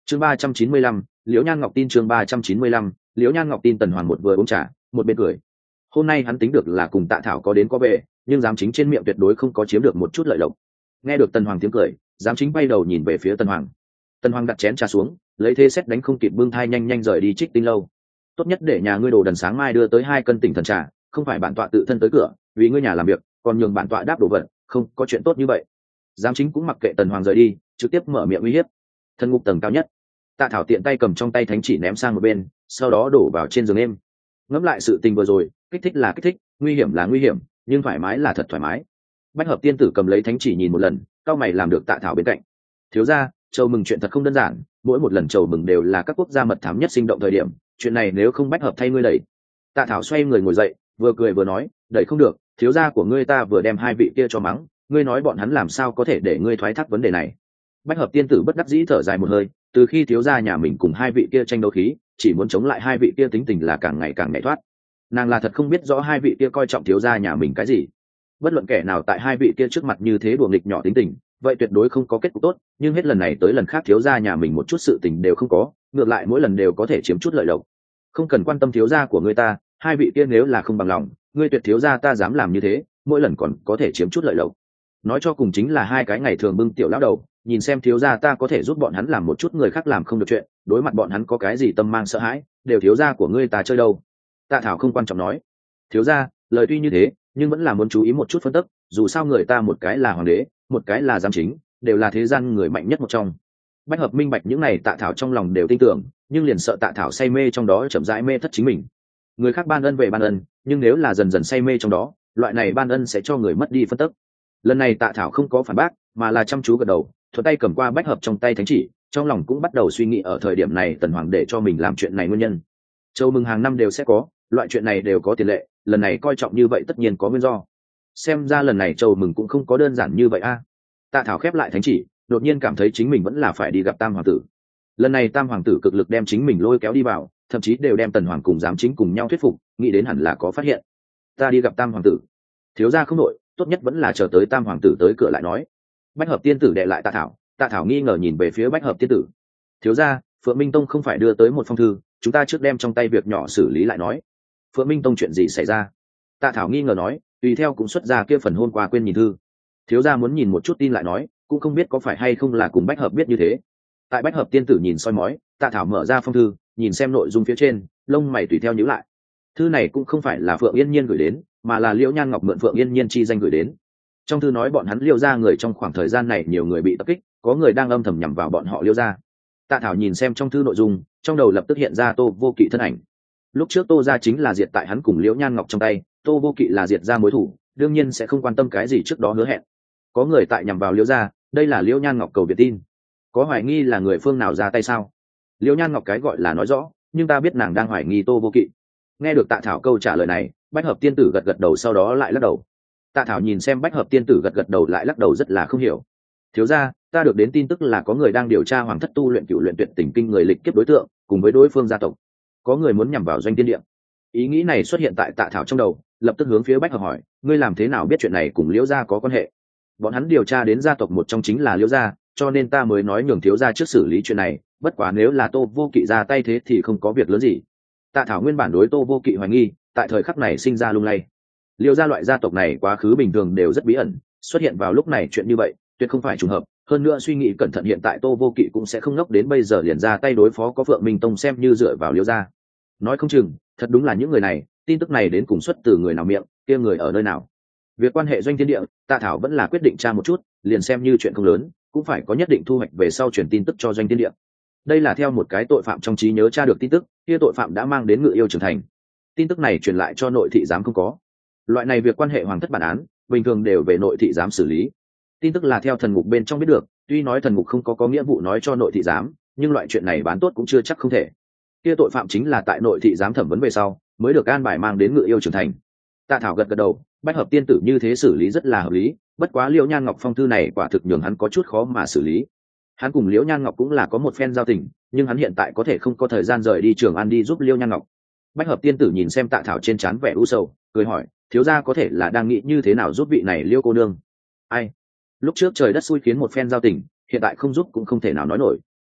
chương 395, Liễu Nhan Ngọc tin. Chương 395, Liễu Nhan Ngọc tin. Tần Hoàng một vừa uống trà một bên cười. Hôm nay hắn tính được là cùng Tạ Thảo có đến có về, nhưng giám chính trên miệng tuyệt đối không có chiếm được một chút lợi lộc. Nghe được Tần Hoàng tiếng cười, giám chính bay đầu nhìn về phía Tần Hoàng. Tần Hoàng đặt chén trà xuống, lấy thế xét đánh không kịp bưng thai nhanh nhanh rời đi Trích Tinh lâu. Tốt nhất để nhà ngươi đồ đần sáng mai đưa tới 2 cân tỉnh thần trà, không phải bản tọa tự thân tới cửa, vì ngươi nhà làm việc, còn nhường bản tọa đáp đồ vật, không có chuyện tốt như vậy. Giám chính cũng mặc kệ Tần Hoàng rời đi, trực tiếp mở miệng uy hiếp. Thần ngục tầng cao nhất. Tạ Thảo tiện tay cầm trong tay thánh chỉ ném sang một bên, sau đó đổ vào trên giường em. Ngẫm lại sự tình vừa rồi, kích thích là kích thích, nguy hiểm là nguy hiểm, nhưng thoải mái là thật thoải mái. Bách Hợp tiên tử cầm lấy thánh chỉ nhìn một lần, cao mày làm được Tạ Thảo bên cạnh. Thiếu gia, chầu mừng chuyện thật không đơn giản, mỗi một lần chầu mừng đều là các quốc gia mật thám nhất sinh động thời điểm, chuyện này nếu không Bách Hợp thay ngươi đẩy. Tạ Thảo xoay người ngồi dậy, vừa cười vừa nói, đẩy không được, thiếu gia của ngươi ta vừa đem 2 vị kia cho mắng, ngươi nói bọn hắn làm sao có thể để ngươi thoái thác vấn đề này. Bách Hợp tiên tử bất đắc dĩ thở dài một hơi, từ khi thiếu gia nhà mình cùng 2 vị kia tranh đấu khí, chỉ muốn chống lại 2 vị kia tính tình là càng ngày càng nhảy thoát. Nàng là thật không biết rõ 2 vị kia coi trọng thiếu gia nhà mình cái gì. Bất luận kẻ nào tại 2 vị kia trước mặt như thế đùa nghịch nhỏ tính tình, vậy tuyệt đối không có kết cục tốt, nhưng hết lần này tới lần khác thiếu gia nhà mình một chút sự tình đều không có, ngược lại mỗi lần đều có thể chiếm chút lợi lộc. Không cần quan tâm thiếu gia của ngươi ta, 2 vị kia nếu là không bằng lòng, ngươi tuyệt thiếu gia ta dám làm như thế, mỗi lần còn có thể chiếm chút lợi lộc. Nói cho cùng chính là 2 cái ngày thường bưng tiểu lão đầu, nhìn xem thiếu gia ta có thể giúp bọn hắn làm một chút người khác làm không được chuyện, đối mặt bọn hắn có cái gì tâm mang sợ hãi, đều thiếu gia của ngươi ta chơi đâu. Tạ Thảo không quan trọng nói, thiếu gia, lời tuy như thế, nhưng vẫn là muốn chú ý một chút phân tích, dù sao người ta một cái là hoàng đế, một cái là giám chính, đều là thế gian người mạnh nhất một trong. Bách Hợp minh bạch những này Tạ Thảo trong lòng đều tin tưởng, nhưng liền sợ Tạ Thảo say mê trong đó chậm rãi mê thất chính mình. Người khác ban ân về ban ân, nhưng nếu là dần dần say mê trong đó, loại này ban ân sẽ cho người mất đi phân tích. Lần này Tạ Thảo không có phản bác, mà là chăm chú gật đầu, thuận tay cầm qua Bách Hợp trong tay thánh chỉ, trong lòng cũng bắt đầu suy nghĩ ở thời điểm này Tần Hoàng để cho mình làm chuyện này nguyên nhân. Châu mừng hàng năm đều sẽ có, loại chuyện này đều có tiền lệ, lần này coi trọng như vậy tất nhiên có nguyên do. Xem ra lần này Châu mừng cũng không có đơn giản như vậy a. Tạ Thảo khép lại thánh chỉ, đột nhiên cảm thấy chính mình vẫn là phải đi gặp Tam hoàng tử. Lần này Tam hoàng tử cực lực đem chính mình lôi kéo đi vào, thậm chí đều đem Tần Hoàng cùng giám chính cùng nhau thuyết phục, nghĩ đến hẳn là có phát hiện. Ta đi gặp Tam hoàng tử. Thiếu gia không nội, tốt nhất vẫn là chờ tới Tam hoàng tử tới cửa lại nói. Bách Hợp tiên tử đệ lại Tạ Thảo, Tạ Thảo nghi ngờ nhìn về phía Bách Hợp tiên tử. Thiếu gia, Phượng Minh Tông không phải đưa tới một phong thư, chúng ta trước đem trong tay việc nhỏ xử lý lại nói. Phượng Minh Tông chuyện gì xảy ra? Tạ Thảo nghi ngờ nói, tùy theo cũng xuất ra kia phần hôm qua quên nhìn thư. Thiếu gia muốn nhìn một chút tin lại nói, cũng không biết có phải hay không là cùng Bách Hợp biết như thế. Tại Bách Hợp tiên tử nhìn soi mói, Tạ Thảo mở ra phong thư, nhìn xem nội dung phía trên, lông mày tùy theo nhíu lại. Thư này cũng không phải là Phượng Yên Nhiên gửi đến, mà là Liễu Nhan Ngọc mượn Phượng Yên Nhiên chi danh gửi đến. Trong thư nói bọn hắn Liễu gia người trong khoảng thời gian này nhiều người bị tập kích, có người đang âm thầm nhằm vào bọn họ Liễu gia. Tạ Thảo nhìn xem trong thư nội dung, trong đầu lập tức hiện ra Tô Vô Kỵ thân ảnh. Lúc trước Tô gia chính là diệt tại hắn cùng Liễu Nhan Ngọc trong tay, Tô Vô Kỵ là diệt ra mối thủ, đương nhiên sẽ không quan tâm cái gì trước đó hứa hẹn. Có người tại nhằm vào Liễu gia, đây là Liễu Nhan Ngọc cầu biệt tin. Có hoài nghi là người phương nào ra tay sao? Liễu Nhan Ngọc cái gọi là nói rõ, nhưng ta biết nàng đang hoài nghi Tô Vô Kỵ. Nghe được Tạ Thảo câu trả lời này, Bách Hợp tiên tử gật gật đầu sau đó lại lắc đầu. Tạ Thảo nhìn xem Bách Hợp tiên tử gật gật đầu lại lắc đầu rất là không hiểu. Thiếu gia, ta được đến tin tức là có người đang điều tra hoàng thất tu luyện cựu luyện tuyệt tình kinh người lịch kiếp đối tượng, cùng với đối phương gia tộc. Có người muốn nhằm vào Doanh Tiên Điện. Ý nghĩ này xuất hiện tại Tạ Thảo trong đầu, lập tức hướng phía Bách Hợp hỏi, ngươi làm thế nào biết chuyện này cùng Liễu gia có quan hệ? Bọn hắn điều tra đến gia tộc một trong chính là Liễu gia, cho nên ta mới nói nhường thiếu gia trước xử lý chuyện này, bất quá nếu là Tô Vô Kỵ ra tay thế thì không có việc lớn gì. Tạ Thảo nguyên bản đối Tô Vô Kỵ hoài nghi, tại thời khắc này sinh ra lung lay. Liễu gia loại gia tộc này quá khứ bình thường đều rất bí ẩn, xuất hiện vào lúc này chuyện như vậy, tuyệt không phải trùng hợp, hơn nữa suy nghĩ cẩn thận hiện tại Tô Vô Kỵ cũng sẽ không ngốc đến bây giờ liền ra tay đối phó có Phượng Minh Tông xem như dựa vào Liễu gia. Nói không chừng, thật đúng là những người này, tin tức này đến cùng xuất từ người nào miệng, kia người ở nơi nào. Việc quan hệ Doanh Thiên Địa, Tạ Thảo vẫn là quyết định tra một chút, liền xem như chuyện không lớn, cũng phải có nhất định thu hoạch về sau truyền tin tức cho Doanh Thiên Địa. Đây là theo một cái tội phạm trong trí nhớ tra được tin tức, kia tội phạm đã mang đến Ngự Yêu trưởng thành. Tin tức này truyền lại cho nội thị giám không có. Loại này việc quan hệ hoàng thất bản án, bình thường đều về nội thị giám xử lý. Tin tức là theo thần ngục bên trong biết được, tuy nói thần ngục không có nghĩa vụ nói cho nội thị giám, nhưng loại chuyện này bán tốt cũng chưa chắc không thể. Kia tội phạm chính là tại nội thị giám thẩm vấn về sau, mới được an bài mang đến Ngự Yêu trưởng thành. Tạ Thảo gật gật đầu, Bách Hợp tiên tử như thế xử lý rất là hợp lý, bất quá Liễu Nhan Ngọc phong thư này quả thực nhường hắn có chút khó mà xử lý. Hắn cùng Liễu Nhan Ngọc cũng là có một phen giao tình, nhưng hắn hiện tại có thể không có thời gian rời đi Trường An đi giúp Liễu Nhan Ngọc. Bách Hợp tiên tử nhìn xem Tạ Thảo trên trán vẻ u sầu, cười hỏi, thiếu gia có thể là đang nghĩ như thế nào giúp vị này Liễu cô nương? Ai? Lúc trước trời đất xui khiến một phen giao tình, hiện tại không giúp cũng không thể nào nói nổi.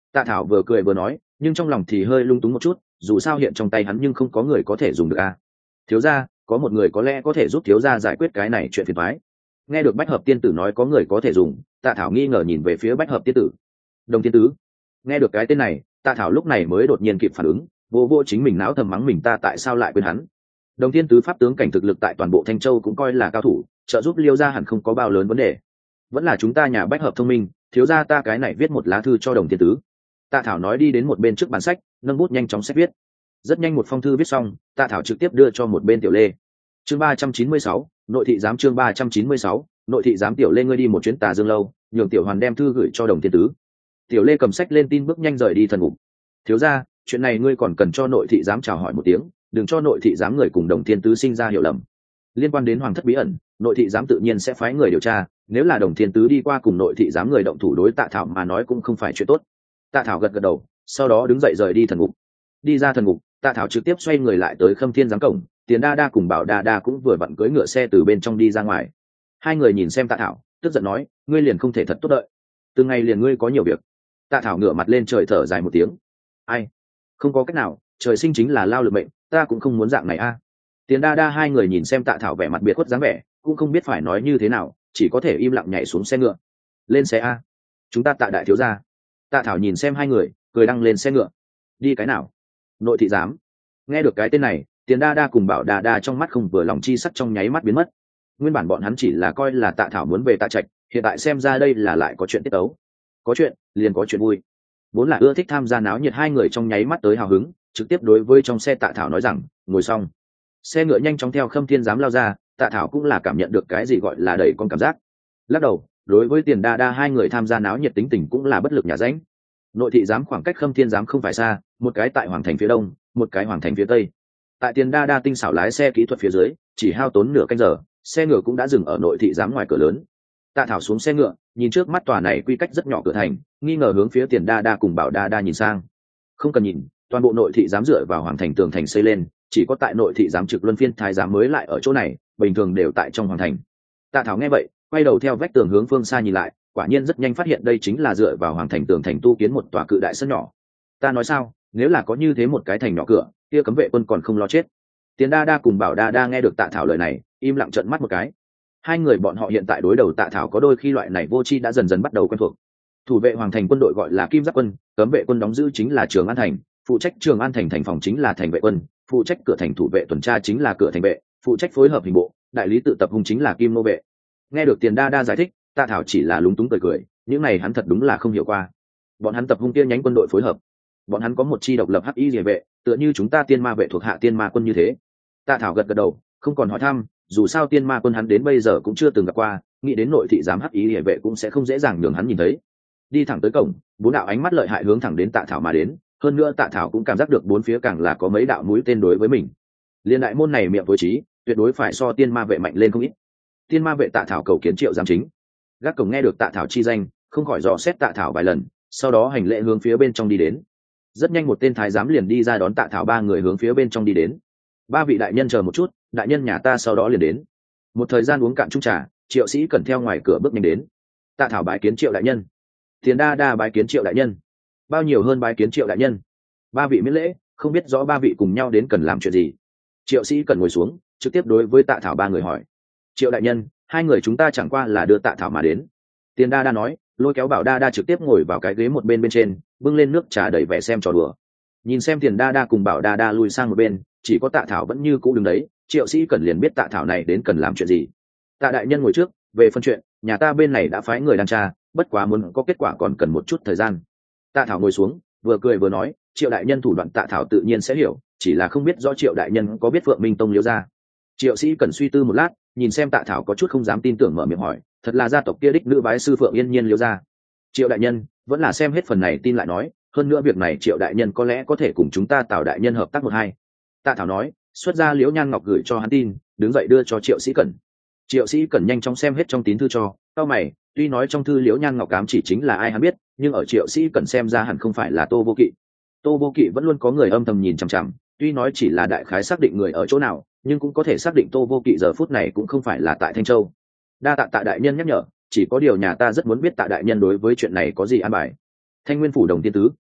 Tạ Thảo vừa cười vừa nói, nhưng trong lòng thì hơi lung túng một chút, dù sao hiện trong tay hắn nhưng không có người có thể dùng được a. Thiếu gia, có một người có lẽ có thể giúp thiếu gia giải quyết cái này chuyện phiền toái. Nghe được Bách Hợp tiên tử nói có người có thể dùng, Tạ Thảo nghi ngờ nhìn về phía Bách Hợp tiên tử. Đồng tiên tứ. Nghe được cái tên này, Tạ Thảo lúc này mới đột nhiên kịp phản ứng, vô vô chính mình não thầm mắng mình ta tại sao lại quên hắn. Đồng tiên tứ pháp tướng cảnh thực lực tại toàn bộ Thanh Châu cũng coi là cao thủ, trợ giúp Liêu gia hẳn không có bao lớn vấn đề. Vẫn là chúng ta nhà Bách Hợp thông minh, thiếu gia ta cái này viết một lá thư cho Đồng tiên tứ. Tạ Thảo nói đi đến một bên trước bàn sách, nâng bút nhanh chóng sách viết. Rất nhanh một phong thư viết xong, Tạ Thảo trực tiếp đưa cho một bên Tiểu Lê. Chương 396, nội thị giám chương 396, nội thị giám. Tiểu Lê ngươi đi một chuyến Tà Dương lâu, nhường Tiểu Hoàn đem thư gửi cho Đồng tiên tứ. Tiểu Lê cầm sách lên tin bước nhanh rời đi thần ngục. Thiếu gia, chuyện này ngươi còn cần cho nội thị giám chào hỏi một tiếng, đừng cho nội thị giám người cùng Đồng tiên tứ sinh ra hiểu lầm. Liên quan đến hoàng thất bí ẩn, nội thị giám tự nhiên sẽ phái người điều tra, nếu là Đồng tiên tứ đi qua cùng nội thị giám người động thủ đối Tạ Thảo mà nói cũng không phải chuyện tốt. Tạ Thảo gật gật đầu, sau đó đứng dậy rời đi thần ngục. Đi ra thần ngục, Tạ Thảo trực tiếp xoay người lại tới Khâm Thiên giám cổng, Tiền Đa Đa cùng Bảo Đa Đa cũng vừa vặn cưỡi ngựa xe từ bên trong đi ra ngoài. Hai người nhìn xem Tạ Thảo, tức giận nói, ngươi liền không thể thật tốt đợi. Từng ngày liền ngươi có nhiều việc. Tạ Thảo ngửa mặt lên trời thở dài một tiếng. Ai? Không có cách nào, trời sinh chính là lao lực mệnh, ta cũng không muốn dạng này a. Tiền Đa Đa hai người nhìn xem Tạ Thảo vẻ mặt biệt khuất dáng vẻ, cũng không biết phải nói như thế nào, chỉ có thể im lặng nhảy xuống xe ngựa. Lên xe a. Chúng ta Tạ đại thiếu gia. Tạ Thảo nhìn xem hai người, cười đăng lên xe ngựa. Đi cái nào? Nội thị giám. Nghe được cái tên này, Tiền Đa Đa cùng Bảo Đa Đa trong mắt không vừa lòng chi sắc trong nháy mắt biến mất. Nguyên bản bọn hắn chỉ là coi là Tạ Thảo muốn về Tạ Trạch, hiện tại xem ra đây là lại có chuyện tiết tấu. Có chuyện, liền có chuyện vui. Vốn là ưa thích tham gia náo nhiệt hai người trong nháy mắt tới hào hứng, trực tiếp đối với trong xe Tạ Thảo nói rằng, ngồi xong. Xe ngựa nhanh chóng theo Khâm Thiên giám lao ra, Tạ Thảo cũng là cảm nhận được cái gì gọi là đẩy con cảm giác. Lắc đầu, đối với Tiền Đa Đa hai người tham gia náo nhiệt tính tình cũng là bất lực nhà ránh. Nội thị giám khoảng cách Khâm Thiên giám không phải xa, một cái tại hoàng thành phía đông, một cái hoàng thành phía tây. Tại Tiền Đa Đa tinh xảo lái xe kỹ thuật phía dưới, chỉ hao tốn nửa canh giờ, xe ngựa cũng đã dừng ở nội thị giám ngoài cửa lớn. Tạ Thảo xuống xe ngựa, nhìn trước mắt tòa này quy cách rất nhỏ cửa thành, nghi ngờ hướng phía Tiền Đa Đa cùng Bảo Đa Đa nhìn sang. Không cần nhìn, toàn bộ nội thị giám dựa vào hoàng thành tường thành xây lên, chỉ có tại nội thị giám trực luân phiên thái giám mới lại ở chỗ này, bình thường đều tại trong hoàng thành. Tạ Thảo nghe vậy, quay đầu theo vách tường hướng phương xa nhìn lại, quả nhiên rất nhanh phát hiện đây chính là dựa vào hoàng thành tường thành tu kiến một tòa cự đại sân nhỏ. Ta nói sao, nếu là có như thế một cái thành nhỏ cửa, kia cấm vệ quân còn không lo chết. Tiền Đa Đa cùng Bảo Đa Đa nghe được Tạ Thảo lời này, im lặng trợn mắt một cái. Hai người bọn họ hiện tại đối đầu Tạ Thảo có đôi khi loại này vô tri đã dần dần bắt đầu quen thuộc. Thủ vệ hoàng thành quân đội gọi là Kim Giáp quân, cấm vệ quân đóng giữ chính là Trường An thành, phụ trách Trường An thành thành phòng chính là thành vệ quân, phụ trách cửa thành thủ vệ tuần tra chính là cửa thành vệ, phụ trách phối hợp hình bộ, đại lý tự tập hung chính là Kim nô vệ. Nghe được Tiền Đa Đa giải thích, Tạ Thảo chỉ là lúng túng cười, những này hắn thật đúng là không hiểu qua. Bọn hắn tập hung kia nhánh quân đội phối hợp, bọn hắn có một chi độc lập hắc y liề vệ, tựa như chúng ta Tiên Ma vệ thuộc hạ Tiên Ma quân như thế. Tạ Thảo gật gật đầu, không còn hỏi thăm, dù sao Tiên Ma quân hắn đến bây giờ cũng chưa từng gặp qua, nghĩ đến nội thị giám hắc y liề vệ cũng sẽ không dễ dàng nhường hắn nhìn thấy. Đi thẳng tới cổng, bốn đạo ánh mắt lợi hại hướng thẳng đến Tạ Thảo mà đến, hơn nữa Tạ Thảo cũng cảm giác được bốn phía càng là có mấy đạo mũi tên đối với mình. Liên đại môn này miệng tối trí, tuyệt đối phải so Tiên Ma vệ mạnh lên không ít. Tiên Ma vệ Tạ Thảo cầu kiến Triệu giám chính. Gác cổng nghe được Tạ Thảo chi danh, không khỏi dò xét Tạ Thảo vài lần, sau đó hành lễ hướng phía bên trong đi đến. Rất nhanh một tên thái giám liền đi ra đón Tạ Thảo, ba người hướng phía bên trong đi đến. Ba vị đại nhân chờ một chút, đại nhân nhà ta sau đó liền đến. Một thời gian uống cạn chung trà, Triệu Sĩ Cẩn theo ngoài cửa bước nhanh đến. Tạ Thảo bái kiến Triệu đại nhân. Tiền Đa Đa bái kiến Triệu đại nhân. Bao nhiêu hơn bái kiến Triệu đại nhân. Ba vị miễn lễ, không biết rõ ba vị cùng nhau đến cần làm chuyện gì. Triệu Sĩ Cẩn ngồi xuống, trực tiếp đối với Tạ Thảo ba người hỏi. Triệu đại nhân, hai người chúng ta chẳng qua là đưa Tạ Thảo mà đến. Tiền Đa Đa nói, lôi kéo Bảo Đa Đa trực tiếp ngồi vào cái ghế một bên bên trên, bưng lên nước trà đầy vẻ xem trò đùa. Nhìn xem Tiền Đa Đa cùng Bảo Đa Đa lui sang một bên, chỉ có Tạ Thảo vẫn như cũ đứng đấy. Triệu Sĩ Cẩn liền biết Tạ Thảo này đến cần làm chuyện gì. Tạ đại nhân ngồi trước, về phân chuyện, nhà ta bên này đã phái người đang tra, bất quá muốn có kết quả còn cần một chút thời gian. Tạ Thảo ngồi xuống, vừa cười vừa nói, Triệu đại nhân thủ đoạn Tạ Thảo tự nhiên sẽ hiểu, chỉ là không biết rõ Triệu đại nhân có biết Phượng Minh Tông Liễu gia. Triệu Sĩ Cẩn suy tư một lát, nhìn xem Tạ Thảo có chút không dám tin tưởng mở miệng hỏi, thật là gia tộc kia đích nữ bái sư Phượng Yên Nhiên Liễu gia. Triệu đại nhân vẫn là xem hết phần này tin lại nói, hơn nữa việc này Triệu đại nhân có lẽ có thể cùng chúng ta Tào đại nhân hợp tác một hai. Tạ Thảo nói, xuất ra Liễu Nhan Ngọc gửi cho hắn tin, đứng dậy đưa cho Triệu Sĩ Cẩn. Triệu Sĩ Cẩn nhanh chóng xem hết trong tín thư cho, cau mày, tuy nói trong thư Liễu Nhan Ngọc ám chỉ chính là ai hắn biết, nhưng ở Triệu Sĩ Cẩn xem ra hẳn không phải là Tô Vô Kỵ. Tô Vô Kỵ vẫn luôn có người âm thầm nhìn chằm chằm, tuy nói chỉ là đại khái xác định người ở chỗ nào, nhưng cũng có thể xác định Tô Vô Kỵ giờ phút này cũng không phải là tại Thanh Châu. Đa tạ Tạ đại nhân nhắc nhở, chỉ có điều nhà ta rất muốn biết Tạ đại nhân đối với chuyện này có gì an bài. Thanh Nguyên phủ Đồng tiên tứ,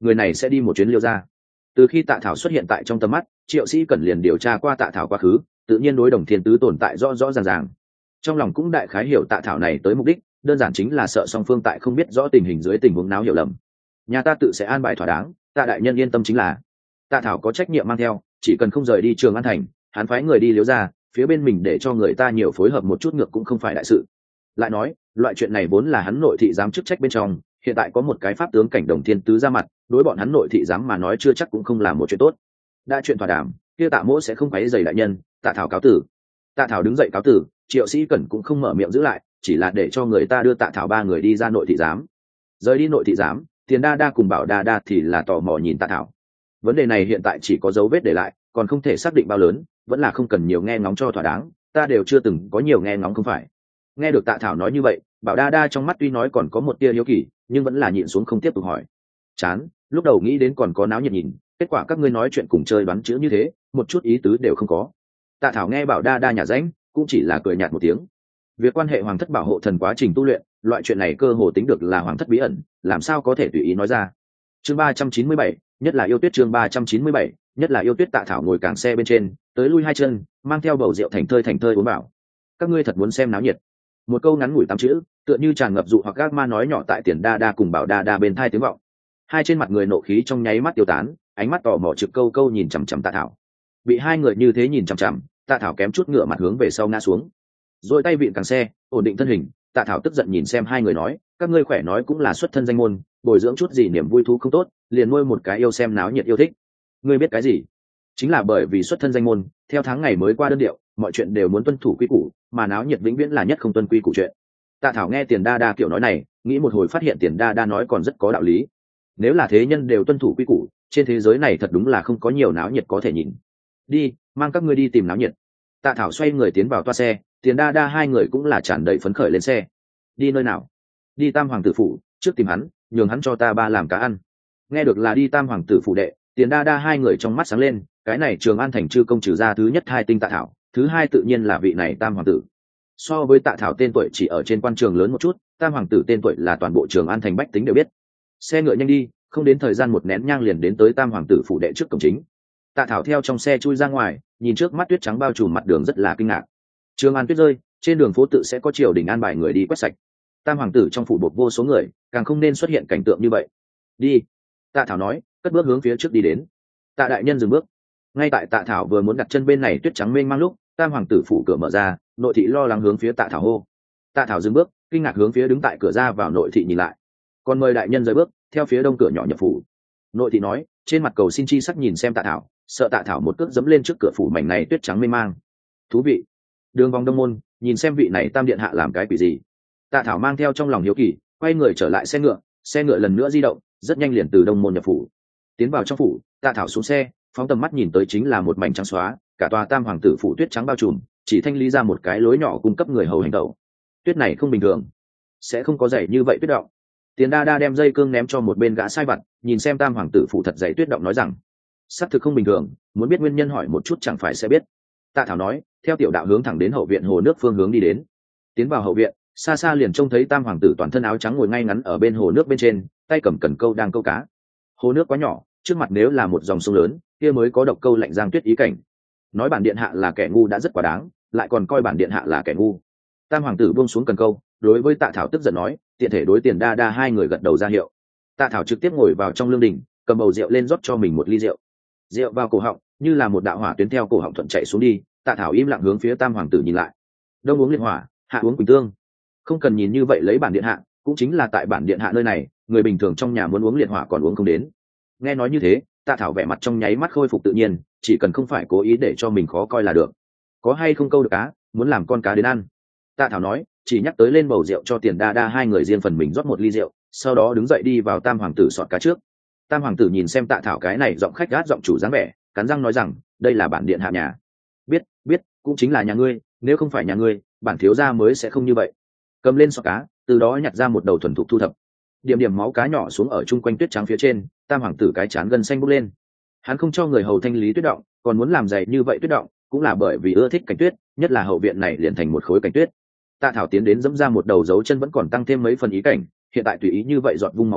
người này sẽ đi một chuyến Liêu gia. Từ khi Tạ Thảo xuất hiện tại trong tầm mắt, Triệu Sĩ Cẩn liền điều tra qua Tạ Thảo quá khứ, tự nhiên đối Đồng Thiên Tứ tồn tại rõ rõ ràng ràng. Trong lòng cũng đại khái hiểu Tạ Thảo này tới mục đích, đơn giản chính là sợ song phương tại không biết rõ tình hình dưới tình huống náo hiểu lầm. Nhà ta tự sẽ an bài thỏa đáng, Tạ đại nhân yên tâm chính là. Tạ Thảo có trách nhiệm mang theo, chỉ cần không rời đi Trường An thành, hắn phái người đi Liễu gia, phía bên mình để cho người ta nhiều phối hợp một chút ngược cũng không phải đại sự. Lại nói, loại chuyện này vốn là hắn nội thị giám chức trách bên trong, hiện tại có một cái pháp tướng cảnh Đồng Thiên Tứ ra mặt, đối bọn hắn nội thị giám mà nói chưa chắc cũng không là một chuyện tốt. Đã chuyện thỏa đàm, kia Tạ mỗ sẽ không quấy rầy đại nhân, Tạ Thảo cáo tử. Tạ Thảo đứng dậy cáo tử, Triệu Sĩ Cẩn cũng không mở miệng giữ lại, chỉ là để cho người ta đưa Tạ Thảo ba người đi ra nội thị giám. Rời đi nội thị giám, Tiền Đa Đa cùng Bảo Đa Đa thì là tò mò nhìn Tạ Thảo. Vấn đề này hiện tại chỉ có dấu vết để lại, còn không thể xác định bao lớn, vẫn là không cần nhiều nghe ngóng cho thỏa đáng, ta đều chưa từng có nhiều nghe ngóng không phải. Nghe được Tạ Thảo nói như vậy, Bảo Đa Đa trong mắt tuy nói còn có một tia hiếu kỳ, nhưng vẫn là nhịn xuống không tiếp tục hỏi. Chán, lúc đầu nghĩ đến còn có náo nhiệt nhìn, kết quả các ngươi nói chuyện cùng chơi bắn chữ như thế, một chút ý tứ đều không có. Tạ Thảo nghe Bảo Đa Đa nhả rãnh, cũng chỉ là cười nhạt một tiếng. Việc quan hệ hoàng thất bảo hộ thần quá trình tu luyện, loại chuyện này cơ hồ tính được là hoàng thất bí ẩn, làm sao có thể tùy ý nói ra. Chương 397, nhất là yêu tuyết. Chương 397, nhất là yêu tuyết. Tạ Thảo ngồi cảng xe bên trên, tới lui hai chân, mang theo bầu rượu thành thơi uống bảo. Các ngươi thật muốn xem náo nhiệt. Một câu ngắn ngủi tám chữ, tựa như tràn ngập dụ hoặc gác ma nói nhỏ tại Tiền Đa Đa cùng Bảo Đa Đa bên thai tiếng vọng. Hai trên mặt người nộ khí trong nháy mắt tiêu tán, ánh mắt tò mò trực câu nhìn chằm chằm Tạ Thảo. Bị hai người như thế nhìn chằm chằm, Tạ Thảo kém chút ngửa mặt hướng về sau ngã xuống, rồi tay vịn càng xe, ổn định thân hình. Tạ Thảo tức giận nhìn xem hai người nói, các ngươi khỏe nói cũng là xuất thân danh môn, bồi dưỡng chút gì niềm vui thú không tốt, liền nuôi một cái yêu xem náo nhiệt yêu thích. Ngươi biết cái gì? Chính là bởi vì xuất thân danh môn, theo tháng ngày mới qua đơn điệu, mọi chuyện đều muốn tuân thủ quy củ, mà náo nhiệt vĩnh viễn là nhất không tuân quy củ chuyện. Tạ Thảo nghe Tiền Đa Đa kiểu nói này, nghĩ một hồi phát hiện Tiền Đa Đa nói còn rất có đạo lý. Nếu là thế nhân đều tuân thủ quy củ, trên thế giới này thật đúng là không có nhiều náo nhiệt có thể nhìn. Đi, mang các ngươi đi tìm náo nhiệt. Tạ Thảo xoay người tiến vào toa xe, Tiền Đa Đa hai người cũng là tràn đầy phấn khởi lên xe. Đi nơi nào? Đi Tam Hoàng tử phủ, trước tìm hắn, nhường hắn cho ta ba làm cá ăn. Nghe được là đi Tam Hoàng tử phủ đệ, Tiền Đa Đa hai người trong mắt sáng lên, cái này Trường An thành chư công trừ ra thứ nhất hai tinh Tạ Thảo, thứ hai tự nhiên là vị này Tam Hoàng tử. So với Tạ Thảo tên tuổi chỉ ở trên quan trường lớn một chút, Tam Hoàng tử tên tuổi là toàn bộ Trường An thành bách tính đều biết. Xe ngựa nhanh đi, không đến thời gian một nén nhang liền đến tới Tam Hoàng tử phủ đệ trước cổng chính. Tạ Thảo theo trong xe chui ra ngoài, nhìn trước mắt tuyết trắng bao trùm mặt đường rất là kinh ngạc. Trường An tuyết rơi, trên đường phố tự sẽ có triều đình an bài người đi quét sạch. Tam Hoàng tử trong phủ buộc vô số người, càng không nên xuất hiện cảnh tượng như vậy. Đi. Tạ Thảo nói, cất bước hướng phía trước đi đến. Tạ đại nhân dừng bước. Ngay tại Tạ Thảo vừa muốn đặt chân bên này tuyết trắng mênh mang lúc, Tam Hoàng tử phủ cửa mở ra, nội thị lo lắng hướng phía Tạ Thảo hô. Tạ Thảo dừng bước, kinh ngạc hướng phía đứng tại cửa ra vào nội thị nhìn lại. Còn mời đại nhân rời bước, theo phía đông cửa nhỏ nhập phủ. Nội thị nói, trên mặt cầu xin chi sắc nhìn xem Tạ Thảo, sợ Tạ Thảo một cước dẫm lên trước cửa phủ mảnh này tuyết trắng mênh mang. Thú vị. Đường vòng đông môn, nhìn xem vị này Tam điện hạ làm cái quỷ gì. Tạ Thảo mang theo trong lòng hiếu kỳ, quay người trở lại xe ngựa lần nữa di động, rất nhanh liền từ đông môn nhập phủ. Tiến vào trong phủ, Tạ Thảo xuống xe, phóng tầm mắt nhìn tới chính là một mảnh trắng xóa, cả tòa Tam Hoàng tử phủ tuyết trắng bao trùm, chỉ thanh lý ra một cái lối nhỏ cung cấp người hầu hành tẩu. Tuyết này không bình thường, sẽ không có dày như vậy tuyết động. Tiền Đa Đa đem dây cương ném cho một bên gã sai vặt, nhìn xem Tam Hoàng tử phủ thật dày tuyết động nói rằng, xác thực không bình thường, muốn biết nguyên nhân hỏi một chút chẳng phải sẽ biết. Tạ Thảo nói, theo tiểu đạo hướng thẳng đến hậu viện hồ nước phương hướng đi đến. Tiến vào hậu viện, xa xa liền trông thấy Tam Hoàng tử toàn thân áo trắng ngồi ngay ngắn ở bên hồ nước bên trên, tay cầm cần câu đang câu cá. Hồ nước quá nhỏ, trước mặt nếu là một dòng sông lớn, kia mới có độc câu lạnh giang tuyết ý cảnh. Nói bản điện hạ là kẻ ngu đã rất quá đáng, lại còn coi bản điện hạ là kẻ ngu. Tam Hoàng tử buông xuống cần câu, đối với Tạ Thảo tức giận nói, tiện thể đối Tiền Đa Đa hai người gật đầu ra hiệu. Tạ Thảo trực tiếp ngồi vào trong lương đình, cầm bầu rượu lên rót cho mình một ly rượu. Rượu vào cổ họng, như là một đạo hỏa tuyến theo cổ họng thuận chạy xuống đi. Tạ Thảo im lặng hướng phía Tam Hoàng tử nhìn lại. Đông uống liệt hỏa, hạ uống quỳnh tương. Không cần nhìn như vậy lấy bản điện hạ, cũng chính là tại bản điện hạ nơi này, người bình thường trong nhà muốn uống liệt hỏa còn uống không đến. Nghe nói như thế, Tạ Thảo vẻ mặt trong nháy mắt khôi phục tự nhiên, chỉ cần không phải cố ý để cho mình khó coi là được. Có hay không câu được cá, muốn làm con cá đến ăn. Tạ Thảo nói, chỉ nhắc tới lên bầu rượu cho Tiền Đa Đa hai người riêng phần mình rót một ly rượu, sau đó đứng dậy đi vào Tam Hoàng tử sọt cá trước. Tam Hoàng tử nhìn xem Tạ Thảo cái này giọng khách gát giọng chủ dáng vẻ, cắn răng nói rằng, đây là bản điện hạ nhà. Biết, cũng chính là nhà ngươi, nếu không phải nhà ngươi, bản thiếu gia mới sẽ không như vậy. Cầm lên sọt cá, từ đó nhặt ra một đầu thuần thục thu thập. Điểm điểm máu cá nhỏ xuống ở chung quanh tuyết trắng phía trên, Tam Hoàng tử cái chán gân xanh bốc lên. Hắn không cho người hầu thanh lý tuyết động, còn muốn làm dày như vậy tuyết động, cũng là bởi vì ưa thích cảnh tuyết, nhất là hậu viện này liền thành một khối cảnh tuyết. Tạ Thảo tiến đến dẫm ra một đầu dấu chân vẫn còn tăng thêm mấy phần ý cảnh, hiện tại tùy ý như vậy giọt vung máu cá,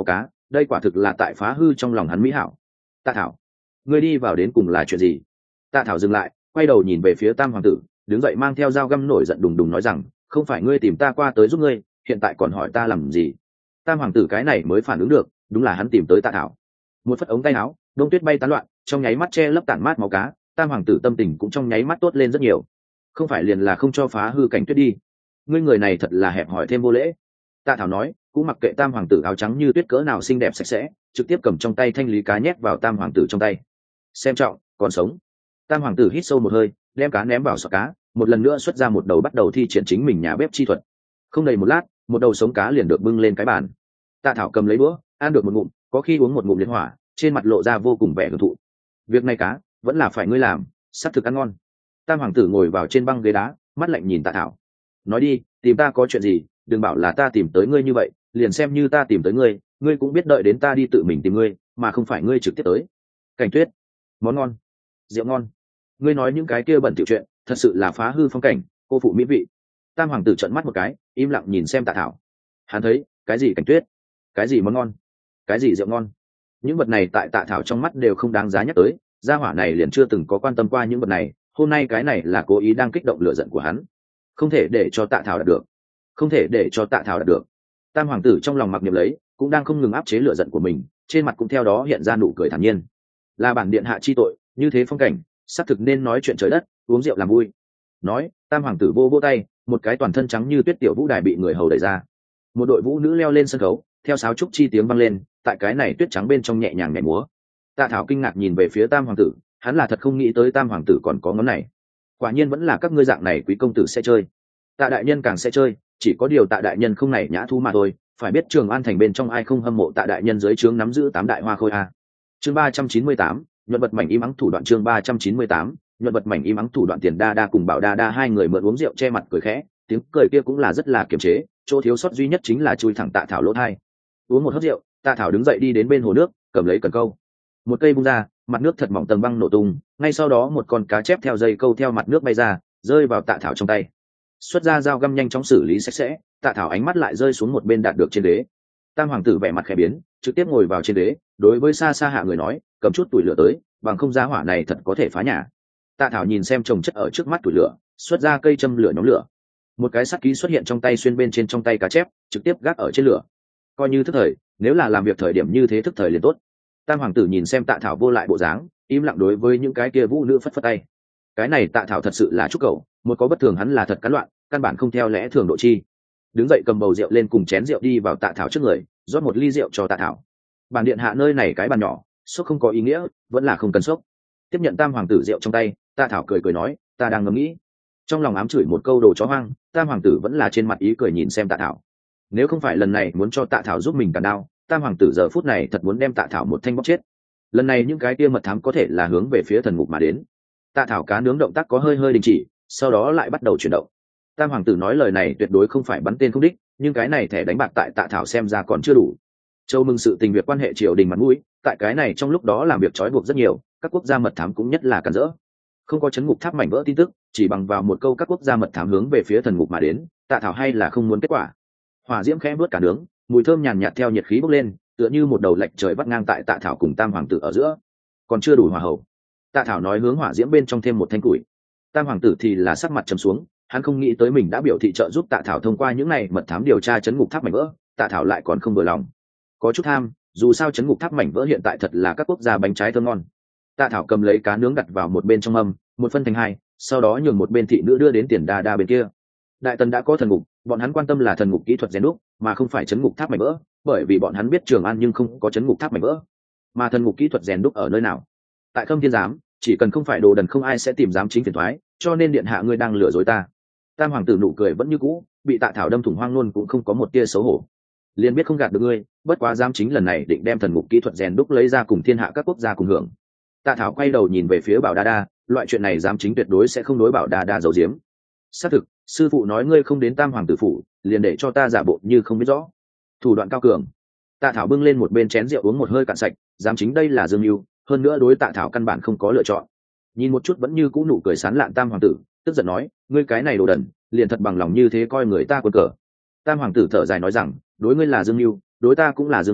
đây quả thực là tại phá hư trong lòng hắn mỹ hảo. Tạ Thảo, ngươi đi vào đến cùng là chuyện gì? Tạ Thảo dừng lại, quay đầu nhìn về phía Tam hoàng tử, đứng dậy mang theo dao găm nổi giận đùng đùng nói rằng, không phải ngươi tìm ta qua tới giúp ngươi, hiện tại còn hỏi ta làm gì? Tam hoàng tử cái này mới phản ứng được, đúng là hắn tìm tới Tạ Thảo. Một phất ống tay áo, đông tuyết bay tán loạn, trong nháy mắt che lấp tản mát máu cá. Tam hoàng tử tâm tình cũng trong nháy mắt tốt lên rất nhiều. Không phải liền là không cho phá hư cảnh tuyết đi? Ngươi người này thật là hẹp hòi thêm vô lễ. Tạ Thảo nói, cũng mặc kệ Tam hoàng tử áo trắng như tuyết cỡ nào xinh đẹp sạch sẽ, trực tiếp cầm trong tay thanh lý cá nhét vào Tam hoàng tử trong tay. Xem trọng, còn sống. Tam hoàng tử hít sâu một hơi, đem cá ném vào sọt cá, một lần nữa xuất ra một đầu bắt đầu thi triển chính mình nhà bếp chi thuật. Không đầy một lát, một đầu sống cá liền được bưng lên cái bàn. Tạ Thảo cầm lấy đũa, ăn được một ngụm, có khi uống một ngụm liệt hỏa, trên mặt lộ ra vô cùng vẻ hưởng thụ. Việc này cá vẫn là phải ngươi làm, sắp thực ăn ngon. Tam hoàng tử ngồi vào trên băng ghế đá, mắt lạnh nhìn Tạ Thảo. Nói đi, tìm ta có chuyện gì? Đừng bảo là ta tìm tới ngươi như vậy, liền xem như ta tìm tới ngươi, ngươi cũng biết đợi đến ta đi tự mình tìm ngươi, mà không phải ngươi trực tiếp tới. Cảnh tuyết, món ngon, rượu ngon. Ngươi nói những cái kia bẩn thỉu chuyện, thật sự là phá hư phong cảnh, cô phụ mỹ vị. Tam hoàng tử trợn mắt một cái, im lặng nhìn xem Tạ Thảo. Hắn thấy, cái gì cảnh tuyết, cái gì món ngon, cái gì rượu ngon, những vật này tại Tạ Thảo trong mắt đều không đáng giá nhắc tới. Gia hỏa này liền chưa từng có quan tâm qua những vật này, hôm nay cái này là cố ý đang kích động lửa giận của hắn. Không thể để cho Tạ Thảo đạt được, không thể để cho Tạ Thảo đạt được. Tam hoàng tử trong lòng mặc niệm lấy, cũng đang không ngừng áp chế lửa giận của mình, trên mặt cũng theo đó hiện ra nụ cười thản nhiên. Là bản điện hạ chi tội, như thế phong cảnh, xác thực nên nói chuyện trời đất, uống rượu làm vui. Nói, Tam hoàng tử vô vô tay, một cái toàn thân trắng như tuyết tiểu vũ đài bị người hầu đẩy ra. Một đội vũ nữ leo lên sân khấu, theo sáo trúc chi tiếng vang lên, tại cái này tuyết trắng bên trong nhẹ nhàng nhảy múa. Tạ Thảo kinh ngạc nhìn về phía Tam hoàng tử, hắn là thật không nghĩ tới Tam hoàng tử còn có ngón này. Quả nhiên vẫn là các ngươi dạng này quý công tử sẽ chơi. Tạ đại nhân càng sẽ chơi, chỉ có điều Tạ đại nhân không này nhã thu mà thôi. Phải biết Trường An thành bên trong ai không hâm mộ Tạ đại nhân dưới trướng nắm giữ 8 đại hoa khôi a. Chương 398, nhuận vật mảnh im ắng thủ đoạn. Chương 398, nhuận vật mảnh im ắng thủ đoạn. Tiền Đa Đa cùng Bảo Đa Đa hai người mượn uống rượu che mặt cười khẽ, tiếng cười kia cũng là rất là kiềm chế, chỗ thiếu sót duy nhất chính là chui thẳng Tạ Thảo lỗ tai. Uống một hớp rượu, Tạ Thảo đứng dậy đi đến bên hồ nước, cầm lấy cần câu. Một cây bung ra, mặt nước thật mỏng tầng băng nổ tung, ngay sau đó một con cá chép theo dây câu theo mặt nước bay ra, rơi vào Tạ Thảo trong tay. Xuất ra dao găm nhanh chóng xử lý sạch sẽ, Tạ Thảo ánh mắt lại rơi xuống một bên đạt được trên đế. Tam hoàng tử vẻ mặt khẽ biến, trực tiếp ngồi vào trên đế, đối với xa xa hạ người nói, cầm chút tuổi lửa tới, bằng không giá hỏa này thật có thể phá nhà. Tạ Thảo nhìn xem chồng chất ở trước mắt tuổi lửa, xuất ra cây châm lửa nhóm lửa. Một cái sắt ký xuất hiện trong tay xuyên bên trên trong tay cá chép, trực tiếp gác ở trên lửa. Coi như thức thời, nếu là làm việc thời điểm như thế thức thời liền tốt. Tam hoàng tử nhìn xem Tạ Thảo vô lại bộ dáng, im lặng đối với những cái kia vũ nữ phất phất tay. Cái này Tạ Thảo thật sự là trúc cầu, một có bất thường hắn là thật cán loạn, căn bản không theo lẽ thường độ chi. Đứng dậy cầm bầu rượu lên cùng chén rượu đi vào Tạ Thảo trước người, rót một ly rượu cho Tạ Thảo. Bản điện hạ nơi này cái bàn nhỏ, sốc không có ý nghĩa, vẫn là không cần sốc. Tiếp nhận Tam hoàng tử rượu trong tay, Tạ Thảo cười cười nói, ta đang ngẫm nghĩ. Trong lòng ám chửi một câu đồ chó hoang, Tam hoàng tử vẫn là trên mặt ý cười nhìn xem Tạ Thảo. Nếu không phải lần này muốn cho Tạ Thảo giúp mình cản đao, Tam hoàng tử giờ phút này thật muốn đem Tạ Thảo một thanh bóc chết. Lần này những cái kia mật thám có thể là hướng về phía thần ngục mà đến. Tạ Thảo cá nướng động tác có hơi hơi đình chỉ, sau đó lại bắt đầu chuyển động. Tam hoàng tử nói lời này tuyệt đối không phải bắn tên không đích, nhưng cái này thẻ đánh bạc tại Tạ Thảo xem ra còn chưa đủ. Châu mừng sự tình việc quan hệ triều đình mặt mũi, tại cái này trong lúc đó làm việc trói buộc rất nhiều, các quốc gia mật thám cũng nhất là cản rỡ. Không có chấn ngục tháp mảnh vỡ tin tức, chỉ bằng vào một câu các quốc gia mật thám hướng về phía thần ngục mà đến, Tạ Thảo hay là không muốn kết quả. Hỏa diễm khẽ vớt cả nướng, mùi thơm nhàn nhạt theo nhiệt khí bốc lên, tựa như một đầu lệch trời vắt ngang tại Tạ Thảo cùng Tam hoàng tử ở giữa. Còn chưa đủ hòa hậu. Tạ Thảo nói hướng hỏa diễm bên trong thêm một thanh củi. Tam hoàng tử thì là sắc mặt trầm xuống, hắn không nghĩ tới mình đã biểu thị trợ giúp Tạ Thảo thông qua những này mật thám điều tra chấn ngục tháp mảnh vỡ, Tạ Thảo lại còn không vừa lòng. Có chút tham, dù sao chấn ngục tháp mảnh vỡ hiện tại thật là các quốc gia bánh trái thơm ngon. Tạ Thảo cầm lấy cá nướng đặt vào một bên trong mâm, một phân thành hai, sau đó nhường một bên thị nữ đưa đến Tiền Đa Đa bên kia. Đại tần đã có thần ngục, bọn hắn quan tâm là thần ngục kỹ thuật rèn đúc, mà không phải chấn ngục tháp mảnh vỡ, bởi vì bọn hắn biết Trường An nhưng không có chấn ngục tháp mảnh vỡ. Mà thần ngục kỹ thuật rèn đúc ở nơi nào? Tại Khâm Thiên Giám, chỉ cần không phải đồ đần không ai sẽ tìm giám chính phiền toái, cho nên điện hạ ngươi đang lừa dối ta. Tam hoàng tử nụ cười vẫn như cũ, bị Tạ Thảo đâm thủng hoang luôn cũng không có một tia xấu hổ. Liền biết không gạt được ngươi, bất quá giám chính lần này định đem thần ngục kỹ thuật rèn đúc lấy ra cùng thiên hạ các quốc gia cùng hưởng. Tạ Thảo quay đầu nhìn về phía Bảo Đa Đa, loại chuyện này giám chính tuyệt đối sẽ không đối Bảo Đa Đa giấu giếm. Xác thực, sư phụ nói ngươi không đến Tam hoàng tử phủ, liền để cho ta giả bộ như không biết rõ. Thủ đoạn cao cường. Tạ Thảo bưng lên một bên chén rượu uống một hơi cạn sạch, giám chính đây là dương mưu, hơn nữa đối Tạ Thảo căn bản không có lựa chọn. Nhìn một chút vẫn như cũ nụ cười sán lạn Tam hoàng tử, tức giận nói, ngươi cái này đồ đần, liền thật bằng lòng như thế coi người ta quân cờ. Tam hoàng tử thở dài nói rằng, đối ngươi là dương mưu, đối ta cũng là dương mưu,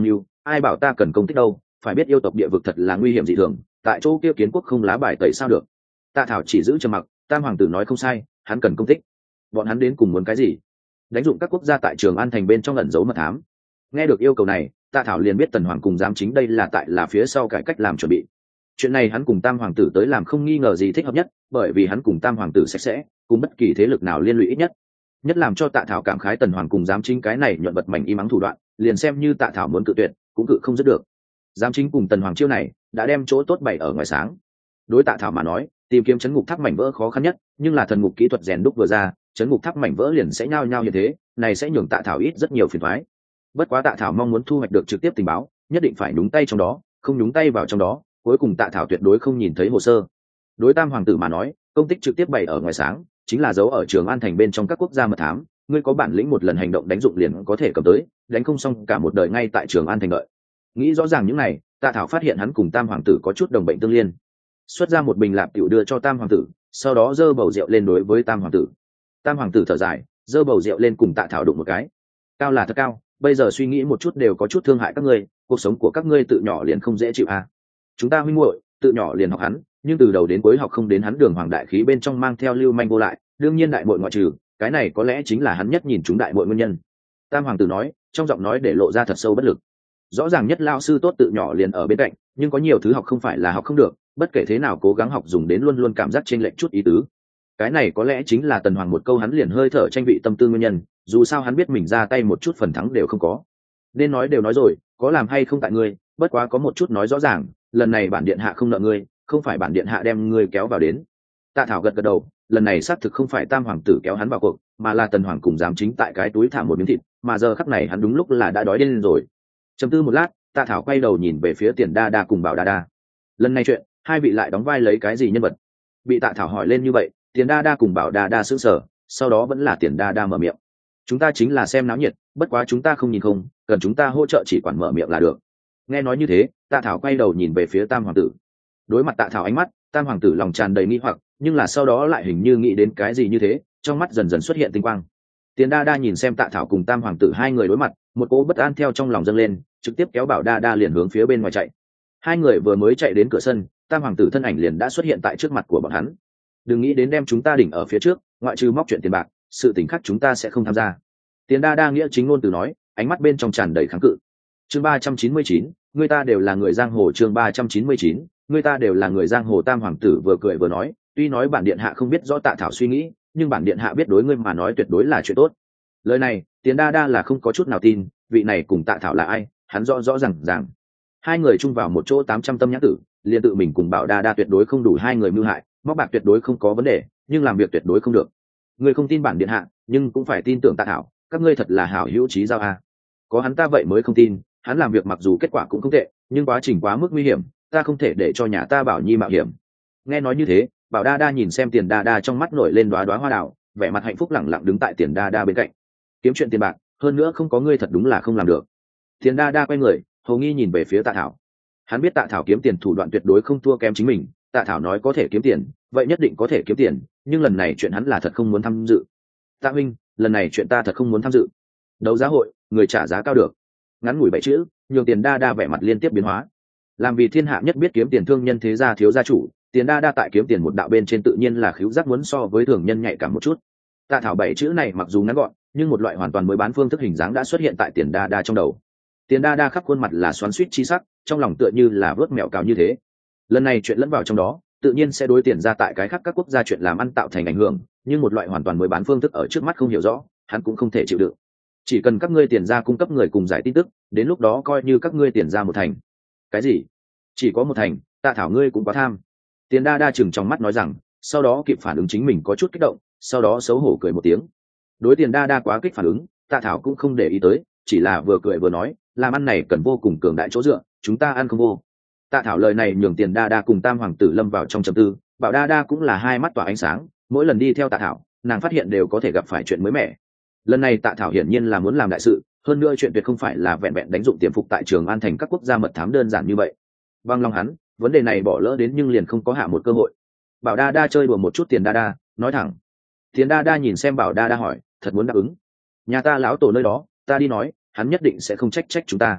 ai bảo ta cần công tích đâu, phải biết yêu tộc địa vực thật là nguy hiểm dị thường, tại chỗ kia kiến quốc không lá bài tẩy sao được. Tạ Thảo chỉ giữ trầm mặc. Tam hoàng tử nói không sai, hắn cần công tích. Bọn hắn đến cùng muốn cái gì? Đánh dụng các quốc gia tại Trường An thành bên trong ẩn giấu mật thám. Nghe được yêu cầu này, Tạ Thảo liền biết Tần Hoàng cùng giám chính đây là tại phía sau cải cách làm chuẩn bị. Chuyện này hắn cùng Tam hoàng tử tới làm không nghi ngờ gì thích hợp nhất, bởi vì hắn cùng Tam hoàng tử sạch sẽ, cùng bất kỳ thế lực nào liên lụy ít nhất. Nhất làm cho Tạ Thảo cảm khái Tần Hoàng cùng giám chính cái này nhuận vật mảnh y mắng thủ đoạn, liền xem như Tạ Thảo muốn cự tuyệt, cũng cự không dứt được. Giám chính cùng Tần Hoàng chiêu này đã đem chỗ tốt bày ở ngoài sáng. Đối Tạ Thảo mà nói, tìm kiếm chấn ngục tháp mảnh vỡ khó khăn nhất, nhưng là thần ngục kỹ thuật rèn đúc vừa ra, chấn ngục tháp mảnh vỡ liền sẽ nhao nhao như thế, này sẽ nhường Tạ Thảo ít rất nhiều phiền toái. Bất quá Tạ Thảo mong muốn thu hoạch được trực tiếp tình báo, nhất định phải nhúng tay trong đó, không nhúng tay vào trong đó, cuối cùng Tạ Thảo tuyệt đối không nhìn thấy hồ sơ. Đối Tam hoàng tử mà nói, công tích trực tiếp bày ở ngoài sáng, chính là giấu ở Trường An thành bên trong các quốc gia mật thám, ngươi có bản lĩnh một lần hành động đánh dụng liền có thể cầm tới, đánh không xong cả một đời ngay tại Trường An thành đợi. Nghĩ rõ ràng những này, Tạ Thảo phát hiện hắn cùng Tam hoàng tử có chút đồng bệnh tương liên. Xuất ra một bình lạp tiểu đưa cho Tam hoàng tử, sau đó giơ bầu rượu lên đối với Tam hoàng tử. Tam hoàng tử thở dài, giơ bầu rượu lên cùng Tạ Thảo đụng một cái. Cao là thật cao, bây giờ suy nghĩ một chút đều có chút thương hại các ngươi, cuộc sống của các ngươi tự nhỏ liền không dễ chịu à. Chúng ta huynh muội tự nhỏ liền học hắn, nhưng từ đầu đến cuối học không đến hắn đường hoàng đại khí bên trong mang theo lưu manh vô lại, đương nhiên đại muội ngoại trừ, cái này có lẽ chính là hắn nhất nhìn chúng đại muội nguyên nhân. Tam hoàng tử nói, trong giọng nói để lộ ra thật sâu bất lực. Rõ ràng nhất lao sư tốt tự nhỏ liền ở bên cạnh, nhưng có nhiều thứ học không phải là học không được, bất kể thế nào cố gắng học dùng đến luôn luôn cảm giác chênh lệch chút ý tứ. Cái này có lẽ chính là Tần Hoàng một câu hắn liền hơi thở tranh vị tâm tư nguyên nhân, dù sao hắn biết mình ra tay một chút phần thắng đều không có. Nên nói đều nói rồi, có làm hay không tại ngươi, bất quá có một chút nói rõ ràng, lần này bản điện hạ không nợ ngươi, không phải bản điện hạ đem ngươi kéo vào đến. Tạ Thảo gật gật đầu, lần này xác thực không phải Tam hoàng tử kéo hắn vào cuộc, mà là Tần Hoàng cùng giám chính tại cái túi thả một miếng thịt, mà giờ khắc này hắn đúng lúc là đã đói điên rồi. Trầm tư một lát, Tạ Thảo quay đầu nhìn về phía Tiền Đa Đa cùng Bảo Đa Đa. Lần này chuyện, hai vị lại đóng vai lấy cái gì nhân vật? Bị Tạ Thảo hỏi lên như vậy, Tiền Đa Đa cùng Bảo Đa Đa sững sờ, sau đó vẫn là Tiền Đa Đa mở miệng. Chúng ta chính là xem náo nhiệt, bất quá chúng ta không nhìn không, cần chúng ta hỗ trợ chỉ quản mở miệng là được. Nghe nói như thế, Tạ Thảo quay đầu nhìn về phía Tam hoàng tử. Đối mặt Tạ Thảo ánh mắt, Tam hoàng tử lòng tràn đầy nghi hoặc, nhưng là sau đó lại hình như nghĩ đến cái gì như thế, trong mắt dần dần xuất hiện tinh quang. Tiền Đa Đa nhìn xem Tạ Thảo cùng Tam hoàng tử hai người đối mặt, một cỗ bất an theo trong lòng dâng lên, trực tiếp kéo Bảo Đa Đa liền hướng phía bên ngoài chạy. Hai người vừa mới chạy đến cửa sân, Tam hoàng tử thân ảnh liền đã xuất hiện tại trước mặt của bọn hắn. Đừng nghĩ đến đem chúng ta đỉnh ở phía trước, ngoại trừ móc chuyện tiền bạc, sự tình khác chúng ta sẽ không tham gia. Tiền Đa Đa nghĩa chính ngôn từ nói, ánh mắt bên trong tràn đầy kháng cự. Chương 399, người ta đều là người giang hồ. Chương 399, người ta đều là người giang hồ. Tam hoàng tử vừa cười vừa nói, tuy nói bản điện hạ không biết rõ Tạ Thảo suy nghĩ, nhưng bản điện hạ biết đối ngươi mà nói tuyệt đối là chuyện tốt. Lời này, Tiền Đa Đa là không có chút nào tin, vị này cùng Tạ Thảo là ai, hắn rõ rõ ràng. Hai người chung vào một chỗ 800 tâm nhãn tử, liền tự mình cùng Bảo Đa Đa tuyệt đối không đủ hai người mưu hại, móc bạc tuyệt đối không có vấn đề, nhưng làm việc tuyệt đối không được. Ngươi không tin bản điện hạ, nhưng cũng phải tin tưởng Tạ Thảo, các ngươi thật là hảo hữu chí giao a. Có hắn ta vậy mới không tin, hắn làm việc mặc dù kết quả cũng không tệ, nhưng quá trình quá mức nguy hiểm, ta không thể để cho nhà ta Bảo Nhi mạo hiểm. Nghe nói như thế, Bảo Đa Đa nhìn xem Tiền Đa Đa trong mắt nổi lên đóa đóa hoa đào, vẻ mặt hạnh phúc lẳng lặng đứng tại Tiền Đa Đa bên cạnh. Kiếm chuyện tiền bạc, hơn nữa không có ngươi thật đúng là không làm được. Tiền Đa Đa quay người, hầu nghi nhìn về phía Tạ Thảo. Hắn biết Tạ Thảo kiếm tiền thủ đoạn tuyệt đối không thua kém chính mình, Tạ Thảo nói có thể kiếm tiền, vậy nhất định có thể kiếm tiền, nhưng lần này chuyện hắn là thật không muốn tham dự. Tạ huynh, lần này chuyện ta thật không muốn tham dự. Đấu giá hội, người trả giá cao được. Ngắn ngủi 7 chữ, nhường Tiền Đa Đa vẻ mặt liên tiếp biến hóa. Làm vì thiên hạ nhất biết kiếm tiền thương nhân thế gia thiếu gia chủ, Tiền Đa Đa tại kiếm tiền một đạo bên trên tự nhiên là khứu giác muốn so với thường nhân nhạy cảm một chút. Tạ Thảo 7 chữ này mặc dù ngắn gọn, nhưng một loại hoàn toàn mới bán phương thức hình dáng đã xuất hiện tại Tiền Đa Đa trong đầu. Tiền Đa Đa khắp khuôn mặt là xoắn xuýt chi sắc, trong lòng tựa như là vớt mẹo cào như thế. Lần này chuyện lẫn vào trong đó, tự nhiên sẽ đối Tiền ra tại cái khác các quốc gia chuyện làm ăn tạo thành ảnh hưởng, nhưng một loại hoàn toàn mới bán phương thức ở trước mắt không hiểu rõ, hắn cũng không thể chịu đựng. Chỉ cần các ngươi Tiền ra cung cấp người cùng giải tin tức, đến lúc đó coi như các ngươi Tiền ra một thành. Cái gì? Chỉ có một thành? Tạ Thảo ngươi cũng quá tham. Tiền Đa Đa chừng trong mắt nói rằng, sau đó kịp phản ứng chính mình có chút kích động, sau đó xấu hổ cười một tiếng. Đối Tiền Đa Đa quá kích phản ứng, Tạ Thảo cũng không để ý tới, chỉ là vừa cười vừa nói, làm ăn này cần vô cùng cường đại chỗ dựa, chúng ta ăn không vô. Tạ Thảo lời này nhường Tiền Đa Đa cùng Tam hoàng tử lâm vào trong trầm tư, Bảo Đa Đa cũng là hai mắt tỏa ánh sáng, mỗi lần đi theo Tạ Thảo, nàng phát hiện đều có thể gặp phải chuyện mới mẻ. Lần này Tạ Thảo hiển nhiên là muốn làm đại sự, hơn nữa chuyện tuyệt không phải là vẹn vẹn đánh dụng tiềm phục tại Trường An thành các quốc gia mật thám đơn giản như vậy. Vâng lòng hắn, vấn đề này bỏ lỡ đến nhưng liền không có hạ một cơ hội. Bảo Đa Đa chơi đùa một chút Tiền Đa Đa, nói thẳng. Tiền Đa Đa nhìn xem Bảo Đa Đa hỏi, thật muốn đáp ứng? Nhà ta lão tổ nơi đó, ta đi nói, hắn nhất định sẽ không trách chúng ta.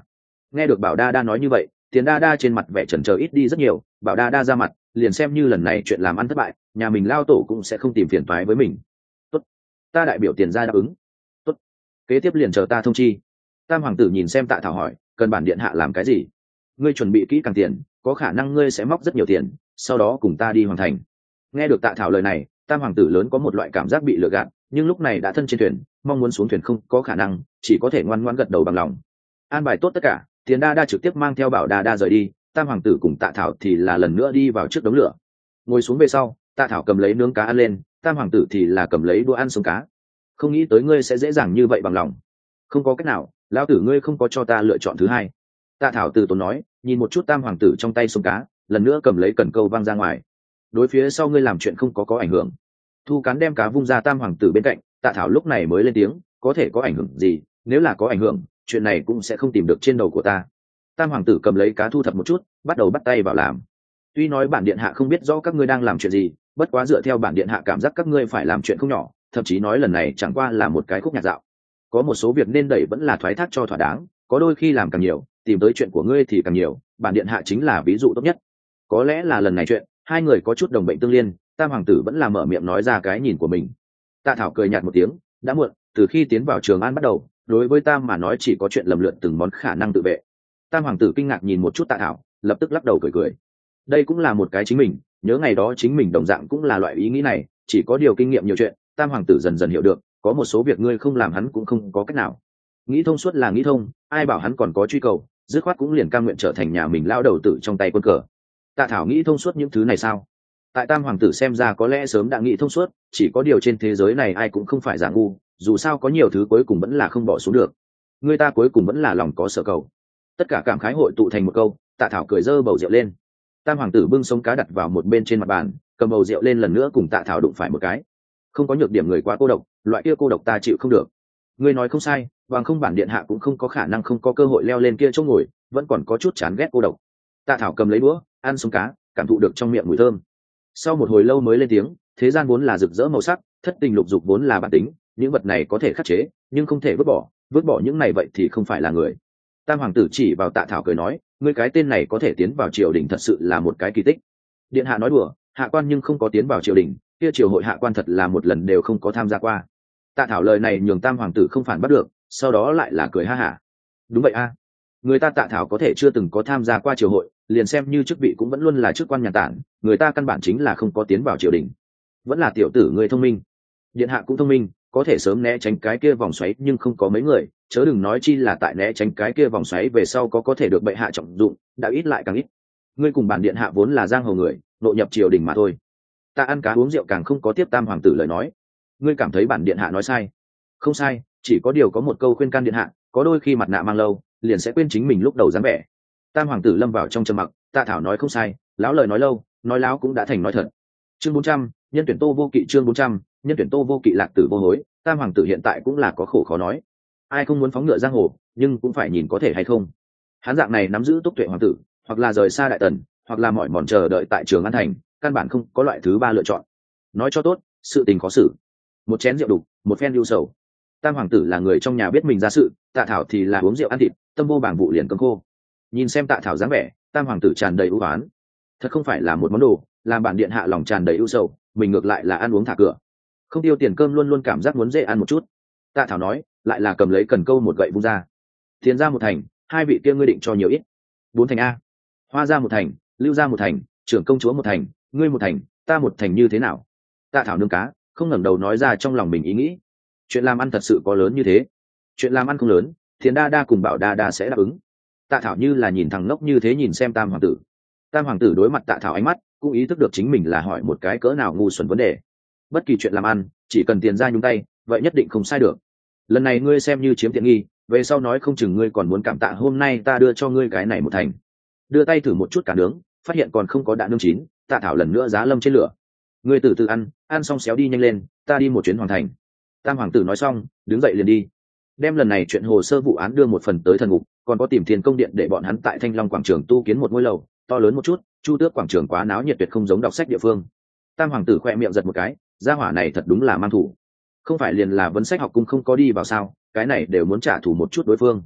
Nghe được Bảo Đa Đa nói như vậy, Tiền Đa Đa trên mặt vẻ chần chờ ít đi rất nhiều. Bảo Đa Đa ra mặt, liền xem như lần này chuyện làm ăn thất bại, nhà mình lao tổ cũng sẽ không tìm phiền toái với mình. Tốt, ta đại biểu Tiền gia đáp ứng. Tốt, kế tiếp liền chờ ta thông chi. Tam hoàng tử nhìn xem Tạ Thảo hỏi, cần bản điện hạ làm cái gì? Ngươi chuẩn bị kỹ càng tiền, có khả năng ngươi sẽ móc rất nhiều tiền, sau đó cùng ta đi hoàn thành. Nghe được Tạ Thảo lời này, Tam hoàng tử lớn có một loại cảm giác bị lừa gạt, nhưng lúc này đã thân trên thuyền, mong muốn xuống thuyền không có khả năng, chỉ có thể ngoan ngoãn gật đầu bằng lòng. An bài tốt tất cả, Tiền Đa Đa trực tiếp mang theo Bảo Đa Đa rời đi, Tam hoàng tử cùng Tạ Thảo thì là lần nữa đi vào trước đống lửa. Ngồi xuống về sau, Tạ Thảo cầm lấy nướng cá ăn lên, Tam hoàng tử thì là cầm lấy đũa ăn sống cá. Không nghĩ tới ngươi sẽ dễ dàng như vậy bằng lòng. Không có cách nào, lão tử ngươi không có cho ta lựa chọn thứ hai. Tạ Thảo từ tốn nói, nhìn một chút Tam hoàng tử trong tay sống cá, lần nữa cầm lấy cần câu văng ra ngoài. Đối phía sau ngươi làm chuyện không có ảnh hưởng. Thu Cán đem cá vung ra Tam hoàng tử bên cạnh, Tạ Thảo lúc này mới lên tiếng, có thể có ảnh hưởng gì, nếu là có ảnh hưởng, chuyện này cũng sẽ không tìm được trên đầu của ta. Tam hoàng tử cầm lấy cá thu thập một chút, bắt đầu bắt tay vào làm. Tuy nói bản điện hạ không biết rõ các ngươi đang làm chuyện gì, bất quá dựa theo bản điện hạ cảm giác các ngươi phải làm chuyện không nhỏ, thậm chí nói lần này chẳng qua là một cái khúc nhạc dạo. Có một số việc nên đẩy vẫn là thoái thác cho thỏa đáng, có đôi khi làm càng nhiều, tìm tới chuyện của ngươi thì càng nhiều, bản điện hạ chính là ví dụ tốt nhất. Có lẽ là lần này chuyện, hai người có chút đồng bệnh tương liên, Tam hoàng tử vẫn là mở miệng nói ra cái nhìn của mình. Tạ Thảo cười nhạt một tiếng, đã muộn, từ khi tiến vào Trường An bắt đầu, đối với Tam mà nói chỉ có chuyện lầm lượn từng món khả năng tự vệ. Tam hoàng tử kinh ngạc nhìn một chút Tạ Thảo, lập tức lắc đầu cười. Đây cũng là một cái chính mình, nhớ ngày đó chính mình đồng dạng cũng là loại ý nghĩ này, chỉ có điều kinh nghiệm nhiều chuyện, Tam hoàng tử dần dần hiểu được, có một số việc ngươi không làm hắn cũng không có cách nào. Nghĩ thông suốt là nghĩ thông, ai bảo hắn còn có truy cầu, dứt khoát cũng liền cam nguyện trở thành nhà mình lao đầu tử trong tay quân cờ. Tạ Thảo nghĩ thông suốt những thứ này sao? Tại Tam hoàng tử xem ra có lẽ sớm đã nghĩ thông suốt, chỉ có điều trên thế giới này ai cũng không phải giả ngu, dù sao có nhiều thứ cuối cùng vẫn là không bỏ xuống được. Người ta cuối cùng vẫn là lòng có sở cầu. Tất cả cảm khái hội tụ thành một câu, Tạ Thảo cười dơ bầu rượu lên. Tam hoàng tử bưng sống cá đặt vào một bên trên mặt bàn, cầm bầu rượu lên lần nữa cùng Tạ Thảo đụng phải một cái. Không có nhược điểm người quá cô độc, loại kia cô độc ta chịu không được. Ngươi nói không sai, bằng không bản điện hạ cũng không có khả năng không có cơ hội leo lên kia chỗ ngồi, vẫn còn có chút chán ghét cô độc. Tạ Thảo cầm lấy đũa, ăn sống cá, cảm thụ được trong miệng mùi thơm. Sau một hồi lâu mới lên tiếng, thế gian vốn là rực rỡ màu sắc, thất tình lục dục vốn là bản tính, những vật này có thể khắc chế, nhưng không thể vứt bỏ những này vậy thì không phải là người. Tam hoàng tử chỉ vào Tạ Thảo cười nói, ngươi cái tên này có thể tiến vào triều đình thật sự là một cái kỳ tích. Điện hạ nói đùa, hạ quan nhưng không có tiến vào triều đình, kia triều hội hạ quan thật là một lần đều không có tham gia qua. Tạ Thảo lời này nhường Tam hoàng tử không phản bắt được, sau đó lại là cười ha hả. Đúng vậy a, người ta Tạ Thảo có thể chưa từng có tham gia qua triều hội, liền xem như chức vị cũng vẫn luôn là chức quan nhà tản, người ta căn bản chính là không có tiến vào triều đình. Vẫn là tiểu tử người thông minh. Điện hạ cũng thông minh, có thể sớm né tránh cái kia vòng xoáy nhưng không có mấy người, chớ đừng nói chi là tại né tránh cái kia vòng xoáy về sau có thể được bệ hạ trọng dụng, đã ít lại càng ít. Ngươi cùng bản điện hạ vốn là giang hồ người, nội nhập triều đình mà thôi. Ta ăn cá uống rượu càng không có tiếp Tam hoàng tử lời nói. Ngươi cảm thấy bản điện hạ nói sai? Không sai, chỉ có điều có một câu khuyên can điện hạ, có đôi khi mặt nạ mang lâu, liền sẽ quên chính mình lúc đầu dáng vẻ. Tam hoàng tử lâm vào trong trầm mặc, Tạ Thảo nói không sai, lão lời nói lâu, nói láo cũng đã thành nói thật. Chương 400, nhân tuyển Tô Vô Kỵ. Chương 400, nhân tuyển Tô Vô Kỵ. Lạc tử vô hối. Tam hoàng tử hiện tại cũng là có khổ khó nói. Ai không muốn phóng ngựa giang hồ, nhưng cũng phải nhìn có thể hay không. Hắn dạng này nắm giữ túc tuệ hoàng tử, hoặc là rời xa đại tần, hoặc là mỏi mòn chờ đợi tại Trường An thành, căn bản không có loại thứ ba lựa chọn. Nói cho tốt, sự tình khó xử. Một chén rượu đục, một phen ưu sầu. Tam hoàng tử là người trong nhà biết mình ra sự, Tạ Thảo thì là uống rượu ăn thịt, tâm vô bảng vụ liền cấm khô. Nhìn xem Tạ Thảo dáng vẻ, Tam hoàng tử tràn đầy ưu oán. Thật không phải là một món đồ, làm bản điện hạ lòng tràn đầy ưu sầu, mình ngược lại là ăn uống thả cửa, không tiêu tiền cơm, luôn luôn cảm giác muốn dễ ăn một chút. Tạ Thảo nói, lại là cầm lấy cần câu một gậy vung ra. Tiền ra một thành, hai vị kia ngươi định cho nhiều ít? 4 thành a. Hoa ra một thành, Lưu ra một thành, trưởng công chúa một thành, ngươi một thành, ta một thành như thế nào? Tạ Thảo nướng cá, không ngẩng đầu nói ra trong lòng mình ý nghĩ. Chuyện làm ăn thật sự có lớn như thế? Chuyện làm ăn không lớn, Thiền Đa Đa cùng Bảo Đa Đa sẽ đáp ứng. Tạ Thảo như là nhìn thằng ngốc như thế nhìn xem Tam hoàng tử. Tam hoàng tử đối mặt Tạ Thảo ánh mắt, cũng ý thức được chính mình là hỏi một cái cỡ nào ngu xuẩn vấn đề. Bất kỳ chuyện làm ăn, chỉ cần tiền ra nhúng tay, vậy nhất định không sai được. Lần này ngươi xem như chiếm tiện nghi, về sau nói không chừng ngươi còn muốn cảm tạ hôm nay ta đưa cho ngươi cái này một thành. Đưa tay thử một chút cả nướng, phát hiện còn không có đạn nướng chín, Tạ Thảo lần nữa giá lâm trên lửa. Ngươi từ từ ăn xong xéo đi nhanh lên, ta đi một chuyến hoàn thành. Tam hoàng tử nói xong, đứng dậy liền đi. Đem lần này chuyện hồ sơ vụ án đưa một phần tới thần ngục, còn có tìm Thiên Công Điện để bọn hắn tại Thanh Long quảng trường tu kiến một ngôi lầu to lớn một chút. Chu Tước quảng trường quá náo nhiệt, tuyệt không giống đọc sách địa phương. Tam hoàng tử khoe miệng giật một cái, gia hỏa này thật đúng là mang thủ. Không phải liền là vấn sách học cung không có đi vào sao, cái này đều muốn trả thù một chút đối phương.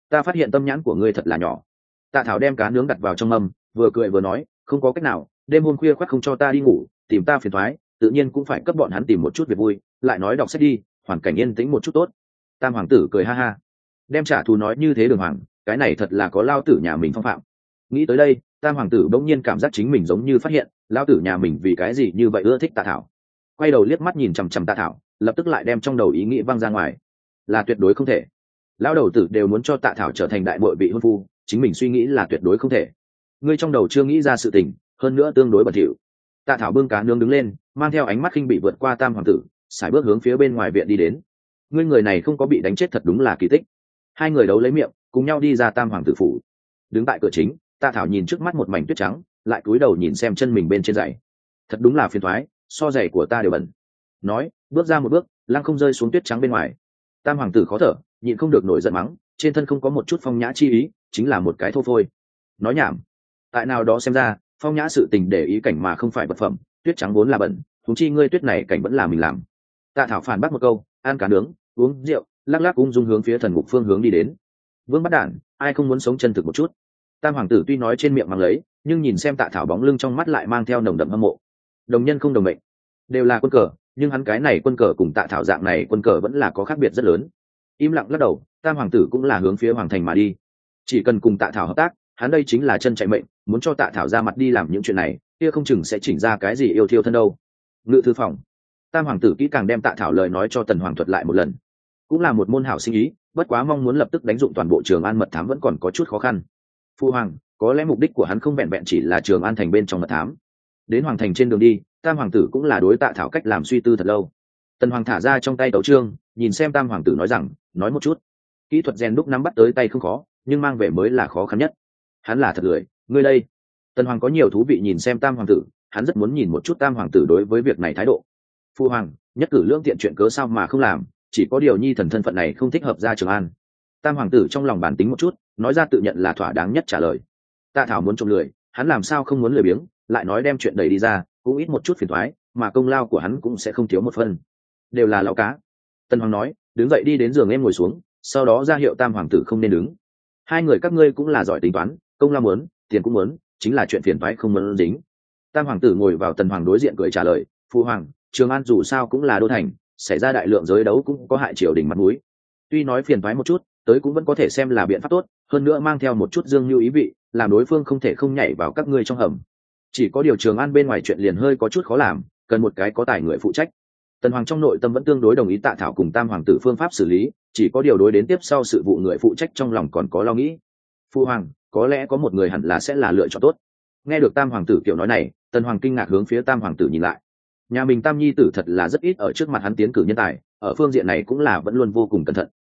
Ta phát hiện tâm nhãn của ngươi thật là nhỏ. Tạ Thảo đem cá nướng đặt vào trong mâm, vừa cười vừa nói, không có cách nào, đêm hôm khuya khoắt không cho ta đi ngủ, tìm ta phiền toái, tự nhiên cũng phải cấp bọn hắn tìm một chút việc vui, lại nói đọc sách đi, hoàn cảnh yên tĩnh một chút tốt. Tam hoàng tử cười ha ha, đem trả thù nói như thế đường hoàng, cái này thật là có lao tử nhà mình phong phạm. Nghĩ tới đây, Tam hoàng tử bỗng nhiên cảm giác chính mình giống như phát hiện, lao tử nhà mình vì cái gì như vậy ưa thích Tạ Thảo. Quay đầu liếc mắt nhìn chằm chằm Tạ Thảo, lập tức lại đem trong đầu ý nghĩ văng ra ngoài, là tuyệt đối không thể. Lão đầu tử đều muốn cho Tạ Thảo trở thành đại muội vị hôn phu, chính mình suy nghĩ là tuyệt đối không thể. Ngươi trong đầu chưa nghĩ ra sự tình, hơn nữa tương đối bẩn thỉu. Tạ Thảo bưng cá nướng đứng lên, mang theo ánh mắt khinh bị vượt qua Tam hoàng tử, sải bước hướng phía bên ngoài viện đi đến. Ngươi người này không có bị đánh chết thật đúng là kỳ tích. Hai người đấu lấy miệng, cùng nhau đi ra Tam hoàng tử phủ. Đứng tại cửa chính, Tạ Thảo nhìn trước mắt một mảnh tuyết trắng, lại cúi đầu nhìn xem chân mình bên trên giày. Thật đúng là phiền toái, so giày của ta đều bẩn. Nói, bước ra một bước, lăng không rơi xuống tuyết trắng bên ngoài. Tam hoàng tử khó thở, nhịn không được nổi giận mắng, trên thân không có một chút phong nhã chi ý, chính là một cái thô phôi. Nói nhảm. Tại nào đó xem ra, phong nhã sự tình để ý cảnh mà không phải vật phẩm, tuyết trắng vốn là bẩn, huống chi ngươi tuyết này cảnh vẫn là mình làm. Tạ Thảo phản bác một câu, ăn cá nướng, uống rượu, lắc lắc ung dung hướng phía thần ngục phương hướng đi đến. Vương bắt đản, ai không muốn sống chân thực một chút. Tam hoàng tử tuy nói trên miệng mang lấy, nhưng nhìn xem Tạ Thảo bóng lưng trong mắt lại mang theo nồng đậm hâm mộ. Đồng nhân không đồng mệnh, đều là quân cờ, nhưng hắn cái này quân cờ cùng Tạ Thảo dạng này quân cờ vẫn là có khác biệt rất lớn. Im lặng lắc đầu, Tam hoàng tử cũng là hướng phía hoàng thành mà đi. Chỉ cần cùng Tạ Thảo hợp tác, hắn đây chính là chân chạy mệnh, muốn cho Tạ Thảo ra mặt đi làm những chuyện này, kia không chừng sẽ chỉnh ra cái gì yêu thiêu thân đâu. Ngự thư phòng, Tam hoàng tử kỹ càng đem Tạ Thảo lời nói cho Tần Hoàng thuật lại một lần. Cũng là một môn hảo sinh ý, bất quá mong muốn lập tức đánh dụng toàn bộ Trường An mật thám vẫn còn có chút khó khăn. Phu hoàng, có lẽ mục đích của hắn không vẹn vẹn chỉ là Trường An thành bên trong mật thám. Đến hoàng thành trên đường đi, Tam hoàng tử cũng là đối Tạ Thảo cách làm suy tư thật lâu. Tần Hoàng thả ra trong tay tấu chương, nhìn xem Tam hoàng tử nói rằng, nói một chút. Kỹ thuật rèn đúc nắm bắt tới tay không khó, nhưng mang về mới là khó khăn nhất. Hắn là thật lười, ngươi đây. Tần Hoàng có nhiều thú vị nhìn xem Tam hoàng tử, hắn rất muốn nhìn một chút Tam hoàng tử đối với việc này thái độ. Phu hoàng, nhất cử lưỡng tiện chuyện cớ sao mà không làm, chỉ có điều nhi thần thân phận này không thích hợp ra Trường An. Tam hoàng tử trong lòng bản tính một chút, nói ra tự nhận là thỏa đáng nhất trả lời. Tạ Thảo muốn trộm lười, hắn làm sao không muốn lười biếng, lại nói đem chuyện đẩy đi ra, cũng ít một chút phiền toái, mà công lao của hắn cũng sẽ không thiếu một phần. Đều là lão cá. Tần Hoàng nói, đứng dậy đi đến giường em ngồi xuống, sau đó ra hiệu Tam hoàng tử không nên đứng. Hai người các ngươi cũng là giỏi tính toán, công lao muốn, tiền cũng muốn, chính là chuyện phiền toái không muốn dính. Tam hoàng tử ngồi vào Tần Hoàng đối diện cười trả lời, phụ hoàng, Trường An dù sao cũng là đô thành, xảy ra đại lượng giới đấu cũng có hại triều đình mặt mũi. Tuy nói phiền toái một chút, tới cũng vẫn có thể xem là biện pháp tốt, hơn nữa mang theo một chút dương như ý vị, làm đối phương không thể không nhảy vào các ngươi trong hầm. Chỉ có điều Trường An bên ngoài chuyện liền hơi có chút khó làm, cần một cái có tài người phụ trách. Tần Hoàng trong nội tâm vẫn tương đối đồng ý Tạ Thảo cùng Tam hoàng tử phương pháp xử lý, chỉ có điều đối đến tiếp sau sự vụ người phụ trách trong lòng còn có lo nghĩ. Phu hoàng, có lẽ có một người hẳn là sẽ là lựa chọn tốt. Nghe được Tam hoàng tử kiểu nói này, Tần Hoàng kinh ngạc hướng phía Tam hoàng tử nhìn lại. Nhà mình Tam nhi tử thật là rất ít ở trước mặt hắn tiến cử nhân tài, ở phương diện này cũng là vẫn luôn vô cùng cẩn thận.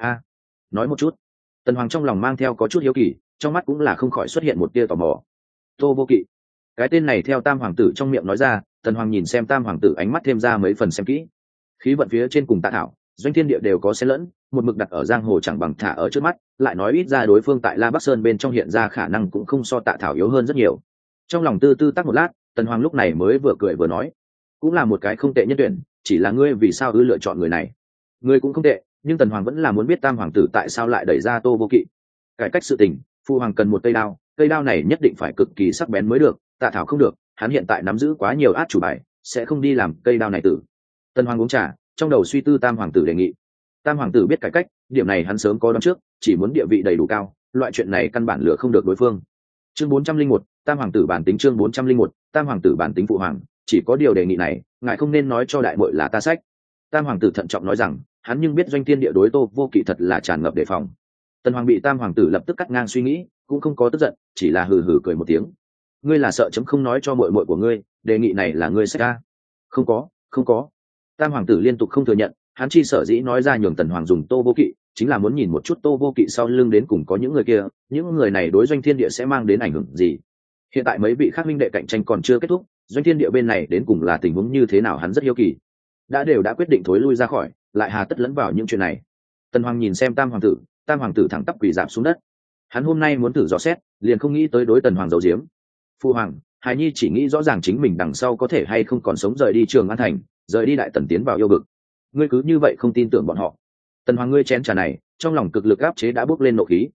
Nói một chút. Tần Hoàng trong lòng mang theo có chút hiếu kỳ, trong mắt cũng là không khỏi xuất hiện một tia tò mò. Tô Vô Kỵ. Cái tên này theo Tam hoàng tử trong miệng nói ra, Tần Hoàng nhìn xem Tam hoàng tử ánh mắt thêm ra mấy phần xem kỹ. Khí vận phía trên cùng Tạ Thảo, Doanh Thiên Địa đều có xen lẫn, một mực đặt ở giang hồ chẳng bằng thả ở trước mắt, lại nói ít ra đối phương tại La Bắc Sơn bên trong hiện ra khả năng cũng không so Tạ Thảo yếu hơn rất nhiều. Trong lòng tư tư tắc một lát, Tần Hoàng lúc này mới vừa cười vừa nói, cũng là một cái không tệ nhân tuyển, chỉ là ngươi vì sao ư lựa chọn người này. Ngươi cũng không tệ, nhưng Tần Hoàng vẫn là muốn biết Tam hoàng tử tại sao lại đẩy ra Tô Vô Kỵ. Cải cách sự tình, phu hoàng cần một cây đao này nhất định phải cực kỳ sắc bén mới được, Tạ Thảo không được, hắn hiện tại nắm giữ quá nhiều át chủ bài, sẽ không đi làm cây đao này tử. Tần Hoàng uống trà, trong đầu suy tư Tam hoàng tử đề nghị. Tam hoàng tử biết cải cách, điểm này hắn sớm có đoán trước, chỉ muốn địa vị đầy đủ cao, loại chuyện này căn bản lừa không được đối phương. Chương 401, Tam hoàng tử bản tính. Chương 401, Tam hoàng tử bản tính. Phụ hoàng, chỉ có điều đề nghị này, ngài không nên nói cho đại muội là ta sách. Tam hoàng tử thận trọng nói rằng, hắn nhưng biết Doanh Thiên Địa đối Tô Vô Kỵ thật là tràn ngập đề phòng. Tần Hoàng bị Tam hoàng tử lập tức cắt ngang suy nghĩ, cũng không có tức giận, chỉ là hừ hừ cười một tiếng. Ngươi là sợ chấm không nói cho muội muội của ngươi, đề nghị này là ngươi sách ra. Không có. Tam hoàng tử liên tục không thừa nhận, hắn chi sở dĩ nói ra nhường Tần Hoàng dùng Tô Vô Kỵ, chính là muốn nhìn một chút Tô Vô Kỵ sau lưng đến cùng có những người kia, những người này đối Doanh Thiên Địa sẽ mang đến ảnh hưởng gì. Hiện tại mấy vị khác huynh đệ cạnh tranh còn chưa kết thúc, Doanh Thiên Địa bên này đến cùng là tình huống như thế nào hắn rất hiếu kỳ. Đã quyết định thối lui ra khỏi, lại hà tất lẫn vào những chuyện này. Tần Hoàng nhìn xem Tam hoàng tử thẳng tắp quỳ rạp xuống đất. Hắn hôm nay muốn thử dò xét, liền không nghĩ tới đối Tần Hoàng giấu giếm. Phu hoàng, hài nhi chỉ nghĩ rõ ràng chính mình đằng sau có thể hay không còn sống rời đi Trường An thành, rời đi Đại Tần tiến vào yêu vực. Ngươi cứ như vậy không tin tưởng bọn họ. Tần Hoàng ngươi chén trà này, trong lòng cực lực áp chế đã bốc lên nộ khí,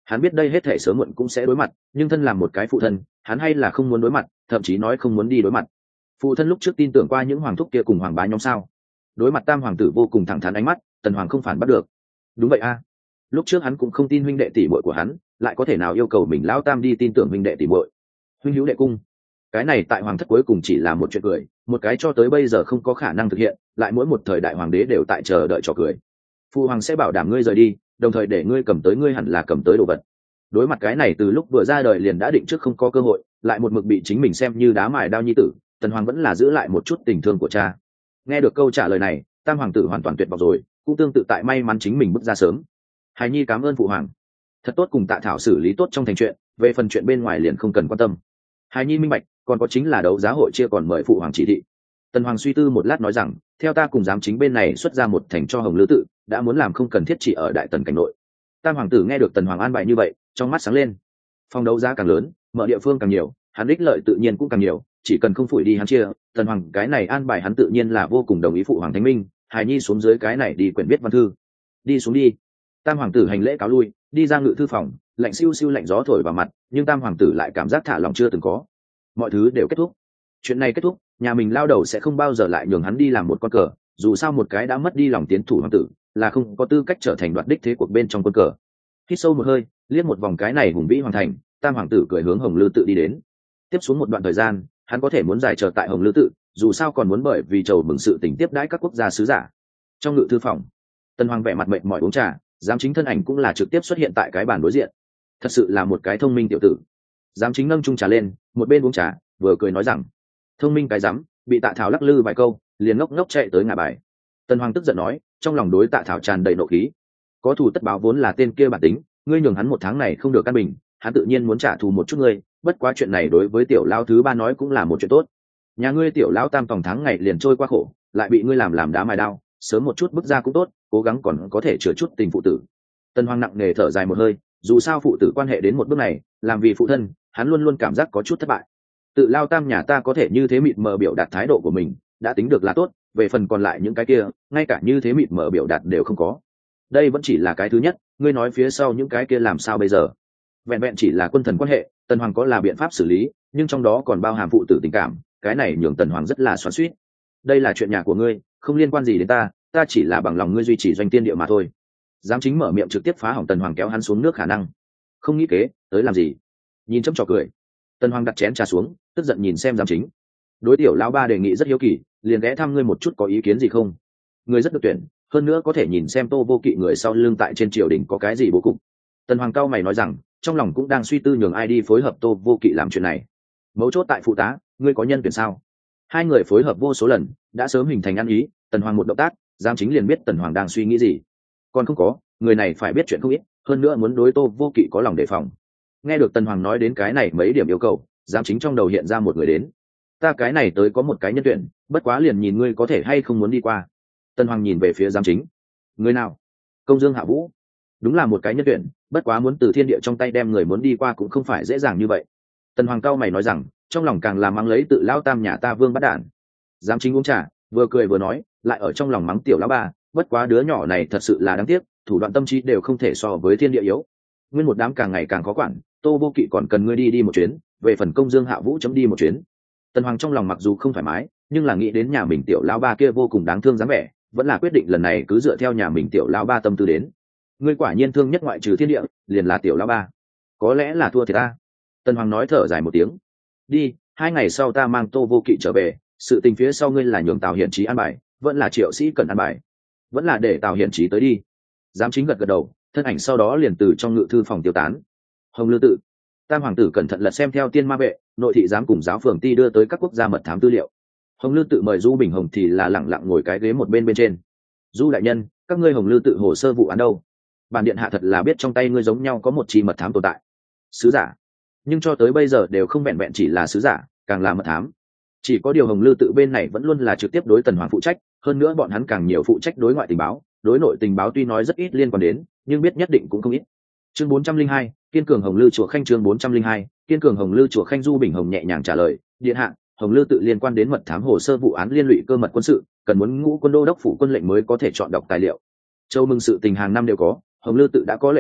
Hắn biết đây hết thể sớm muộn cũng sẽ đối mặt, nhưng thân làm một cái phụ thân, hắn hay là không muốn đối mặt, thậm chí nói không muốn đi đối mặt. Phụ thân lúc trước tin tưởng qua những hoàng thúc kia cùng hoàng bá nhóm sao? Đối mặt tam hoàng tử vô cùng thẳng thắn ánh mắt, Tần Hoàng không phản bắt được. Đúng vậy a, lúc trước hắn cũng không tin huynh đệ tỷ muội của hắn, lại có thể nào yêu cầu mình lão tam đi tin tưởng huynh đệ tỷ muội? Huynh hữu đệ cung, cái này tại hoàng thất cuối cùng chỉ là một chuyện cười, một cái cho tới bây giờ không có khả năng thực hiện, lại mỗi một thời đại hoàng đế đều tại chờ đợi trò cười. Phụ hoàng sẽ bảo đảm ngươi rời đi, đồng thời để ngươi cầm tới ngươi hẳn là cầm tới đồ vật. Đối mặt cái này từ lúc vừa ra đời liền đã định trước không có cơ hội, lại một mực bị chính mình xem như đá mài đao nhi tử, Tần Hoàng vẫn là giữ lại một chút tình thương của cha. Nghe được câu trả lời này, tam hoàng tử hoàn toàn tuyệt vọng rồi, cũng tương tự tại may mắn chính mình bước ra sớm. Hài nhi cảm ơn phụ hoàng, thật tốt cùng Tạ Thảo xử lý tốt trong thành chuyện, về phần chuyện bên ngoài liền không cần quan tâm. Hài nhi minh bạch, còn có chính là đấu giá hội chia còn mời phụ hoàng chỉ thị. Tần Hoàng suy tư một lát nói rằng, theo ta cùng giám chính bên này xuất ra một thành cho Hồng Lư tự, đã muốn làm không cần thiết chỉ ở Đại Tần cảnh nội. Tam hoàng tử nghe được Tần Hoàng an bài như vậy, trong mắt sáng lên. Phòng đấu giá càng lớn, mở địa phương càng nhiều, hắn ích lợi tự nhiên cũng càng nhiều, chỉ cần không phủi đi hắn chia, Tần Hoàng cái này an bài hắn tự nhiên là vô cùng đồng ý. Phụ hoàng thánh minh, hài nhi xuống dưới cái này đi quyển viết văn thư. Đi xuống đi. Tam hoàng tử hành lễ cáo lui, đi ra ngự thư phòng, lạnh siêu siêu lạnh gió thổi vào mặt, nhưng tam hoàng tử lại cảm giác thả lòng chưa từng có. Mọi thứ đều kết thúc. Chuyện này kết thúc, nhà mình lao đầu sẽ không bao giờ lại nhường hắn đi làm một con cờ, dù sao một cái đã mất đi lòng tiến thủ hoàng tử là không có tư cách trở thành đoạt đích thế cuộc bên trong quân cờ. Hít sâu một hơi, liếc một vòng cái này hùng vĩ hoàn thành, tam hoàng tử cười hướng Hồng Lư tự đi đến. Tiếp xuống một đoạn thời gian, hắn có thể muốn dài chờ tại Hồng Lư tự, dù sao còn muốn bởi vì chầu mừng sự tình tiếp đãi các quốc gia sứ giả. Trong ngự thư phòng, Tần Hoàng vẻ mặt mệt mỏi uống trà, giám chính thân ảnh cũng là trực tiếp xuất hiện tại cái bàn đối diện. Thật sự là một cái thông minh tiểu tử. Giám chính nâng chung trà lên, một bên uống trà, vừa cười nói rằng, thông minh cái rắm, bị Tạ Thảo lắc lư vài câu, liền ngốc ngốc chạy tới ngả bài. Tần Hoàng tức giận nói, trong lòng đối Tạ Thảo tràn đầy nộ khí. Có thù tất báo vốn là tên kia bản tính, ngươi nhường hắn một tháng này không được căn bình, hắn tự nhiên muốn trả thù một chút ngươi, bất quá chuyện này đối với tiểu lão thứ ba nói cũng là một chuyện tốt. Nhà ngươi tiểu lão tam tổng tháng ngày liền trôi qua khổ, lại bị ngươi làm đá mài đao, sớm một chút bước ra cũng tốt, cố gắng còn có thể chữa chút tình phụ tử. Tần Hoàng nặng nề thở dài một hơi, dù sao phụ tử quan hệ đến một bước này, làm vì phụ thân, hắn luôn luôn cảm giác có chút thất bại. Tự lao tam nhà ta có thể như thế mịt mờ biểu đạt thái độ của mình, đã tính được là tốt, về phần còn lại những cái kia, ngay cả như thế mịt mờ biểu đạt đều không có. Đây vẫn chỉ là cái thứ nhất, ngươi nói phía sau những cái kia làm sao bây giờ? Vẹn vẹn chỉ là quân thần quan hệ, Tần Hoàng có là biện pháp xử lý, nhưng trong đó còn bao hàm phụ tử tình cảm, cái này nhường Tần Hoàng rất là xoắn xuýt. Đây là chuyện nhà của ngươi, không liên quan gì đến ta, ta chỉ là bằng lòng ngươi duy trì doanh tiên địa mà thôi. Giám chính mở miệng trực tiếp phá hỏng Tần Hoàng kéo hắn xuống nước khả năng. Không nghĩ kế, tới làm gì? Nhìn châm trò cười. Tần Hoàng đặt chén trà xuống, tức giận nhìn xem giám chính. Đối tiểu lão ba đề nghị rất hiếu kỳ, liền ghé thăm ngươi một chút, có ý kiến gì không? Ngươi rất được tuyển, hơn nữa có thể nhìn xem Tô Vô Kỵ người sau lưng tại trên triều đình có cái gì bố cục. Tần Hoàng cao mày nói rằng, trong lòng cũng đang suy tư nhường ai đi phối hợp Tô Vô Kỵ làm chuyện này. Mấu chốt tại phụ tá, ngươi có nhân tuyển sao? Hai người phối hợp vô số lần, đã sớm hình thành ăn ý. Tần Hoàng một động tác, giám chính liền biết Tần Hoàng đang suy nghĩ gì. Còn không có, người này phải biết chuyện không ít, hơn nữa muốn đối Tô Vô Kỵ có lòng đề phòng. Nghe được Tần Hoàng nói đến cái này mấy điểm yêu cầu, giám chính trong đầu hiện ra một người đến. Ta cái này tới có một cái nhân tuyển, bất quá liền nhìn ngươi có thể hay không muốn đi qua. Tần Hoàng nhìn về phía giám chính. Người nào? Công Dương Hạ Vũ. Đúng là một cái nhân tuyển, bất quá muốn từ thiên địa trong tay đem người muốn đi qua cũng không phải dễ dàng như vậy. Tần Hoàng cao mày nói rằng, trong lòng càng là mắng lấy tự lao tam nhà ta Vương Bắt Đản. Giám chính uống trà, vừa cười vừa nói, lại ở trong lòng mắng tiểu lão ba, bất quá đứa nhỏ này thật sự là đáng tiếc, thủ đoạn tâm trí đều không thể so với thiên địa yếu. Nguyên một đám càng ngày càng khó quản, Tô Vô Kỵ còn cần ngươi đi một chuyến, về phần Công Dương Hạ Vũ chấm đi một chuyến. Tần Hoàng trong lòng mặc dù không thoải mái, nhưng là nghĩ đến nhà mình tiểu lão ba kia vô cùng đáng thương dáng vẻ, vẫn là quyết định lần này cứ dựa theo nhà mình tiểu lão ba tâm tư đến. Ngươi quả nhiên thương nhất ngoại trừ thiên địa, liền là tiểu lão ba. Có lẽ là thua thiệt ta. Tần Hoàng nói thở dài một tiếng. Đi, 2 ngày sau ta mang Tô Vô Kỵ trở về, sự tình phía sau ngươi là nhường Tào Hiển Trí an bài, vẫn là Triệu Sĩ cần an bài, vẫn là để Tào Hiển Trí tới đi. Giám chính gật gật đầu, thân ảnh sau đó liền từ trong ngự thư phòng tiêu tán. Hồng Lư tự, tam hoàng tử cẩn thận lật xem theo tiên ma vệ, nội thị giám cùng giáo phường ti đưa tới các quốc gia mật thám tư liệu. Hồng Lư tự mời Du Bình Hồng thì là lẳng lặng ngồi cái ghế một bên bên trên. Du đại nhân, các ngươi Hồng Lư tự hồ sơ vụ án đâu? Bản điện hạ thật là biết trong tay ngươi giống nhau có một chi mật thám tồn tại. Sứ giả, nhưng cho tới bây giờ đều không vẹn vẹn chỉ là sứ giả, càng là mật thám. Chỉ có điều Hồng Lư tự bên này vẫn luôn là trực tiếp đối Tần Hoàng phụ trách, hơn nữa bọn hắn càng nhiều phụ trách đối ngoại tình báo, đối nội tình báo tuy nói rất ít liên quan đến, nhưng biết nhất định cũng không ít. Chương 402, kiên cường Hồng Lư chùa Khanh. Chương 402, kiên cường Hồng Lư chùa Khanh. Du Bình Hồng nhẹ nhàng trả lời, điện hạ, Hồng Lư tự liên quan đến mật thám hồ sơ vụ án liên lụy cơ mật quân sự, cần muốn ngũ quân đô đốc phủ quân lệnh mới có thể chọn đọc tài liệu. Châu mừng sự tình hàng năm đều có, Hồng Lư tự đã có lệ cũ,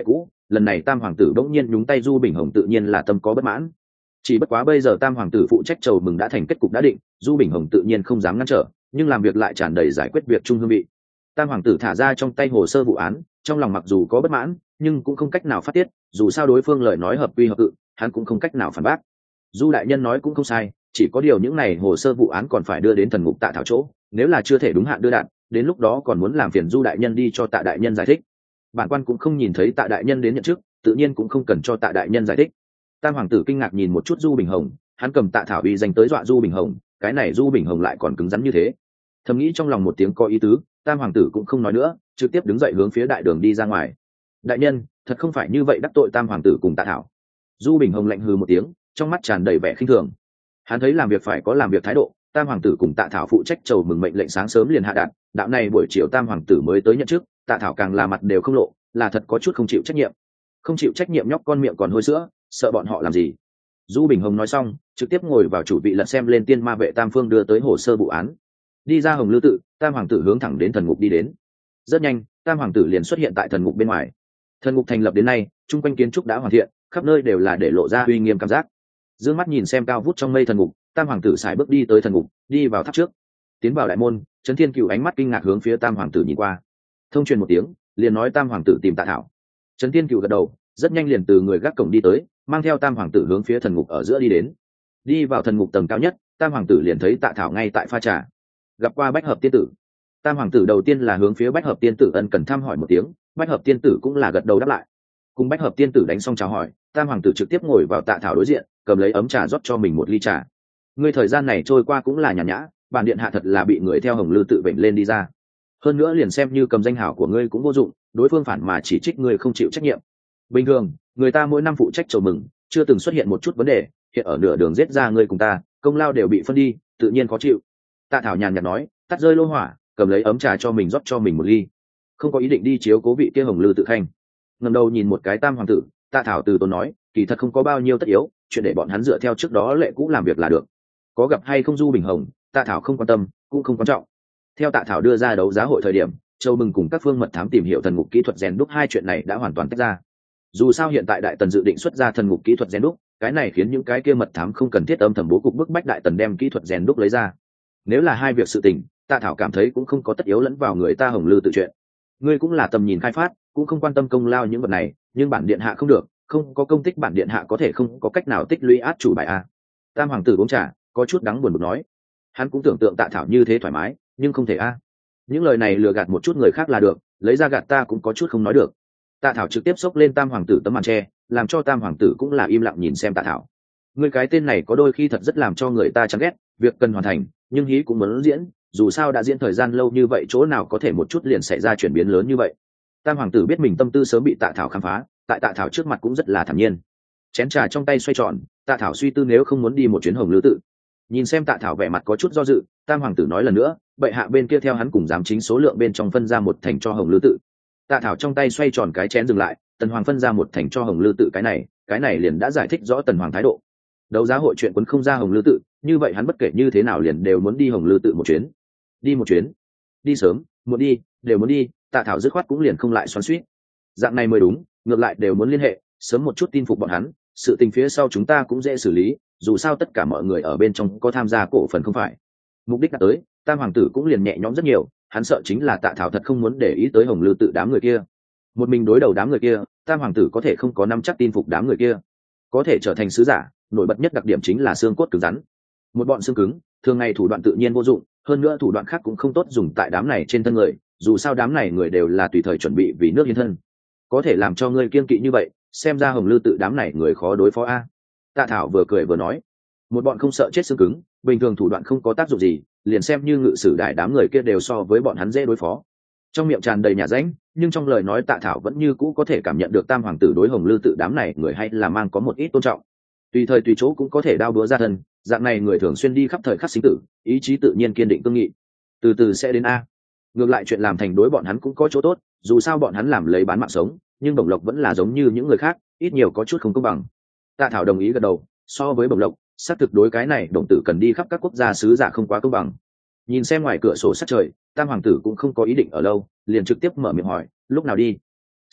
lần này tam hoàng tử bỗng nhiên nhúng tay Du Bình Hồng tự nhiên là tâm có bất mãn. Chỉ bất quá bây giờ tam hoàng tử phụ trách chầu mừng đã thành kết cục đã định, Du Bình Hồng tự nhiên không dám ngăn trở, nhưng làm việc lại tràn đầy giải quyết việc chung hương vị. Tam hoàng tử thả ra trong tay hồ sơ vụ án, trong lòng mặc dù có bất mãn nhưng cũng không cách nào phát tiết, dù sao đối phương lời nói hợp quy hợp tự, hắn cũng không cách nào phản bác. Du đại nhân nói cũng không sai, chỉ có điều những này hồ sơ vụ án còn phải đưa đến thần ngục Tạ Thảo chỗ, nếu là chưa thể đúng hạn đưa đạn, đến lúc đó còn muốn làm phiền Du đại nhân đi cho Tạ đại nhân giải thích. Bản quan cũng không nhìn thấy Tạ đại nhân đến nhận chức, tự nhiên cũng không cần cho Tạ đại nhân giải thích. Tam hoàng tử kinh ngạc nhìn một chút Du Bình Hồng, hắn cầm Tạ Thảo uy danh tới dọa Du Bình Hồng, cái này Du Bình Hồng lại còn cứng rắn như thế. Thầm nghĩ trong lòng một tiếng có ý tứ, tam hoàng tử cũng không nói nữa, trực tiếp đứng dậy hướng phía đại đường đi ra ngoài. Đại nhân, thật không phải như vậy đắc tội tam hoàng tử cùng Tạ Thảo. Du Bình Hồng lạnh hừ một tiếng, trong mắt tràn đầy vẻ khinh thường. Hắn thấy làm việc phải có làm việc thái độ, tam hoàng tử cùng Tạ Thảo phụ trách chầu mừng mệnh lệnh sáng sớm liền hạ đạt, đạo này buổi chiều tam hoàng tử mới tới nhận chức, Tạ Thảo càng là mặt đều không lộ, là thật có chút không chịu trách nhiệm. Không chịu trách nhiệm nhóc con miệng còn hôi sữa, sợ bọn họ làm gì. Du Bình Hồng nói xong, trực tiếp ngồi vào chủ vị lật xem lên tiên ma vệ tam phương đưa tới hồ sơ vụ án. Đi ra Hồng Lư tự, tam hoàng tử hướng thẳng đến thần ngục đi đến. Rất nhanh, tam hoàng tử liền xuất hiện tại thần ngục bên ngoài. Thần ngục thành lập đến nay, chung quanh kiến trúc đã hoàn thiện, khắp nơi đều là để lộ ra uy nghiêm cảm giác. Dương mắt nhìn xem cao vút trong mây thần ngục, tam hoàng tử sải bước đi tới thần ngục, đi vào tháp trước. Tiến vào đại môn, Trấn Thiên Cửu ánh mắt kinh ngạc hướng phía tam hoàng tử nhìn qua. Thông truyền một tiếng, liền nói tam hoàng tử tìm Tạ Thảo. Trấn Thiên Cửu gật đầu, rất nhanh liền từ người gác cổng đi tới, mang theo tam hoàng tử hướng phía thần ngục ở giữa đi đến. Đi vào thần ngục tầng cao nhất, tam hoàng tử liền thấy Tạ Thảo ngay tại pha trà. Gặp qua Bách Hợp tiên tử. Tam hoàng tử đầu tiên là hướng phía Bách Hợp tiên tử ân cần thăm hỏi một tiếng, Bách Hợp tiên tử cũng là gật đầu đáp lại. Cùng Bách Hợp tiên tử đánh xong chào hỏi, tam hoàng tử trực tiếp ngồi vào Tạ Thảo đối diện, cầm lấy ấm trà rót cho mình một ly trà. Ngươi thời gian này trôi qua cũng là nhàn nhã, bản điện hạ thật là bị người theo Hồng Lư tự vểnh lên đi ra. Hơn nữa liền xem như cầm danh hảo của ngươi cũng vô dụng, đối phương phản mà chỉ trích ngươi không chịu trách nhiệm. Bình thường, người ta mỗi năm phụ trách chầu mừng, chưa từng xuất hiện một chút vấn đề, hiện ở nửa đường giết ra ngươi cùng ta, công lao đều bị phân đi, tự nhiên khó chịu. Tạ Thảo nhàn nhạt nói, tắt rơi lô hỏa, cầm lấy ấm trà cho mình rót cho mình một ly. Không có ý định đi chiếu cố vị kia Hồng Lư tự khanh. Ngẩng đầu nhìn một cái tam hoàng tử, Tạ Thảo từ tốn nói, kỳ thật không có bao nhiêu tất yếu, chuyện để bọn hắn dựa theo trước đó lệ cũ làm việc là được. Có gặp hay không Du Bình Hồng, Tạ Thảo không quan tâm, cũng không quan trọng. Theo Tạ Thảo đưa ra đấu giá hội thời điểm, Châu Mừng cùng các phương mật thám tìm hiểu thần ngục kỹ thuật rèn đúc hai chuyện này đã hoàn toàn tách ra. Dù sao hiện tại Đại Tần dự định xuất ra thần ngục kỹ thuật rèn đúc, cái này khiến những cái kia mật thám không cần thiết âm thầm bố cục bức bách Đại Tần đem kỹ thuật rèn đúc lấy ra. Nếu là hai việc sự tình, Tạ Thảo cảm thấy cũng không có tất yếu lẫn vào người ta Hồng Lư tự chuyện. Ngươi cũng là tầm nhìn khai phát, cũng không quan tâm công lao những vật này, nhưng bản điện hạ không được, không có công tích bản điện hạ có thể không có cách nào tích lũy át chủ bài a. Tam hoàng tử uống trà, có chút đắng buồn bực nói. Hắn cũng tưởng tượng Tạ Thảo như thế thoải mái, nhưng không thể a. Những lời này lừa gạt một chút người khác là được, lấy ra gạt ta cũng có chút không nói được. Tạ Thảo trực tiếp xốc lên tam hoàng tử tấm màn tre, làm cho tam hoàng tử cũng là im lặng nhìn xem Tạ Thảo. Ngươi cái tên này có đôi khi thật rất làm cho người ta chán ghét, việc cần hoàn thành, nhưng hí cũng muốn diễn, dù sao đã diễn thời gian lâu như vậy chỗ nào có thể một chút liền xảy ra chuyển biến lớn như vậy. Tam hoàng tử biết mình tâm tư sớm bị Tạ Thảo khám phá, tại Tạ Thảo trước mặt cũng rất là thản nhiên. Chén trà trong tay xoay tròn, Tạ Thảo suy tư nếu không muốn đi một chuyến Hồng Lư tự. Nhìn xem Tạ Thảo vẻ mặt có chút do dự, tam hoàng tử nói lần nữa, bệ hạ bên kia theo hắn cùng giám chính số lượng bên trong phân ra một thành cho Hồng Lư tự. Tạ Thảo trong tay xoay tròn cái chén dừng lại, tần hoàng phân ra một thành cho Hồng Lư tự, cái này liền đã giải thích rõ tần hoàng thái độ. Đấu giá hội chuyện quấn không ra Hồng Lư tự, như vậy hắn bất kể như thế nào liền đều muốn đi Hồng Lư tự một chuyến. Đi một chuyến, đi sớm, muốn đi, đều muốn đi. Tạ Thảo dứt khoát cũng liền không lại xoắn xuýt. Dạng này mới đúng, ngược lại đều muốn liên hệ, sớm một chút tin phục bọn hắn, sự tình phía sau chúng ta cũng dễ xử lý, dù sao tất cả mọi người ở bên trong có tham gia cổ phần không phải. Mục đích đã tới, tam hoàng tử cũng liền nhẹ nhõm rất nhiều, hắn sợ chính là Tạ Thảo thật không muốn để ý tới Hồng Lư tự đám người kia. Một mình đối đầu đám người kia, tam hoàng tử có thể không có nắm chắc tin phục đám người kia. Có thể trở thành sứ giả, nổi bật nhất đặc điểm chính là xương cốt cứng rắn. Một bọn xương cứng, thường ngày thủ đoạn tự nhiên vô dụng, hơn nữa thủ đoạn khác cũng không tốt dùng tại đám này trên thân người, dù sao đám này người đều là tùy thời chuẩn bị vì nước hiến thân. Có thể làm cho ngươi kiên kỵ như vậy, xem ra Hồng Lư tự đám này người khó đối phó a. Tạ Thảo vừa cười vừa nói, một bọn không sợ chết xương cứng, bình thường thủ đoạn không có tác dụng gì, liền xem như ngự sử đại đám người kia đều so với bọn hắn dễ đối phó. Trong miệng tràn đầy nhà ránh, nhưng trong lời nói Tạ Thảo vẫn như cũ có thể cảm nhận được tam hoàng tử đối Hồng Lư tự đám này người hay là mang có một ít tôn trọng. Tùy thời tùy chỗ cũng có thể đao búa ra thân, dạng này người thường xuyên đi khắp thời khắc sinh tử, ý chí tự nhiên kiên định cương nghị. Từ từ sẽ đến a. Ngược lại chuyện làm thành đối bọn hắn cũng có chỗ tốt, dù sao bọn hắn làm lấy bán mạng sống, nhưng bổng lộc vẫn là giống như những người khác, ít nhiều có chút không công bằng. Tạ Thảo đồng ý gật đầu, so với bổng lộc, xác thực đối cái này đồng tử cần đi khắp các quốc gia sứ giả không quá công bằng. Nhìn xem ngoài cửa sổ sát trời, tam hoàng tử cũng không có ý định ở lâu, liền trực tiếp mở miệng hỏi, lúc nào đi?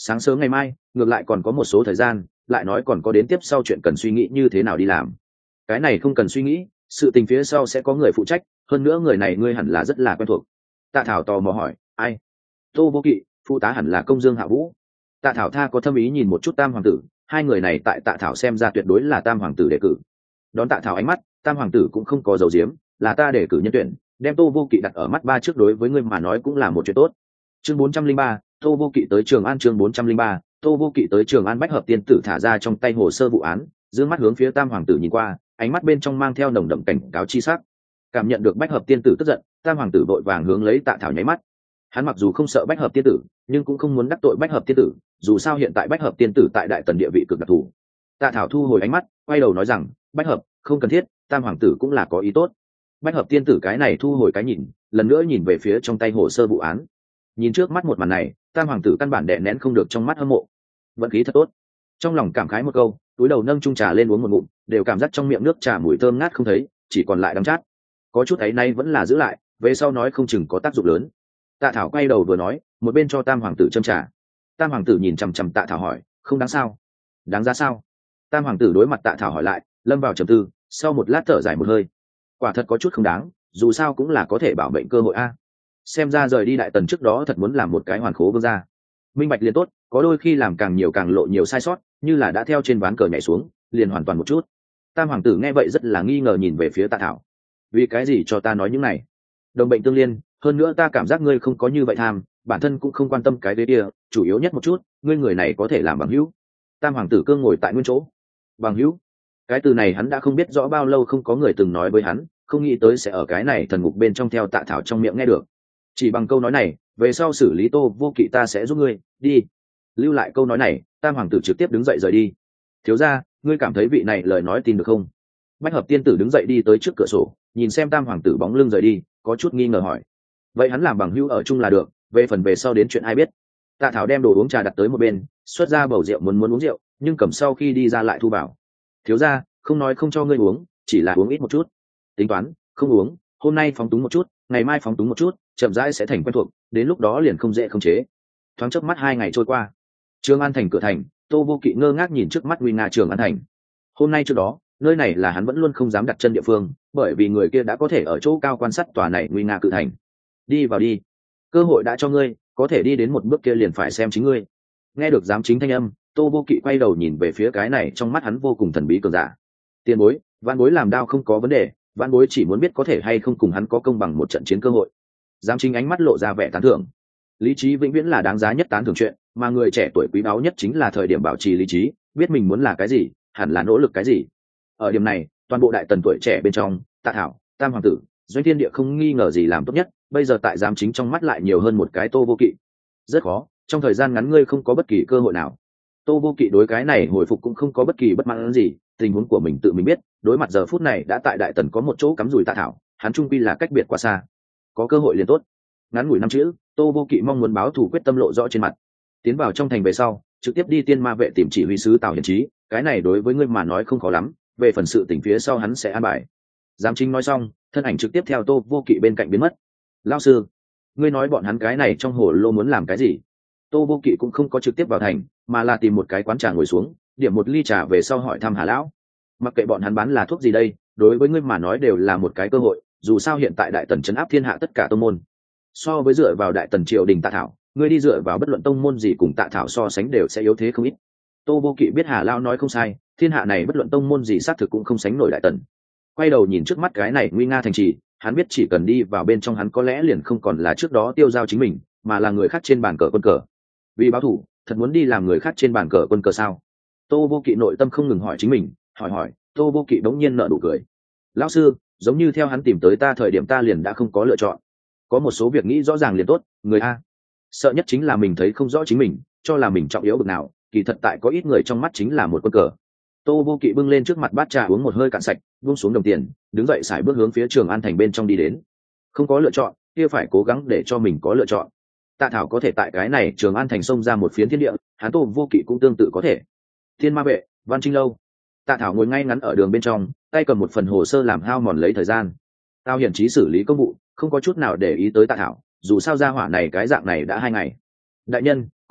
sáng sớm ngày mai ngược lại còn có một số thời gian, lại nói còn có đến tiếp sau chuyện cần suy nghĩ như thế nào đi làm. Cái này không cần suy nghĩ, sự tình phía sau sẽ có người phụ trách, hơn nữa người này ngươi hẳn là rất là quen thuộc. Tạ Thảo tò mò hỏi, ai? Tô Vô Kỵ, phụ tá hẳn là Công Dương Hạ Vũ. Tạ Thảo tha có thâm ý nhìn một chút Tam hoàng tử, hai người này tại Tạ Thảo xem ra tuyệt đối là Tam hoàng tử đề cử. Đón Tạ Thảo ánh mắt, Tam hoàng tử cũng không có dầu diếm, là ta đề cử nhân tuyển, đem Tô Vô Kỵ đặt ở mắt ba trước đối với ngươi mà nói cũng là một chuyện tốt. Chương 403, Tô Vô Kỵ tới Trường An. Chương 403, Tô Vô Kỵ tới Trường An. Bách hợp tiên tử thả ra trong tay hồ sơ vụ án, dương mắt hướng phía Tam hoàng tử nhìn qua, ánh mắt bên trong mang theo nồng đậm cảnh cáo chi sắc. Cảm nhận được Bách hợp tiên tử tức giận, Tam hoàng tử vội vàng hướng lấy Tạ Thảo nháy mắt. Hắn mặc dù không sợ Bách hợp tiên tử, nhưng cũng không muốn đắc tội Bách hợp tiên tử, dù sao hiện tại Bách hợp tiên tử tại Đại Tần địa vị cực đặc thù. Tạ Thảo thu hồi ánh mắt, quay đầu nói rằng, Bách hợp, không cần thiết, Tam hoàng tử cũng là có ý tốt. Bách hợp tiên tử cái này thu hồi cái nhìn, lần nữa nhìn về phía trong tay hồ sơ vụ án. Nhìn trước mắt một màn này, Tam hoàng tử căn bản đè nén không được trong mắt hâm mộ. Vận khí thật tốt. Trong lòng cảm khái một câu, túi đầu nâng chung trà lên uống một ngụm, đều cảm giác trong miệng nước trà mùi thơm ngát không thấy, chỉ còn lại đắng chát. Có chút ấy nay vẫn là giữ lại, về sau nói không chừng có tác dụng lớn. Tạ Thảo quay đầu vừa nói, một bên cho Tam hoàng tử châm trà. Tam hoàng tử nhìn chằm chằm Tạ Thảo hỏi, không đáng sao? Đáng ra sao? Tam hoàng tử đối mặt Tạ Thảo hỏi lại, lâm vào trầm tư, sau một lát thở dài một hơi. Quả thật có chút không đáng, dù sao cũng là có thể bảo mệnh cơ hội a. Xem ra rời đi Đại Tần trước đó thật muốn làm một cái hoàn khố vương gia. Minh bạch liền tốt, có đôi khi làm càng nhiều càng lộ nhiều sai sót, như là đã theo trên ván cờ nhảy xuống, liền hoàn toàn một chút. Tam hoàng tử nghe vậy rất là nghi ngờ nhìn về phía Tạ Thảo. Vì cái gì cho ta nói những này? Đồng bệnh tương liên, hơn nữa ta cảm giác ngươi không có như vậy tham, bản thân cũng không quan tâm cái đấy kia, chủ yếu nhất một chút, ngươi người này có thể làm bằng hữu. Tam hoàng tử cương ngồi tại nguyên chỗ. Bằng hữu? Cái từ này hắn đã không biết rõ bao lâu không có người từng nói với hắn, không nghĩ tới sẽ ở cái này thần ngục bên trong theo Tạ Thảo trong miệng nghe được. Chỉ bằng câu nói này, về sau xử lý Tô Vô Kỵ ta sẽ giúp ngươi, đi. Lưu lại câu nói này, Tam hoàng tử trực tiếp đứng dậy rời đi. Thiếu gia, ngươi cảm thấy vị này lời nói tin được không? Bách hợp tiên tử đứng dậy đi tới trước cửa sổ, nhìn xem Tam hoàng tử bóng lưng rời đi, có chút nghi ngờ hỏi. Vậy hắn làm bằng hữu ở chung là được, về phần về sau đến chuyện ai biết. Tạ Thảo đem đồ uống trà đặt tới một bên, xuất ra bầu rượu muốn uống rượu, nhưng cầm sau khi đi ra lại thu bảo. Thiếu gia, không nói không cho ngươi uống, chỉ là uống ít một chút. Tính toán, không uống, hôm nay phóng túng một chút, ngày mai phóng túng một chút, chậm rãi sẽ thành quen thuộc, đến lúc đó liền không dễ không chế. Thoáng chớp mắt 2 ngày trôi qua. Trường An thành cửa thành, Tô Vô Kỵ ngơ ngác nhìn trước mắt nguy nga Trường An thành. Hôm nay trước đó, nơi này là hắn vẫn luôn không dám đặt chân địa phương, bởi vì người kia đã có thể ở chỗ cao quan sát tòa này nguy nga cự thành. Đi vào đi, cơ hội đã cho ngươi, có thể đi đến một bước kia liền phải xem chính ngươi. Nghe được giám chính thanh âm, Tô Vô Kỵ quay đầu nhìn về phía cái này trong mắt hắn vô cùng thần bí cường giả. Tiền bối, Vạn Bối làm đao không có vấn đề, Vạn Bối chỉ muốn biết có thể hay không cùng hắn có công bằng một trận chiến cơ hội. Giám chính ánh mắt lộ ra vẻ tán thưởng. Lý trí vĩnh viễn là đáng giá nhất tán thưởng chuyện, mà người trẻ tuổi quý báu nhất chính là thời điểm bảo trì lý trí, biết mình muốn là cái gì, hẳn là nỗ lực cái gì. Ở điểm này, toàn bộ Đại Tần tuổi trẻ bên trong, Tạ Thảo, Tam hoàng tử, Doanh Thiên Địa không nghi ngờ gì làm tốt nhất, bây giờ tại giám chính trong mắt lại nhiều hơn một cái Tô Vô Kỵ. Rất khó, trong thời gian ngắn ngươi không có bất kỳ cơ hội nào. Tô Vô Kỵ đối cái này hồi phục cũng không có bất kỳ bất mãn gì, tình huống của mình tự mình biết, đối mặt giờ phút này đã tại Đại Tần có một chỗ cắm rủi Tạ Thảo, hắn trung quy là cách biệt quá xa. Có cơ hội liền tốt. Ngắn ngủi 5 chữ, Tô Vô Kỵ mong muốn báo thù quyết tâm lộ rõ trên mặt. Tiến vào trong thành về sau, trực tiếp đi Tiên Ma vệ tìm chỉ huy sứ Tào Hiển Chí, cái này đối với ngươi mà nói không khó lắm, về phần sự tình phía sau hắn sẽ an bài. Giám chính nói xong, thân ảnh trực tiếp theo Tô Vô Kỵ bên cạnh biến mất. Lão sư, ngươi nói bọn hắn cái này trong hồ lô muốn làm cái gì? Tô Vô Kỵ cũng không có trực tiếp vào thành, mà là tìm một cái quán trà ngồi xuống, điểm một ly trà về sau hỏi thăm Hà lão. Mặc kệ bọn hắn bán là thuốc gì đây, đối với ngươi mà nói đều là một cái cơ hội, dù sao hiện tại Đại Tần trấn áp thiên hạ tất cả tông môn. So với dựa vào Đại Tần triều đình Tạ Thảo, ngươi đi dựa vào bất luận tông môn gì cùng Tạ Thảo so sánh đều sẽ yếu thế không ít. Tô Vô Kỵ biết Hà lão nói không sai, thiên hạ này bất luận tông môn gì xác thực cũng không sánh nổi Đại Tần. Quay đầu nhìn trước mắt cái này nguy nga thành trì, hắn biết chỉ cần đi vào bên trong hắn có lẽ liền không còn là trước đó tiêu giao chính mình, mà là người khác trên bàn cờ quân cờ. Vì báo thủ, thật muốn đi làm người khác trên bàn cờ quân cờ sao? Tô Vô Kỵ nội tâm không ngừng hỏi chính mình, hỏi, Tô Vô Kỵ bỗng nhiên nở nụ cười. Lão sư, giống như theo hắn tìm tới ta thời điểm ta liền đã không có lựa chọn. Có một số việc nghĩ rõ ràng liền tốt, người a. Sợ nhất chính là mình thấy không rõ chính mình, cho là mình trọng yếu bực nào, kỳ thật tại có ít người trong mắt chính là một quân cờ. Tô Vô Kỵ bưng lên trước mặt bát trà uống một hơi cạn sạch, buông xuống đồng tiền, đứng dậy sải bước hướng phía Trường An thành bên trong đi đến. Không có lựa chọn, kia phải cố gắng để cho mình có lựa chọn. Tạ Thảo có thể tại cái này Trường An thành xông ra một phiến thiên địa, hắn Tô Vô Kỵ cũng tương tự có thể. Thiên Ma vệ, Văn Trinh lâu. Tạ Thảo ngồi ngay ngắn ở đường bên trong, tay cầm một phần hồ sơ làm hao mòn lấy thời gian. Tao Hiển Chí xử lý công vụ, không có chút nào để ý tới Tạ Thảo, dù sao gia hỏa này cái dạng này đã 2 ngày. Đại nhân,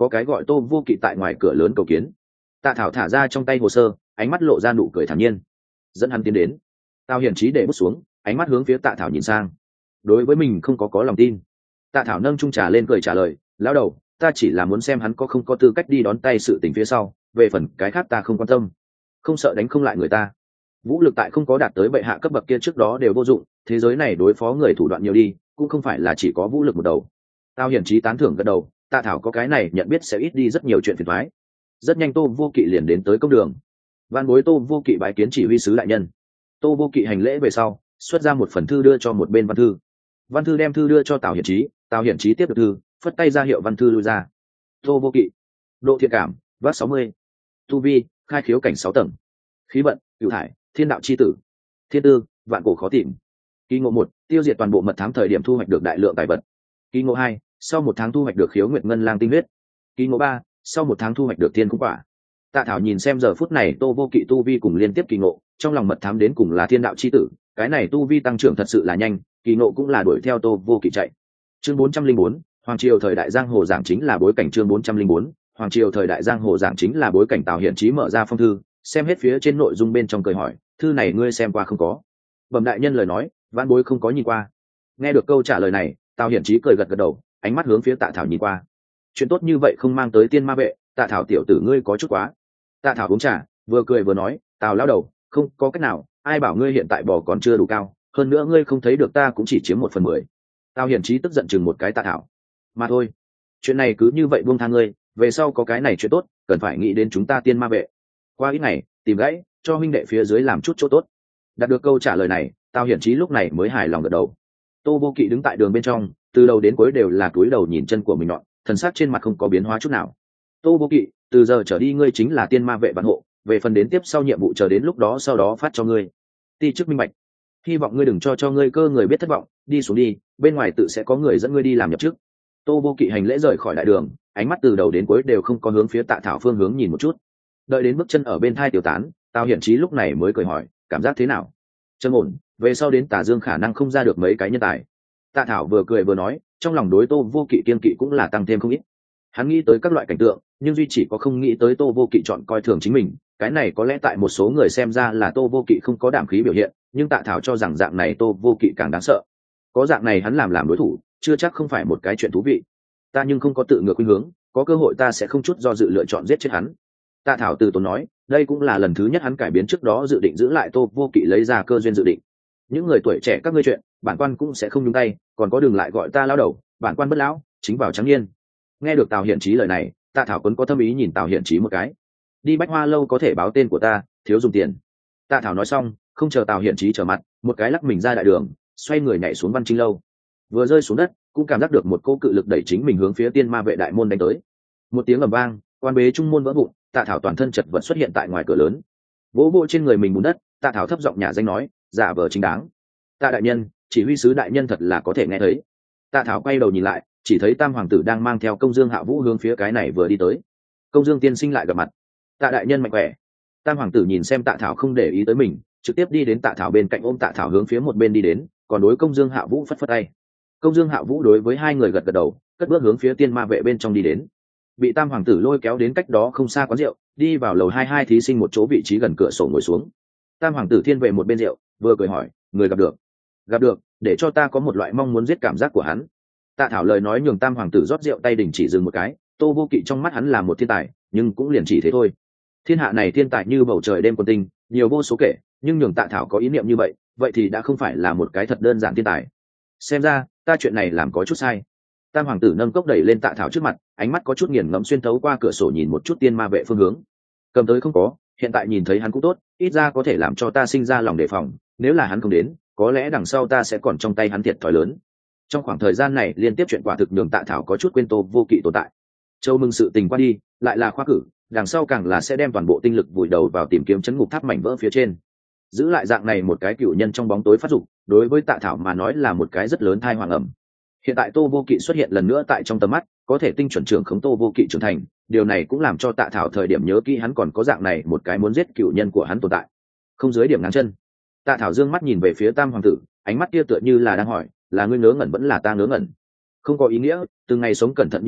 có cái gọi Tô Vô Kỵ tại ngoài cửa lớn cầu kiến. Tạ Thảo thả ra trong tay hồ sơ, ánh mắt lộ ra nụ cười thản nhiên, dẫn hắn tiến đến. Tào Hiển Chí để bút xuống, ánh mắt hướng phía Tạ Thảo nhìn sang. Đối với mình không có lòng tin. Tạ Thảo nâng chung trà lên cười trả lời, lão đầu, ta chỉ là muốn xem hắn có không có tư cách đi đón tay sự tình phía sau, về phần cái khác ta không quan tâm, không sợ đánh không lại người ta. Vũ lực tại không có đạt tới bệ hạ cấp bậc kia trước đó đều vô dụng, thế giới này đối phó người thủ đoạn nhiều đi, cũng không phải là chỉ có vũ lực một đầu. Tao Hiển Chí tán thưởng gật đầu, Tạ Thảo có cái này nhận biết sẽ ít đi rất nhiều chuyện phiền toái. Rất nhanh Tô Vô Kỵ liền đến tới công đường. Van bối Tô Vô Kỵ bái kiến chỉ huy sứ đại nhân. Tô Vô Kỵ hành lễ về sau, xuất ra một phần thư đưa cho một bên văn thư. Văn thư đem thư đưa cho Tào Hiển Chí, Tào Hiển Chí tiếp được thư, phất tay ra hiệu văn thư lui ra. Tô Vô Kỵ, độ thiện cảm, vác 60. Tu vi, khai khiếu cảnh 6 tầng. Khí vận, cửu thải, thiên đạo chi tử. Thiên tư, vạn cổ khó tìm. Kỳ ngộ 1, tiêu diệt toàn bộ mật thám thời điểm thu hoạch được đại lượng tài vật. Kỳ ngộ 2, sau 1 tháng thu hoạch được khiếu nguyệt ngân lang tinh huyết. Kỳ ngộ 3, sau 1 tháng thu hoạch được thiên khung quả. Tạ Thảo nhìn xem giờ phút này Tô Vô Kỵ tu vi cùng liên tiếp kỳ ngộ, trong lòng mật thám đến cùng là thiên đạo chi tử, cái này tu vi tăng trưởng thật sự là nhanh, kỳ ngộ cũng là đuổi theo Tô Vô Kỵ chạy. Chương 404, Hoàng triều thời đại giang hồ giảng chính là bối cảnh. Chương 404, Hoàng triều thời đại giang hồ giảng chính là bối cảnh. Tào Hiển Chí mở ra phong thư, xem hết phía trên nội dung bên trong cười hỏi, thư này ngươi xem qua không có? Bẩm đại nhân lời nói, vãn bối không có nhìn qua. Nghe được câu trả lời này, Tào Hiển Chí cười gật gật đầu, ánh mắt hướng phía Tạ Thảo nhìn qua. Chuyện tốt như vậy không mang tới tiên ma vệ, Tạ Thảo tiểu tử ngươi có chút quá. Tạ Thảo uống trà, vừa cười vừa nói, Tào lão đầu, không có cách nào, ai bảo ngươi hiện tại bò còn chưa đủ cao, hơn nữa ngươi không thấy được ta cũng chỉ chiếm 1/10. Tào Hiển Chí tức giận chừng một cái Tạ Thảo. Mà thôi, chuyện này cứ như vậy buông tha ngươi, về sau có cái này chuyện tốt, cần phải nghĩ đến chúng ta tiên ma vệ. Qua ít ngày, tìm gãy, cho huynh đệ phía dưới làm chút chỗ tốt. Đạt được câu trả lời này, Tào Hiển Chí lúc này mới hài lòng gật đầu. Tô Vô Kỵ đứng tại đường bên trong, từ đầu đến cuối đều là cúi đầu nhìn chân của mình nọn, thần sắc trên mặt không có biến hóa chút nào. Tô Vô Kỵ, từ giờ trở đi ngươi chính là tiên ma vệ bảo hộ, về phần đến tiếp sau nhiệm vụ chờ đến lúc đó sau đó phát cho ngươi. Ti chức minh bạch. Hy vọng ngươi đừng cho ngươi cơ người biết thất vọng, đi xuống đi, bên ngoài tự sẽ có người dẫn ngươi đi làm nhập chức. Tô Vô Kỵ hành lễ rời khỏi đại đường, ánh mắt từ đầu đến cuối đều không có hướng phía Tạ Thảo phương hướng nhìn một chút. Đợi đến bước chân ở bên thai tiêu tán, Tào Hiển Chí lúc này mới cười hỏi, cảm giác thế nào? Trầm ổn, về sau đến Tà Dương khả năng không ra được mấy cái nhân tài. Tạ Thảo vừa cười vừa nói, trong lòng đối Tô Vô Kỵ kiên kỵ cũng là tăng thêm không ít. Hắn nghĩ tới các loại cảnh tượng, nhưng duy chỉ có không nghĩ tới Tô Vô Kỵ chọn coi thường chính mình. Cái này có lẽ tại một số người xem ra là Tô Vô Kỵ không có đảm khí biểu hiện, nhưng Tạ Thảo cho rằng dạng này Tô Vô Kỵ càng đáng sợ. Có dạng này hắn làm đối thủ, chưa chắc không phải một cái chuyện thú vị. Ta nhưng không có tự ngược khuynh hướng, có cơ hội ta sẽ không chút do dự lựa chọn giết chết hắn. Tạ Thảo từ tốn nói, đây cũng là lần thứ nhất hắn cải biến trước đó dự định giữ lại Tô Vô Kỵ lấy ra cơ duyên dự định. Những người tuổi trẻ các ngươi chuyện, bản quan cũng sẽ không nhúng tay, còn có đừng lại gọi ta lão đầu, bản quan bất lão, chính vào trắng niên. Nghe được Tào Hiển Chí lời này, Tạ Thảo Quấn có thâm ý nhìn Tào Hiển Chí một cái. Đi Bách Hoa lâu có thể báo tên của ta, thiếu dùng tiền. Tạ Thảo nói xong, không chờ Tào Hiển Chí trở mặt, một cái lắc mình ra đại đường, xoay người nhảy xuống Văn Trinh lâu. Vừa rơi xuống đất, cũng cảm giác được một cỗ cự lực đẩy chính mình hướng phía tiên ma vệ đại môn đánh tới. Một tiếng ầm vang, quan bế trung môn vỡ vụn, Tạ Thảo toàn thân chật vật xuất hiện tại ngoài cửa lớn. Vỗ vỗ trên người mình bùn đất, Tạ Thảo thấp giọng nhả danh nói, giả vờ chính đáng. Tạ đại nhân, chỉ huy sứ đại nhân thật là có thể nghe thấy. Tạ Thảo quay đầu nhìn lại, chỉ thấy Tam hoàng tử đang mang theo Công Dương Hạ Vũ hướng phía cái này vừa đi tới. Công Dương tiên sinh lại gặp mặt. Tạ đại nhân mạnh khỏe. Tam hoàng tử nhìn xem Tạ Thảo không để ý tới mình, trực tiếp đi đến Tạ Thảo bên cạnh ôm Tạ Thảo hướng phía một bên đi đến, còn đối Công Dương Hạ Vũ phất phất tay. Công Dương Hạ Vũ đối với hai người gật gật đầu, cất bước hướng phía tiên ma vệ bên trong đi đến. Bị Tam hoàng tử lôi kéo đến cách đó không xa quán rượu, đi vào lầu 22 thí sinh một chỗ vị trí gần cửa sổ ngồi xuống. Tam hoàng tử thiên về một bên rượu, vừa cười hỏi, người gặp được? Gặp được, để cho ta có một loại mong muốn giết cảm giác của hắn. Tạ Thảo lời nói nhường Tam hoàng tử rót rượu tay đình chỉ dừng một cái. Tô Vô Kỵ trong mắt hắn là một thiên tài, nhưng cũng liền chỉ thế thôi. Thiên hạ này thiên tài như bầu trời đêm quân tinh, nhiều vô số kể, nhưng nhường Tạ Thảo có ý niệm như vậy, vậy thì đã không phải là một cái thật đơn giản thiên tài. Xem ra ta chuyện này làm có chút sai. Tam hoàng tử nâng cốc đẩy lên Tạ Thảo trước mặt, ánh mắt có chút nghiền ngẫm xuyên thấu qua cửa sổ nhìn một chút tiên ma vệ phương hướng. Cầm tới không có, hiện tại nhìn thấy hắn cũng tốt, ít ra có thể làm cho ta sinh ra lòng đề phòng, nếu là hắn không đến, có lẽ đằng sau ta sẽ còn trong tay hắn thiệt thòi lớn. Trong khoảng thời gian này liên tiếp chuyện quả thực nhường Tạ Thảo có chút quên Tô Vô Kỵ tồn tại. Châu mừng sự tình qua đi, lại là khoa cử, đằng sau càng là sẽ đem toàn bộ tinh lực vùi đầu vào tìm kiếm chấn ngục tháp mảnh vỡ phía trên. Giữ lại dạng này một cái cựu nhân trong bóng tối phát dục, đối với Tạ Thảo mà nói là một cái rất lớn tai hoàng ẩm. Hiện tại Tô Vô Kỵ xuất hiện lần nữa tại trong tầm mắt, có thể tinh chuẩn trưởng khống Tô Vô Kỵ trưởng thành, điều này cũng làm cho Tạ Thảo thời điểm nhớ kỹ hắn còn có dạng này một cái muốn giết cựu nhân của hắn tồn tại. Không dưới điểm ngáng chân. Tạ Thảo dương mắt nhìn về phía Tam hoàng tử, ánh mắt kia tựa như là đang hỏi, là ngươi ngớ ngẩn vẫn là ta ngớ ngẩn? Không có ý nghĩa, từng ngày sống cẩn thận như vậy,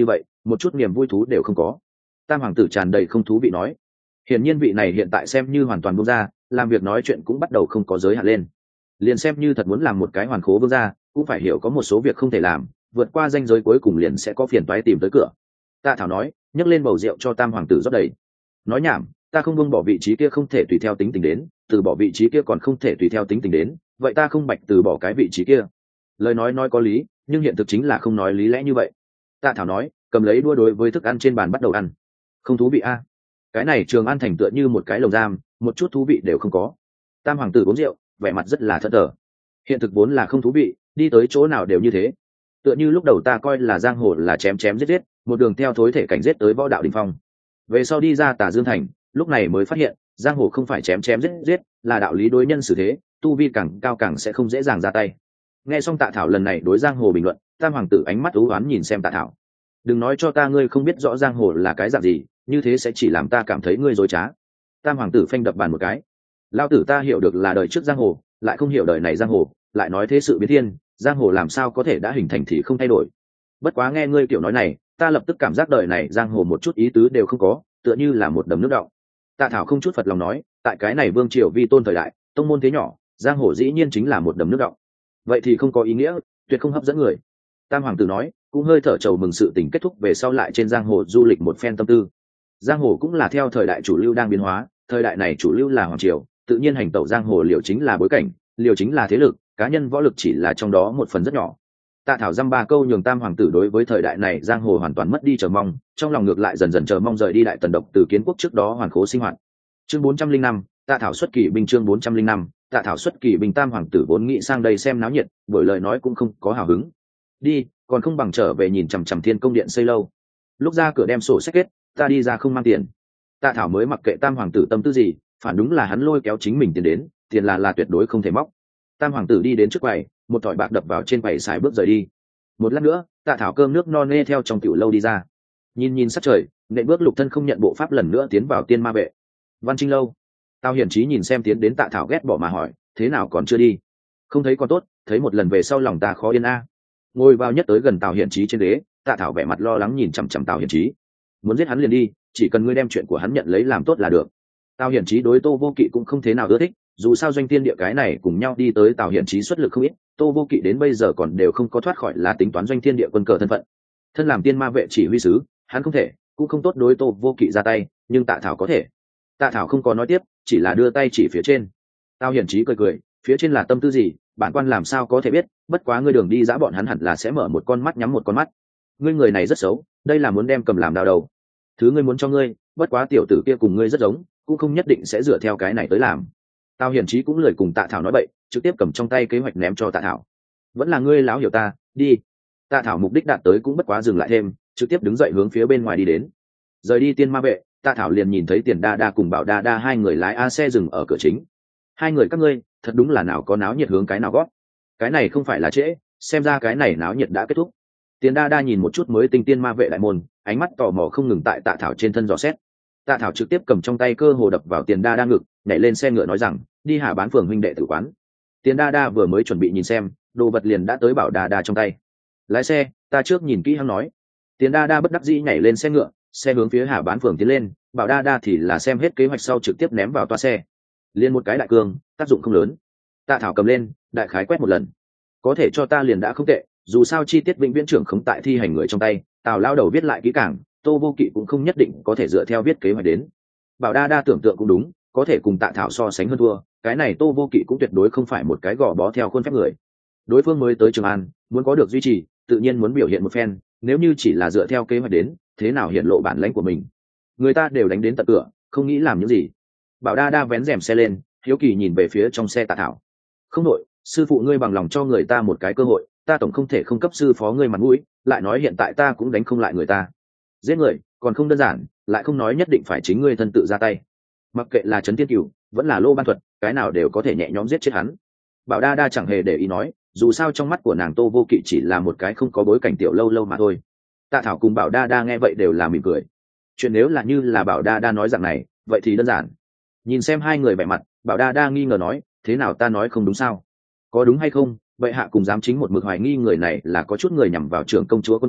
một chút niềm vui thú đều không có. Tam hoàng tử tràn đầy không thú vị nói. Hiển nhiên vị này hiện tại xem như hoàn toàn buông ra, làm việc nói chuyện cũng bắt đầu không có giới hạn lên. Liền xem như thật muốn làm một cái hoàn khố vương gia, cũng phải hiểu có một số việc không thể làm, vượt qua ranh giới cuối cùng liền sẽ có phiền toái tìm tới cửa. Tạ Thảo nói, nhấc lên bầu rượu cho Tam hoàng tử rót đầy. Nói nhảm, ta không buông bỏ vị trí kia không thể tùy theo tính tình đến, từ bỏ vị trí kia còn không thể tùy theo tính tình đến, vậy ta không bạch từ bỏ cái vị trí kia. Lời nói có lý, nhưng hiện thực chính là không nói lý lẽ như vậy. Tạ Thảo nói, cầm lấy đũa đối với thức ăn trên bàn bắt đầu ăn. Không thú vị a? Cái này Trường An thành tựa như một cái lồng giam, một chút thú vị đều không có. Tam hoàng tử uống rượu, vẻ mặt rất là thẫn thờ. Hiện thực vốn là không thú vị, đi tới chỗ nào đều như thế. Tựa như lúc đầu ta coi là giang hồ là chém chém giết giết, một đường theo thối thể cảnh giết tới võ đạo đỉnh phong. Về sau đi ra Tà Dương thành, lúc này mới phát hiện, giang hồ không phải chém chém giết giết, là đạo lý đối nhân xử thế, tu vi càng cao càng sẽ không dễ dàng ra tay. Nghe xong Tạ Thảo lần này đối giang hồ bình luận, Tam hoàng tử ánh mắt u uất nhìn xem Tạ Thảo. Đừng nói cho ta ngươi không biết rõ giang hồ là cái dạng gì, như thế sẽ chỉ làm ta cảm thấy ngươi dối trá. Tam hoàng tử phanh đập bàn một cái. Lao tử ta hiểu được là đời trước giang hồ, lại không hiểu đời này giang hồ, lại nói thế sự biến thiên, giang hồ làm sao có thể đã hình thành thì không thay đổi. Bất quá nghe ngươi kiểu nói này, ta lập tức cảm giác đời này giang hồ một chút ý tứ đều không có, tựa như là một đầm nước đọng. Tạ Thảo không chút phật lòng nói, tại cái này vương triều vi tôn thời đại, tông môn thế nhỏ, giang hồ dĩ nhiên chính là một đầm nước đọng. Vậy thì không có ý nghĩa, tuyệt không hấp dẫn người. Tam hoàng tử nói, cũng hơi thở trầu mừng sự tình kết thúc về sau lại trên giang hồ du lịch một phen tâm tư. Giang hồ cũng là theo thời đại chủ lưu đang biến hóa, thời đại này chủ lưu là hoàng triều, tự nhiên hành tẩu giang hồ liều chính là bối cảnh, liều chính là thế lực, cá nhân võ lực chỉ là trong đó một phần rất nhỏ. Tạ Thảo dăm ba câu nhường Tam hoàng tử đối với thời đại này giang hồ hoàn toàn mất đi chờ mong, trong lòng ngược lại dần dần chờ mong rời đi đại tần độc từ kiến quốc trước đó hoàn khố sinh hoạt. Chương 405, Tạ Thảo xuất kỷ binh. Chương 405, Tạ Thảo xuất kỷ binh. Tam hoàng tử vốn nghĩ sang đây xem náo nhiệt, bởi lời nói cũng không có hào hứng. Đi, còn không bằng trở về nhìn chằm chằm Thiên Công điện xây lâu. Lúc ra cửa đem sổ sách kết, ta đi ra không mang tiền. Tạ Thảo mới mặc kệ Tam hoàng tử tâm tư gì, phản đúng là hắn lôi kéo chính mình tiền đến, tiền là tuyệt đối không thể móc. Tam hoàng tử đi đến trước quầy, một thỏi bạc đập vào trên quầy xài bước rời đi. Một lát nữa, Tạ Thảo cơm nước no nê theo trong tiểu lâu đi ra. Nhìn sát trời, nện bước lục thân không nhận bộ pháp lần nữa tiến vào Tiên Ma vệ. Văn Trinh lâu. Tào Hiển Chí nhìn xem tiến đến Tạ Thảo ghét bỏ mà hỏi, thế nào còn chưa đi? Không thấy còn tốt, thấy một lần về sau lòng ta khó yên a. Ngồi vào nhất tới gần Tào Hiển Chí trên ghế, Tạ Thảo vẻ mặt lo lắng nhìn chằm chằm Tào Hiển Chí. Muốn giết hắn liền đi, chỉ cần ngươi đem chuyện của hắn nhận lấy làm tốt là được. Tào Hiển Chí đối Tô Vô Kỵ cũng không thế nào ưa thích, dù sao doanh tiên địa cái này cùng nhau đi tới Tào Hiển Chí xuất lực không ít, Tô Vô Kỵ đến bây giờ còn đều không có thoát khỏi là tính toán doanh thiên địa quân cờ thân phận. Thân làm Tiên Ma vệ chỉ huy sứ, hắn không thể, cũng không tốt đối Tô Vô Kỵ ra tay, nhưng Tạ Thảo có thể. Tạ Thảo không có nói tiếp, chỉ là đưa tay chỉ phía trên. Tào Hiển Chí cười, phía trên là tâm tư gì, bản quan làm sao có thể biết, bất quá ngươi đường đi dã bọn hắn hẳn là sẽ mở một con mắt nhắm một con mắt. Ngươi người này rất xấu, đây là muốn đem cầm làm đào đầu. Thứ ngươi muốn cho ngươi, bất quá tiểu tử kia cùng ngươi rất giống, cũng không nhất định sẽ dựa theo cái này tới làm. Tào Hiển Chí cũng lười cùng Tạ Thảo nói bậy, trực tiếp cầm trong tay kế hoạch ném cho Tạ Thảo. Vẫn là ngươi láo hiểu ta, đi. Tạ Thảo mục đích đạt tới cũng bất quá dừng lại thêm, trực tiếp đứng dậy hướng phía bên ngoài đi đến. Rời đi Tiên Ma vệ, Tạ Thảo liền nhìn thấy Tiền Đa Đa cùng Bảo Đa Đa hai người lái a xe dừng ở cửa chính. Hai người các ngươi, thật đúng là nào có náo nhiệt hướng cái nào gót. Cái này không phải là trễ, xem ra cái này náo nhiệt đã kết thúc. Tiền Đa Đa nhìn một chút mới tinh Tiên Ma vệ đại môn, ánh mắt tò mò không ngừng tại Tạ Thảo trên thân dò xét. Tạ Thảo trực tiếp cầm trong tay cơ hồ đập vào Tiền Đa Đa ngực, nhảy lên xe ngựa nói rằng, đi Hà Bán phường huynh đệ tử quán. Tiền Đa Đa vừa mới chuẩn bị nhìn xem, đồ vật liền đã tới Bảo Đa Đa trong tay. Lái xe, ta trước nhìn kỹ hắn nói. Tiền Đa Đa bất đắc dĩ nhảy lên xe ngựa, xe hướng phía Hà Bán phường tiến lên, Bảo Đa Đa thì là xem hết kế hoạch sau trực tiếp ném vào toa xe. Liên một cái đại cương, tác dụng không lớn. Tạ Thảo cầm lên, đại khái quét một lần. Có thể cho ta liền đã không tệ, dù sao chi tiết vĩnh viễn trưởng không tại thi hành người trong tay, Tào lao đầu viết lại kỹ càng, Tô Vô Kỵ cũng không nhất định có thể dựa theo viết kế hoạch đến. Bảo Đa Đa tưởng tượng cũng đúng, có thể cùng Tạ Thảo so sánh hơn thua, cái này Tô Vô Kỵ cũng tuyệt đối không phải một cái gò bó theo khuôn phép người. Đối phương mới tới Trường An, muốn có được duy trì, tự nhiên muốn biểu hiện một phen, nếu như chỉ là dựa theo kế hoạch đến, thế nào hiện lộ bản lãnh của mình. Người ta đều đánh đến tận cửa, không nghĩ làm những gì. Bảo Đa Đa vén rèm xe lên, hiếu kỳ nhìn về phía trong xe Tạ Thảo. Không đội, sư phụ ngươi bằng lòng cho người ta một cái cơ hội, ta tổng không thể không cấp sư phó ngươi mặt mũi, lại nói hiện tại ta cũng đánh không lại người ta. Giết người còn không đơn giản, lại không nói nhất định phải chính ngươi thân tự ra tay. Mặc kệ là Trấn Thiên Cửu vẫn là Lô Ban Thuật, cái nào đều có thể nhẹ nhõm giết chết hắn. Bảo Đa Đa chẳng hề để ý nói, dù sao trong mắt của nàng Tô Vô Kỵ chỉ là một cái không có bối cảnh tiểu lâu lâu mà thôi. Tạ Thảo cùng Bảo Đa Đa nghe vậy đều là mỉm cười. Chuyện nếu là như là Bảo Đa Đa nói dạng này, vậy thì đơn giản. Nhìn xem hai người vẻ mặt, Bảo Đa Đa nghi ngờ nói, thế nào ta nói không đúng sao? Có đúng hay không? Vậy hạ cùng giám chính một mực hoài nghi người này là có chút người nhằm vào trưởng công chúa quân cờ,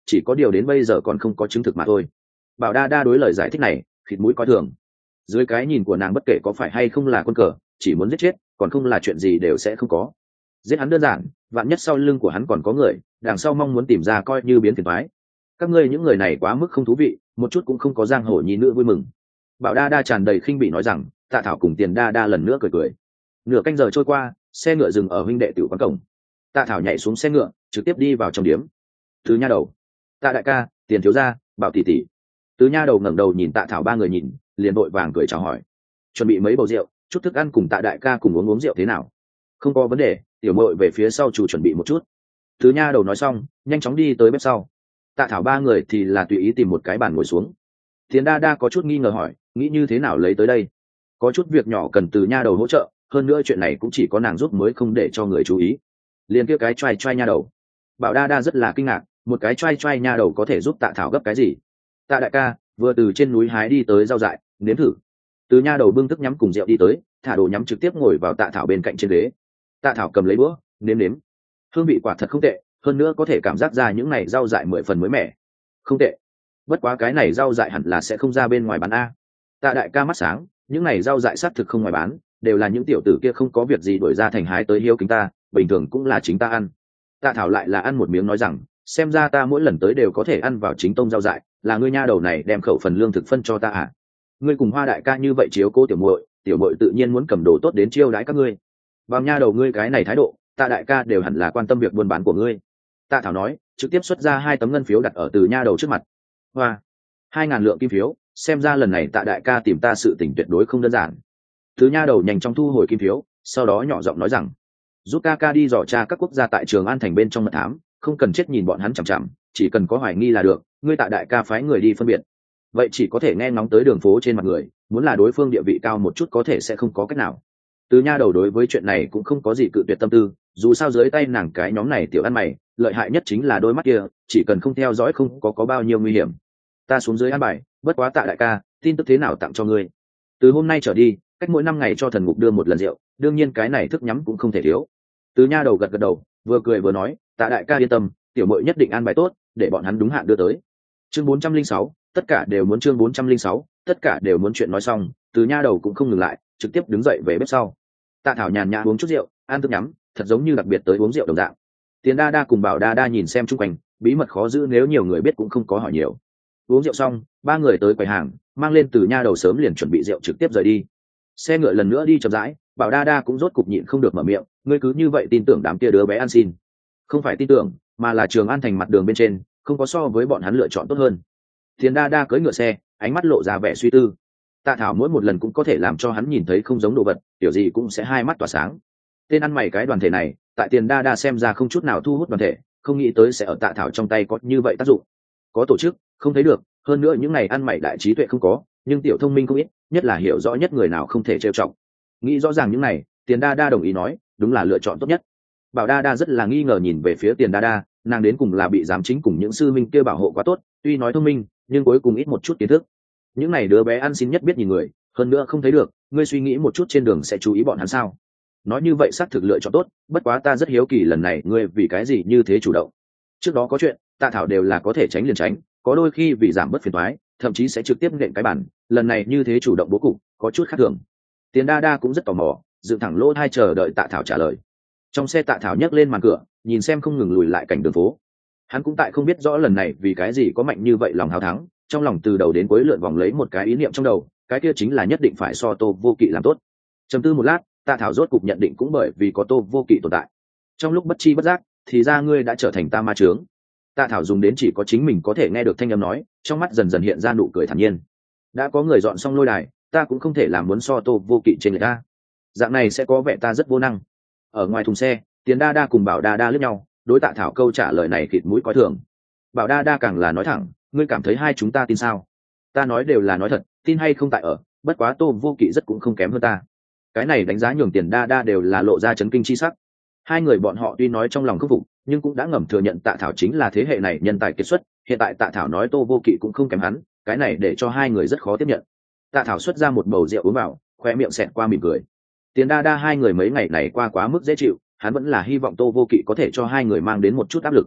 chỉ có điều đến bây giờ còn không có chứng thực mà thôi. Bảo đa đa đối lời giải thích này khịt mũi coi thường. Dưới cái nhìn của nàng, bất kể có phải hay không là quân cờ, chỉ muốn giết chết, còn không là chuyện gì đều sẽ không có. Giết hắn đơn giản, vạn nhất sau lưng của hắn còn có người, đằng sau mong muốn tìm ra coi như biến phiền toái. Các ngươi những người này quá mức không thú vị, một chút cũng không có giang hồ nhi nữ vui mừng. Bảo đa đa tràn đầy khinh bỉ nói rằng. Tạ Thảo cùng Tiền đa đa lần nữa cười cười. Nửa canh giờ trôi qua, xe ngựa dừng ở huynh đệ tiểu quán cổng. Tạ Thảo nhảy xuống xe ngựa, trực tiếp đi vào trong điếm. Từ nha đầu, Tạ đại ca, Tiền thiếu gia, Bảo tỷ tỷ. Từ nha đầu ngẩng đầu nhìn Tạ Thảo ba người nhìn, liền vội vàng cười chào hỏi. Chuẩn bị mấy bầu rượu, chút thức ăn cùng Tạ đại ca cùng uống rượu thế nào? Không có vấn đề, tiểu muội về phía sau chủ chuẩn bị một chút. Từ nha đầu nói xong, nhanh chóng đi tới bếp sau. Tạ Thảo ba người thì là tùy ý tìm một cái bàn ngồi xuống. Tiền đa đa có chút nghi ngờ hỏi, nghĩ như thế nào lấy tới đây? Có chút việc nhỏ cần từ nha đầu hỗ trợ, hơn nữa chuyện này cũng chỉ có nàng giúp mới không để cho người chú ý. Liền kia cái trai trai nha đầu. Bảo đa đa rất là kinh ngạc, một cái trai trai nha đầu có thể giúp Tạ Thảo gấp cái gì? Tạ đại ca vừa từ trên núi hái đi tới rau dại, nếm thử. Từ nha đầu bưng thức nhắm cùng rượu đi tới, thả đồ nhắm trực tiếp ngồi vào Tạ Thảo bên cạnh trên ghế. Tạ Thảo cầm lấy bữa, nếm, hương vị quả thật không tệ, hơn nữa có thể cảm giác ra những này rau dại 10 phần mới mẻ. Không tệ, bất quá cái này rau dại hẳn là sẽ không ra bên ngoài bán a. Tạ đại ca mắt sáng, những này rau dại xác thực không ngoài bán, đều là những tiểu tử kia không có việc gì đuổi ra thành hái tới hiếu kính ta, bình thường cũng là chính ta ăn. Tạ Thảo lại là ăn một miếng nói rằng, xem ra ta mỗi lần tới đều có thể ăn vào chính tông rau dại, là ngươi nha đầu này đem khẩu phần lương thực phân cho ta à? Ngươi cùng Hoa đại ca như vậy chiếu cố tiểu muội tự nhiên muốn cầm đồ tốt đến chiêu đãi các ngươi. Vào nha đầu ngươi cái này thái độ, Tạ đại ca đều hẳn là quan tâm việc buôn bán của ngươi. Tạ Thảo nói, trực tiếp xuất ra 2 tấm ngân phiếu đặt ở Từ nha đầu trước mặt. Hoa, 2.000 lượng kim phiếu, xem ra lần này Tạ đại ca tìm ta sự tình tuyệt đối không đơn giản. Từ nha đầu nhanh chóng thu hồi kim phiếu, sau đó nhỏ giọng nói rằng, giúp ca ca đi dò tra các quốc gia tại Trường An thành bên trong mật thám, không cần chết nhìn bọn hắn chằm chằm, chỉ cần có hoài nghi là được, ngươi Tạ đại ca phái người đi phân biệt. Vậy chỉ có thể nghe ngóng tới đường phố trên mặt người, muốn là đối phương địa vị cao một chút có thể sẽ không có cách nào. Từ nha đầu đối với chuyện này cũng không có gì cự tuyệt tâm tư, dù sao dưới tay nàng cái nhóm này tiểu ăn mày, lợi hại nhất chính là đôi mắt kia, chỉ cần không theo dõi không có bao nhiêu nguy hiểm. Ta xuống dưới ăn bài, bất quá Tạ đại ca, tin tức thế nào tặng cho ngươi? Từ hôm nay trở đi, cách mỗi 5 ngày cho thần ngục đưa một lần rượu, đương nhiên cái này thức nhắm cũng không thể thiếu. Từ nha đầu gật đầu, vừa cười vừa nói, Tạ đại ca yên tâm, tiểu muội nhất định ăn bài tốt, để bọn hắn đúng hạn đưa tới. Chương 406, tất cả đều muốn chương 406, tất cả đều muốn chuyện nói xong, Từ nha đầu cũng không ngừng lại, trực tiếp đứng dậy về bếp sau. Tạ Thảo nhàn nhã uống chút rượu, ăn thức nhắm, thật giống như đặc biệt tới uống rượu đồng dạng. Tiền đa đa cùng Bảo đa đa nhìn xem chung quanh, bí mật khó giữ nếu nhiều người biết cũng không có hỏi nhiều. Uống rượu xong, 3 người tới quầy hàng, mang lên Từ nha đầu sớm liền chuẩn bị rượu trực tiếp rời đi. Xe ngựa lần nữa đi chậm rãi, Bảo đa đa cũng rốt cục nhịn không được mở miệng, ngươi cứ như vậy tin tưởng đám kia đứa bé ăn xin? Không phải tin tưởng, mà là Trường An thành mặt đường bên trên, không có so với bọn hắn lựa chọn tốt hơn. Tiền đa đa cưỡi ngựa xe, ánh mắt lộ ra vẻ suy tư. Tạ Thảo mỗi một lần cũng có thể làm cho hắn nhìn thấy không giống đồ vật, kiểu gì cũng sẽ hai mắt tỏa sáng. Tên ăn mày cái đoàn thể này, tại Tiền đa đa xem ra không chút nào thu hút đoàn thể, không nghĩ tới sẽ ở Tạ Thảo trong tay có như vậy tác dụng. Có tổ chức, không thấy được, hơn nữa những này ăn mày đại trí tuệ không có, nhưng tiểu thông minh không ít, nhất là hiểu rõ nhất người nào không thể trêu chọc. Nghĩ rõ ràng những này, Tiền đa đa đồng ý nói, đúng là lựa chọn tốt nhất. Bảo đa đa rất là nghi ngờ nhìn về phía Tiền đa đa, nàng đến cùng là bị giám chính cùng những sư minh kia bảo hộ quá tốt, tuy nói thông minh, nhưng cuối cùng ít một chút kiến thức. Những này đứa bé ăn xin nhất biết nhìn người, hơn nữa không thấy được, ngươi suy nghĩ một chút trên đường sẽ chú ý bọn hắn sao? Nói như vậy xác thực lựa chọn tốt, bất quá ta rất hiếu kỳ lần này ngươi vì cái gì như thế chủ động. Trước đó có chuyện, Tạ Thảo đều là có thể tránh liền tránh, có đôi khi vì giảm bớt phiền toái, thậm chí sẽ trực tiếp nện cái bản, lần này như thế chủ động bố cục, có chút khác thường. Tiền đa đa cũng rất tò mò, dựng thẳng lỗ tai chờ đợi Tạ Thảo trả lời. Trong xe Tạ Thảo nhấc lên màn cửa, nhìn xem không ngừng lùi lại cảnh đường phố. Hắn cũng tại không biết rõ lần này vì cái gì có mạnh như vậy lòng hào thắng, trong lòng từ đầu đến cuối lượn vòng lấy một cái ý niệm trong đầu, cái kia chính là nhất định phải so Tô Vô Kỵ làm tốt. Trầm tư một lát, Tạ Thảo rốt cục nhận định cũng bởi vì có Tô Vô Kỵ tồn tại. Trong lúc bất chi bất giác, thì ra ngươi đã trở thành ta ma chướng. Tạ Thảo dùng đến chỉ có chính mình có thể nghe được thanh âm nói, trong mắt dần dần hiện ra nụ cười thản nhiên. Đã có người dọn xong lôi đài, ta cũng không thể làm muốn so Tô Vô Kỵ trên người ta. Dạng này sẽ có vẻ ta rất vô năng. Ở ngoài thùng xe, Tiền đa đa cùng Bảo đa đa liếc nhau, đối Tạ Thảo câu trả lời này khịt mũi coi thường. Bảo đa đa càng là nói thẳng, ngươi cảm thấy hai chúng ta tin sao? Ta nói đều là nói thật, tin hay không tại ở, bất quá Tô Vô Kỵ rất cũng không kém hơn ta. Cái này đánh giá nhường Tiền đa đa đều là lộ ra chấn kinh chi sắc. Hai người bọn họ tuy nói trong lòng khâm phục, nhưng cũng đã ngầm thừa nhận Tạ Thảo chính là thế hệ này nhân tài kiệt xuất, hiện tại Tạ Thảo nói Tô Vô Kỵ cũng không kém hắn, cái này để cho hai người rất khó tiếp nhận. Tạ Thảo xuất ra một bầu rượu uống vào, khoe miệng xẹt qua mỉm cười. Tiền đa đa hai người mấy ngày này qua quá mức dễ chịu, hắn vẫn là hy vọng Tô Vô Kỵ có thể cho hai người mang đến một chút áp lực.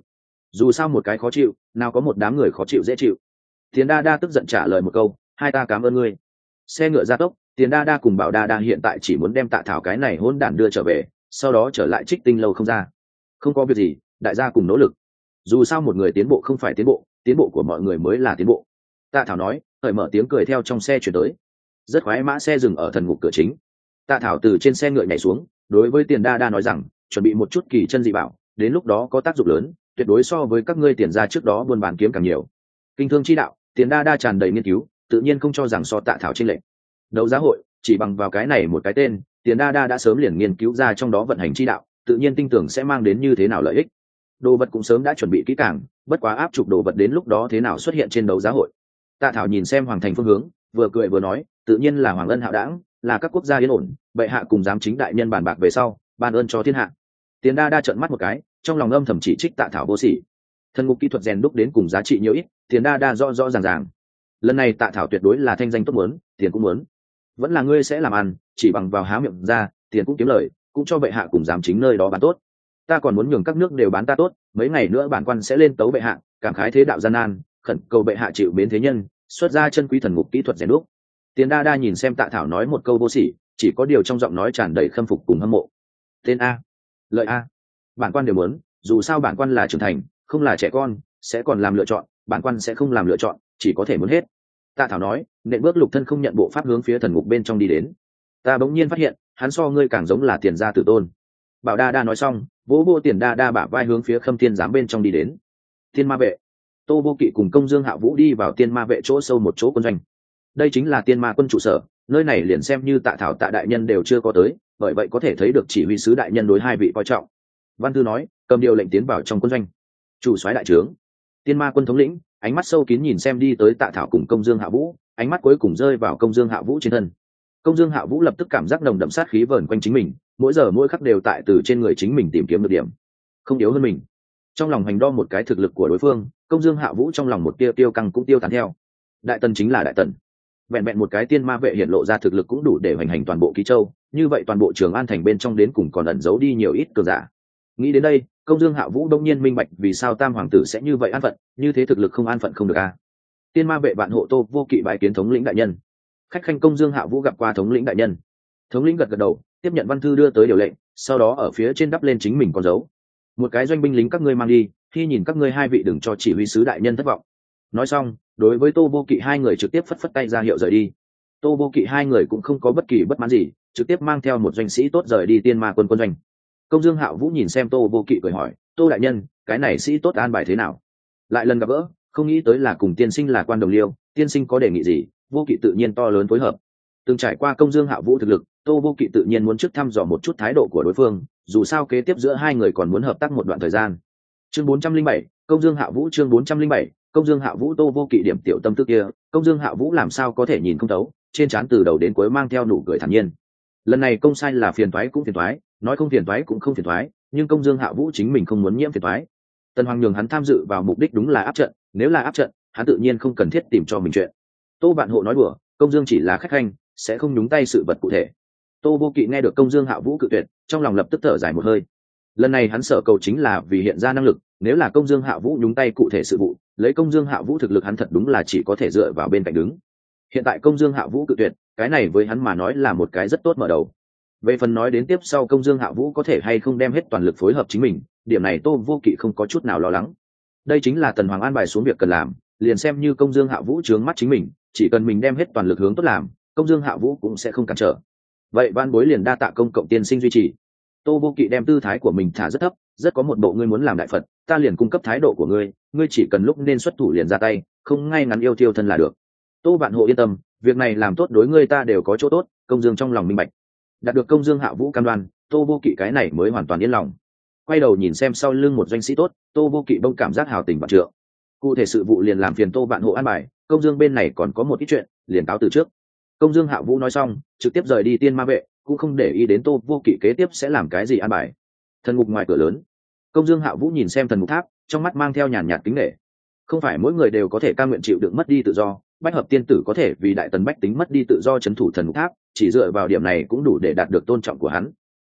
dù sao một cái khó chịu nào có một đám người khó chịu dễ chịu. Tiền đa đa tức giận trả lời một câu, hai ta cảm ơn ngươi. Xe ngựa ra tốc, Tiền đa đa cùng Bảo đa đa hiện tại chỉ muốn đem Tạ Thảo cái này hỗn đản đưa trở về, sau đó trở lại Trích Tinh lâu không ra. Không có việc gì, đại gia cùng nỗ lực, dù sao một người tiến bộ không phải tiến bộ của mọi người mới là tiến bộ. Tạ Thảo nói, cởi mở tiếng cười theo trong xe chuyển tới. Rất khoái mã xe dừng ở thần ngục cửa chính. Tạ Thảo từ trên xe ngựa nhảy xuống, đối với Tiền đa đa nói rằng, chuẩn bị một chút kỳ chân dị bảo, đến lúc đó có tác dụng lớn, tuyệt đối so với các ngươi Tiền gia trước đó buôn bán kiếm càng nhiều. Kinh thương chi đạo, Tiền đa đa tràn đầy nghiên cứu, tự nhiên không cho rằng so Tạ Thảo chênh lệch. Đấu giá hội, chỉ bằng vào cái này một cái tên, Tiền đa đa đã sớm liền nghiên cứu ra trong đó vận hành chi đạo, tự nhiên tin tưởng sẽ mang đến như thế nào lợi ích. Đồ vật cũng sớm đã chuẩn bị kỹ càng, bất quá áp chụp đồ vật đến lúc đó thế nào xuất hiện trên đấu giá hội. Tạ Thảo nhìn xem hoàng thành phương hướng, vừa cười vừa nói, tự nhiên là hoàng ân hạo đãng, là các quốc gia yên ổn, bệ hạ cùng giám chính đại nhân bàn bạc về sau, ban ơn cho thiên hạ. Tiền đa đa trợn mắt một cái, trong lòng âm thầm chỉ trích Tạ Thảo vô sỉ. Thần ngục kỹ thuật rèn đúc đến cùng giá trị nhiều ít, Tiền đa đa rõ rõ ràng ràng. Lần này Tạ Thảo tuyệt đối là thanh danh tốt muốn, tiền cũng muốn. Vẫn là ngươi sẽ làm ăn, chỉ bằng vào há miệng ra, tiền cũng kiếm lời, cũng cho bệ hạ cùng giám chính nơi đó bán tốt. Ta còn muốn nhường các nước đều bán ta tốt, mấy ngày nữa bản quan sẽ lên tấu bệ hạ, cảm khái thế đạo gian nan, khẩn cầu bệ hạ chịu mến thế nhân, xuất ra chân quý thần ngục kỹ thuật rèn đúc. Tiền đa đa nhìn xem Tạ Thảo nói một câu vô sỉ, chỉ có điều trong giọng nói tràn đầy khâm phục cùng hâm mộ. Tên a, lợi a, bản quan đều muốn, dù sao bản quan là trưởng thành, không là trẻ con, sẽ còn làm lựa chọn, bản quan sẽ không làm lựa chọn, chỉ có thể muốn hết. Tạ Thảo nói, nện bước lục thân không nhận bộ pháp hướng phía thần ngục bên trong đi đến. Ta bỗng nhiên phát hiện, hắn so ngươi càng giống là Tiền gia tử tôn. Bảo đa đa nói xong, vỗ vô Tiền đa đa bả vai hướng phía Khâm Thiên giám bên trong đi đến. Tiên ma vệ, Tô Vô Kỵ cùng Công Dương Hạ Vũ đi vào tiên ma vệ chỗ sâu một chỗ quân doanh. Đây chính là tiên ma quân trụ sở, nơi này liền xem như Tạ Thảo Tạ đại nhân đều chưa có tới, bởi vậy có thể thấy được chỉ huy sứ đại nhân đối hai vị coi trọng. Văn thư nói, cầm điều lệnh tiến vào trong quân doanh. Chủ soái đại trướng. Tiên ma quân thống lĩnh ánh mắt sâu kín nhìn xem đi tới Tạ Thảo cùng Công Dương Hạ Vũ, ánh mắt cuối cùng rơi vào Công Dương Hạ Vũ trên thân. Công Dương Hạ Vũ lập tức cảm giác nồng đậm sát khí vờn quanh chính mình, mỗi giờ mỗi khắc đều tại từ trên người chính mình tìm kiếm được điểm không yếu hơn mình. Trong lòng hành đo một cái thực lực của đối phương, Công Dương Hạ Vũ trong lòng một tia tiêu căng cũng tiêu tán theo. Đại tần chính là đại tần, vẹn vẹn một cái tiên ma vệ hiện lộ ra thực lực cũng đủ để hoành hành toàn bộ Ký Châu, như vậy toàn bộ Trường An thành bên trong đến cùng còn ẩn giấu đi nhiều ít cường giả. Nghĩ đến đây, Công Dương Hạ Vũ đông nhiên minh bạch vì sao Tam hoàng tử sẽ như vậy an phận, như thế thực lực không an phận không được a. Tiên ma vệ vạn hộ Tô Vô Kỵ bái kiến thống lĩnh đại nhân. Khách khanh Công Dương Hạ Vũ gặp qua thống lĩnh đại nhân. Thống lĩnh gật gật đầu, tiếp nhận văn thư đưa tới điều lệnh, sau đó ở phía trên đắp lên chính mình con dấu. Một cái doanh binh lính các ngươi mang đi, khi nhìn các ngươi hai vị đừng cho chỉ huy sứ đại nhân thất vọng. Nói xong, đối với Tô Vô Kỵ hai người trực tiếp phất phất tay ra hiệu rời đi. Tô Vô Kỵ hai người cũng không có bất kỳ bất mãn gì, trực tiếp mang theo một doanh sĩ tốt rời đi tiên ma quân quân doanh. Công Dương Hạo Vũ nhìn xem Tô Vô Kỵ cười hỏi, Tô đại nhân, cái này sĩ tốt an bài thế nào? Lại lần gặp gỡ, không nghĩ tới là cùng tiên sinh là quan đồng liêu, tiên sinh có đề nghị gì? Vô Kỵ tự nhiên to lớn phối hợp. Từng trải qua Công Dương Hạo Vũ thực lực, Tô Vô Kỵ tự nhiên muốn trước thăm dò một chút thái độ của đối phương, dù sao kế tiếp giữa hai người còn muốn hợp tác một đoạn thời gian. Chương 407, Công Dương Hạo Vũ. Chương 407, Công Dương Hạo Vũ. Tô Vô Kỵ điểm tiểu tâm tư kia, Công Dương Hạo Vũ làm sao có thể nhìn không thấu, trên trán từ đầu đến cuối mang theo nụ cười thản nhiên. Lần này công sai là phiền toái cũng phiền toái, nói không phiền toái cũng không phiền toái, nhưng Công Dương Hạo Vũ chính mình không muốn nhiễm phiền toái. Tần Hoàng nhường hắn tham dự vào mục đích đúng là áp trận, nếu là áp trận, hắn tự nhiên không cần thiết tìm cho mình chuyện. Tô Vạn Hộ nói đùa, Công Dương chỉ là khách khanh, sẽ không nhúng tay sự vật cụ thể. Tô Vô Kỵ nghe được Công Dương Hạo Vũ cự tuyệt, trong lòng lập tức thở dài một hơi. Lần này hắn sở cầu chính là vì hiện ra năng lực, nếu là Công Dương Hạo Vũ nhúng tay cụ thể sự vụ, lấy Công Dương Hạo Vũ thực lực hắn thật đúng là chỉ có thể dựa vào bên cạnh đứng. Hiện tại Công Dương Hạo Vũ cự tuyệt, cái này với hắn mà nói là một cái rất tốt mở đầu. Về phần nói đến tiếp sau Công Dương Hạo Vũ có thể hay không đem hết toàn lực phối hợp chính mình, điểm này Tô Vô Kỵ không có chút nào lo lắng. Đây chính là Tần Hoàng an bài xuống việc cần làm, liền xem như Công Dương Hạo Vũ trướng mắt chính mình, chỉ cần mình đem hết toàn lực hướng tốt làm, Công Dương Hạo Vũ cũng sẽ không cản trở. Vậy van bối liền đa tạ công cộng tiên sinh duy trì. Tô Vô Kỵ đem tư thái của mình thả rất thấp, rất có một bộ ngươi muốn làm đại Phật, ta liền cung cấp thái độ của ngươi, ngươi chỉ cần lúc nên xuất thủ liền ra tay, không ngay ngắn yêu thiêu thân là được. Tô Vạn Hộ yên tâm, việc này làm tốt đối ngươi ta đều có chỗ tốt. Công Dương trong lòng minh bạch, đạt được Công Dương Hạo Vũ cam đoan, Tô Vô Kỵ cái này mới hoàn toàn yên lòng. Quay đầu nhìn xem sau lưng một doanh sĩ tốt, Tô Vô Kỵ bỗng cảm giác hào tình vạn trượng. Cụ thể sự vụ liền làm phiền Tô Vạn Hộ an bài, Công Dương bên này còn có một ít chuyện, liền cáo từ trước. Công Dương Hạo Vũ nói xong, trực tiếp rời đi tiên ma vệ, cũng không để ý đến Tô Vô Kỵ kế tiếp sẽ làm cái gì an bài. Thần ngục ngoài cửa lớn, Công Dương Hạo Vũ nhìn xem thần ngục tháp, trong mắt mang theo nhàn nhạt kính nể. Không phải mỗi người đều có thể cam nguyện chịu đựng mất đi tự do, Bách Hợp tiên tử có thể vì đại tần bách tính mất đi tự do trấn thủ thần ngục tháp, chỉ dựa vào điểm này cũng đủ để đạt được tôn trọng của hắn.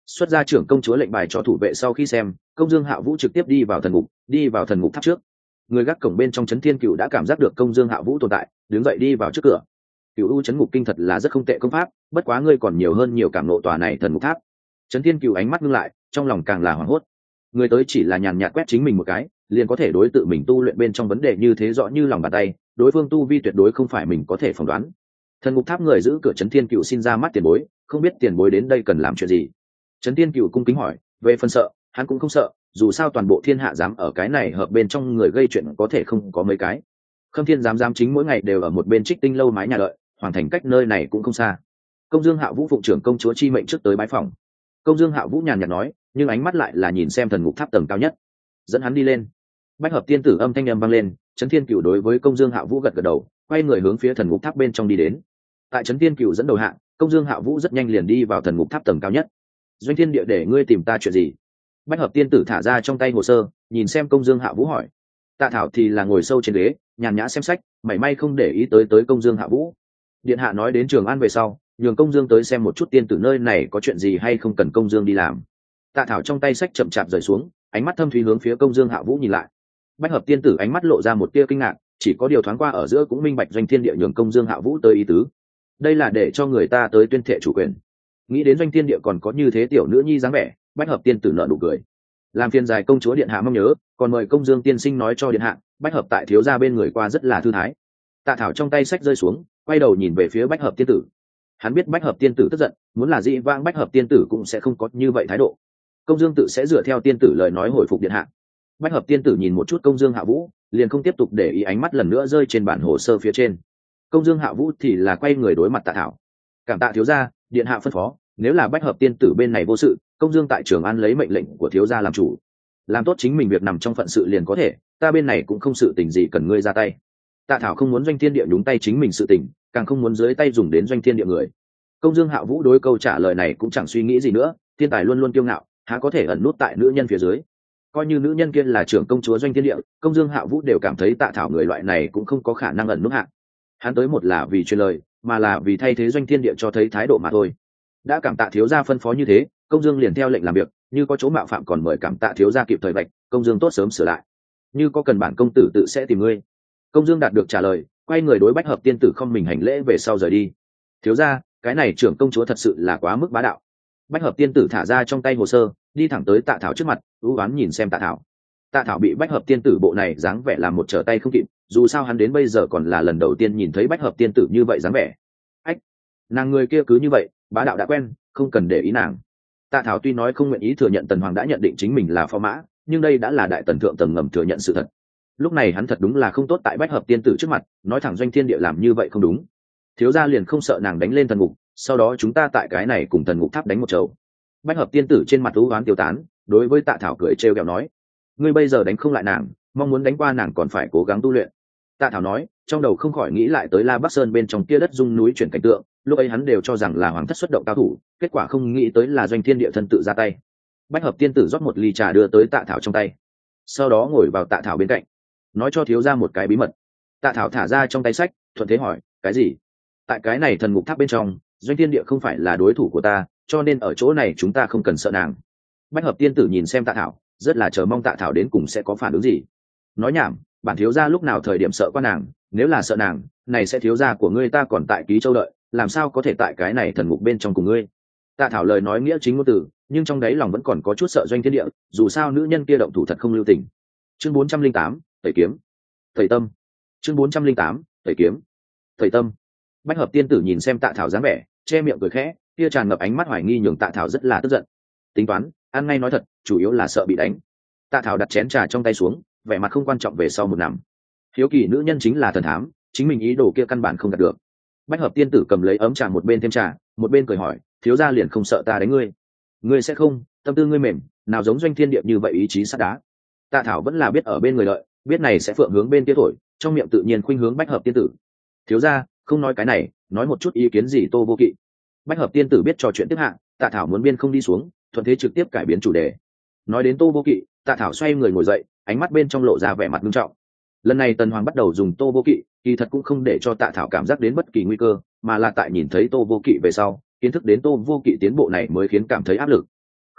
xuất ra trưởng công chúa lệnh bài cho thủ vệ. Sau khi xem, Công Dương Hạ Vũ trực tiếp đi vào thần ngục tháp trước. Người gác cổng bên trong Trấn Thiên Cựu đã cảm giác được Công Dương Hạ Vũ tồn tại, đứng dậy đi vào trước cửa. Cựu U Trấn Ngục Kinh thật là rất không tệ công pháp, bất quá ngươi còn nhiều hơn nhiều cảm nộ tòa này thần ngục tháp. Trấn Thiên Cựu ánh mắt ngưng lại, trong lòng càng là hoảng hốt. Người tới chỉ là nhàn nhạt quét chính mình một cái, liền có thể đối tự mình tu luyện bên trong vấn đề như thế rõ như lòng bàn tay, đối phương tu vi tuyệt đối không phải mình có thể phỏng đoán. Thần ngục tháp người giữ cửa Trấn Thiên Cựu xin ra mắt tiền bối, không biết tiền bối đến đây cần làm chuyện gì. Trấn Thiên Cựu cung kính hỏi, về phần sợ, hắn cũng không sợ, dù sao toàn bộ thiên hạ dám ở cái này hợp bên trong người gây chuyện có thể không có mấy cái. Khâm Thiên giám chính mỗi ngày đều ở một bên Trích Tinh lâu mái nhà đợi, hoàn thành cách nơi này cũng không xa. Công Dương Hạ Vũ phụng trưởng công chúa chi mệnh trước tới bái phòng. Công Dương Hạ Vũ nhàn nhạt nói, nhưng ánh mắt lại là nhìn xem thần ngục tháp tầng cao nhất. Dẫn hắn đi lên. Bách hợp tiên tử âm thanh âm vang lên, Trấn Thiên Cựu đối với Công Dương Hạ Vũ gật gật đầu, quay người hướng phía thần ngục tháp bên trong đi đến. Tại Trấn Thiên Cựu dẫn đầu hạ, Công Dương Hạ Vũ rất nhanh liền đi vào thần ngục tháp tầng cao nhất. Doanh Thiên Địa để ngươi tìm ta chuyện gì? Bách hợp tiên tử thả ra trong tay hồ sơ, nhìn xem Công Dương Hạ Vũ hỏi. Tạ Thảo thì là ngồi sâu trên ghế, nhàn nhã xem sách, mảy may không để ý tới Công Dương Hạ Vũ. Điện hạ nói đến Trường An về sau, nhường Công Dương tới xem một chút tiên tử nơi này có chuyện gì hay không cần Công Dương đi làm. Tạ Thảo trong tay sách chậm chạp rời xuống, ánh mắt thâm thúy hướng phía Công Dương Hạ Vũ nhìn lại. Bách hợp tiên tử ánh mắt lộ ra một tia kinh ngạc, chỉ có điều thoáng qua ở giữa cũng minh bạch Doanh Thiên Địa nhường Công Dương Hạ Vũ tới ý tứ. Đây là để cho người ta tới tuyên thệ chủ quyền. Nghĩ đến Doanh Thiên Địa còn có như thế tiểu nữ nhi dáng vẻ, Bách hợp tiên tử nở nụ cười. Làm phiền dài công chúa điện hạ mong nhớ, còn mời Công Dương tiên sinh nói cho điện hạ, Bách hợp tại thiếu gia bên người qua rất là thư thái. Tạ Thảo trong tay sách rơi xuống, quay đầu nhìn về phía Bách hợp tiên tử. Hắn biết Bách hợp tiên tử tức giận, muốn là dị vãng Bách hợp tiên tử cũng sẽ không có như vậy thái độ. Công Dương tự sẽ dựa theo tiên tử lời nói hồi phục điện hạ. Bách hợp tiên tử nhìn một chút Công Dương Hạ Vũ, liền không tiếp tục để ý, ánh mắt lần nữa rơi trên bản hồ sơ phía trên. Công Dương Hạ Vũ thì là quay người đối mặt Tạ Thảo. Cảm tạ thiếu gia, điện hạ phân phó, nếu là Bách hợp tiên tử bên này vô sự, Công Dương tại Trường An lấy mệnh lệnh của thiếu gia làm chủ, làm tốt chính mình việc nằm trong phận sự liền có thể, ta bên này cũng không sự tình gì cần ngươi ra tay. Tạ Thảo không muốn Doanh Thiên Địa nhúng tay chính mình sự tình, càng không muốn dưới tay dùng đến Doanh Thiên Địa người. Công Dương Hạ Vũ đối câu trả lời này cũng chẳng suy nghĩ gì nữa, thiên tài luôn luôn kiêu ngạo, há có thể ẩn nút tại nữ nhân phía dưới. Coi như nữ nhân kia là trưởng công chúa Doanh Thiên Địa, Công Dương Hạ Vũ đều cảm thấy Tạ Thảo người loại này cũng không có khả năng ẩn nút hạ. Hắn tới một là vì truyền lời, mà là vì thay thế Doanh Thiên Địa cho thấy thái độ mà thôi. Đã cảm tạ thiếu gia phân phó như thế, Công Dương liền theo lệnh làm việc, như có chỗ mạo phạm còn mời cảm tạ thiếu gia kịp thời vạch, Công Dương tốt sớm sửa lại. Như có cần bản công tử tự sẽ tìm ngươi. Công Dương đạt được trả lời, quay người đối Bách hợp tiên tử không mình hành lễ về sau rời đi. Thiếu gia, cái này trưởng công chúa thật sự là quá mức bá đạo. Bách hợp tiên tử thả ra trong tay hồ sơ, đi thẳng tới Tạ Thảo trước mặt, ưu oán nhìn xem Tạ Thảo. Tạ Thảo bị Bách hợp tiên tử bộ này dáng vẻ làm một trở tay không kịp, dù sao hắn đến bây giờ còn là lần đầu tiên nhìn thấy Bách hợp tiên tử như vậy dáng vẻ. Ách, nàng người kia cứ như vậy, bá đạo đã quen, không cần để ý nàng. Tạ Thảo tuy nói không nguyện ý thừa nhận Tần Hoàng đã nhận định chính mình là phò mã, nhưng đây đã là đại tần thượng tầng ngầm thừa nhận sự thật. Lúc này hắn thật đúng là không tốt tại Bách hợp tiên tử trước mặt nói thẳng Doanh Thiên Địa làm như vậy không đúng. Thiếu gia liền không sợ nàng đánh lên thần ngục, sau đó chúng ta tại cái này cùng thần ngục tháp đánh một chầu. Bách hợp tiên tử trên mặt u oán tiêu tán, đối với Tạ Thảo cười trêu ghẹo nói, ngươi bây giờ đánh không lại nàng, mong muốn đánh qua nàng còn phải cố gắng tu luyện. Tạ Thảo nói, trong đầu không khỏi nghĩ lại tới La Bắc Sơn bên trong kia đất dung núi chuyển cảnh tượng, lúc ấy hắn đều cho rằng là hoàng thất xuất động cao thủ, kết quả không nghĩ tới là Doanh Thiên Địa thân tự ra tay. Bách hợp tiên tử rót một ly trà đưa tới Tạ Thảo trong tay, sau đó ngồi vào Tạ Thảo bên cạnh, nói cho thiếu gia một cái bí mật. Tạ Thảo thả ra trong tay sách, thuận thế hỏi, cái gì? Tại cái này thần ngục tháp bên trong, Doanh Thiên Địa không phải là đối thủ của ta, cho nên ở chỗ này chúng ta không cần sợ nàng. Bách hợp tiên tử nhìn xem Tạ Thảo, rất là chờ mong Tạ Thảo đến cùng sẽ có phản ứng gì. Nói nhảm, bản thiếu gia lúc nào thời điểm sợ qua nàng, nếu là sợ nàng, này sẽ thiếu gia của ngươi ta còn tại Ký Châu đợi, làm sao có thể tại cái này thần ngục bên trong cùng ngươi. Tạ Thảo lời nói nghĩa chính ngôn từ, nhưng trong đáy lòng vẫn còn có chút sợ Doanh Thiên Địa, dù sao nữ nhân kia động thủ thật không lưu tình. Chương 408, Tẩy kiếm. Tẩy tâm. Chương 408, Tẩy kiếm. Tẩy tâm. Bách hợp tiên tử nhìn xem Tạ Thảo dáng vẻ, che miệng cười khẽ, kia tràn ngập ánh mắt hoài nghi nhường Tạ Thảo rất là tức giận. Tính toán, ăn ngay nói thật, chủ yếu là sợ bị đánh. Tạ Thảo đặt chén trà trong tay xuống, vẻ mặt không quan trọng về sau một nằm. Hiếu kỳ nữ nhân chính là thần thám, chính mình ý đồ kia căn bản không đạt được. Bách hợp tiên tử cầm lấy ấm trà một bên thêm trà, một bên cười hỏi, thiếu gia liền không sợ ta đánh ngươi? Ngươi sẽ không, tâm tư ngươi mềm, nào giống Doanh Thiên Địa như vậy ý chí sắt đá. Tạ Thảo vẫn là biết ở bên người đợi, biết này sẽ phượng hướng bên kia thổi, trong miệng tự nhiên khuynh hướng Bách hợp tiên tử. Thiếu gia, không nói cái này, nói một chút ý kiến gì Tô Vô Kỵ. Bách hợp tiên tử biết trò chuyện tiếp hạ, Tạ Thảo muốn biên không đi xuống, thuận thế trực tiếp cải biến chủ đề. Nói đến Tô Vô Kỵ, Tạ Thảo xoay người ngồi dậy, ánh mắt bên trong lộ ra vẻ mặt nghiêm trọng. Lần này Tần Hoàng bắt đầu dùng Tô Vô Kỵ, kỳ thật cũng không để cho Tạ Thảo cảm giác đến bất kỳ nguy cơ, mà là tại nhìn thấy Tô Vô Kỵ về sau, kiến thức đến Tô Vô Kỵ tiến bộ này mới khiến cảm thấy áp lực.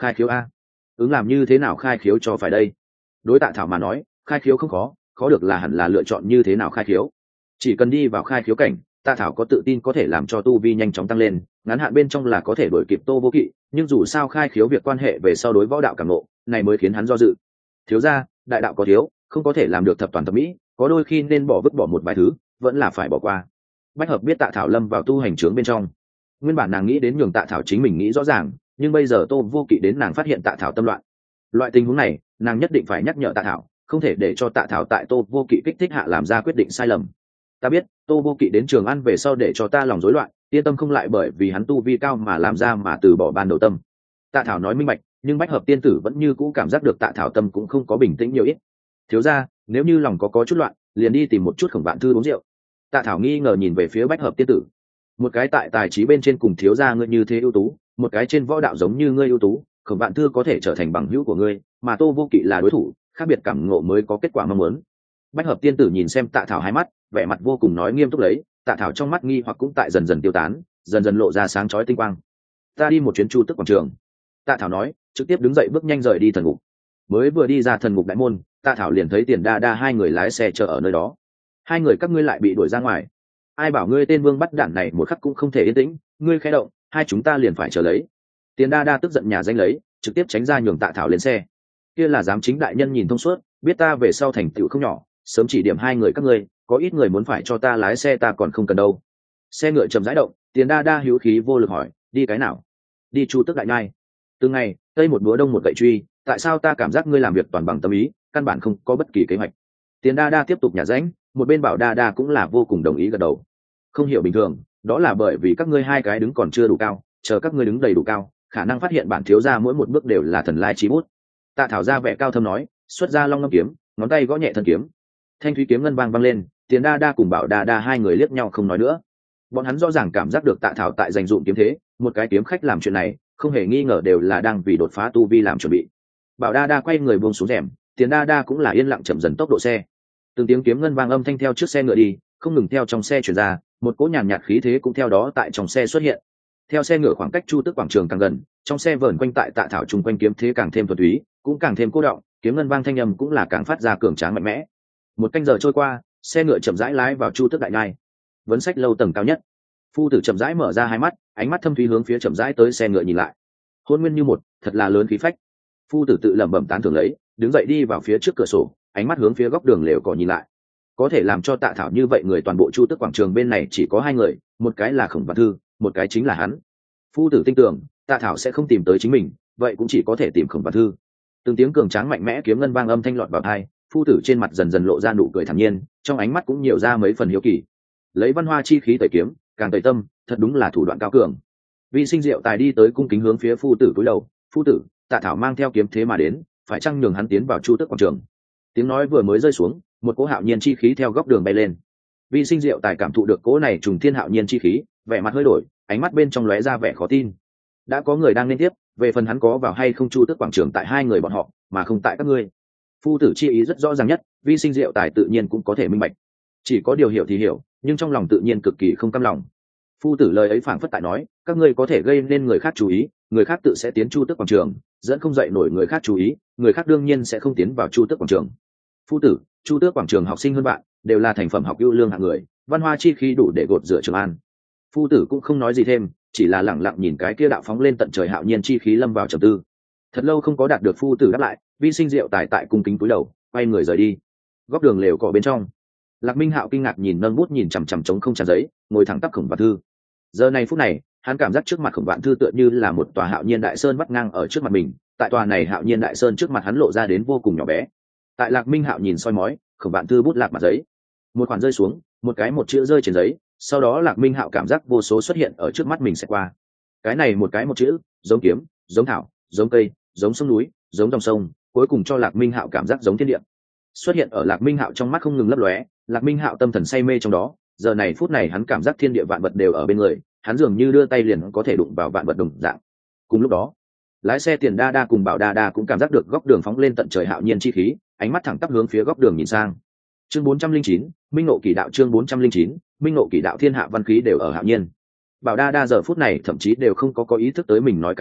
Khai khiếu a? Ứng làm như thế nào khai khiếu cho phải đây? Đối Tạ Thảo mà nói, khai khiếu không khó, khó được là hẳn là lựa chọn như thế nào khai khiếu. Chỉ cần đi vào khai khiếu cảnh, Tạ Thảo có tự tin có thể làm cho tu vi nhanh chóng tăng lên, ngắn hạn bên trong là có thể đuổi kịp Tô Vô Kỵ, nhưng dù sao khai khiếu việc quan hệ về sau đối võ đạo cảm ngộ, này mới khiến hắn do dự. Thiếu gia, đại đạo có thiếu, không có thể làm được thập toàn thập mỹ, có đôi khi nên vứt bỏ một vài thứ, vẫn là phải bỏ qua. Bách Hợp biết Tạ Thảo lâm vào tu hành trướng bên trong, nguyên bản nàng nghĩ đến nhường Tạ Thảo chính mình nghĩ rõ ràng, nhưng bây giờ Tô Vô Kỵ đến nàng phát hiện Tạ Thảo tâm loạn. Loại tình huống này, nàng nhất định phải nhắc nhở Tạ Thảo, không thể để cho Tạ Thảo tại Tô Vô Kỵ kích thích hạ làm ra quyết định sai lầm. Ta biết, Tô Vô Kỵ đến Trường An về sau để cho ta lòng rối loạn, yên tâm không lại bởi vì hắn tu vi cao mà làm ra mà từ bỏ ban đầu tâm. Tạ Thảo nói minh bạch, nhưng Bách Hợp tiên tử vẫn như cũ cảm giác được Tạ Thảo tâm cũng không có bình tĩnh nhiều ít. Thiếu gia, nếu như lòng có chút loạn, liền đi tìm một chút Khổng Vạn Thư uống rượu. Tạ Thảo nghi ngờ nhìn về phía Bách Hợp tiên tử. Một cái tại tài trí bên trên cùng thiếu gia ngươi như thế ưu tú, một cái trên võ đạo giống như ngươi ưu tú, Khổng Vạn Thư có thể trở thành bằng hữu của ngươi, mà Tô Vô Kỵ là đối thủ, khác biệt cảm ngộ mới có kết quả mong muốn. Bách Hợp tiên tử nhìn xem Tạ Thảo hai mắt, vẻ mặt vô cùng nói nghiêm túc lấy. Tạ Thảo trong mắt nghi hoặc cũng tại dần dần tiêu tán, dần dần lộ ra sáng chói tinh quang. Ta đi một chuyến Chu Tức quảng trường. Tạ Thảo nói, trực tiếp đứng dậy bước nhanh rời đi thần ngục. Mới vừa đi ra thần ngục đại môn, Tạ Thảo liền thấy Tiền Đa Đa hai người lái xe chờ ở nơi đó. Hai người các ngươi lại bị đuổi ra ngoài. Ai bảo ngươi tên vương bắt đản này một khắc cũng không thể yên tĩnh, ngươi khẽ động, hai chúng ta liền phải chờ lấy. Tiền Đa Đa tức giận nhà danh lấy, trực tiếp tránh ra nhường Tạ Thảo lên xe. Kia là giám chính đại nhân nhìn thông suốt, biết ta về sau thành tựu không nhỏ, sớm chỉ điểm hai người các ngươi, có ít người muốn phải cho ta lái xe ta còn không cần đâu. Xe ngựa chậm rãi động, Tiền Đa Đa hữu khí vô lực hỏi, đi cái nào? Đi Chu Tức đại nhai. Từ ngày tây một búa đông một gậy truy, tại sao ta cảm giác ngươi làm việc toàn bằng tâm ý, căn bản không có bất kỳ kế hoạch. Tiền Đa Đa tiếp tục nhả ránh, một bên bảo Đa Đa cũng là vô cùng đồng ý gật đầu. Không hiểu bình thường, đó là bởi vì các ngươi hai cái đứng còn chưa đủ cao, chờ các ngươi đứng đầy đủ cao, khả năng phát hiện bản thiếu gia mỗi một bước đều là thần lai chí bút. Tạ Thảo ra vẻ cao thâm nói, xuất ra long ngâm kiếm, ngón tay gõ nhẹ thân kiếm. Thanh thúy kiếm ngân vang lên, Tiền Đa Đa cùng bảo Đa Đa hai người liếc nhau không nói nữa. Bọn hắn rõ ràng cảm giác được Tạ Thảo tại dành dụm kiếm thế, một cái kiếm khách làm chuyện này, không hề nghi ngờ đều là đang vì đột phá tu vi làm chuẩn bị. Bảo Đa Đa quay người buông xuống rèm, Tiền Đa Đa cũng là yên lặng chậm dần tốc độ xe. Từng tiếng kiếm ngân vang âm thanh theo trước xe ngựa đi, không ngừng theo trong xe truyền ra, một cỗ nhàn nhạt khí thế cũng theo đó tại trong xe xuất hiện. Theo xe ngựa khoảng cách Chu Tức quảng trường càng gần, trong xe vờn quanh tại Tạ Thảo chung quanh kiếm thế càng thêm thuần túy, cũng càng thêm cô động, kiếm ngân vang thanh âm cũng là càng phát ra cường tráng mạnh mẽ. Một canh giờ trôi qua, xe ngựa chậm rãi lái vào Chu Tức đại nhai. Vấn sách lâu tầng cao nhất. Phu tử chậm rãi mở ra hai mắt, ánh mắt thâm thúy hướng phía chậm rãi tới xe ngựa nhìn lại. Hôn nguyên như một, thật là lớn khí phách. Phu tử tự lẩm bẩm tán thưởng lấy, đứng dậy đi vào phía trước cửa sổ, ánh mắt hướng phía góc đường lều cỏ nhìn lại. Có thể làm cho Tạ Thảo như vậy người toàn bộ Chu Tức quảng trường bên này chỉ có hai người, một cái là Khổng Vạn Thư, một cái chính là hắn. Phu tử tin tưởng Tạ Thảo sẽ không tìm tới chính mình, vậy cũng chỉ có thể tìm Khổng Vạn Thư. Từng tiếng cường tráng mạnh mẽ kiếm ngân vang âm thanh lọt vào tai, phu tử trên mặt dần dần lộ ra nụ cười thản nhiên, trong ánh mắt cũng nhiều ra mấy phần hiếu kỳ. Lấy văn hoa chi khí tẩy kiếm, càng tẩy tâm, thật đúng là thủ đoạn cao cường. Vi Sinh Diệu Tài đi tới cung kính hướng phía phu tử cúi đầu, phu tử, Tạ Thảo mang theo kiếm thế mà đến, phải chăng nhường hắn tiến vào Chu Tức quảng trường? Tiếng nói vừa mới rơi xuống, một cỗ hạo nhiên chi khí theo góc đường bay lên. Vi Sinh Diệu Tài cảm thụ được cỗ này trùng thiên hạo nhiên chi khí, vẻ mặt hơi đổi, ánh mắt bên trong lóe ra vẻ khó tin. Đã có người đang liên tiếp, về phần hắn có vào hay không Chu Tức quảng trường tại hai người bọn họ, mà không tại các ngươi. Phu tử chi ý rất rõ ràng nhất, Vi Sinh Diệu Tài tự nhiên cũng có thể minh bạch. Chỉ có điều hiểu thì hiểu, nhưng trong lòng tự nhiên cực kỳ không cam lòng. Phu tử lời ấy phảng phất tại nói, các ngươi có thể gây nên người khác chú ý, người khác tự sẽ tiến Chu Tức quảng trường, dẫn không dậy nổi người khác chú ý, người khác đương nhiên sẽ không tiến vào Chu Tức quảng trường. Phu tử, Chu Tước quảng trường học sinh hơn bạn, đều là thành phẩm học ưu lương hạng người, văn hoa chi khí đủ để gột rửa Trường An. Phu tử cũng không nói gì thêm, chỉ là lẳng lặng nhìn cái kia đạo phóng lên tận trời hạo nhiên chi khí lâm vào trầm tư. Thật lâu không có đạt được phu tử đáp lại, Vi Sinh Diệu Tài tại cung kính cúi đầu, quay người rời đi. Góc đường lều cỏ bên trong, Lạc Minh Hạo kinh ngạc nhìn nâng bút nhìn chằm chằm trống không tràn giấy, ngồi thẳng tắp Khổng Vạn Thư. Giờ này phút này, hắn cảm giác trước mặt Khổng Vạn Thư tựa như là một tòa hạo nhiên đại sơn vắt ngang ở trước mặt mình, tại tòa này hạo nhiên đại sơn trước mặt hắn lộ ra đến vô cùng nhỏ bé. Tại Lạc Minh Hạo nhìn soi mói, Khổng Vạn Thư bút lạc mặt giấy, một khoản rơi xuống, một chữ rơi trên giấy, sau đó Lạc Minh Hạo cảm giác vô số xuất hiện ở trước mắt mình sẽ qua. Cái này một chữ, giống kiếm, giống thảo, giống cây, giống sông núi, giống dòng sông, cuối cùng cho Lạc Minh Hạo cảm giác giống thiên địa. Xuất hiện ở Lạc Minh Hạo trong mắt không ngừng lấp lóe, Lạc Minh Hạo tâm thần say mê trong đó, giờ này phút này hắn cảm giác thiên địa vạn vật đều ở bên người, hắn dường như đưa tay liền có thể đụng vào vạn vật đồng dạng. Cùng lúc đó, lái xe Tiền Đa Đa cùng Bảo Đa Đa cũng cảm giác được góc đường phóng lên tận trời hạo nhiên chi khí, ánh mắt thẳng tắp hướng phía góc đường nhìn sang. Chương 409, Minh Ngộ Kỳ Đạo. Chương 409, Minh Ngộ Kỳ Đạo. Thiên hạ văn khí đều ở hạo nhiên. Bảo Đa Đa giờ phút này thậm chí đều không có ý thức tới mình nói cái gì,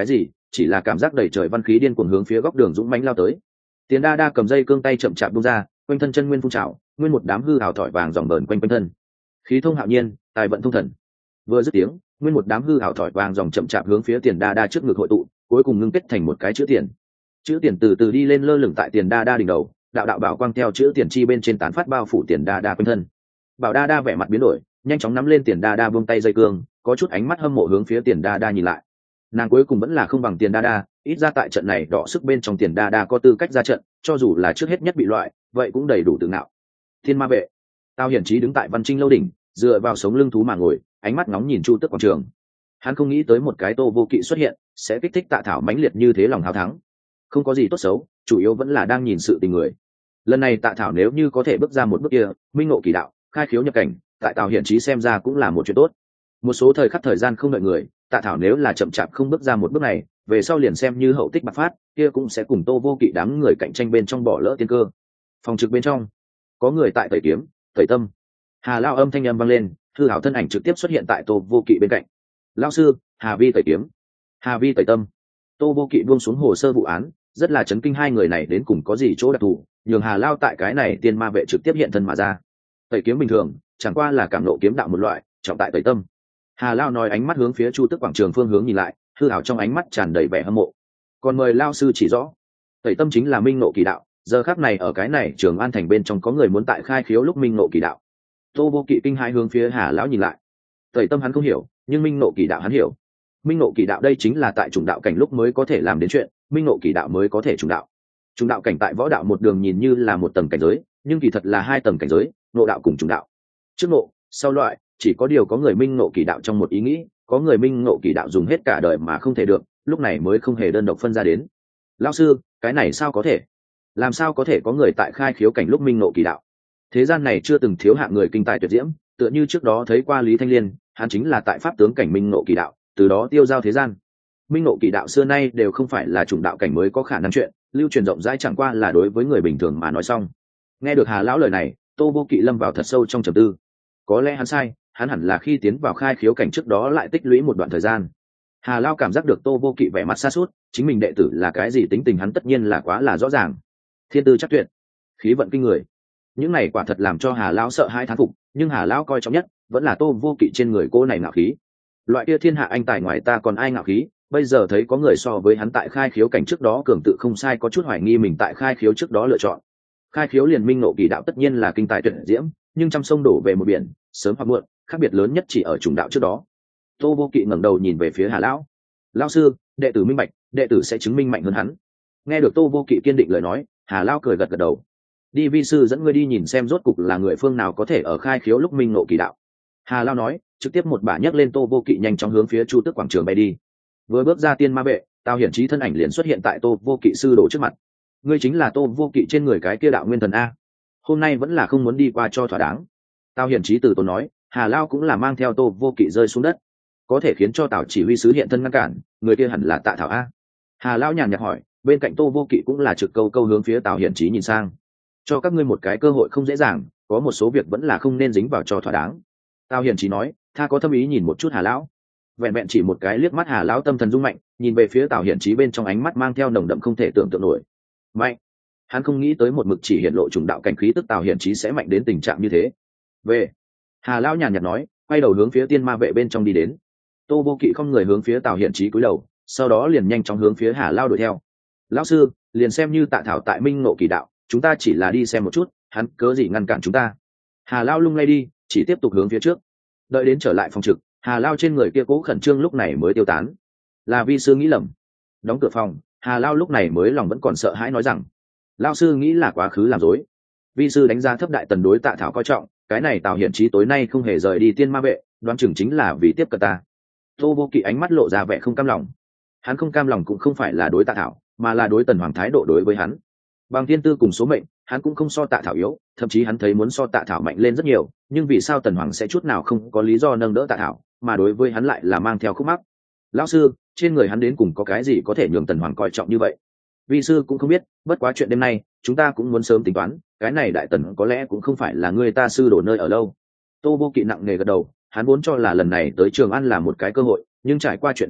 chỉ là cảm giác đầy trời văn khí điên cuồng hướng phía góc đường dũng mãnh lao tới. Tiền đa đa cầm dây cương tay chậm chạp buông ra, quanh thân chân nguyên phun trào, nguyên một đám hư hào thỏi vàng dòng bờn quanh thân, khí thông hạo nhiên, tài vận thông thần. Vừa dứt tiếng, nguyên một đám hư hào thỏi vàng dòng chậm chạp hướng phía tiền đa đa trước ngực hội tụ, cuối cùng ngưng kết thành một cái chữ tiền. Chữ tiền từ từ đi lên lơ lửng tại tiền đa đa đỉnh đầu, đạo đạo bảo quang theo chữ tiền chi bên trên tán phát bao phủ tiền đa đa quanh thân. Bảo đa đa vẻ mặt biến đổi, nhanh chóng nắm lên tiền đa đa buông tay dây cương, có chút ánh mắt hâm mộ hướng phía tiền đa đa nhìn lại. Nàng cuối cùng vẫn là không bằng tiền đa đa, ít ra tại trận này đọ sức bên trong tiền đa đa có tư cách ra trận, cho dù là trước hết nhất bị loại, vậy cũng đầy đủ tự ngạo. Thiên ma vệ. Tao Hiển Chí đứng tại Văn Trinh lâu đỉnh, dựa vào sống lưng thú mà ngồi, ánh mắt nóng nhìn Chu Tước quảng trường. Hắn không nghĩ tới một cái Tô Vô Kỵ xuất hiện sẽ kích thích Tạ Thảo mãnh liệt như thế lòng hào thắng. Không có gì tốt xấu, chủ yếu vẫn là đang nhìn sự tình người. Lần này Tạ Thảo nếu như có thể bước ra một bước kia, minh ngộ kỳ đạo, khai khiếu nhập cảnh, tại Tào Hiển Chí xem ra cũng là một chuyện tốt. Một số thời khắc thời gian không đợi người, Tạ Thảo nếu là chậm chạp không bước ra một bước này, về sau liền xem như hậu tích bạc phát, kia cũng sẽ cùng Tô Vô Kỵ đám người cạnh tranh bên trong bỏ lỡ tiên cơ. Phòng trực bên trong, có người tại tẩy kiếm, tẩy tâm. Hà Lao âm thanh âm vang lên, hư hảo thân ảnh trực tiếp xuất hiện tại Tô Vô Kỵ bên cạnh. Lao sư, Hà Vi tẩy kiếm, Hà Vi tẩy tâm. Tô Vô Kỵ buông xuống hồ sơ vụ án, rất là chấn kinh hai người này đến cùng có gì chỗ đặc thù, nhường Hà Lao tại cái này tiên ma vệ trực tiếp hiện thân mà ra. Tẩy kiếm bình thường, chẳng qua là cảm nộ kiếm đạo một loại, trọng tại tẩy tâm. Hà Lao nói, ánh mắt hướng phía Chu Tước quảng trường phương hướng nhìn lại, hư hảo trong ánh mắt tràn đầy vẻ hâm mộ. Còn mời Lao sư chỉ rõ. Tẩy tâm chính là minh ngộ kỳ đạo, giờ khắc này ở cái này Trường An thành bên trong có người muốn tại khai khiếu lúc minh ngộ kỳ đạo. Tô Vô Kỵ kinh hai hướng phía Hà lão nhìn lại. Tẩy tâm hắn không hiểu, nhưng minh ngộ kỳ đạo hắn hiểu. Minh ngộ kỳ đạo đây chính là tại trùng đạo cảnh lúc mới có thể làm đến chuyện, minh ngộ kỳ đạo mới có thể trùng đạo. Trùng đạo cảnh tại võ đạo một đường nhìn như là một tầng cảnh giới, nhưng kỳ thật là hai tầng cảnh giới, ngộ đạo cùng trùng đạo. Trước ngộ, sau loại, chỉ có điều có người minh ngộ kỳ đạo trong một ý nghĩ, có người minh ngộ kỳ đạo dùng hết cả đời mà không thể được, lúc này mới không hề đơn độc phân ra đến. Lão sư, cái này sao có thể? Làm sao có thể có người tại khai khiếu cảnh lúc minh ngộ kỳ đạo? Thế gian này chưa từng thiếu hạng người kinh tài tuyệt diễm, tựa như trước đó thấy qua Lý Thanh Liên, hắn chính là tại pháp tướng cảnh minh ngộ kỳ đạo, từ đó tiêu giao thế gian. Minh ngộ kỳ đạo xưa nay đều không phải là chủng đạo cảnh mới có khả năng chuyện, lưu truyền rộng rãi chẳng qua là đối với người bình thường mà nói xong. Nghe được Hà lão lời này, Tô Vô Kỵ lâm vào thật sâu trong trầm tư. Có lẽ hắn sai, hắn hẳn là khi tiến vào khai khiếu cảnh trước đó lại tích lũy một đoạn thời gian. Hà lão cảm giác được Tô Vô Kỵ vẻ mặt xa suốt, chính mình đệ tử là cái gì tính tình hắn tất nhiên là quá là rõ ràng. Thiên tư chắc tuyệt, khí vận kinh người, những này quả thật làm cho Hà lão sợ hai thán phục, nhưng Hà lão coi trọng nhất vẫn là Tô Vô Kỵ trên người cô này ngạo khí. Loại kia thiên hạ anh tài ngoài ta còn ai ngạo khí, bây giờ thấy có người so với hắn tại khai khiếu cảnh trước đó cường tự không sai, có chút hoài nghi mình tại khai khiếu trước đó lựa chọn. Khai khiếu liền minh ngộ kỳ đạo tất nhiên là kinh tài tuyệt diễm, nhưng trăm sông đổ về một biển, sớm hoặc muộn, khác biệt lớn nhất chỉ ở trùng đạo trước đó. Tô Vô Kỵ ngẩng đầu nhìn về phía Hà lão. Lão sư, đệ tử minh bạch, đệ tử sẽ chứng minh mạnh hơn hắn. Nghe được Tô Vô Kỵ kiên định lời nói, Hà lão cười gật gật đầu. Đi vi sư dẫn ngươi đi nhìn xem rốt cục là người phương nào có thể ở khai khiếu lúc minh ngộ kỳ đạo. Hà lão nói, trực tiếp một bả nhấc lên Tô Vô Kỵ nhanh chóng hướng phía Chu Tước quảng trường bay đi. Vừa bước ra tiên ma vệ, Tào Hiển Chí thân ảnh liền xuất hiện tại Tô Vô Kỵ sư đồ trước mặt. Ngươi chính là Tô Vô Kỵ trên người cái kia đạo nguyên thần a? Hôm nay vẫn là không muốn đi qua cho thỏa đáng. Tào Hiển Chí từ tốn nói, Hà lão cũng là mang theo Tô Vô Kỵ rơi xuống đất, có thể khiến cho Tào chỉ huy sứ hiện thân ngăn cản, người kia hẳn là Tạ Thảo a? Hà lão nhàn nhạt hỏi, bên cạnh Tô Vô Kỵ cũng là trực câu câu hướng phía Tào Hiển Chí nhìn sang. Cho các ngươi một cái cơ hội không dễ dàng, có một số việc vẫn là không nên dính vào cho thỏa đáng. Tào Hiển Chí nói, tha có thâm ý nhìn một chút Hà lão. Vẹn vẹn chỉ một cái liếc mắt, Hà lão tâm thần rung mạnh, nhìn về phía Tào Hiển Chí bên trong ánh mắt mang theo nồng đậm không thể tưởng tượng nổi. Mạnh. Hắn không nghĩ tới một mực chỉ hiện lộ trùng đạo cảnh khí tức Tào Hiển Chí sẽ mạnh đến tình trạng như thế. Về. Hà lão nhàn nhạt nói, quay đầu hướng phía tiên ma vệ bên trong đi đến. Tô Vô Kỵ không người hướng phía Tào Hiển Chí cúi đầu, sau đó liền nhanh chóng hướng phía Hà lão đuổi theo. Lão sư, liền xem như Tạ Thảo tại minh ngộ kỳ đạo, chúng ta chỉ là đi xem một chút, hắn cớ gì ngăn cản chúng ta? Hà lão lung lay đi, chỉ tiếp tục hướng phía trước. Đợi đến trở lại phòng trực, Hà lão trên người kia cố khẩn trương lúc này mới tiêu tán. Là vi sư nghĩ lầm. Đóng cửa phòng, Hà lão lúc này mới lòng vẫn còn sợ hãi nói rằng, lão sư nghĩ là quá khứ làm dối. Vi sư đánh giá thấp đại tần đối Tạ Thảo coi trọng, cái này Tào Hiển Chí tối nay không hề rời đi tiên ma vệ, đoán chừng chính là vì tiếp cận ta. Tô Vô Kỵ ánh mắt lộ ra vẻ không cam lòng. Hắn không cam lòng cũng không phải là đối Tạ Thảo, mà là đối Tần Hoàng thái độ đối với hắn. Bằng thiên tư cùng số mệnh, hắn cũng không so Tạ Thảo yếu, thậm chí hắn thấy muốn so Tạ Thảo mạnh lên rất nhiều, nhưng vì sao Tần Hoàng sẽ chút nào không có lý do nâng đỡ Tạ Thảo, mà đối với hắn lại là mang theo khúc mắc? Lão sư, trên người hắn đến cùng có cái gì có thể nhường Tần Hoàng coi trọng như vậy? Vi sư cũng không biết, bất quá chuyện đêm nay, chúng ta cũng muốn sớm tính toán, cái này đại tần có lẽ cũng không phải là người ta sư đổ nơi ở lâu. Tô Vô Kỵ nặng nề gật đầu, hắn vốn cho là lần này tới Trường An là một cái cơ hội, nhưng trải qua chuyện đêm nay,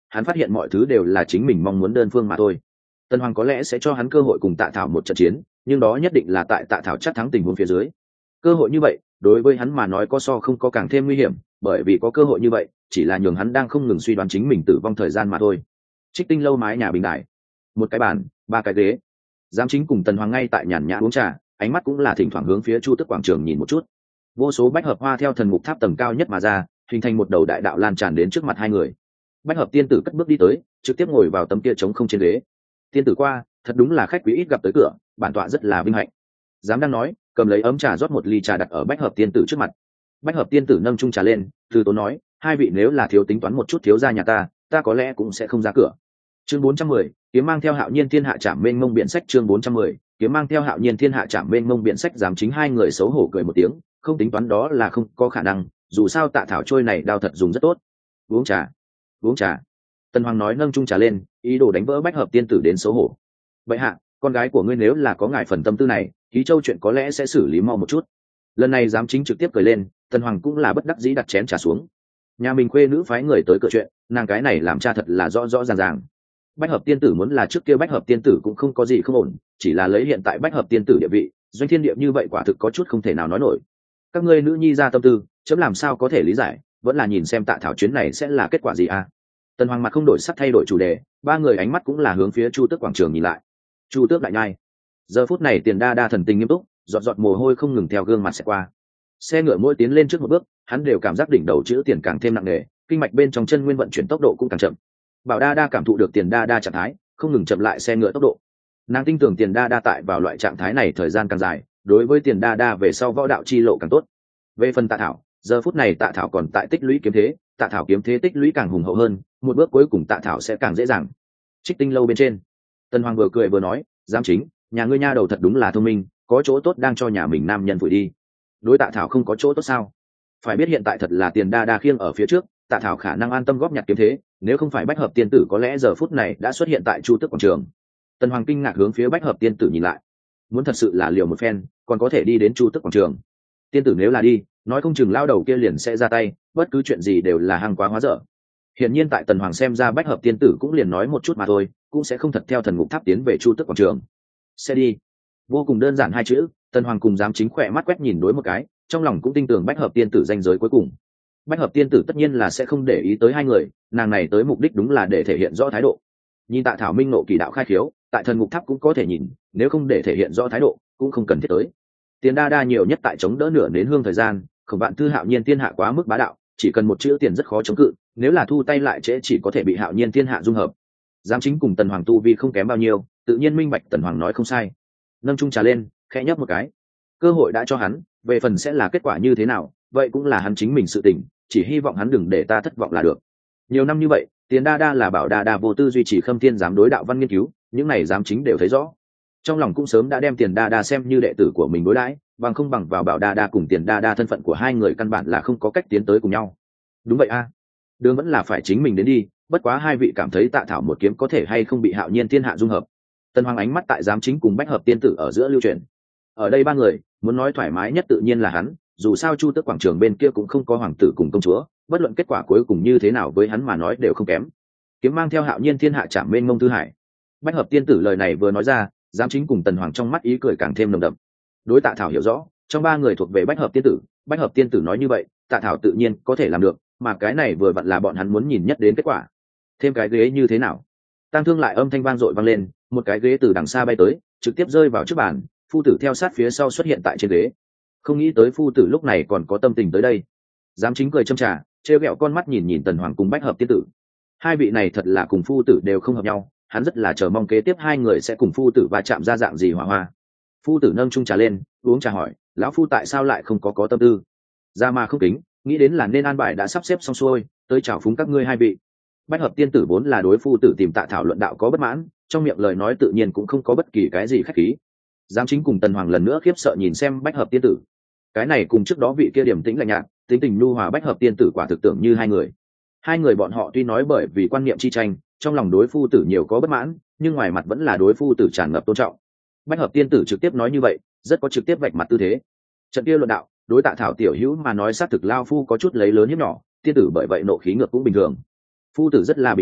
hắn phát hiện mọi thứ đều là chính mình mong muốn đơn phương mà thôi. Tần Hoàng có lẽ sẽ cho hắn cơ hội cùng Tạ Thảo một trận chiến, nhưng đó nhất định là tại Tạ Thảo chắc thắng tình huống phía dưới. Cơ hội như vậy đối với hắn mà nói có so không có càng thêm nguy hiểm, bởi vì có cơ hội như vậy chỉ là nhường hắn đang không ngừng suy đoán chính mình tử vong thời gian mà thôi. Trích Tinh lâu mái nhà bình đại, một cái bàn, ba cái ghế. Giám chính cùng Tần Hoàng ngay tại nhàn nhã uống trà, ánh mắt cũng là thỉnh thoảng hướng phía Chu Tức quảng trường nhìn một chút. Vô số bách hợp hoa theo thần ngục tháp tầng cao nhất mà ra, hình thành một đầu đại đạo lan tràn đến trước mặt hai người. Bách hợp tiên tử cất bước đi tới, trực tiếp ngồi vào tấm kia trống không trên ghế. Tiên tử qua, thật đúng là khách quý ít gặp tới cửa, bản tọa rất là vinh hạnh. Dám đang nói, cầm lấy ấm trà rót một ly trà đặt ở bách hợp tiên tử trước mặt. Bách hợp tiên tử nâng chung trà lên, từ tốn nói, hai vị nếu là thiếu tính toán một chút thiếu gia nhà ta có lẽ cũng sẽ không ra cửa. Chương 410, kiếm mang theo hạo nhiên thiên hạ trảm mênh mông biện sách. Chương 410, kiếm mang theo hạo nhiên thiên hạ trảm mênh mông biện sách. Giám chính hai người xấu hổ cười một tiếng, không tính toán đó là không có khả năng, dù sao Tạ Thảo trôi này đao thật dùng rất tốt. Uống trà, uống trà. Tần Hoàng nói nâng chung trà lên, ý đồ đánh vỡ bách hợp tiên tử đến xấu hổ. Vậy hạ, con gái của ngươi nếu là có ngài phần tâm tư này, Ký Châu chuyện có lẽ sẽ xử lý mau một chút. Lần này giám chính trực tiếp cười lên, Tần Hoàng cũng là bất đắc dĩ đặt chén trà xuống. Nhà mình khuê nữ phái người tới cửa chuyện, nàng cái này làm cha thật là rõ rõ ràng ràng. Bách hợp tiên tử muốn là trước kia bách hợp tiên tử cũng không có gì không ổn, chỉ là lấy hiện tại bách hợp tiên tử địa vị, doanh thiên địa như vậy quả thực có chút không thể nào nói nổi. Các ngươi nữ nhi ra tâm tư, chấm làm sao có thể lý giải, vẫn là nhìn xem Tạ Thảo chuyến này sẽ là kết quả gì à. Tần Hoàng mặt không đổi sắc thay đổi chủ đề, ba người ánh mắt cũng là hướng phía Chu Tước quảng trường nhìn lại. Chu Tước đại nhai. Giờ phút này Tiền Đa Đa thần tình nghiêm túc, giọt giọt mồ hôi không ngừng theo gương mặt sẽ qua. Xe ngựa mỗi tiến lên trước một bước, hắn đều cảm giác đỉnh đầu chữ Tiền càng thêm nặng nề, kinh mạch bên trong chân nguyên vận chuyển tốc độ cũng càng chậm. Bảo Đa Đa cảm thụ được Tiền Đa Đa trạng thái, không ngừng chậm lại xe ngựa tốc độ. Nàng tin tưởng Tiền Đa Đa tại vào loại trạng thái này thời gian càng dài, đối với Tiền Đa Đa về sau võ đạo chi lộ càng tốt. Về phần Tạ Thảo, giờ phút này Tạ Thảo còn tại tích lũy kiếm thế, Tạ Thảo kiếm thế tích lũy càng hùng hậu hơn, một bước cuối cùng Tạ Thảo sẽ càng dễ dàng. Trích Tinh lâu bên trên, Tần Hoàng vừa cười vừa nói, giám chính, nhà ngươi nha đầu thật đúng là thông minh, có chỗ tốt đang cho nhà mình nam nhân vùi đi. Đối Tạ Thảo không có chỗ tốt sao? Phải biết hiện tại thật là Tiền Đa Đa khiêng ở phía trước, Tạ Thảo khả năng an tâm góp nhặt kiếm thế, nếu không phải bách hợp tiên tử có lẽ giờ phút này đã xuất hiện tại Chu Tước quảng trường. Tần Hoàng kinh ngạc hướng phía bách hợp tiên tử nhìn lại, muốn thật sự là liều một phen, còn có thể đi đến Chu Tước quảng trường. Tiên tử nếu là đi, nói không chừng lao đầu kia liền sẽ ra tay, bất cứ chuyện gì đều là hăng quá hóa dở. Hiển nhiên tại Tần Hoàng xem ra bách hợp tiên tử cũng liền nói một chút mà thôi, cũng sẽ không thật theo thần ngục tháp tiến về Chu Tước quảng trường. Sẽ đi. Vô cùng đơn giản hai chữ, Tần Hoàng cùng giám chính khỏe mắt quét nhìn đối một cái, trong lòng cũng tin tưởng bách hợp tiên tử danh giới cuối cùng. Bách hợp tiên tử tất nhiên là sẽ không để ý tới hai người, nàng này tới mục đích đúng là để thể hiện rõ thái độ. Nhìn Tạ Thảo minh nộ kỳ đạo khai khiếu, tại thần ngục tháp cũng có thể nhìn, nếu không để thể hiện rõ thái độ, cũng không cần thiết tới. Tiền Đa Đa nhiều nhất tại chống đỡ nửa nén hương thời gian, không bạn thư hạo nhiên thiên hạ quá mức bá đạo, chỉ cần một chữ tiền rất khó chống cự, nếu là thu tay lại trễ chỉ có thể bị hạo nhiên thiên hạ dung hợp. Giám chính cùng Tần Hoàng tu vi không kém bao nhiêu, tự nhiên minh bạch Tần Hoàng nói không sai. Nâng chung trà lên, khẽ nhấp một cái. Cơ hội đã cho hắn, về phần sẽ là kết quả như thế nào, vậy cũng là hắn chính mình sự tình, chỉ hy vọng hắn đừng để ta thất vọng là được. Nhiều năm như vậy, Tiền Đa Đa là Bảo Đa Đa vô tư duy trì Khâm Thiên giám đối đạo văn nghiên cứu, những này giám chính đều thấy rõ. Trong lòng cũng sớm đã đem Tiền Đa Đa xem như đệ tử của mình đối đãi, bằng không bằng vào Bảo Đa Đa cùng Tiền Đa Đa thân phận của hai người căn bản là không có cách tiến tới cùng nhau. Đúng vậy a, đường vẫn là phải chính mình đến đi, bất quá hai vị cảm thấy Tạ Thảo một kiếm có thể hay không bị hạo nhiên thiên hạ dung hợp. Tần Hoàng ánh mắt tại giám chính cùng bách hợp tiên tử ở giữa lưu truyền. Ở đây ba người, muốn nói thoải mái nhất tự nhiên là hắn, dù sao Chu Tước quảng trường bên kia cũng không có hoàng tử cùng công chúa, bất luận kết quả cuối cùng như thế nào với hắn mà nói đều không kém. Kiếm mang theo hạo nhiên thiên hạ trảm mênh mông tư hải. Bách hợp tiên tử lời này vừa nói ra, giám chính cùng Tần Hoàng trong mắt ý cười càng thêm nồng đậm. Đối Tạ Thảo hiểu rõ, trong ba người thuộc về bách hợp tiên tử nói như vậy, Tạ Thảo tự nhiên có thể làm được, mà cái này vừa vặn là bọn hắn muốn nhìn nhất đến kết quả. Thêm cái ghế như thế nào? Tang Thương lại âm thanh vang dội vang lên, một cái ghế từ đằng xa bay tới, trực tiếp rơi vào trước bàn, phu tử theo sát phía sau xuất hiện tại trên ghế. Không nghĩ tới phu tử lúc này còn có tâm tình tới đây. Giám chính cười châm trà, trêu ghẹo con mắt nhìn nhìn Tần Hoàng cùng bách hợp tiên tử. Hai vị này thật là cùng phu tử đều không hợp nhau, hắn rất là chờ mong kế tiếp hai người sẽ cùng phu tử va chạm ra dạng gì hỏa hoa. Phu tử nâng chung trà lên, uống trà hỏi, lão phu tại sao lại không có tâm tư? Ra mà không kính, nghĩ đến là nên an bài đã sắp xếp xong xuôi, tới chào phúng các ngươi hai vị. Bách hợp tiên tử vốn là đối phu tử tìm Tạ Thảo luận đạo có bất mãn, trong miệng lời nói tự nhiên cũng không có bất kỳ cái gì khách khí. Giám chính cùng Tần Hoàng lần nữa khiếp sợ nhìn xem bách hợp tiên tử. Cái này cùng trước đó vị kia điểm tĩnh lạnh nhạt, tính tình nhu hòa bách hợp tiên tử quả thực tưởng như hai người. Hai người bọn họ tuy nói bởi vì quan niệm chi tranh, trong lòng đối phu tử nhiều có bất mãn, nhưng ngoài mặt vẫn là đối phu tử tràn ngập tôn trọng. Bách hợp tiên tử trực tiếp nói như vậy, rất có trực tiếp vạch mặt tư thế. Trận kia luận đạo, đối Tạ Thảo tiểu hữu mà nói xác thực lao phu có chút lấy lớn hiếp nhỏ, tiên tử bởi vậy nộ khí ngược cũng bình thường. Phu tử rất là bình tĩnh,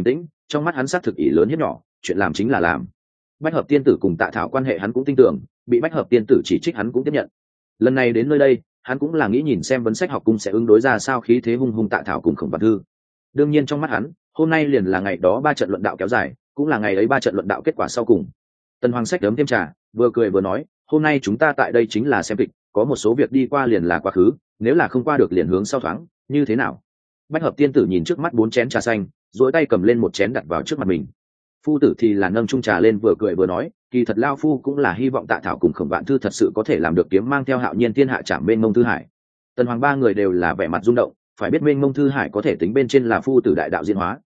trong mắt hắn xác thực ỷ lớn hiếp nhỏ, chuyện làm chính là làm. Bách hợp tiên tử cùng Tạ Thảo quan hệ hắn cũng tin tưởng, bị Bách hợp tiên tử chỉ trích hắn cũng tiếp nhận. Lần này đến nơi đây, hắn cũng là nghĩ nhìn xem vấn sách học cung sẽ ứng đối ra sao khí thế hung hung Tạ Thảo cùng Khổng Vạn Thư. Đương nhiên trong mắt hắn, hôm nay liền là ngày đó 3 trận luận đạo kéo dài, cũng là ngày ấy 3 trận luận đạo kết quả sau cùng. Tần Hoàng Sách đấm thêm trà, vừa cười vừa nói, hôm nay chúng ta tại đây chính là xem kịch, có một số việc đi qua liền là quá khứ, nếu là không qua được liền hướng sau thoáng, như thế nào? Bách hợp tiên tử nhìn trước mắt 4 chén trà xanh, duỗi tay cầm lên một chén đặt vào trước mặt mình. Phu tử thì là nâng chung trà lên vừa cười vừa nói, kỳ thật lao phu cũng là hy vọng Tạ Thảo cùng Khổng Vạn Thư thật sự có thể làm được kiếm mang theo Hạo Nhiên thiên hạ trảm bên mông thư hải. Tần Hoàng 3 người đều là vẻ mặt rung động, phải biết bên mông thư hải có thể tính bên trên là phu tử đại đạo diễn hóa.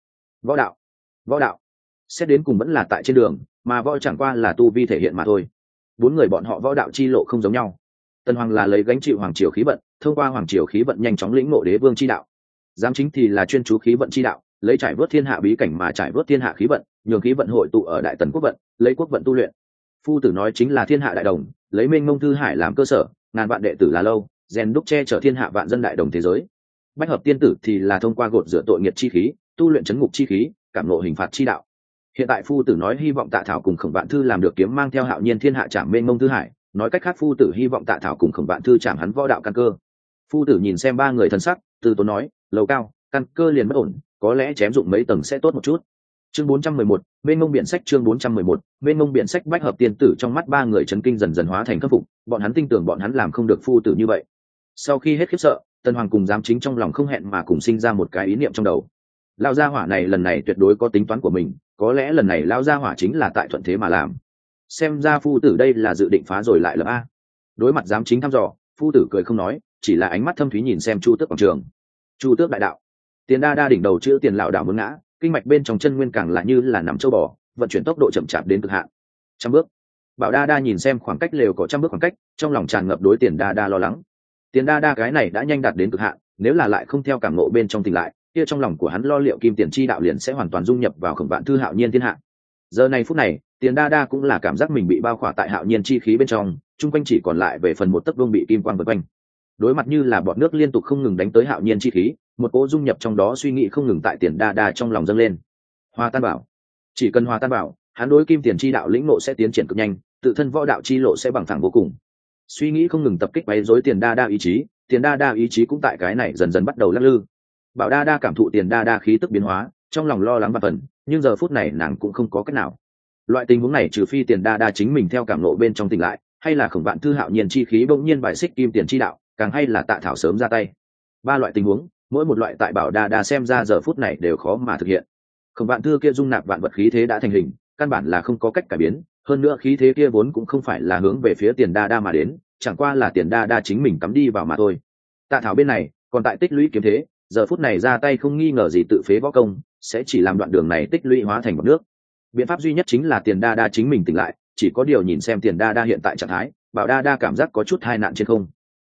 Võ đạo, xét đến cùng vẫn là tại trên đường, mà võ chẳng qua là tu vi thể hiện mà thôi. 4 người bọn họ võ đạo chi lộ không giống nhau. Tần Hoàng là lấy gánh chịu hoàng triều khí vận, thông qua hoàng triều khí vận nhanh chóng lĩnh ngộ đế vương chi đạo. Giám chính thì là chuyên chú khí vận chi đạo, lấy trải vớt thiên hạ bí cảnh mà trải vớt thiên hạ khí vận, nhường khí vận hội tụ ở đại tần quốc vận, lấy quốc vận tu luyện. Phu tử nói chính là thiên hạ đại đồng, lấy mênh mông thư hải làm cơ sở, ngàn vạn đệ tử là lâu, rèn đúc che chở thiên hạ vạn dân đại đồng thế giới. Bách hợp tiên tử thì là thông qua gột rửa tội nghiệp chi khí, tu luyện chấn ngục chi khí, cảm ngộ hình phạt chi đạo. Hiện tại phu tử nói hy vọng Tạ Thảo cùng Khổng Vạn Thư làm được kiếm mang theo Hạo Nhiên thiên hạ trảm mênh mông thư hải, nói cách khác phu tử hy vọng Tạ Thảo cùng Khổng Vạn Thư trảm hắn võ đạo căn cơ. Phu tử nhìn xem 3 người thân sắc, từ tốn nói, lầu cao, căn cơ liền bất ổn, có lẽ chém dụng mấy tầng sẽ tốt một chút. Chương 411, mênh mông biển sách. Chương 411, mênh mông biển sách. Bách hợp tiên tử trong mắt 3 người chấn kinh dần dần hóa thành khâm phục, bọn hắn tin tưởng bọn hắn làm không được phu tử như vậy. Sau khi hết khiếp sợ, Tần Hoàng cùng giám chính trong lòng không hẹn mà cùng sinh ra một cái ý niệm trong đầu. Lão gia hỏa này lần này tuyệt đối có tính toán của mình, có lẽ lần này lão gia hỏa chính là tại thuận thế mà làm. Xem ra phu tử đây là dự định phá rồi lại lập a. Đối mặt giám chính thăm dò, phu tử cười không nói, chỉ là ánh mắt thâm thúy nhìn xem Chu Tước quảng trường. Chu Tước đại đạo, Tiền Đa Đa đỉnh đầu chữ Tiền lão đạo muốn ngã, kinh mạch bên trong chân nguyên càng là như là nằm châu bò, vận chuyển tốc độ chậm chạp đến cực hạn. Trăm bước. Bảo Đa Đa nhìn xem khoảng cách lều có trăm bước khoảng cách, trong lòng tràn ngập đối Tiền Đa Đa lo lắng. Tiền Đa Đa cái này đã nhanh đạt đến cực hạn, nếu là lại không theo cảm ngộ bên trong tỉnh lại, kia trong lòng của hắn lo liệu kim tiền chi đạo liền sẽ hoàn toàn dung nhập vào Khổng Vạn Thư Hạo Nhiên thiên hạ. Giờ này phút này, Tiền Đa Đa cũng là cảm giác mình bị bao khỏa tại Hạo Nhiên chi khí bên trong, chung quanh chỉ còn lại về phần một tấc vương bị kim quang vây quanh. Đối mặt như là bọt nước liên tục không ngừng đánh tới Hạo Nhiên chi khí, một cỗ dung nhập trong đó suy nghĩ không ngừng tại Tiền Đa Đa trong lòng dâng lên. Hòa tan bảo, chỉ cần hòa tan bảo, hắn đối kim tiền chi đạo lĩnh ngộ sẽ tiến triển cực nhanh, tự thân võ đạo chi lộ sẽ bằng thẳng vô cùng. Suy nghĩ không ngừng tập kích quấy rối Tiền Đa Đa ý chí, Tiền Đa Đa ý chí cũng tại cái này dần dần bắt đầu lắc lư. Bảo Đa Đa cảm thụ Tiền Đa Đa khí tức biến hóa, trong lòng lo lắng và phần, nhưng giờ phút này nàng cũng không có cách nào. Loại tình huống này trừ phi Tiền Đa Đa chính mình theo cảm ngộ bên trong tỉnh lại, hay là Khổng Vạn Thư Hạo Nhiên chi khí bỗng nhiên bài xích kim tiền chi đạo, càng hay là Tạ Thảo sớm ra tay. 3 loại tình huống, mỗi một loại tại Bảo Đa Đa xem ra giờ phút này đều khó mà thực hiện. Khổng Vạn Thư kia dung nạp vạn vật khí thế đã thành hình, căn bản là không có cách cải biến, hơn nữa khí thế kia vốn cũng không phải là hướng về phía Tiền Đa Đa mà đến, chẳng qua là Tiền Đa Đa chính mình cắm đi vào mà thôi. Tạ Thảo bên này còn tại tích lũy kiếm thế, giờ phút này ra tay không nghi ngờ gì tự phế võ công, sẽ chỉ làm đoạn đường này tích lũy hóa thành bọt nước. Biện pháp duy nhất chính là Tiền Đa Đa chính mình tỉnh lại, chỉ có điều nhìn xem Tiền Đa Đa hiện tại trạng thái, Bảo Đa Đa cảm giác có chút hai nạn trên không.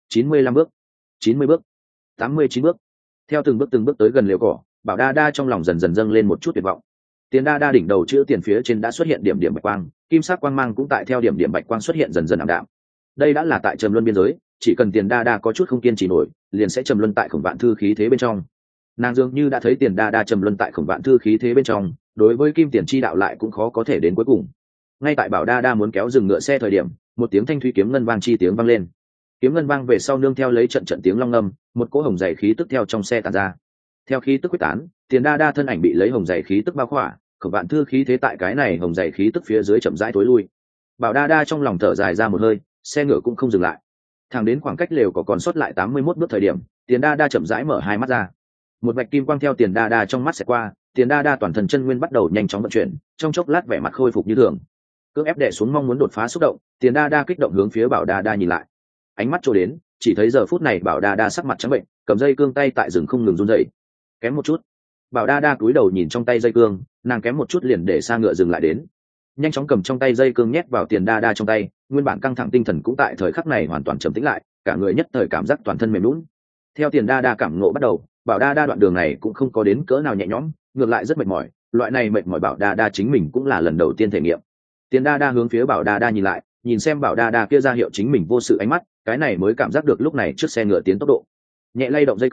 95 bước, 90 bước, 89 bước. Theo từng bước tới gần liều cỏ, Bảo Đa Đa trong lòng dần dần dâng lên một chút tuyệt vọng. Tiền Đa Đa đỉnh đầu chữ tiền phía trên đã xuất hiện điểm điểm bạch quang, kim sắc quang mang cũng tại theo điểm điểm bạch quang xuất hiện dần dần ảm đạm. Đây đã là tại trầm luân biên giới, chỉ cần Tiền Đa Đa có chút không kiên trì nổi, liền sẽ trầm luân tại Khổng Vạn Thư khí thế bên trong. Nàng dường như đã thấy Tiền Đa Đa trầm luân tại Khổng Vạn Thư khí thế bên trong, đối với kim tiền chi đạo lại cũng khó có thể đến cuối cùng. Ngay tại Bảo Đa Đa muốn kéo dừng ngựa xe thời điểm, một tiếng thanh thúy kiếm ngân vang chi tiếng vang lên. Kiếm ngân vang về sau nương theo lấy trận tiếng long ngâm, một cỗ hồng dày khí tức theo trong xe tản ra. Theo khí tức quyết tán, Tiền Đa Đa thân ảnh bị lấy hồng dày khí tức bao khỏa, Khổng Vạn Thư khí thế tại cái này hồng dày khí tức phía dưới chậm rãi tối lui. Bảo Đa Đa trong lòng thở dài ra một hơi, xe ngựa cũng không dừng lại. Thẳng đến khoảng cách lều có còn sót lại 81 bước thời điểm, Tiền Đa Đa chậm rãi mở hai mắt ra. Một vạch kim quang theo Tiền Đa Đa trong mắt sẽ qua, Tiền Đa Đa toàn thân chân nguyên bắt đầu nhanh chóng vận chuyển, trong chốc lát vẻ mặt khôi phục như thường. Cưỡng ép đè xuống mong muốn đột phá xúc động, Tiền Đa Đa kích động hướng phía Bảo Đa Đa nhìn lại. Ánh mắt trôi đến, chỉ thấy giờ phút này Bảo Đa Đa sắc mặt trắng bệnh, cầm dây cương tay tại rừng không ngừng run rẩy. Kém một chút. Bảo Đa Đa cúi đầu nhìn trong tay dây cương, nàng kém một chút liền để xa ngựa dừng lại đến. Nhanh chóng cầm trong tay dây cương nhét vào Tiền Đa Đa trong tay, nguyên bản căng thẳng tinh thần cũng tại thời khắc này hoàn toàn trầm tĩnh lại, cả người nhất thời cảm giác toàn thân mềm nhũn. Theo Tiền Đa Đa cảm ngộ bắt đầu, Bảo Đa Đa đoạn đường này cũng không có đến cỡ nào nhẹ nhõm, ngược lại rất mệt mỏi, loại này mệt mỏi Bảo Đa Đa chính mình cũng là lần đầu tiên thể nghiệm. Tiền Đa Đa hướng phía Bảo Đa Đa nhìn lại, nhìn xem Bảo Đa Đa kia ra hiệu chính mình vô sự ánh mắt, cái này mới cảm giác được lúc này trước xe ngựa tiến tốc độ. Nhẹ lay động dây cương,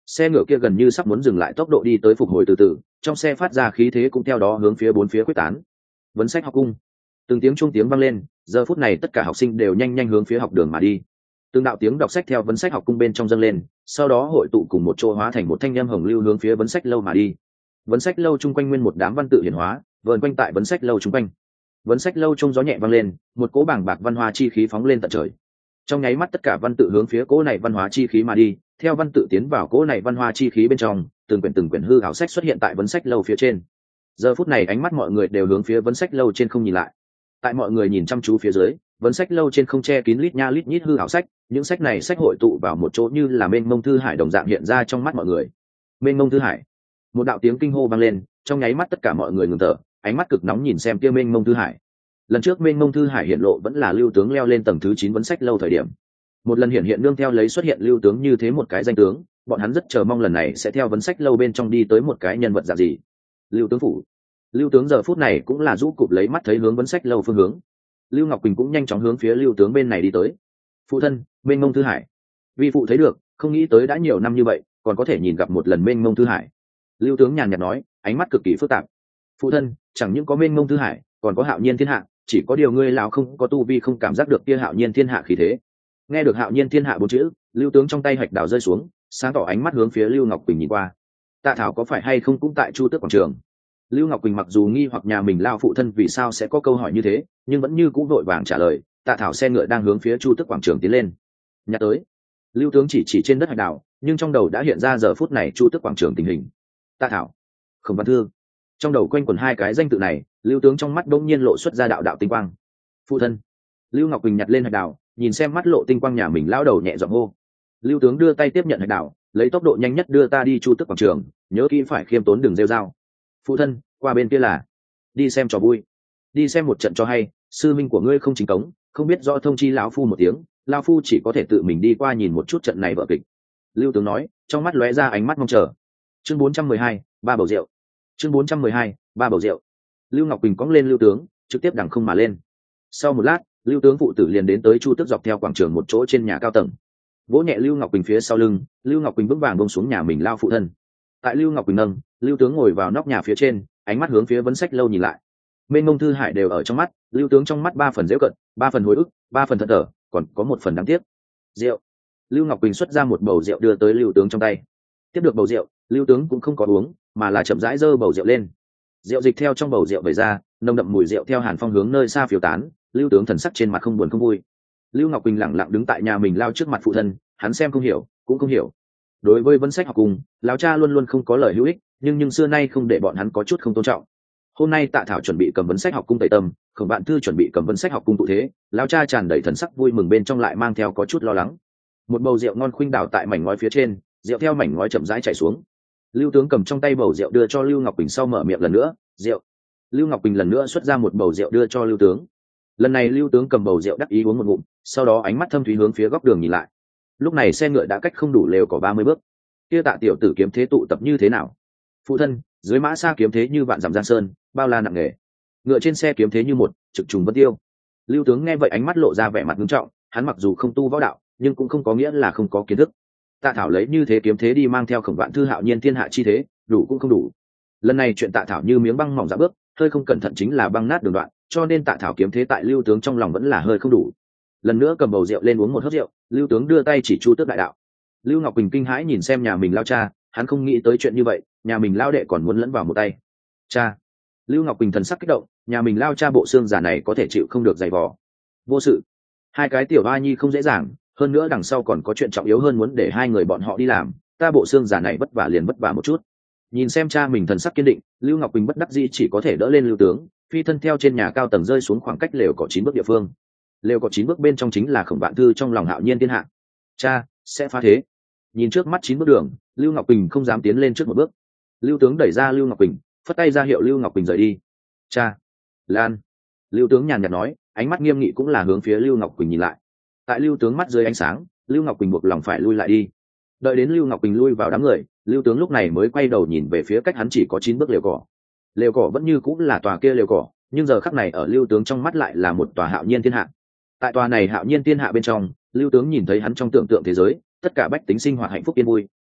xe ngựa kia gần như sắp muốn dừng lại tốc độ đi tới phục hồi từ từ, trong xe phát ra khí thế cũng theo đó hướng phía bốn phía quyết tán. Vấn sách học cung, từng tiếng chuông tiếng vang lên, giờ phút này tất cả học sinh đều nhanh nhanh hướng phía học đường mà đi. Từng đạo tiếng đọc sách theo vấn sách học cung bên trong dâng lên, sau đó hội tụ cùng một chỗ hóa thành một thanh âm hồng lưu hướng phía vấn sách lâu mà đi. Vấn sách lâu chung quanh nguyên một đám văn tự hiển hóa, vờn quanh tại vấn sách lâu chung quanh. Vấn sách lâu trung gió nhẹ vang lên, một cỗ bảng bạc văn hóa chi khí phóng lên tận trời. Trong nháy mắt tất cả văn tự hướng phía cỗ này văn hóa chi khí mà đi, theo văn tự tiến vào cỗ này văn hóa chi khí bên trong, từng quyển hư ảo sách xuất hiện tại vấn sách lâu phía trên. Giờ phút này ánh mắt mọi người đều hướng phía vấn sách lâu trên không nhìn lại. Tại mọi người nhìn chăm chú phía dưới, vấn sách lâu trên không che kín lít nha lít nhít hư ảo sách, những sách này sách hội tụ vào một chỗ như là mênh mông thư hải đồng dạng hiện ra trong mắt mọi người. Mênh mông thư hải, một đạo tiếng kinh hô vang lên, trong nháy mắt tất cả mọi người ngừng thở, ánh mắt cực nóng nhìn xem kia mênh mông thư hải. Lần trước mênh mông thư hải hiện lộ vẫn là lưu tướng leo lên tầng thứ 9 vấn sách lâu thời điểm, một lần hiện nương theo lấy xuất hiện lưu tướng như thế một cái danh tướng, bọn hắn rất chờ mong lần này sẽ theo vấn sách lâu bên trong đi tới một cái nhân vật dạng gì. Lưu tướng phủ, lưu tướng giờ phút này cũng là rũ cụp lấy mắt thấy hướng vấn sách lâu phương hướng. Lưu Ngọc Quỳnh cũng nhanh chóng hướng phía lưu tướng bên này đi tới. Phụ thân, mênh mông thư hải. Vi phụ thấy được, không nghĩ tới đã nhiều năm như vậy còn có thể nhìn gặp một lần mênh mông thư hải. Lưu tướng nhàn nhạt nói, ánh mắt cực kỳ phức tạp. Phụ thân, chẳng những có mênh mông thư hải, còn có hạo nhiên thiên hạ, chỉ có điều ngươi lão không có tu vi không cảm giác được kia hạo nhiên thiên hạ khí thế. Nghe được hạo nhiên thiên hạ bốn chữ, lưu tướng trong tay hạch đào rơi xuống, sáng tỏ ánh mắt hướng phía Lưu Ngọc Quỳnh nhìn qua. Tạ Thảo có phải hay không cũng tại Chu Tước quảng trường? Lưu Ngọc Quỳnh mặc dù nghi hoặc nhà mình lao phụ thân vì sao sẽ có câu hỏi như thế, nhưng vẫn như cũ vội vàng trả lời. Tạ Thảo xe ngựa đang hướng phía Chu Tước quảng trường tiến lên. Nhắc tới, lưu tướng chỉ trên đất hạch đào, nhưng trong đầu đã hiện ra giờ phút này Chu Tước quảng trường tình hình. Tạ Thảo, Khổng Văn Thư, trong đầu quanh quẩn hai cái danh tự này, lưu tướng trong mắt đông nhiên lộ xuất ra đạo đạo tinh quang. Phụ thân. Lưu Ngọc Quỳnh nhặt lên hạch đào, nhìn xem mắt lộ tinh quang nhà mình lao đầu nhẹ giọng hô. Lưu tướng đưa tay tiếp nhận hạch đào, lấy tốc độ nhanh nhất đưa ta đi Chu Tước quảng trường, nhớ kỹ phải khiêm tốn đừng rêu rao. Phụ thân, qua bên kia là đi xem trò vui, đi xem một trận cho hay. Sư minh của ngươi không chính cống, không biết rõ thông chi lão phu một tiếng, lão phu chỉ có thể tự mình đi qua nhìn một chút trận này vở kịch. Lưu tướng nói, trong mắt lóe ra ánh mắt mong chờ. Chương 412, ba bầu rượu. Chương 412, ba bầu rượu. Lưu Ngọc Quỳnh cõng lên lưu tướng, trực tiếp đằng không mà lên. Sau một lát, lưu tướng phụ tử liền đến tới Chu Tước dọc theo quảng trường một chỗ trên nhà cao tầng. Vỗ nhẹ Lưu Ngọc Quỳnh phía sau lưng, Lưu Ngọc Quỳnh vững vàng buông xuống nhà mình lao phụ thân. Tại Lưu Ngọc Quỳnh nâng, lưu tướng ngồi vào nóc nhà phía trên, ánh mắt hướng phía vấn sách lâu nhìn lại. Mênh mông thư hải đều ở trong mắt, lưu tướng trong mắt 3 phần giễu cận, 3 phần hồi ức, 3 phần thẫn thờ, còn có 1 phần đáng tiếc. Rượu. Lưu Ngọc Quỳnh xuất ra một bầu rượu đưa tới lưu tướng trong tay. Tiếp được bầu rượu, lưu tướng cũng không có uống, mà là chậm rãi giơ bầu rượu lên. Rượu dịch theo trong bầu rượu vẩy ra, nồng đậm mùi rượu theo hàn phong hướng nơi xa phiêu tán. Lưu tướng thần sắc trên mặt không buồn không vui. Lưu Ngọc Quỳnh lẳng lặng đứng tại nhà mình lao trước mặt phụ thân, hắn xem không hiểu, cũng không hiểu. Đối với vấn sách học cùng, lão cha luôn luôn không có lời hữu ích, nhưng xưa nay không để bọn hắn có chút không tôn trọng. Hôm nay Tạ Thảo chuẩn bị cầm vấn sách học cung tẩy tâm, Khổng Vạn Thư chuẩn bị cầm vấn sách học cung tụ thế, lão cha tràn đầy thần sắc vui mừng bên trong lại mang theo có chút lo lắng. Một bầu rượu ngon khuynh đảo tại mảnh ngói phía trên, rượu theo mảnh ngói chậm rãi chảy xuống. Lưu tướng cầm trong tay bầu rượu đưa cho Lưu Ngọc Quỳnh sau mở miệng lần nữa, rượu. Lưu Ngọc Quỳnh lần nữa xuất ra một bầu rượu đưa cho lưu tướng. Lần này lưu tướng cầm bầu rượu đắc ý uống một ngụm, sau đó ánh mắt thâm thúy hướng phía góc đường nhìn lại. Lúc này xe ngựa đã cách không đủ lều có 30 bước. Kia Tạ tiểu tử kiếm thế tụ tập như thế nào? Phụ thân, dưới mã xa kiếm thế như vạn dặm giang sơn, bao la nặng nề. Ngựa trên xe kiếm thế như một trực trùng vân tiêu. Lưu tướng nghe vậy ánh mắt lộ ra vẻ mặt nghiêm trọng, hắn mặc dù không tu võ đạo, nhưng cũng không có nghĩa là không có kiến thức. Tạ Thảo lấy như thế kiếm thế đi mang theo Khổng Vạn Thư hạo nhiên thiên hạ chi thế, đủ cũng không đủ. Lần này chuyện Tạ Thảo như miếng băng mỏng dạ bước, hơi không cẩn thận chính là băng nát đường đoạn, cho nên Tạ Thảo kiếm thế tại lưu tướng trong lòng vẫn là hơi không đủ. Lần nữa cầm bầu rượu lên uống một hớp rượu, lưu tướng đưa tay chỉ Chu Tước đại đạo. Lưu Ngọc Quỳnh kinh hãi nhìn xem nhà mình lao cha, hắn không nghĩ tới chuyện như vậy, nhà mình lao đệ còn muốn lẫn vào một tay. Cha. Lưu Ngọc Quỳnh thần sắc kích động, nhà mình lao cha bộ xương giả này có thể chịu không được dày vò. Vô sự. Hai cái tiểu ba nhi không dễ dàng, hơn nữa đằng sau còn có chuyện trọng yếu hơn muốn để hai người bọn họ đi làm, ta bộ xương giả này vất vả liền vất vả một chút. Nhìn xem cha mình thần sắc kiên định, Lưu Ngọc Quỳnh bất đắc dĩ chỉ có thể đỡ lên lưu tướng, phi thân theo trên nhà cao tầng rơi xuống khoảng cách lều có 9 bước địa phương. Lều có 9 bước bên trong chính là Khổng Vạn Thư trong lòng hạo nhiên thiên hạ. Cha, sẽ phá thế. Nhìn trước mắt 9 bước đường, Lưu Ngọc Quỳnh không dám tiến lên trước một bước. Lưu tướng đẩy ra Lưu Ngọc Quỳnh, phất tay ra hiệu Lưu Ngọc Quỳnh rời đi. Cha. Lan. Lưu tướng nhàn nhạt nói, ánh mắt nghiêm nghị cũng là hướng phía Lưu Ngọc Quỳnh nhìn lại. Tại Lưu tướng mắt dưới ánh sáng, Lưu Ngọc Quỳnh buộc lòng phải lui lại đi. Đợi đến Lưu Ngọc Quỳnh lui vào đám người, Lưu tướng lúc này mới quay đầu nhìn về phía cách hắn chỉ có 9 bước lều cỏ. Lều cỏ vẫn như cũng là tòa kia lều cỏ, nhưng giờ khắc này ở Lưu tướng trong mắt lại là một tòa hạo nhiên thiên hạ. Tại tòa này hạo nhiên thiên hạ bên trong, Lưu tướng nhìn thấy hắn trong tưởng tượng thế giới, tất cả bách tính sinh hoạt hạnh phúc yên vui,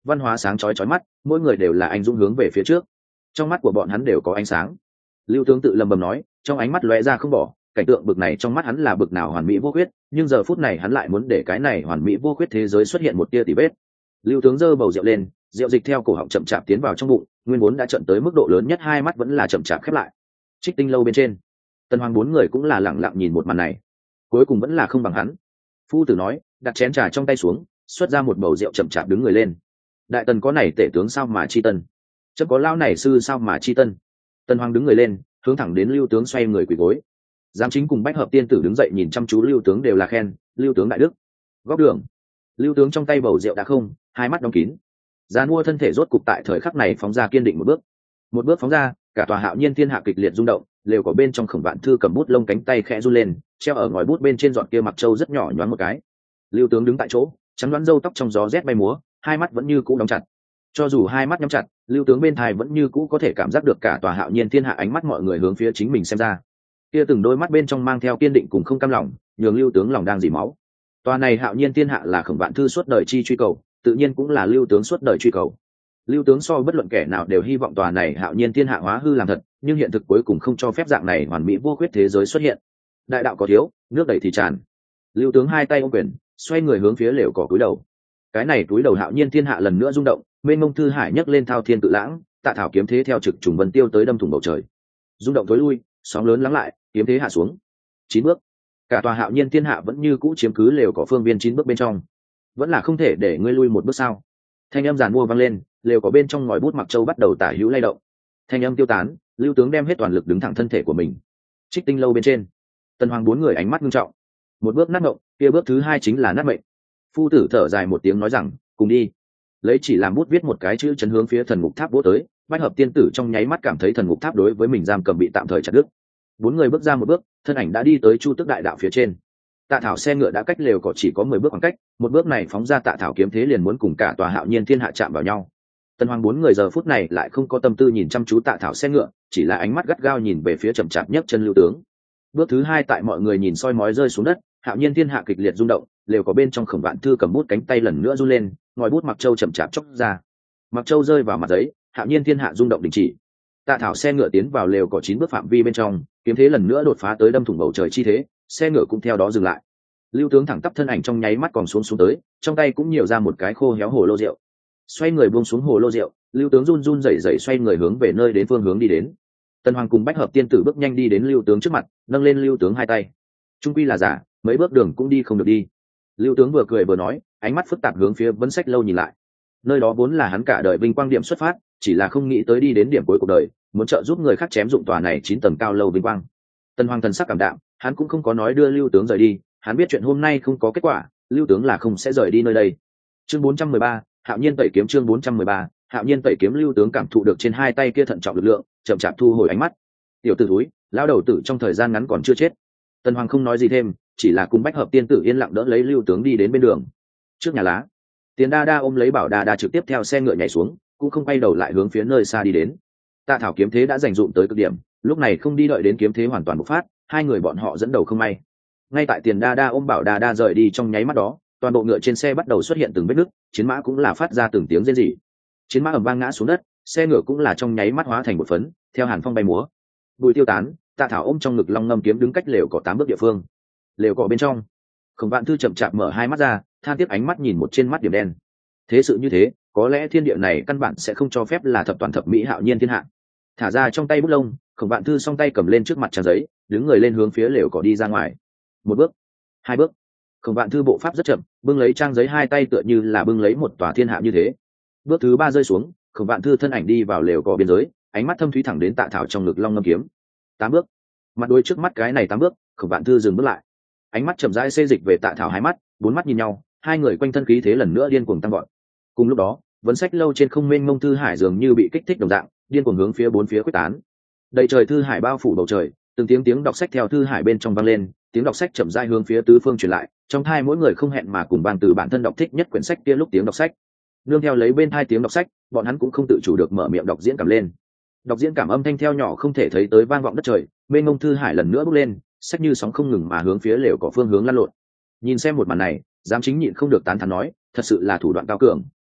văn hóa sáng chói chói mắt, mỗi người đều là anh dũng hướng về phía trước, trong mắt của bọn hắn đều có ánh sáng. Lưu tướng tự lầm bầm nói, trong ánh mắt lóe ra không bỏ, cảnh tượng bực này trong mắt hắn là bực nào hoàn mỹ vô khuyết, nhưng giờ phút này hắn lại muốn để cái này hoàn mỹ vô khuyết thế giới xuất hiện một tia tỉ vết. Lưu tướng giơ bầu rượu lên, rượu dịch theo cổ họng chậm chạp tiến vào trong bụng, nguyên vốn đã trận tới mức độ lớn nhất hai mắt vẫn là chậm chạp khép lại. Trích Tinh lâu bên trên, Tần Hoàng bốn người cũng là lẳng lặng nhìn một màn này, cuối cùng vẫn là không bằng hắn. Phu tử nói, đặt chén trà trong tay xuống, xuất ra một bầu rượu chậm chạp đứng người lên. Đại tần có này tể tướng sao mà chi tân, chấm có lao này sư sao mà chi tân. Tần Hoàng đứng người lên, hướng thẳng đến Lưu tướng xoay người quỳ gối. Giám chính cùng Bách Hợp tiên tử đứng dậy nhìn chăm chú Lưu tướng đều là khen, Lưu tướng đại đức. Góc đường, Lưu tướng trong tay bầu rượu đã không, hai mắt đóng kín. Giàn mua thân thể rốt cục tại thời khắc này phóng ra kiên định một bước phóng ra, cả tòa Hạo Nhiên thiên hạ kịch liệt rung động, lều có bên trong Khổng Vạn Thư cầm bút lông cánh tay khẽ run lên, treo ở ngòi bút bên trên giọt kia mặc châu rất nhỏ nhoáng một cái. Lưu tướng đứng tại chỗ, trắng đoán râu tóc trong gió rét bay múa, hai mắt vẫn như cũ đóng chặt. Cho dù hai mắt nhắm chặt, Lưu tướng bên tai vẫn như cũ có thể cảm giác được cả tòa Hạo Nhiên thiên hạ ánh mắt mọi người hướng phía chính mình xem ra. Kia từng đôi mắt bên trong mang theo kiên định cùng không cam lòng, nhường Lưu tướng lòng đang dỉ máu. Tòa này Hạo Nhiên thiên hạ là Khổng Vạn Thư suốt đời chi truy cầu, tự nhiên cũng là Lưu tướng suốt đời truy cầu. Lưu tướng so bất luận kẻ nào đều hy vọng tòa này Hạo Nhiên thiên hạ hóa hư làm thật, nhưng hiện thực cuối cùng không cho phép dạng này hoàn mỹ vô khuyết thế giới xuất hiện. Đại đạo có thiếu, nước đầy thì tràn. Lưu tướng hai tay ôm quyền, xoay người hướng phía lều cỏ cúi đầu. Cái này cúi đầu Hạo Nhiên thiên hạ lần nữa rung động, mênh mông thư hải nhấc lên thao thiên tự lãng, Tạ Thảo kiếm thế theo trực trùng vân tiêu tới đâm thủng bầu trời. Rung động tối lui, sóng lớn lắng lại, kiếm thế hạ xuống. 9 bước. Cả tòa Hạo Nhiên thiên hạ vẫn như cũ chiếm cứ lều cỏ phương viên 9 bước bên trong. Vẫn là không thể để ngươi lui một bước sao? Thanh âm giàn mua vang lên, lều cỏ bên trong ngòi bút mặc châu bắt đầu tả hữu lay động. Thanh âm tiêu tán, Lưu tướng đem hết toàn lực đứng thẳng thân thể của mình. Trích Tinh lâu bên trên, Tần Hoàng bốn người ánh mắt nghiêm trọng. Một bước nát ngộng, kia bước thứ hai chính là nát mệnh. Phu tử thở dài một tiếng nói rằng, cùng đi. Lấy chỉ làm bút viết một cái chữ chấn hướng phía thần ngục tháp vỗ tới. Bách Hợp tiên tử trong nháy mắt cảm thấy thần ngục tháp đối với mình giam cầm bị tạm thời chặt đứt. Bốn người bước ra một bước, thân ảnh đã đi tới Chu Tước đại đạo phía trên. Tạ Thảo xe ngựa đã cách lều cỏ chỉ có 10 bước khoảng cách, một bước này phóng ra Tạ Thảo kiếm thế liền muốn cùng cả tòa Hạo Nhiên thiên hạ chạm vào nhau. Tần Hoàng bốn người giờ phút này lại không có tâm tư nhìn chăm chú Tạ Thảo xe ngựa, chỉ là ánh mắt gắt gao nhìn về phía chậm chạp nhất chân Lưu tướng. Bước thứ hai tại mọi người nhìn soi mói rơi xuống đất, Hạo Nhiên thiên hạ kịch liệt rung động, lều có bên trong Khổng Vạn Thư cầm bút cánh tay lần nữa run lên, ngòi bút mặc châu chậm chạp chốc ra. Mặc châu rơi vào mặt giấy, Hạo Nhiên thiên hạ rung động đình chỉ. Tạ Thảo xe ngựa tiến vào lều có 9 bước phạm vi bên trong, kiếm thế lần nữa đột phá tới đâm thủng bầu trời chi thế, xe ngựa cũng theo đó dừng lại. Lưu tướng thẳng tắp thân ảnh trong nháy mắt còn xuống tới, trong tay cũng nhiều ra một cái khô héo hồ lô rượu. Xoay người buông xuống hồ lô rượu, Lưu tướng run run rẩy rẩy xoay người hướng về nơi đến phương hướng đi đến. Tần Hoàng cùng Bách Hợp tiên tử bước nhanh đi đến Lưu tướng trước mặt, nâng lên Lưu tướng hai tay. Trung quy là giả, mấy bước đường cũng đi không được đi. Lưu tướng vừa cười vừa nói, ánh mắt phức tạp hướng phía Vấn Sách lâu nhìn lại. Nơi đó vốn là hắn cả đời vinh quang điểm xuất phát, chỉ là không nghĩ tới đi đến điểm cuối cuộc đời, muốn trợ giúp người khác chém dụng tòa này 9 tầng cao lâu vinh quang. Tần Hoàng thần sắc cảm đạm, hắn cũng không có nói đưa Lưu tướng rời đi, hắn biết chuyện hôm nay không có kết quả, Lưu tướng là không sẽ rời đi nơi đây. Chương 413, Hạo Nhiên tẩy kiếm. Chương 413, Hạo Nhiên tẩy kiếm. Lưu tướng cảm thụ được trên hai tay kia thận trọng lực lượng, chậm chạp thu hồi ánh mắt. Tiểu tử thúi, lão đầu tử trong thời gian ngắn còn chưa chết. Tần Hoàng không nói gì thêm, chỉ là cùng Bách Hợp tiên tử yên lặng đỡ lấy Lưu tướng đi đến bên đường. Trước nhà lá, Tiền Đa Đa ôm lấy Bảo Đa Đa trực tiếp theo xe ngựa nhảy xuống, cũng không quay đầu lại hướng phía nơi xa đi đến. Tạ Thảo kiếm thế đã dành dụm tới cực điểm, lúc này không đi đợi đến kiếm thế hoàn toàn bộc phát, hai người bọn họ dẫn đầu không may. Ngay tại Tiền Đa Đa ôm Bảo Đa Đa rời đi trong nháy mắt đó, toàn bộ ngựa trên xe bắt đầu xuất hiện từng vết nứt, chiến mã cũng là phát ra từng tiếng rên rỉ. Chiến mã ầm vang ngã xuống đất, xe ngựa cũng là trong nháy mắt hóa thành một phấn, theo hàn phong bay múa. Bụi tiêu tán, Tạ Thảo ôm trong ngực Long Ngâm kiếm đứng cách lều cỏ 8 bước địa phương. Lều cỏ bên trong, Khổng Vạn Thư chậm chạp mở hai mắt ra, than tiếc ánh mắt nhìn một trên mắt điểm đen. Thế sự như thế, có lẽ thiên địa này căn bản sẽ không cho phép là thập toàn thập mỹ Hạo Nhiên thiên hạ. Thả ra trong tay bút lông, Khổng Vạn Thư song tay cầm lên trước mặt trang giấy, đứng người lên hướng phía lều cỏ đi ra ngoài. Một bước, hai bước. Khổng Vạn Thư bộ pháp rất chậm, bưng lấy trang giấy hai tay tựa như là bưng lấy một tòa thiên hạ như thế. Bước thứ 3 rơi xuống, Khổng Vạn Thư thân ảnh đi vào lều cỏ biên giới, ánh mắt thâm thúy thẳng đến Tạ Thảo trong ngực Long Ngâm kiếm. 8 bước. Mặt đối trước mắt cái này 8 bước, Khổng Vạn Thư dừng bước lại. Ánh mắt chậm rãi xê dịch về Tạ Thảo hai mắt, bốn mắt nhìn nhau, hai người quanh thân khí thế lần nữa điên cuồng tăng vọt. Cùng lúc đó, Vấn Sách lâu trên không mênh mông thư hải dường như bị kích thích đồng dạng, điên cuồng hướng phía bốn phía quyết tán. Đầy trời thư hải bao phủ bầu trời, từng tiếng đọc sách theo thư hải bên trong vang lên, tiếng đọc sách chậm rãi hướng phía tứ phương truyền lại, trong tai mỗi người không hẹn mà cùng vang từ bản thân đọc thích nhất quyển sách kia lúc tiếng đọc sách. Nương theo lấy bên tai tiếng đọc sách, bọn hắn cũng không tự chủ được mở miệng đọc diễn cảm lên. Đọc diễn cảm âm thanh theo nhỏ không thể thấy tới vang vọng đất trời, mênh mông thư hải lần nữa bốc lên, sách như sóng không ngừng mà hướng phía lều cỏ phương hướng lăn lộn. Nhìn xem một màn này, giám chính nhịn không được tán thán nói, thật sự là thủ đoạn cao cường.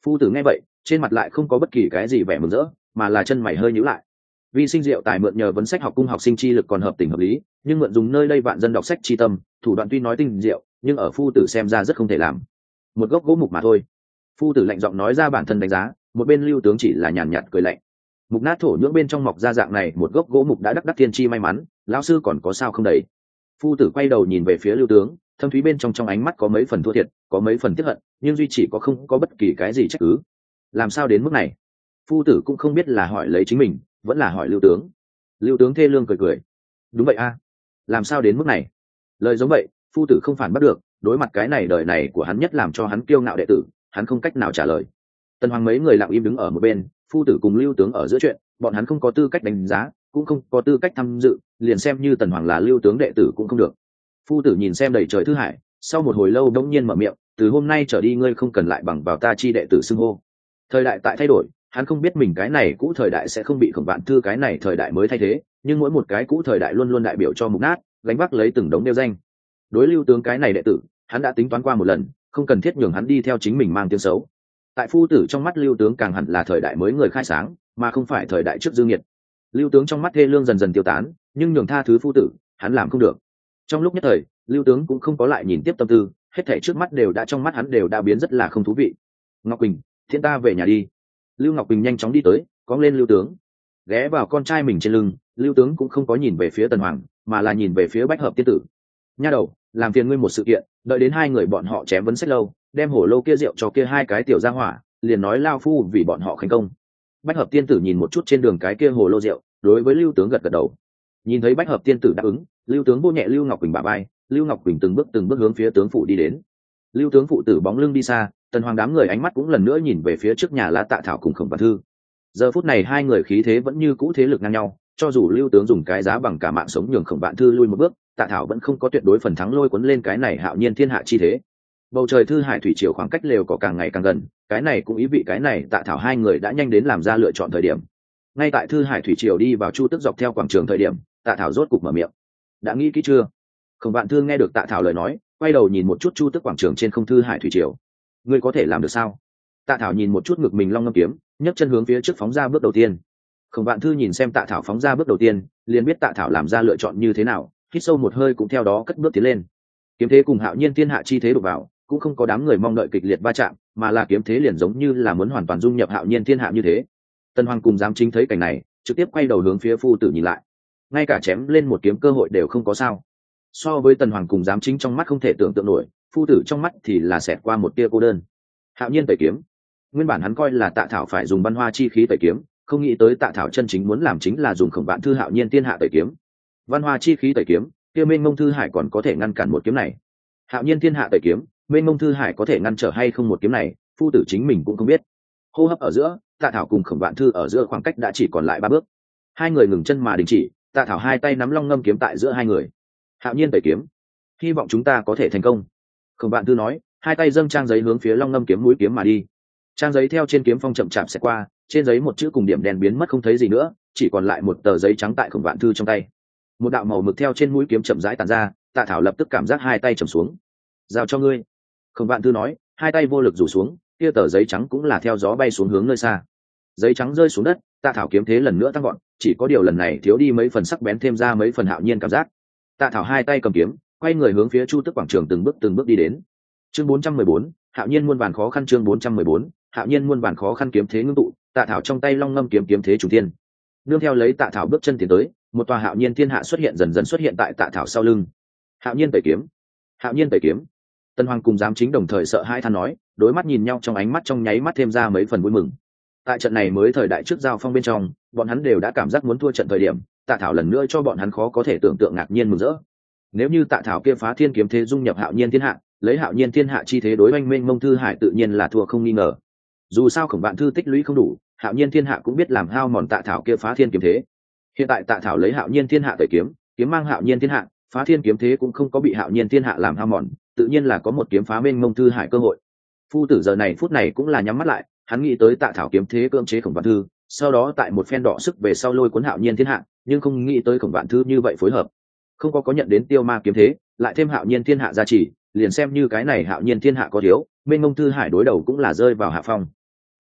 Phu tử nghe vậy trên mặt lại không có bất kỳ cái gì vẻ mừng rỡ, mà là chân mày hơi nhíu lại. Vi sinh diệu tài mượn nhờ vấn sách học cung học sinh chi lực còn hợp tình hợp lý, nhưng mượn dùng nơi đây vạn dân đọc sách chi tâm, thủ đoạn tuy nói tinh diệu, nhưng ở phu tử xem ra rất không thể làm. Một gốc gỗ mục mà thôi. Phu tử lạnh giọng nói ra bản thân đánh giá, một bên Lưu Tướng chỉ là nhàn nhạt cười lạnh. Mục nát thổ nhưỡng bên trong mọc ra dạng này một gốc gỗ mục đã đắc thiên chi may mắn, lão sư còn có sao không đấy? Phu tử quay đầu nhìn về phía Lưu Tướng, thâm thúy bên trong ánh mắt có mấy phần thua thiệt, có mấy phần tiếc hận, nhưng duy chỉ có không có bất kỳ cái gì trách cứ. Làm sao đến mức này? Phu tử cũng không biết là hỏi lấy chính mình, vẫn là hỏi Lưu Tướng. Lưu Tướng thê lương cười cười. Đúng vậy a, làm sao đến mức này? Lời giống vậy, phu tử không phản bắt được, đối mặt cái này đời này của hắn nhất làm cho hắn kiêu ngạo đệ tử, hắn không cách nào trả lời. Tần Hoàng mấy người lặng im đứng ở một bên, phu tử cùng Lưu Tướng ở giữa chuyện, bọn hắn không có tư cách đánh giá, cũng không có tư cách tham dự, liền xem như Tần Hoàng là Lưu Tướng đệ tử cũng không được. Phu tử nhìn xem đầy trời thư hải, sau một hồi lâu đống nhiên mở miệng, từ hôm nay trở đi ngươi không cần lại bằng vào ta chi đệ tử xưng hô. Thời đại tại thay đổi, hắn không biết mình cái này cũ thời đại sẽ không bị Khổng Vạn Thư cái này thời đại mới thay thế, nhưng mỗi một cái cũ thời đại luôn luôn đại biểu cho mục nát, gánh vác lấy từng đống nêu danh. Đối Lưu Tướng cái này đệ tử, hắn đã tính toán qua một lần, không cần thiết nhường hắn đi theo chính mình mang tiếng xấu. Tại phu tử trong mắt Lưu Tướng càng hẳn là thời đại mới người khai sáng, mà không phải thời đại trước dư nghiệt. Lưu Tướng trong mắt thê lương dần dần tiêu tán, nhưng nhường tha thứ phu tử, hắn làm không được. Trong lúc nhất thời, Lưu Tướng cũng không có lại nhìn tiếp tâm tư, hết thảy trước mắt đều đã trong mắt hắn đều đã biến rất là không thú vị. Ngọc Quỳnh, thiên ta về nhà đi. Lưu Ngọc Quỳnh nhanh chóng đi tới, cóng lên Lưu Tướng, ghé vào con trai mình trên lưng. Lưu Tướng cũng không có nhìn về phía Tần Hoàng, mà là nhìn về phía Bách Hợp tiên tử. Nha đầu, làm phiền ngươi một sự kiện, đợi đến hai người bọn họ chém vấn sách lâu, đem hổ lô kia rượu cho kia hai cái tiểu gia hỏa, liền nói lao phu vì bọn họ khánh công. Bách Hợp tiên tử nhìn một chút trên đường cái kia hồ lô rượu, đối với Lưu Tướng gật gật đầu. Nhìn thấy Bách Hợp tiên tử đáp ứng, Lưu Tướng vô nhẹ Lưu Ngọc Quỳnh bả vai, Lưu Ngọc Quỳnh từng bước hướng phía tướng phụ đi đến. Lưu Tướng phụ tử bóng lưng đi xa, Tần Hoàng đám người ánh mắt cũng lần nữa nhìn về phía trước nhà La Tạ Thảo cùng Khổng Vạn Thư. Giờ phút này hai người khí thế vẫn như cũ thế lực ngang nhau, cho dù Lưu Tướng dùng cái giá bằng cả mạng sống nhường Khổng Vạn Thư lui một bước, Tạ Thảo vẫn không có tuyệt đối phần thắng lôi cuốn lên cái này hạo nhiên thiên hạ chi thế. Bầu trời thư hải thủy triều khoảng cách lều có càng ngày càng gần, cái này cũng ý vị cái này Tạ Thảo hai người đã nhanh đến làm ra lựa chọn thời điểm. Ngay tại thư hải thủy triều đi vào Chu Tức dọc theo quảng trường thời điểm, Tạ Thảo rốt cục mở miệng. Đã nghĩ kỹ chưa? Khổng Vạn Thư nghe được Tạ Thảo lời nói, quay đầu nhìn một chút Chu Tức quảng trường trên không thư hải thủy triều. Ngươi có thể làm được sao? Tạ Thảo nhìn một chút ngực mình long ngâm kiếm, nhấc chân hướng phía trước phóng ra bước đầu tiên. Khổng Vạn Thư nhìn xem Tạ Thảo phóng ra bước đầu tiên, liền biết Tạ Thảo làm ra lựa chọn như thế nào, hít sâu một hơi cũng theo đó cất bước tiến lên. Kiếm thế cùng hạo nhiên thiên hạ chi thế đụng vào, cũng không có đám người mong đợi kịch liệt va chạm, mà là kiếm thế liền giống như là muốn hoàn toàn dung nhập hạo nhiên thiên hạ như thế. Tần Hoàng cùng giám chính thấy cảnh này, trực tiếp quay đầu hướng phía phu tử nhìn lại, ngay cả chém lên một kiếm cơ hội đều không có sao. So với Tần Hoàng cùng giám chính trong mắt không thể tưởng tượng nổi, phu tử trong mắt thì là xẹt qua một tia cô đơn. Hạo nhiên tẩy kiếm, nguyên bản hắn coi là Tạ Thảo phải dùng văn hoa chi khí tẩy kiếm, không nghĩ tới Tạ Thảo chân chính muốn làm chính là dùng Khổng Vạn Thư hạo nhiên thiên hạ tẩy kiếm. Văn hoa chi khí tẩy kiếm, kia mênh mông thư hải còn có thể ngăn cản một kiếm này? Hạo nhiên thiên hạ tẩy kiếm, mênh mông thư hải có thể ngăn trở hay không một kiếm này, phu tử chính mình cũng không biết. Hô hấp ở giữa, Tạ Thảo cùng Khổng Vạn Thư ở giữa khoảng cách đã chỉ còn lại 3 bước. Hai người ngừng chân mà đình chỉ, Tạ Thảo hai tay nắm long ngâm kiếm tại giữa hai người. Hạo nhiên tẩy kiếm, hy vọng chúng ta có thể thành công. Khổng Vạn Thư nói, hai tay dâng trang giấy hướng phía long ngâm kiếm mũi kiếm mà đi. Trang giấy theo trên kiếm phong chậm chạp sẽ qua, trên giấy một chữ cùng điểm đen biến mất không thấy gì nữa, chỉ còn lại một tờ giấy trắng tại Khổng Vạn Thư trong tay. Một đạo màu mực theo trên mũi kiếm chậm rãi tàn ra, Tạ Thảo lập tức cảm giác hai tay trầm xuống. Giao cho ngươi. Khổng Vạn Thư nói, hai tay vô lực rủ xuống, kia tờ giấy trắng cũng là theo gió bay xuống hướng nơi xa. Giấy trắng rơi xuống đất, Tạ Thảo kiếm thế lần nữa tăng gọn, chỉ có điều lần này thiếu đi mấy phần sắc bén, thêm ra mấy phần hạo nhiên cảm giác. Tạ Thảo hai tay cầm kiếm, quay người hướng phía Chu Tức quảng trường từng bước đi đến. Chương 414, hạo nhiên muôn vàn khó khăn. Chương 414, hạo nhiên muôn vàn khó khăn. Kiếm thế ngưng tụ, Tạ Thảo trong tay long ngâm kiếm kiếm thế trùng thiên. Nương theo lấy Tạ Thảo bước chân tiến tới, một tòa hạo nhiên thiên hạ dần dần xuất hiện tại Tạ Thảo sau lưng. Hạo nhiên tẩy kiếm, hạo nhiên tẩy kiếm. Tần Hoàng cùng giám chính đồng thời sợ hãi than nói, đối mắt nhìn nhau trong ánh mắt trong nháy mắt thêm ra mấy phần vui mừng. Tại trận này mới thời đại trước giao phong bên trong, bọn hắn đều đã cảm giác muốn thua trận thời điểm, Tạ Thảo lần nữa cho bọn hắn khó có thể tưởng tượng ngạc nhiên mừng rỡ. Nếu như Tạ Thảo kia phá thiên kiếm thế dung nhập hạo nhiên thiên hạ, lấy hạo nhiên thiên hạ chi thế đối oanh mênh mông thư hải tự nhiên là thua không nghi ngờ. Dù sao Khổng Vạn Thư tích lũy không đủ, hạo nhiên thiên hạ cũng biết làm hao mòn Tạ Thảo kia phá thiên kiếm thế. Hiện tại Tạ Thảo lấy hạo nhiên thiên hạ tẩy kiếm, kiếm mang hạo nhiên thiên hạ, phá thiên kiếm thế cũng không có bị hạo nhiên thiên hạ làm hao mòn, tự nhiên là có một kiếm phá mênh mông thư hải cơ hội. Phu tử giờ này phút này cũng là nhắm mắt lại, hắn nghĩ tới Tạ Thảo kiếm thế cưỡng chế Khổng Vạn Thư, sau đó tại một phen đọ sức về sau lôi cuốn hạo nhiên thiên hạ, nhưng không nghĩ tới Khổng Vạn Thư như vậy phối hợp, không có nhận đến tiêu ma kiếm thế, lại thêm hạo nhiên thiên hạ gia trì, liền xem như cái này hạo nhiên thiên hạ có thiếu, mênh mông thư hải đối đầu cũng là rơi vào hạ phong.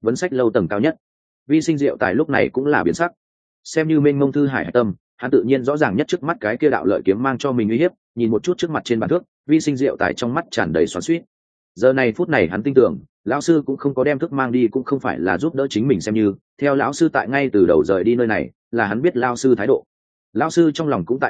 vấn sách lâu tầng cao nhất. Vi Sinh Diệu Tài lúc này cũng là biến sắc, xem như mênh mông thư hải tâm, hắn tự nhiên rõ ràng nhất trước mắt cái kia đạo lợi kiếm mang cho mình uy hiếp. Nhìn một chút trước mặt trên bàn thước, Vi Sinh Diệu Tài trong mắt tràn đầy xoắn xuýt. Giờ này phút này hắn tin tưởng lão sư cũng không có đem thước mang đi, cũng không phải là giúp đỡ chính mình, xem như theo lão sư tại ngay từ đầu rời đi nơi này là hắn biết lão sư thái độ. Lão sư trong lòng cũng tại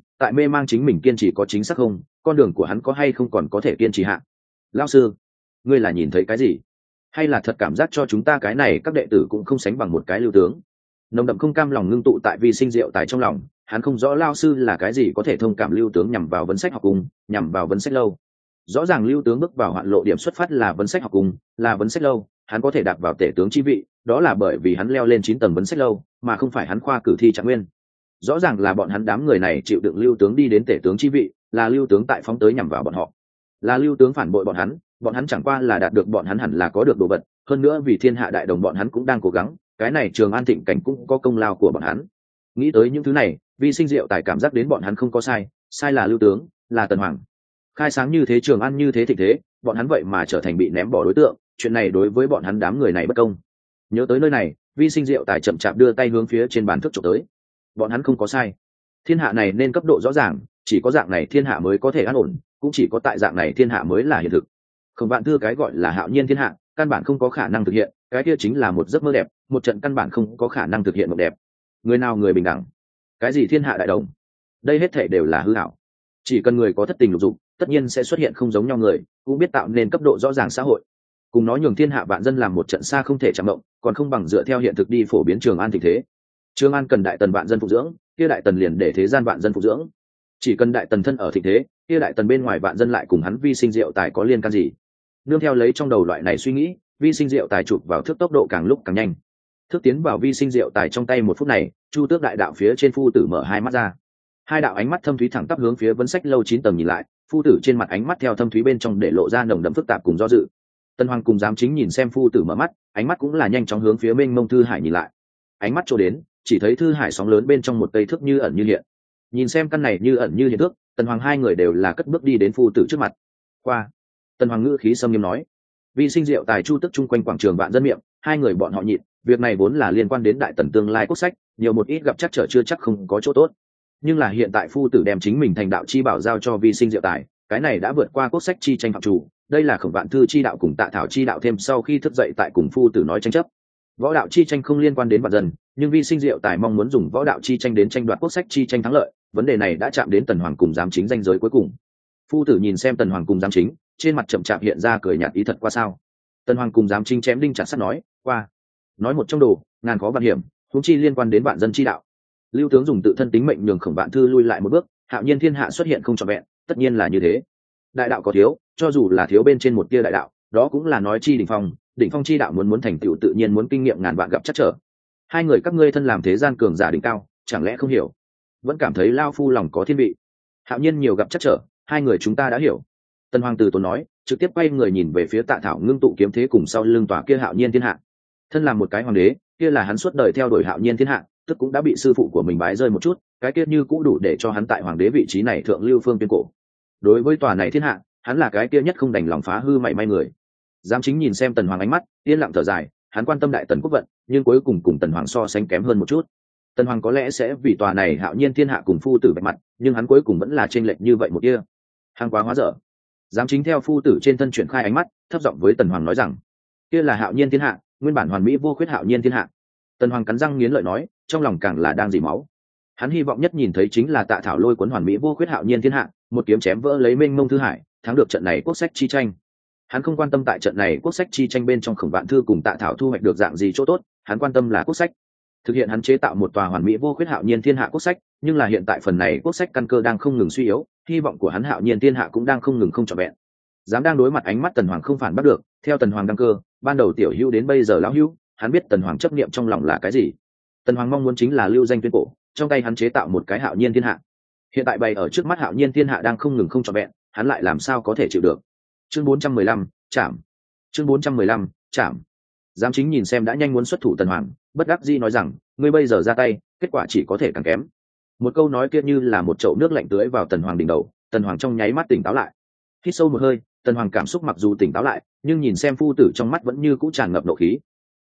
mê mang chính mình kiên trì có chính xác không, con đường của hắn có hay không còn có thể kiên trì hạ. Lão sư, ngươi là nhìn thấy cái gì, hay là thật cảm giác cho chúng ta cái này các đệ tử cũng không sánh bằng một cái lưu tướng? Nồng đậm không cam lòng ngưng tụ tại Vi Sinh Diệu Tài trong lòng. Hắn không rõ lao sư là cái gì có thể thông cảm lưu tướng nhằm vào vấn sách học cung, nhằm vào vấn sách lâu. Rõ ràng lưu tướng bước vào hoạn lộ điểm xuất phát là vấn sách học cung, là vấn sách lâu, hắn có thể đạp vào tể tướng chi vị, đó là bởi vì hắn leo lên 9 tầng vấn sách lâu, mà không phải hắn khoa cử thi trạng nguyên. Rõ ràng là bọn hắn đám người này chịu đựng lưu tướng đi đến tể tướng chi vị, là lưu tướng tại phóng tới nhằm vào bọn họ, là lưu tướng phản bội bọn hắn chẳng qua là đạt được bọn hắn hẳn là có được đồ vật, hơn nữa vì thiên hạ đại đồng bọn hắn cũng đang cố gắng, cái này Trường An thịnh cảnh cũng có công lao của bọn hắn. Nghĩ tới những thứ này, Vi Sinh Diệu Tài cảm giác đến bọn hắn không có sai, sai là lưu tướng, là Tần Hoàng. Khai sáng như thế, Trường An như thế thịnh thế, bọn hắn vậy mà trở thành bị ném bỏ đối tượng, chuyện này đối với bọn hắn đám người này bất công. Nhớ tới nơi này, Vi Sinh Diệu Tài chậm chạp đưa tay hướng phía trên bàn thức chụp tới. Bọn hắn không có sai, thiên hạ này nên cấp độ rõ ràng, chỉ có dạng này thiên hạ mới có thể an ổn, cũng chỉ có tại dạng này thiên hạ mới là hiện thực. Không vạn thư cái gọi là hạo nhiên thiên hạ, căn bản không có khả năng thực hiện, cái kia chính là một giấc mơ đẹp, một trận căn bản không có khả năng thực hiện mộng đẹp. Người nào người bình đẳng, cái gì thiên hạ đại đồng, đây hết thể đều là hư ảo. Chỉ cần người có thất tình lục dục, tất nhiên sẽ xuất hiện không giống nhau người, cũng biết tạo nên cấp độ rõ ràng xã hội. Cùng nói nhường thiên hạ vạn dân làm một trận xa không thể chạm động, còn không bằng dựa theo hiện thực đi phổ biến Trường An thịnh thế. Trường An cần đại tần vạn dân phục dưỡng, kia đại tần liền để thế gian vạn dân phục dưỡng. Chỉ cần đại tần thân ở thịnh thế, kia đại tần bên ngoài vạn dân lại cùng hắn Vi Sinh Diệu Tài có liên can gì? Nương theo lấy trong đầu loại này suy nghĩ, Vi Sinh Diệu Tài chụp vào thước tốc độ càng lúc càng nhanh. Thước tiến vào Vi Sinh Diệu Tài trong tay một phút này, Chu Tước đại đạo phía trên phu tử mở hai mắt ra. Hai đạo ánh mắt thâm thúy thẳng tắp hướng phía vấn sách lâu 9 tầng nhìn lại, phu tử trên mặt ánh mắt theo thâm thúy bên trong để lộ ra nồng đậm phức tạp cùng do dự. Tần Hoàng cùng giám chính nhìn xem phu tử mở mắt, ánh mắt cũng là nhanh chóng hướng phía mênh mông thư hải nhìn lại. Ánh mắt chỗ đến, chỉ thấy thư hải sóng lớn bên trong một cây thước như ẩn như hiện. Nhìn xem căn này như ẩn như hiện thước, Tần Hoàng hai người đều là cất bước đi đến phu tử trước mặt. Qua. Tần Hoàng ngữ khí sâm nghiêm nói. Vi Sinh Diệu Tài Chu Tước chung quanh quảng trường vạn dân miệng, hai người bọn họ nhịn, việc này vốn là liên quan đến đại tần tương lai quốc sách, nhiều một ít gặp chắc trở chưa chắc không có chỗ tốt. Nhưng là hiện tại phu tử đem chính mình thành đạo chi bảo giao cho Vi Sinh Diệu Tài, cái này đã vượt qua quốc sách chi tranh phạm chủ, đây là Khổng Vạn thư chi đạo cùng Tạ Thảo chi đạo thêm sau khi thức dậy tại cùng phu tử nói tranh chấp. Võ đạo chi tranh không liên quan đến vạn dân, nhưng Vi Sinh Diệu Tài mong muốn dùng võ đạo chi tranh đến tranh đoạt quốc sách chi tranh thắng lợi, vấn đề này đã chạm đến Tần Hoàng cùng giám chính ranh giới cuối cùng. Phu tử nhìn xem Tần Hoàng cùng giám chính, trên mặt chậm chạp hiện ra cười nhạt ý thật qua sao. Tần Hoàng cùng giám chính chém đinh chặt sắt nói, qua. Nói một trong đồ, ngàn khó vạn hiểm, huống chi liên quan đến vạn dân chi đạo. Lưu tướng dùng tự thân tính mệnh nhường Khổng Vạn thư lui lại một bước, hạo nhiên thiên hạ xuất hiện không trọn vẹn, tất nhiên là như thế. Đại đạo có thiếu, cho dù là thiếu bên trên một tia đại đạo, đó cũng là nói chi đỉnh phong chi đạo muốn thành tựu tự nhiên muốn kinh nghiệm ngàn vạn gặp chắc trở. Hai người các ngươi thân làm thế gian cường giả đỉnh cao, chẳng lẽ không hiểu? Vẫn cảm thấy lao phu lòng có thiên vị. Hạo nhiên nhiều gặp chắc trở, hai người chúng ta đã hiểu. Tần Hoàng từ tốn nói, trực tiếp quay người nhìn về phía Tạ Thảo ngưng tụ kiếm thế cùng sau lưng tòa kia hạo nhiên thiên hạ. Thân làm một cái hoàng đế, kia là hắn suốt đời theo đuổi hạo nhiên thiên hạ, tức cũng đã bị sư phụ của mình bái rơi một chút, cái kia như cũng đủ để cho hắn tại hoàng đế vị trí này thượng lưu phương tuyên cổ. Đối với tòa này thiên hạ, hắn là cái kia nhất không đành lòng phá hư mảy may người. Giám chính nhìn xem Tần Hoàng ánh mắt, yên lặng thở dài, hắn quan tâm đại tần quốc vận, nhưng cuối cùng cùng Tần Hoàng so sánh kém hơn một chút. Tần Hoàng có lẽ sẽ vì tòa này hạo nhiên thiên hạ cùng phu tử bạch mặt, nhưng hắn cuối cùng vẫn là chênh lệch như vậy một kia. Hàng quá hóa dở. Giám chính theo phu tử trên thân chuyển khai ánh mắt, thấp giọng với Tần Hoàng nói rằng, kia là hạo nhiên thiên hạ, nguyên bản hoàn mỹ vô khuyết hạo nhiên thiên hạ. Tần Hoàng cắn răng nghiến lợi nói, trong lòng càng là đang dỉ máu. Hắn hy vọng nhất nhìn thấy chính là Tạ Thảo lôi cuốn hoàn mỹ vô khuyết hạo nhiên thiên hạ, một kiếm chém vỡ lấy mênh mông thư hải, thắng được trận này quốc sách chi tranh. Hắn không quan tâm tại trận này quốc sách chi tranh bên trong Khổng Vạn thư cùng Tạ Thảo thu hoạch được dạng gì chỗ tốt, hắn quan tâm là quốc sách. Thực hiện hắn chế tạo một tòa hoàn mỹ vô khuyết hạo nhiên thiên hạ quốc sách, nhưng là hiện tại phần này quốc sách căn cơ đang không ngừng suy yếu, hy vọng của hắn hạo nhiên thiên hạ cũng đang không ngừng không trọn vẹn. Dám đang đối mặt ánh mắt Tần Hoàng không phản bắt được, theo Tần Hoàng đăng cơ, ban đầu tiểu hữu đến bây giờ lão hữu, hắn biết Tần Hoàng chấp niệm trong lòng là cái gì. Tần Hoàng mong muốn chính là lưu danh tuyên cổ, trong tay hắn chế tạo một cái hạo nhiên thiên hạ. Hiện tại bày ở trước mắt hạo nhiên thiên hạ đang không ngừng không trọn vẹn, hắn lại làm sao có thể chịu được. Chương 415, chạm. Chương 415, chạm. Giám chính nhìn xem đã nhanh muốn xuất thủ Tần Hoàng, bất đắc dĩ nói rằng, ngươi bây giờ ra tay, kết quả chỉ có thể càng kém. Một câu nói kia như là một chậu nước lạnh tưới vào Tần Hoàng đỉnh đầu, Tần Hoàng trong nháy mắt tỉnh táo lại. Hít sâu một hơi, Tần Hoàng cảm xúc mặc dù tỉnh táo lại, nhưng nhìn xem phu tử trong mắt vẫn như cũ tràn ngập nộ khí.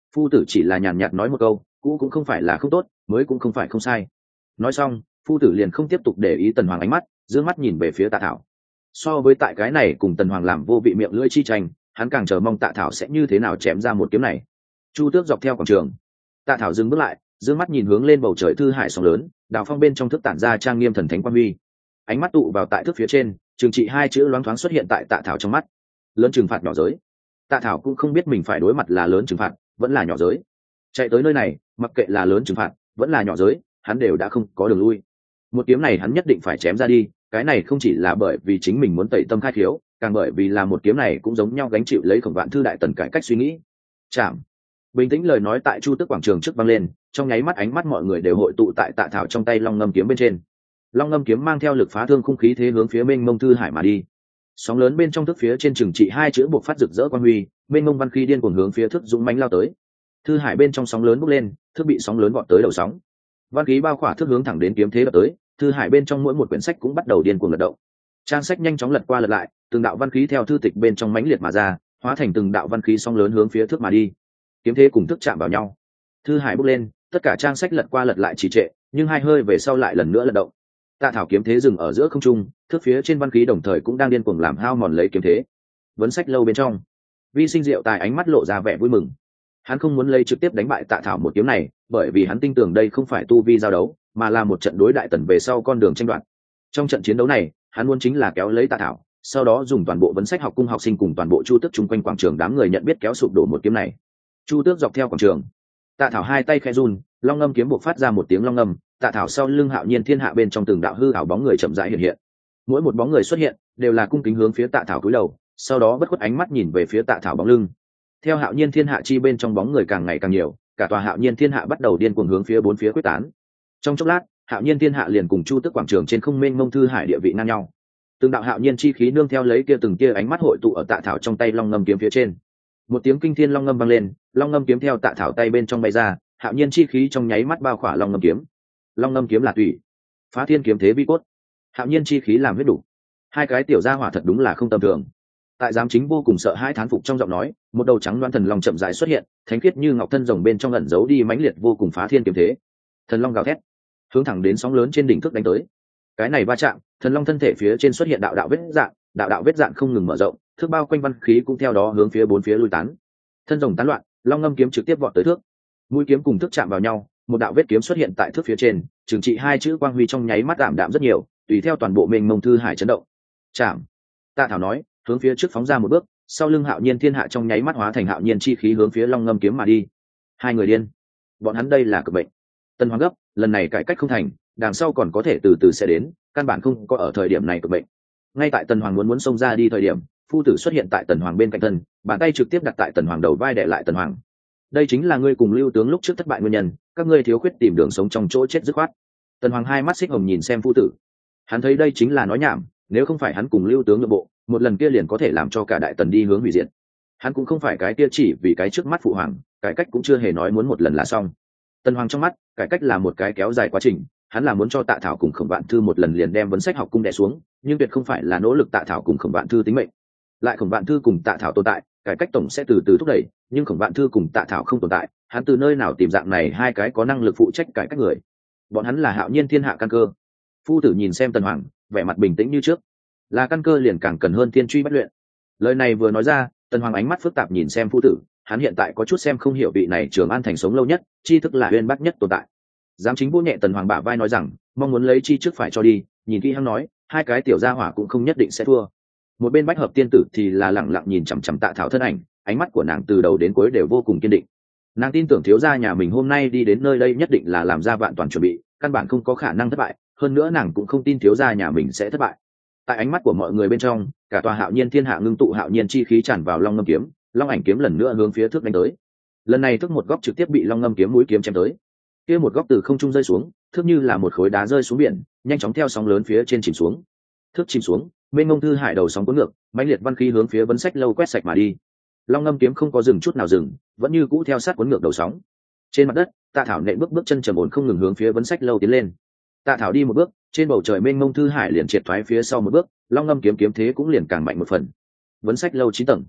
Phu tử chỉ là nhàn nhạt nói một câu, cũ cũng không phải là không tốt, mới cũng không phải không sai. Nói xong, phu tử liền không tiếp tục để ý Tần Hoàng ánh mắt, dương mắt nhìn về phía Tạ Thảo. So với tại cái này cùng Tần Hoàng làm vô vị miệng lưỡi chi tranh, hắn càng chờ mong Tạ Thảo sẽ như thế nào chém ra một kiếm này. Chu Tước dọc theo quảng trường. Tạ Thảo dừng bước lại, dương mắt nhìn hướng lên bầu trời thư hải sóng lớn, đào phong bên trong thức tản ra trang nghiêm thần thánh quan huy. Ánh mắt tụ vào tại thước phía trên, trừng trị hai chữ loáng thoáng xuất hiện tại Tạ Thảo trong mắt. Lớn trừng phạt nhỏ giới. Tạ Thảo cũng không biết mình phải đối mặt là lớn trừng phạt vẫn là nhỏ giới. Chạy tới nơi này, mặc kệ là lớn trừng phạt vẫn là nhỏ giới, hắn đều đã không có đường lui. Một kiếm này hắn nhất định phải chém ra đi, cái này không chỉ là bởi vì chính mình muốn tẩy tâm khai khiếu, càng bởi vì là một kiếm này cũng giống nhau gánh chịu lấy Khổng Vạn Thư đại tần cải cách suy nghĩ. Chạm. Bình tĩnh lời nói tại Chu Tước quảng trường trước vang lên, trong nháy mắt ánh mắt mọi người đều hội tụ tại Tạ Thảo trong tay long ngâm kiếm bên trên. Long ngâm kiếm mang theo lực phá thương khung khí thế hướng phía mênh mông thư hải mà đi. Sóng lớn bên trong thước phía trên trừng trị hai chữ buộc phát rực rỡ quang huy, mênh mông văn khí điên cuồng hướng phía thước dũng mãnh lao tới. Thư hải bên trong sóng lớn bốc lên, thước bị sóng lớn vọt tới đầu sóng. Văn khí bao khỏa thước hướng thẳng đến kiếm thế đập tới, thư hải bên trong mỗi một quyển sách cũng bắt đầu điên cuồng lật động. Trang sách nhanh chóng lật qua lật lại, từng đạo văn khí theo thư tịch bên trong mãnh liệt mà ra, hóa thành từng đạo văn khí sóng lớn hướng phía thước mà đi. Kiếm thế cùng thước chạm vào nhau. Thư hải bốc lên, tất cả trang sách lật qua lật lại trì trệ, nhưng hai hơi về sau lại lần nữa lật động. Tạ Thảo kiếm thế dừng ở giữa không trung, thước phía trên văn khí đồng thời cũng đang điên cuồng làm hao mòn lấy kiếm thế. Vấn sách lâu bên trong, Vi Sinh Diệu Tài ánh mắt lộ ra vẻ vui mừng. Hắn không muốn lấy trực tiếp đánh bại Tạ Thảo một kiếm này, bởi vì hắn tin tưởng đây không phải tu vi giao đấu, mà là một trận đối đại tần về sau con đường tranh đoạt. Trong trận chiến đấu này, hắn muốn chính là kéo lấy Tạ Thảo, sau đó dùng toàn bộ vấn sách học cung học sinh cùng toàn bộ Chu Tước chung quanh quảng trường đám người nhận biết kéo sụp đổ một kiếm này. Chu Tước dọc theo quảng trường, Tạ Thảo hai tay khẽ run, long ngâm kiếm buộc phát ra một tiếng long ngâm. Tạ Thảo sau lưng Hạo Nhiên Thiên Hạ bên trong từng đạo hư ảo bóng người chậm rãi hiện hiện. Mỗi một bóng người xuất hiện đều là cung kính hướng phía Tạ Thảo cúi đầu, sau đó bất khuất ánh mắt nhìn về phía Tạ Thảo bóng lưng. Theo Hạo Nhiên Thiên Hạ chi bên trong bóng người càng ngày càng nhiều, cả tòa Hạo Nhiên Thiên Hạ bắt đầu điên cuồng hướng phía bốn phía quyết tán. Trong chốc lát, Hạo Nhiên Thiên Hạ liền cùng Chu Tước quảng trường trên không mênh mông thư hải địa vị ngang nhau. Từng đạo Hạo Nhiên chi khí nương theo lấy kia từng kia ánh mắt hội tụ ở Tạ Thảo trong tay long ngâm kiếm phía trên. Một tiếng kinh thiên long ngâm vang lên, long ngâm kiếm theo Tạ Thảo tay bên trong bay ra, Hạo Nhiên chi khí trong nháy mắt bao khỏa long ngâm kiếm. Long ngâm kiếm là tùy, phá thiên kiếm thế vi cốt, Hạo Nhiên chi khí làm huyết đủ. Hai cái tiểu gia hỏa thật đúng là không tầm thường. Tại giám chính vô cùng sợ hãi thán phục trong giọng nói, một đầu trắng loan thần long chậm rãi xuất hiện, thánh khiết như ngọc thân rồng bên trong ẩn giấu đi mãnh liệt vô cùng phá thiên kiếm thế. Thần long gào thét, hướng thẳng đến sóng lớn trên đỉnh thước đánh tới. Cái này va chạm, thần long thân thể phía trên xuất hiện đạo đạo vết dạn, đạo đạo vết dạn không ngừng mở rộng, thước bao quanh văn khí cũng theo đó hướng phía bốn phía lui tán. Thân rồng tán loạn, long ngâm kiếm trực tiếp vọt tới thước. Mũi kiếm cùng thước chạm vào nhau, một đạo vết kiếm xuất hiện tại thước phía trên, trừng trị hai chữ quang huy trong nháy mắt ảm đạm rất nhiều, tùy theo toàn bộ mênh mông thư hải chấn động. Chạm. Tạ Thảo nói, hướng phía trước phóng ra một bước, sau lưng Hạo Nhiên Thiên Hạ trong nháy mắt hóa thành Hạo Nhiên chi khí hướng phía long ngâm kiếm mà đi. Hai người điên, bọn hắn đây là cực bệnh. Tân Hoàng gấp, lần này cải cách không thành, đằng sau còn có thể từ từ sẽ đến, căn bản không có ở thời điểm này cực bệnh. Ngay tại Tần Hoàng muốn xông ra đi thời điểm, phu tử xuất hiện tại Tần Hoàng bên cạnh thân, bàn tay trực tiếp đặt tại Tần Hoàng đầu vai đè lại Tần Hoàng. Đây chính là ngươi cùng Lưu tướng lúc trước thất bại nguyên nhân, các ngươi thiếu khuyết tìm đường sống trong chỗ chết dứt khoát. Tần Hoàng hai mắt xích hồng nhìn xem phu tử, hắn thấy đây chính là nói nhảm, nếu không phải hắn cùng Lưu tướng nhượng bộ, một lần kia liền có thể làm cho cả đại tần đi hướng hủy diệt. Hắn cũng không phải cái kia chỉ vì cái trước mắt phụ hoàng, cải cách cũng chưa hề nói muốn một lần là xong. Tần Hoàng trong mắt, cải cách là một cái kéo dài quá trình, hắn là muốn cho Tạ Thảo cùng Khổng Vạn Thư một lần liền đem vấn sách học cung đè xuống, nhưng tuyệt không phải là nỗ lực Tạ Thảo cùng Khổng Vạn Thư tính mệnh. Lại Khổng Vạn Thư cùng Tạ Thảo tồn tại, cải cách tổng sẽ từ từ thúc đẩy, nhưng Khổng Vạn Thư cùng Tạ Thảo không tồn tại, hắn từ nơi nào tìm dạng này hai cái có năng lực phụ trách cải cách người? Bọn hắn là Hạo Nhiên Thiên Hạ căn cơ. Phu tử nhìn xem Tần Hoàng, vẻ mặt bình tĩnh như trước. Là căn cơ liền càng cần hơn tiên truy bất luyện. Lời này vừa nói ra, Tần Hoàng ánh mắt phức tạp nhìn xem phu tử, hắn hiện tại có chút xem không hiểu vị này Trường An thành sống lâu nhất, tri thức là uyên bác nhất tồn tại. Giám chính vỗ nhẹ Tần Hoàng bả vai nói rằng, mong muốn lấy chi trước phải cho đi, nhìn kỹ hắn nói, hai cái tiểu gia hỏa cũng không nhất định sẽ thua. Một bên Bách Hợp tiên tử thì là lẳng lặng nhìn chằm chằm Tạ Thảo thân ảnh, ánh mắt của nàng từ đầu đến cuối đều vô cùng kiên định. Nàng tin tưởng thiếu gia nhà mình hôm nay đi đến nơi đây nhất định là làm ra vạn toàn chuẩn bị, căn bản không có khả năng thất bại, hơn nữa nàng cũng không tin thiếu gia nhà mình sẽ thất bại. Tại ánh mắt của mọi người bên trong, cả tòa Hạo Nhiên Thiên Hạ ngưng tụ Hạo Nhiên chi khí tràn vào long ngâm kiếm, long ảnh kiếm lần nữa hướng phía thước đánh tới. Lần này thước một góc trực tiếp bị long ngâm kiếm mũi kiếm chém tới, kia một góc từ không trung rơi xuống, thước như là một khối đá rơi xuống biển, nhanh chóng theo sóng lớn phía trên chìm xuống. Thước chìm xuống, mênh mông thư hải đầu sóng cuốn ngược, mãnh liệt văn khí hướng phía vấn sách lâu quét sạch mà đi. Long ngâm kiếm không có dừng chút nào dừng, vẫn như cũ theo sát cuốn ngược đầu sóng. Trên mặt đất, Tạ Thảo nện bước chân trầm ổn không ngừng hướng phía vấn sách lâu tiến lên. Tạ Thảo đi một bước, trên bầu trời mênh mông thư hải liền triệt thoái phía sau một bước, long ngâm kiếm kiếm thế cũng liền càng mạnh một phần. Vấn sách lâu 9 tầng,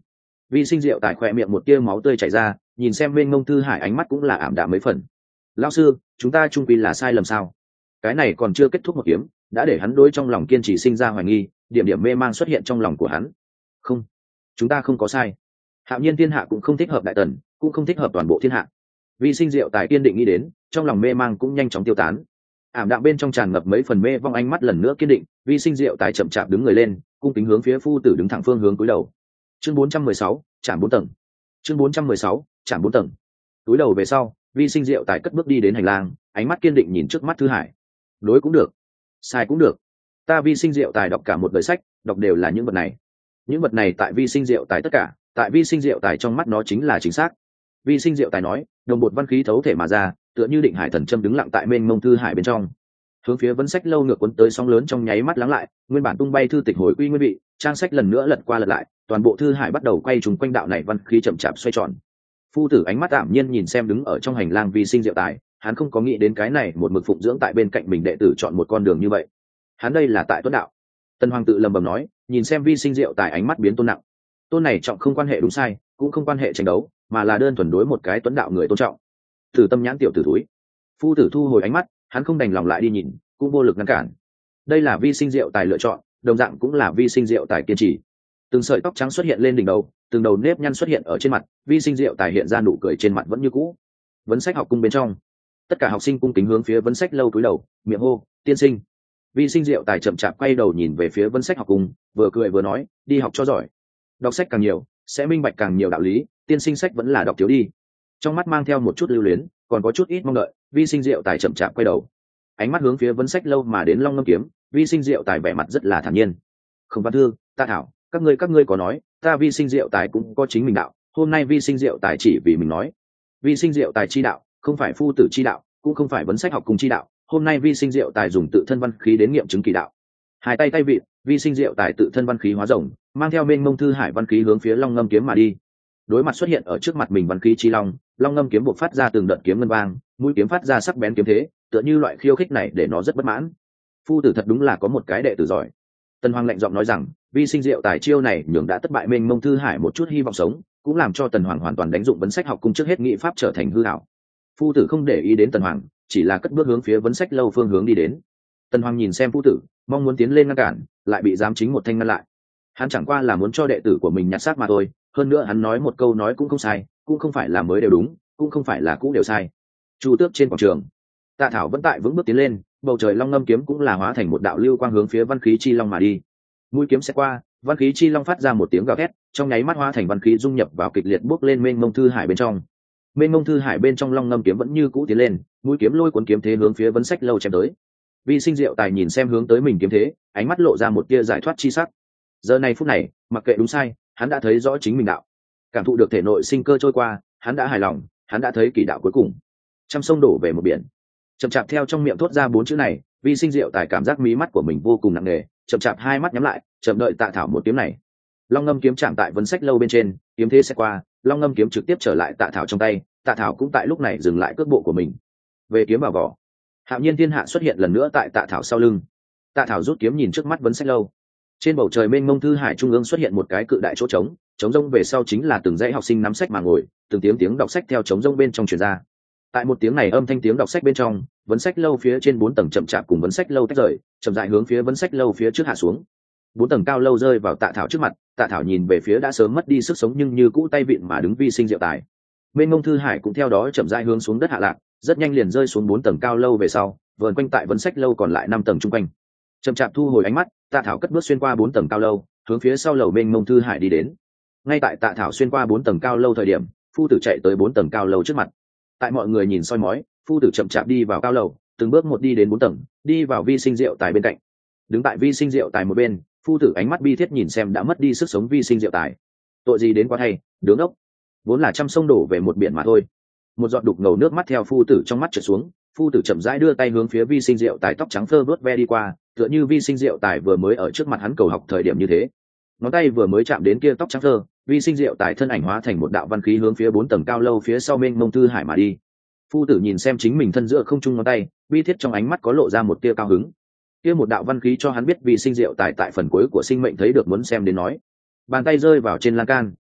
Vi sinh diệu tài khỏe miệng một tia máu tươi chảy ra, nhìn xem bên ngông thư hải ánh mắt cũng là ảm đạm mấy phần. Lão sư, chúng ta trung quy là sai lầm sao? Cái này còn chưa kết thúc một kiếm, đã để hắn đối trong lòng kiên trì sinh ra hoài nghi, điểm điểm mê mang xuất hiện trong lòng của hắn. Không, chúng ta không có sai. Hạo nhiên thiên hạ cũng không thích hợp đại tần, cũng không thích hợp toàn bộ thiên hạ. Vi sinh diệu tài kiên định nghĩ đến, trong lòng mê mang cũng nhanh chóng tiêu tán. Ảm đạm bên trong tràn ngập mấy phần mê vong, ánh mắt lần nữa kiên định. Vi sinh diệu tài chậm chạp đứng người lên, cung kính hướng phía phu tử đứng thẳng phương hướng cúi đầu. Chương 416, trạm 4 tầng. Chương 416, trạm 4 tầng. Cúi đầu về sau, Vi sinh diệu tài cất bước đi đến hành lang, ánh mắt kiên định nhìn trước mắt Thư Hải. Đối cũng được, sai cũng được. Ta Vi sinh diệu tài đọc cả một đời sách, đọc đều là những vật này. Những vật này tại Vi sinh diệu tài tất cả, tại Vi sinh diệu tài trong mắt nó chính là chính xác. Vi sinh diệu tài nói, đồng bột văn khí thấu thể mà ra, tựa như định hải thần châm đứng lặng tại mênh mông Thư Hải bên trong. Hướng phía vấn sách lâu ngược cuốn tới sóng lớn trong nháy mắt lắng lại, nguyên bản tung bay thư tịch hồi quy nguyên vị, trang sách lần nữa lật qua lật lại, toàn bộ Thư Hải bắt đầu quay trùng quanh đạo này văn khí chậm chạp xoay tròn. Phu tử ánh mắt tạm nhiên nhìn xem đứng ở trong hành lang Vi sinh diệu tài, hắn không có nghĩ đến cái này một mực phụng dưỡng tại bên cạnh mình đệ tử chọn một con đường như vậy. Hắn đây là tại tuấn đạo. Tân Hoàng tự lầm bầm nói, nhìn xem Vi sinh diệu tài ánh mắt biến tôn nặng. Tôn này trọng không quan hệ đúng sai, cũng không quan hệ tranh đấu, mà là đơn thuần đối một cái tuấn đạo người tôn trọng. Tử tâm nhãn tiểu tử thúi. Phu tử thu hồi ánh mắt, hắn không đành lòng lại đi nhìn, cũng vô lực ngăn cản. Đây là Vi sinh diệu tài lựa chọn, đồng dạng cũng là Vi sinh diệu tài kiên trì. Từng sợi tóc trắng xuất hiện lên đỉnh đầu, từng đầu nếp nhăn xuất hiện ở trên mặt, Vi sinh diệu tài hiện ra nụ cười trên mặt vẫn như cũ. Vấn sách học cung bên trong, tất cả học sinh cung kính hướng phía vấn sách lâu cúi đầu, miệng hô tiên sinh. Vi sinh diệu tài chậm chạp quay đầu nhìn về phía vấn sách học cung, vừa cười vừa nói, đi học cho giỏi, đọc sách càng nhiều sẽ minh bạch càng nhiều đạo lý, tiên sinh sách vẫn là đọc thiếu đi. Trong mắt mang theo một chút lưu luyến, còn có chút ít mong đợi, Vi sinh diệu tài chậm chạp quay đầu, ánh mắt hướng phía vấn sách lâu mà đến Long Ngâm kiếm. Vi sinh diệu tài vẻ mặt rất là thản nhiên. Không văn thư, ta thảo, các ngươi có nói, ta Vi sinh diệu tài cũng có chính mình đạo, hôm nay Vi sinh diệu tài chỉ vì mình nói. Vi sinh diệu tài chi đạo, không phải phu tử chi đạo, cũng không phải vấn sách học cùng chi đạo, hôm nay Vi sinh diệu tài dùng tự thân văn khí đến nghiệm chứng kỳ đạo. Hai tay tay vịn, Vi sinh diệu tài tự thân văn khí hóa rồng, mang theo mênh mông Thư Hải văn khí hướng phía Long Ngâm kiếm mà đi. Đối mặt xuất hiện ở trước mặt mình văn khí chi long, Long Ngâm kiếm buộc phát ra từng đợt kiếm ngân vang, mũi kiếm phát ra sắc bén kiếm thế, tựa như loại khiêu khích này để nó rất bất mãn. Phu tử thật đúng là có một cái đệ tử giỏi. Tân Hoàng lạnh giọng nói rằng, Vi sinh diệu tài chiêu này nhường đã thất bại mênh mông Thư Hải một chút hy vọng sống, cũng làm cho Tần Hoàng hoàn toàn đánh dụng vấn sách học cung trước hết nghị pháp trở thành hư ảo. Phu tử không để ý đến Tần Hoàng, chỉ là cất bước hướng phía vấn sách lâu phương hướng đi đến. Tần Hoàng nhìn xem phu tử, mong muốn tiến lên ngăn cản, lại bị giám chính một thanh ngăn lại. Hắn chẳng qua là muốn cho đệ tử của mình nhặt xác mà thôi, hơn nữa hắn nói một câu nói cũng không sai, cũng không phải là mới đều đúng, cũng không phải là cũ đều sai. Chu tước trên quảng trường, Tạ Thảo vẫn tại vững bước tiến lên, bầu trời Long Ngâm kiếm cũng là hóa thành một đạo lưu quang hướng phía văn khí chi long mà đi. Mũi kiếm sẽ qua, văn khí chi long phát ra một tiếng gào thét, trong nháy mắt hóa thành văn khí dung nhập vào kịch liệt bước lên mênh mông Thư Hải bên trong. Mênh mông Thư Hải bên trong Long Ngâm kiếm vẫn như cũ tiến lên, mũi kiếm lôi cuốn kiếm thế hướng phía vấn sách lâu chém tới. Vi sinh diệu tài nhìn xem hướng tới mình kiếm thế, ánh mắt lộ ra một tia giải thoát chi sắc. Giờ này phút này, mặc kệ đúng sai, hắn đã thấy rõ chính mình đạo, cảm thụ được thể nội sinh cơ trôi qua, hắn đã hài lòng, hắn đã thấy kỳ đạo cuối cùng. Trăm sông đổ về một biển. Chậm chạp theo trong miệng thốt ra 4 chữ này, Vi sinh diệu tài cảm giác mí mắt của mình vô cùng nặng nề, chậm chạp hai mắt nhắm lại, chậm đợi Tạ Thảo một kiếm này. Long Ngâm kiếm chạm tại vấn sách lâu bên trên, kiếm thế sẽ qua, Long Ngâm kiếm trực tiếp trở lại Tạ Thảo trong tay, Tạ Thảo cũng tại lúc này dừng lại cước bộ của mình. Về kiếm vào vỏ. Hạo nhiên thiên hạ xuất hiện lần nữa tại Tạ Thảo sau lưng. Tạ Thảo rút kiếm nhìn trước mắt vấn sách lâu. Trên bầu trời mênh mông Thư Hải trung ương xuất hiện một cái cự đại chỗ trống, trống rông về sau chính là từng dãy học sinh nắm sách mà ngồi, từng tiếng đọc sách theo trống rông bên trong truyền ra. Tại một tiếng này âm thanh tiếng đọc sách bên trong, vấn sách lâu phía trên 4 tầng chậm chạp cùng vấn sách lâu tách rời, chậm rãi hướng phía vấn sách lâu phía trước hạ xuống. 4 tầng cao lâu rơi vào Tạ Thảo trước mặt, Tạ Thảo nhìn về phía đã sớm mất đi sức sống nhưng như cũ tay vịn mà đứng Vi sinh diệu tài. Mênh mông Thư Hải cũng theo đó chậm rãi hướng xuống đất hạ lạc, rất nhanh liền rơi xuống 4 tầng cao lâu về sau, vờn quanh tại vấn sách lâu còn lại 5 tầng chung quanh. Chậm chạp thu hồi ánh mắt, Tạ Thảo cất bước xuyên qua 4 tầng cao lâu, hướng phía sau lầu mênh mông Thư Hải đi đến. Ngay tại Tạ Thảo xuyên qua 4 tầng cao lâu thời điểm, phu tử chạy tới 4 tầng cao lâu trước mặt. Tại mọi người nhìn soi mói, phu tử chậm chạp đi vào cao lầu, từng bước một đi đến 4 tầng, đi vào Vi sinh diệu tài bên cạnh. Đứng tại Vi sinh diệu tài một bên, phu tử ánh mắt bi thiết nhìn xem đã mất đi sức sống Vi sinh diệu tài. Tội gì đến quá thay, đứng ốc, vốn là trăm sông đổ về một biển mà thôi. Một giọt đục ngầu nước mắt theo phu tử trong mắt trượt xuống, phu tử chậm rãi đưa tay hướng phía Vi sinh diệu tài tóc trắng phơ vuốt ve đi qua, tựa như Vi sinh diệu tài vừa mới ở trước mặt hắn cầu học thời điểm như thế. Ngón tay vừa mới chạm đến kia tóc trắng phơ, Vi sinh diệu tài thân ảnh hóa thành một đạo văn khí hướng phía 4 tầng cao lâu phía sau mênh mông Thư Hải mà đi. Phu tử nhìn xem chính mình thân giữa không trung ngón tay, bi thiết trong ánh mắt có lộ ra một tia cao hứng. Kia một đạo văn khí cho hắn biết Vi sinh diệu tài tại phần cuối của sinh mệnh thấy được muốn xem đến nói. Bàn tay rơi vào trên lan can,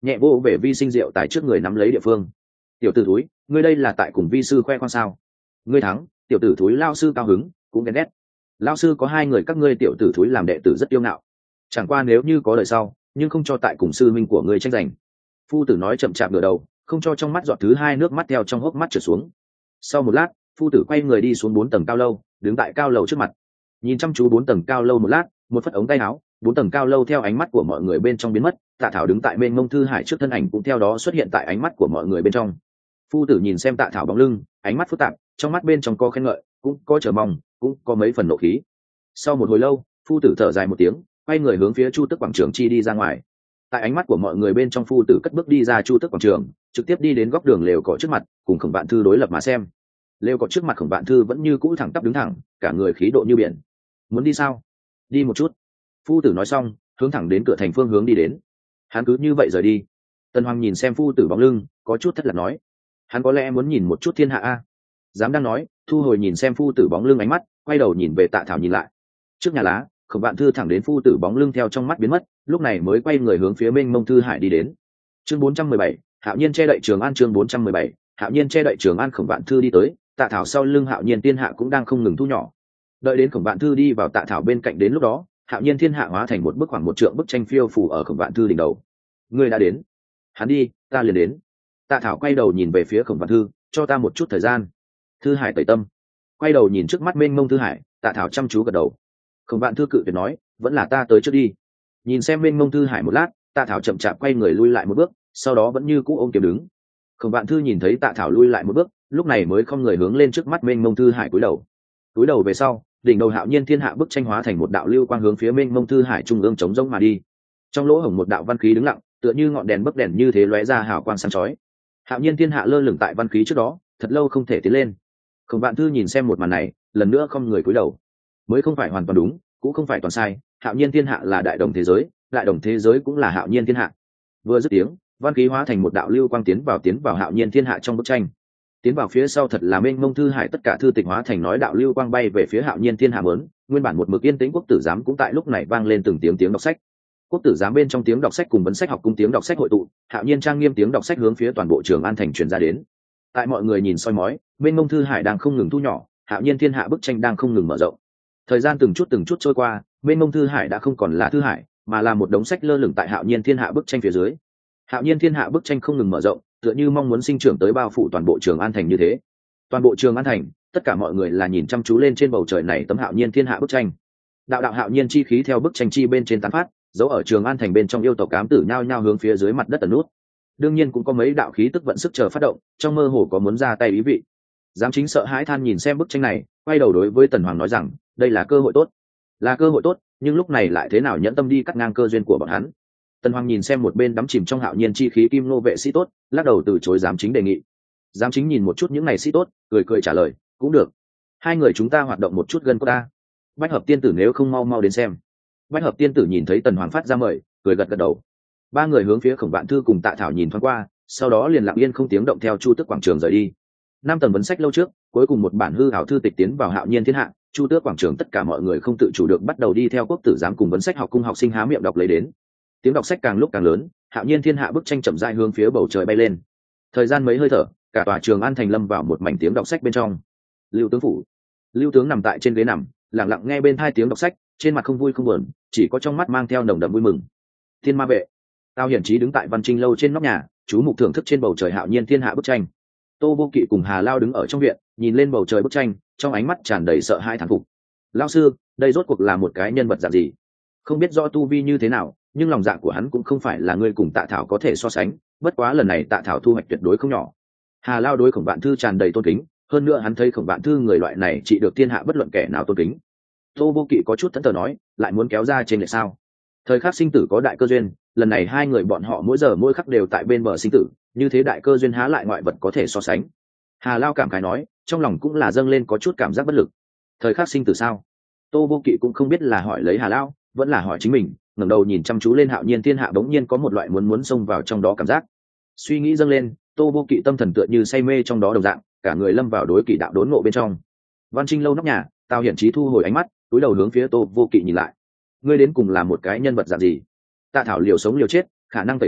nhẹ vô về vi sinh rượu tại trước người nắm lấy địa phương. Tiểu tử thúi, ngươi đây là tại cùng vi sư khoe khoang sao? Ngươi thắng, tiểu tử thúi lao sư cao hứng cũng ghen ghét. Lao sư có hai người các ngươi tiểu tử thúi làm đệ tử rất yêu ngạo, chẳng qua nếu như có đời sau nhưng không cho tại cùng sư minh của ngươi tranh giành. Phu tử nói chậm chạp ngửa đầu, không cho trong mắt giọt thứ hai nước mắt theo trong hốc mắt trượt xuống. Sau một lát, phu tử quay người đi xuống 4 tầng cao lâu, đứng tại cao lầu trước mặt, nhìn chăm chú 4 tầng cao lâu một lát, một phất ống tay áo, 4 tầng cao lâu theo ánh mắt của mọi người bên trong biến mất. Tạ Thảo đứng tại bên mông Thư Hải trước, thân ảnh cũng theo đó xuất hiện tại ánh mắt của mọi người bên trong. Phu tử nhìn xem Tạ Thảo bóng lưng, ánh mắt phức tạp, trong mắt bên trong có khen ngợi, cũng có chờ mong, cũng có mấy phần nộ khí. Sau một hồi lâu, phu tử thở dài một tiếng, quay người hướng phía Chu Tức quảng trường chi đi ra ngoài. Tại ánh mắt của mọi người bên trong, phu tử cất bước đi ra Chu Tức quảng trường, trực tiếp đi đến góc đường lều cỏ trước mặt, cùng Khổng Vạn Thư đối lập mà xem. Lều cỏ trước mặt Khổng Vạn Thư vẫn như cũ thẳng tắp đứng thẳng, cả người khí độ như biển. Muốn đi sao? Đi một chút. Phu tử nói xong, hướng thẳng đến cửa thành phương hướng đi đến. Hắn cứ như vậy rời đi. Tần Hoàng nhìn xem phu tử bóng lưng, có chút thất lạc nói: hắn có lẽ muốn nhìn một chút thiên hạ a. Dám đang nói, thu hồi nhìn xem phu tử bóng lưng ánh mắt, quay đầu nhìn về Tạ Thảo nhìn lại. Trước nhà lá, Khổng Vạn Thư thẳng đến phu tử bóng lưng theo trong mắt biến mất, lúc này mới quay người hướng phía mênh mông Thư Hải đi đến. Chương 417, Hạo Nhiên che đậy Trường An. Chương 417, Hạo Nhiên che đậy Trường An. Khổng Vạn Thư đi tới, Tạ Thảo sau lưng Hạo Nhiên Thiên Hạ cũng đang không ngừng thu nhỏ. Đợi đến Khổng Vạn Thư đi vào Tạ Thảo bên cạnh, đến lúc đó, Hạo Nhiên Thiên Hạ hóa thành một bức khoảng 1 trượng bức tranh phiêu phù ở Khổng Vạn Thư đỉnh đầu. Ngươi đã đến. Hắn đi, ta liền đến. Tạ Thảo quay đầu nhìn về phía Khổng Vạn Thư, cho ta một chút thời gian. Thư Hải tẩy tâm. Quay đầu nhìn trước mắt mênh mông Thư Hải, Tạ Thảo chăm chú gật đầu. Khổng Vạn Thư cự tuyệt nói, vẫn là ta tới trước đi. Nhìn xem mênh mông Thư Hải một lát, Tạ Thảo chậm chạp quay người lui lại một bước, sau đó vẫn như cũ ôm kiếm đứng. Khổng Vạn Thư nhìn thấy Tạ Thảo lui lại một bước, lúc này mới không người hướng lên trước mắt mênh mông Thư Hải cúi đầu. Cúi đầu về sau, đỉnh đầu Hạo Nhiên Thiên Hạ bức tranh hóa thành một đạo lưu quang hướng phía mênh mông Thư Hải trung ương chống rỗng mà đi. Trong lỗ hổng một đạo văn khí đứng lặng, tựa như ngọn đèn bấc đèn như thế lóe ra hào quang sáng chói. Hạo Nhiên Thiên Hạ lơ lửng tại văn khí trước đó, thật lâu không thể tiến lên. Khổng Vạn Thư nhìn xem một màn này, lần nữa không người cúi đầu. Mới không phải hoàn toàn đúng, cũng không phải toàn sai, Hạo Nhiên Thiên Hạ là đại đồng thế giới, đại đồng thế giới cũng là Hạo Nhiên Thiên Hạ. Vừa dứt tiếng, văn khí hóa thành một đạo lưu quang tiến vào Hạo Nhiên Thiên Hạ trong bức tranh. Tiến vào phía sau thật là mênh mông Thư Hải, tất cả thư tịch hóa thành nói đạo lưu quang bay về phía Hạo Nhiên Thiên Hạ mớn. Nguyên bản một mực yên tĩnh quốc tử giám cũng tại lúc này vang lên từng tiếng đọc sách. Quốc tử giám bên trong tiếng đọc sách cùng vấn sách học cung tiếng đọc sách hội tụ, Hạo Nhiên trang nghiêm tiếng đọc sách hướng phía toàn bộ Trường An thành truyền ra đến. Tại mọi người nhìn soi mói, mênh mông Thư Hải đang không ngừng thu nhỏ, Hạo Nhiên Thiên Hạ bức tranh đang không ngừng mở rộng. Thời gian từng chút trôi qua, mênh mông Thư Hải đã không còn là Thư Hải, mà là một đống sách lơ lửng tại Hạo Nhiên Thiên Hạ bức tranh phía dưới. Hạo Nhiên Thiên Hạ bức tranh không ngừng mở rộng, tựa như mong muốn sinh trưởng tới bao phủ toàn bộ Trường An thành như thế. Toàn bộ Trường An thành, tất cả mọi người là nhìn chăm chú lên trên bầu trời này tấm Hạo Nhiên Thiên Hạ bức tranh. Đạo Hạo Nhiên chi khí theo bức tranh chi bên trên tán phát, dấu ở Trường An thành bên trong yêu tộc ám tử nhao nhao hướng phía dưới mặt đất ẩn nút. Đương nhiên cũng có mấy đạo khí tức vận sức chờ phát động, trong mơ hồ có muốn ra tay ý vị. Giám chính sợ hãi than nhìn xem bức tranh này, quay đầu đối với Tần Hoàng nói rằng, đây là cơ hội tốt, là cơ hội tốt, nhưng lúc này lại thế nào nhẫn tâm đi cắt ngang cơ duyên của bọn hắn. Tần Hoàng nhìn xem một bên đắm chìm trong Hạo Nhiên chi khí Kim Nô vệ sĩ tốt, lắc đầu từ chối giám chính đề nghị. Giám chính nhìn một chút những này sĩ tốt, cười trả lời, cũng được, hai người chúng ta hoạt động một chút gân cốt ta. Bách Hợp tiên tử nếu không mau đến xem. Bách Hợp tiên tử nhìn thấy Tần Hoàng phát ra mời, cười gật đầu. Ba người hướng phía Khổng Vạn Thư cùng Tạ Thảo nhìn thoáng qua, sau đó liền lặng yên không tiếng động theo Chu Tước quảng trường rời đi. 5 tầng vấn sách lâu trước, cuối cùng một bản hư ảo thư tịch tiến vào Hạo Nhiên Thiên Hạ, Chu Tước quảng trường tất cả mọi người không tự chủ được bắt đầu đi theo quốc tử giám cùng vấn sách học cung học sinh há miệng đọc lấy đến. Tiếng đọc sách càng lúc càng lớn, Hạo Nhiên Thiên Hạ bức tranh chậm rãi hướng phía bầu trời bay lên. Thời gian mấy hơi thở, cả tòa Trường An thành lâm vào một mảnh tiếng đọc sách bên trong. Lưu tướng phủ. Lưu tướng nằm tại trên ghế nằm, lặng lặng nghe bên tai tiếng đọc sách, trên mặt không vui không buồn, chỉ có trong mắt mang theo nồng đậm vui mừng. Thiên Ma vệ. Tao Hiển Chí đứng tại Văn Trinh lâu trên nóc nhà, chú mục thưởng thức trên bầu trời Hạo Nhiên Thiên Hạ bức tranh. Tô Vô Kỵ cùng Hà Lao đứng ở trong viện, nhìn lên bầu trời bức tranh, trong ánh mắt tràn đầy sợ hãi thán phục. Lao sư, đây rốt cuộc là một cái nhân vật dạng gì? Không biết rõ tu vi như thế nào, nhưng lòng dạ của hắn cũng không phải là người cùng Tạ Thảo có thể so sánh, bất quá lần này Tạ Thảo thu hoạch tuyệt đối không nhỏ. Hà Lao đối Khổng Vạn Thư tràn đầy tôn kính, hơn nữa hắn thấy Khổng Vạn Thư người loại này chỉ được thiên hạ bất luận kẻ nào tôn kính. Tô Vô Kỵ có chút thẫn thờ nói, lại muốn kéo ra trên lệ sao? Thời khắc sinh tử có đại cơ duyên, lần này hai người bọn họ mỗi giờ mỗi khắc đều tại bên bờ sinh tử, như thế đại cơ duyên há lại ngoại vật có thể so sánh. Hà Lao cảm khái nói, trong lòng cũng là dâng lên có chút cảm giác bất lực. Thời khắc sinh tử sao? Tô Vô Kỵ cũng không biết là hỏi lấy Hà Lao, vẫn là hỏi chính mình, ngẩng đầu nhìn chăm chú lên Hạo Nhiên Thiên Hạ, bỗng nhiên có một loại muốn xông vào trong đó cảm giác. Suy nghĩ dâng lên, Tô Vô Kỵ tâm thần tựa như say mê trong đó đồng dạng, cả người lâm vào đối kỵ đạo đốn ngộ bên trong. Văn Trinh lâu nóc nhà, Tào Hiển Chí thu hồi ánh mắt, cúi đầu hướng phía Tô Vô Kỵ nhìn lại. Ngươi đến cùng là một cái nhân vật dạng gì? Tạ Thảo liều sống liều chết, khả năng tẩy kiếm,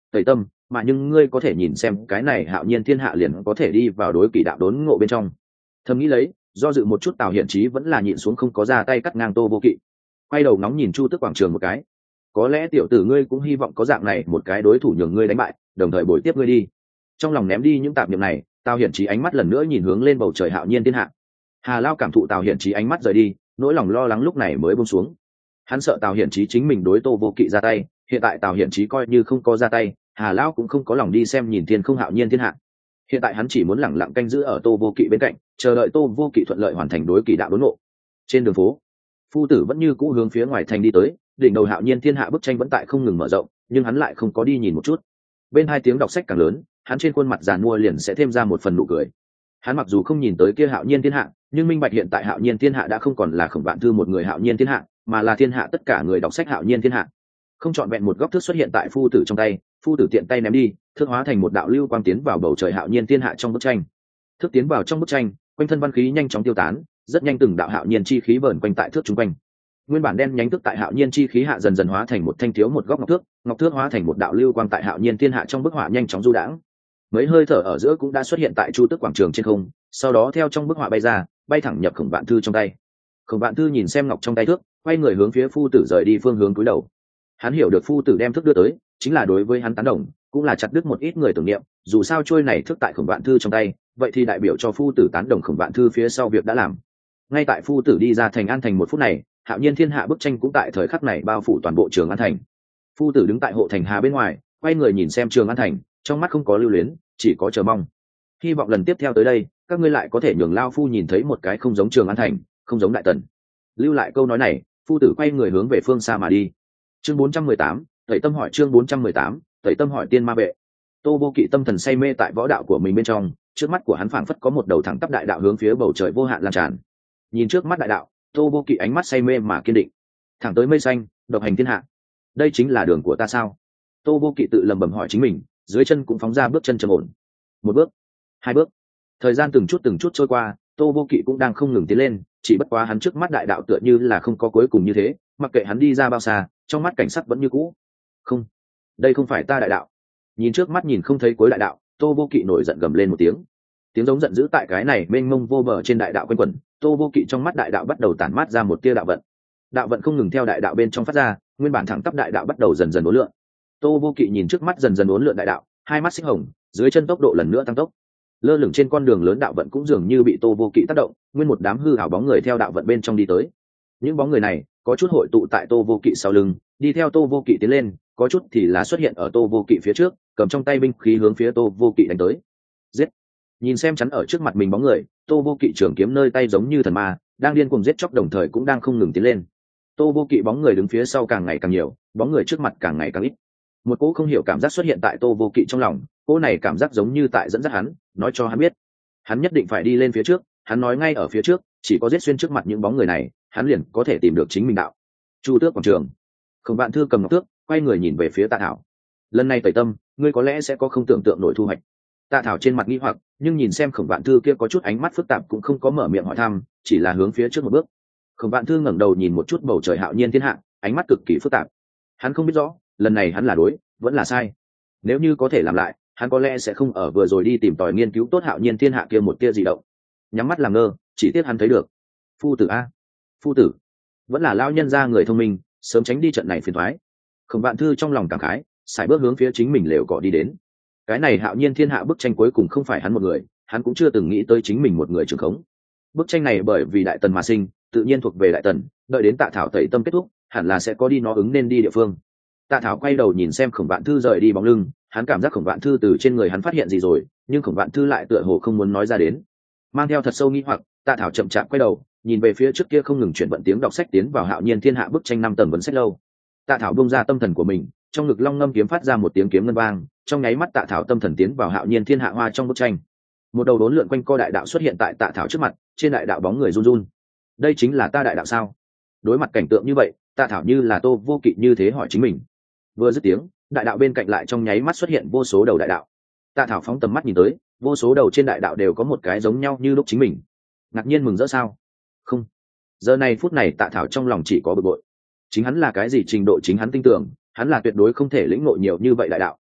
tẩy tâm, mà nhưng ngươi có thể nhìn xem cái này hạo nhiên thiên hạ liền có thể đi vào đối kỷ đạo đốn ngộ bên trong. Thầm nghĩ lấy, do dự một chút Tào Hiển Chí vẫn là nhịn xuống không có ra tay cắt ngang Tô Vô Kỵ, quay đầu nóng nhìn Chu Tước quảng trường một cái. Có lẽ tiểu tử ngươi cũng hy vọng có dạng này một cái đối thủ nhường ngươi đánh bại, đồng thời bồi tiếp ngươi đi. Trong lòng ném đi những tạp niệm này, Tào Hiển Chí ánh mắt lần nữa nhìn hướng lên bầu trời hạo nhiên thiên hạ. Hà Lao cảm thụ Tào Hiển Chí ánh mắt rời đi, nỗi lòng lo lắng lúc này mới buông xuống. Hắn sợ Tào Hiển Chí chính mình đối Tô Vô Kỵ ra tay, hiện tại Tào Hiển Chí coi như không có ra tay, Hà Lao cũng không có lòng đi xem nhìn thiên không hạo nhiên thiên hạ. Hiện tại hắn chỉ muốn lẳng lặng canh giữ ở Tô Vô Kỵ bên cạnh, chờ đợi Tô Vô Kỵ thuận lợi hoàn thành đối kỷ đạo đốn ngộ. Trên đường phố, phu tử vẫn như cũ hướng phía ngoài thành đi tới, đỉnh đầu hạo nhiên thiên hạ bức tranh vẫn tại không ngừng mở rộng, nhưng hắn lại không có đi nhìn một chút. Bên hai tiếng đọc sách càng lớn, hắn trên khuôn mặt giàn mua liền sẽ thêm ra một phần nụ cười. Hắn mặc dù không nhìn tới kia hạo nhiên thiên hạ, nhưng minh bạch hiện tại hạo nhiên thiên hạ đã không còn là Khổng Vạn Thư một người hạo nhiên thiên hạ, mà là thiên hạ tất cả người đọc sách hạo nhiên thiên hạ. Không chọn vẹn một góc thước xuất hiện tại phu tử trong tay, phu tử tiện tay ném đi, thước hóa thành một đạo lưu quang tiến vào bầu trời hạo nhiên thiên hạ trong bức tranh. Thước tiến vào trong bức tranh, quanh thân văn khí nhanh chóng tiêu tán, rất nhanh từng đạo hạo nhiên chi khí vờn quanh tại thước trung quanh. Nguyên bản đen nhánh thước tại hạo nhiên chi khí hạ dần dần hóa thành một thanh thiếu một góc ngọc thước hóa thành một đạo lưu quang tại hạo nhiên thiên hạ trong bức họa nhanh chóng du đãng. Mấy hơi thở ở giữa cũng đã xuất hiện tại Chu Tước quảng trường trên không, sau đó theo trong bức họa bay ra, bay thẳng nhập Khổng Vạn Thư trong tay. Khổng Vạn Thư nhìn xem ngọc trong tay thước, quay người hướng phía phu tử rời đi phương hướng cúi đầu. Hắn hiểu được phu tử đem thước đưa tới, chính là đối với hắn tán đồng, cũng là chặt đứt một ít người tưởng niệm, dù sao trôi này thước tại Khổng Vạn Thư trong tay, vậy thì đại biểu cho phu tử tán đồng Khổng Vạn Thư phía sau việc đã làm. Ngay tại phu tử đi ra thành An thành một phút này, hạo nhiên thiên hạ bức tranh cũng tại thời khắc này bao phủ toàn bộ Trường An thành. Phu tử đứng tại hộ thành hà bên ngoài, quay người nhìn xem Trường An thành, trong mắt không có lưu luyến, chỉ có chờ mong. Hy vọng lần tiếp theo tới đây, các ngươi lại có thể nhường lao phu nhìn thấy một cái không giống Trường An thành, không giống Đại Tần. Lưu lại câu nói này, phu tử quay người hướng về phương xa mà đi. Chương 418, Tẩy Tâm hỏi chương 418, Tẩy Tâm hỏi tiên ma vệ. Tô Vô Kỵ tâm thần say mê tại võ đạo của mình bên trong, trước mắt của hắn phảng phất có một đầu thẳng tắp đại đạo hướng phía bầu trời vô hạn lan tràn. Nhìn trước mắt đại đạo, Tô Vô Kỵ ánh mắt say mê mà kiên định. Thẳng tới mây xanh, độc hành thiên hạ. Đây chính là đường của ta sao? Tô Vô Kỵ tự lẩm bẩm hỏi chính mình, dưới chân cũng phóng ra bước chân trầm ổn. Một bước, hai bước. Thời gian từng chút trôi qua, Tô Vô Kỵ cũng đang không ngừng tiến lên, chỉ bất quá hắn trước mắt đại đạo tựa như là không có cuối cùng như thế, mặc kệ hắn đi ra bao xa, trong mắt cảnh sắc vẫn như cũ. Không, đây không phải ta đại đạo. Nhìn trước mắt nhìn không thấy cuối đại đạo, Tô Vô Kỵ nổi giận gầm lên một tiếng. Tiếng giống giận dữ tại cái này mênh mông vô bờ trên đại đạo quanh quẩn, Tô Vô Kỵ trong mắt đại đạo bắt đầu tản mát ra một tia đạo vận. Đạo vận không ngừng theo đại đạo bên trong phát ra, nguyên bản thẳng tắp đại đạo bắt đầu dần dần uốn lượn. Tô Vô Kỵ nhìn trước mắt dần dần uốn lượn đại đạo, hai mắt xích hồng, dưới chân tốc độ lần nữa tăng tốc. Lơ lửng trên con đường lớn đạo vận cũng dường như bị Tô Vô Kỵ tác động, nguyên một đám hư ảo bóng người theo đạo vận bên trong đi tới. Những bóng người này có chút hội tụ tại Tô Vô Kỵ sau lưng, đi theo Tô Vô Kỵ tiến lên, có chút thì là xuất hiện ở Tô Vô Kỵ phía trước, cầm trong tay binh khí hướng phía Tô Vô Kỵ đánh tới. Giết! Nhìn xem chắn ở trước mặt mình bóng người, Tô Vô Kỵ trường kiếm nơi tay giống như thần ma, đang điên cuồng giết chóc đồng thời cũng đang không ngừng tiến lên. Tô Vô Kỵ bóng người đứng phía sau càng ngày càng nhiều, bóng người trước mặt càng ngày càng ít. Một cỗ không hiểu cảm giác xuất hiện tại Tô Vô Kỵ trong lòng, cỗ này cảm giác giống như tại dẫn dắt hắn, nói cho hắn biết, hắn nhất định phải đi lên phía trước. Hắn nói ngay ở phía trước, chỉ có giết xuyên trước mặt những bóng người này, hắn liền có thể tìm được chính mình đạo. Chu Tước quảng trường, Khổng Vạn Thư cầm ngọc tước, quay người nhìn về phía Tạ Thảo. Lần này Tẩy Tâm, ngươi có lẽ sẽ có không tưởng tượng nổi thu hoạch. Tạ Thảo trên mặt nghi hoặc, nhưng nhìn xem Khổng Vạn Thư kia có chút ánh mắt phức tạp cũng không có mở miệng hỏi thăm, chỉ là hướng phía trước một bước. Khổng Vạn Thư ngẩng đầu nhìn một chút bầu trời hạo nhiên thiên hạ, ánh mắt cực kỳ phức tạp. Hắn không biết rõ, lần này hắn là đối, vẫn là sai. Nếu như có thể làm lại, hắn có lẽ sẽ không ở vừa rồi đi tìm tòi nghiên cứu tốt hạo nhiên thiên hạ kia một tia gì động. Nhắm mắt làm ngơ, chỉ tiếc hắn thấy được. Phu tử a, phu tử, vẫn là lao nhân gia người thông minh, sớm tránh đi trận này phiền toái. Khổng Vạn Thư trong lòng cảm khái, sải bước hướng phía chính mình lều cỏ đi đến. Cái này hạo nhiên thiên hạ bức tranh cuối cùng không phải hắn một người, hắn cũng chưa từng nghĩ tới chính mình một người trưởng khống. Bức tranh này bởi vì Đại Tần mà sinh, tự nhiên thuộc về Đại Tần, đợi đến Tạ Thảo Tẩy Tâm kết thúc, hẳn là sẽ có đi nó ứng nên đi địa phương. Tạ Thảo quay đầu nhìn xem Khổng Vạn Thư rời đi bóng lưng, hắn cảm giác Khổng Vạn Thư từ trên người hắn phát hiện gì rồi, nhưng Khổng Vạn Thư lại tựa hồ không muốn nói ra đến. Mang theo thật sâu nghi hoặc, Tạ Thảo chậm chạp quay đầu, nhìn về phía trước kia không ngừng chuyển vận tiếng đọc sách tiến vào hạo nhiên thiên hạ bức tranh 5 tầng vấn sách lâu. Tạ Thảo buông ra tâm thần của mình, trong ngực long ngâm kiếm phát ra một tiếng kiếm ngân vang, trong nháy mắt Tạ Thảo tâm thần tiến vào hạo nhiên thiên hạ hoa trong bức tranh. Một đầu đốn lượn quanh co đại đạo xuất hiện tại Tạ Thảo trước mặt, trên đại đạo bóng người run run. Đây chính là ta đại đạo sao? Đối mặt cảnh tượng như vậy, Tạ Thảo như là Tô Vô Kỵ như thế hỏi chính mình. Vừa dứt tiếng, đại đạo bên cạnh lại trong nháy mắt xuất hiện vô số đầu đại đạo. Tạ Thảo phóng tầm mắt nhìn tới, vô số đầu trên đại đạo đều có một cái giống nhau như lúc chính mình. Ngạc nhiên mừng rỡ sao? Không. Giờ này phút này Tạ Thảo trong lòng chỉ có bực bội. Chính hắn là cái gì trình độ chính hắn tin tưởng, hắn là tuyệt đối không thể lĩnh ngộ nhiều như vậy đại đạo.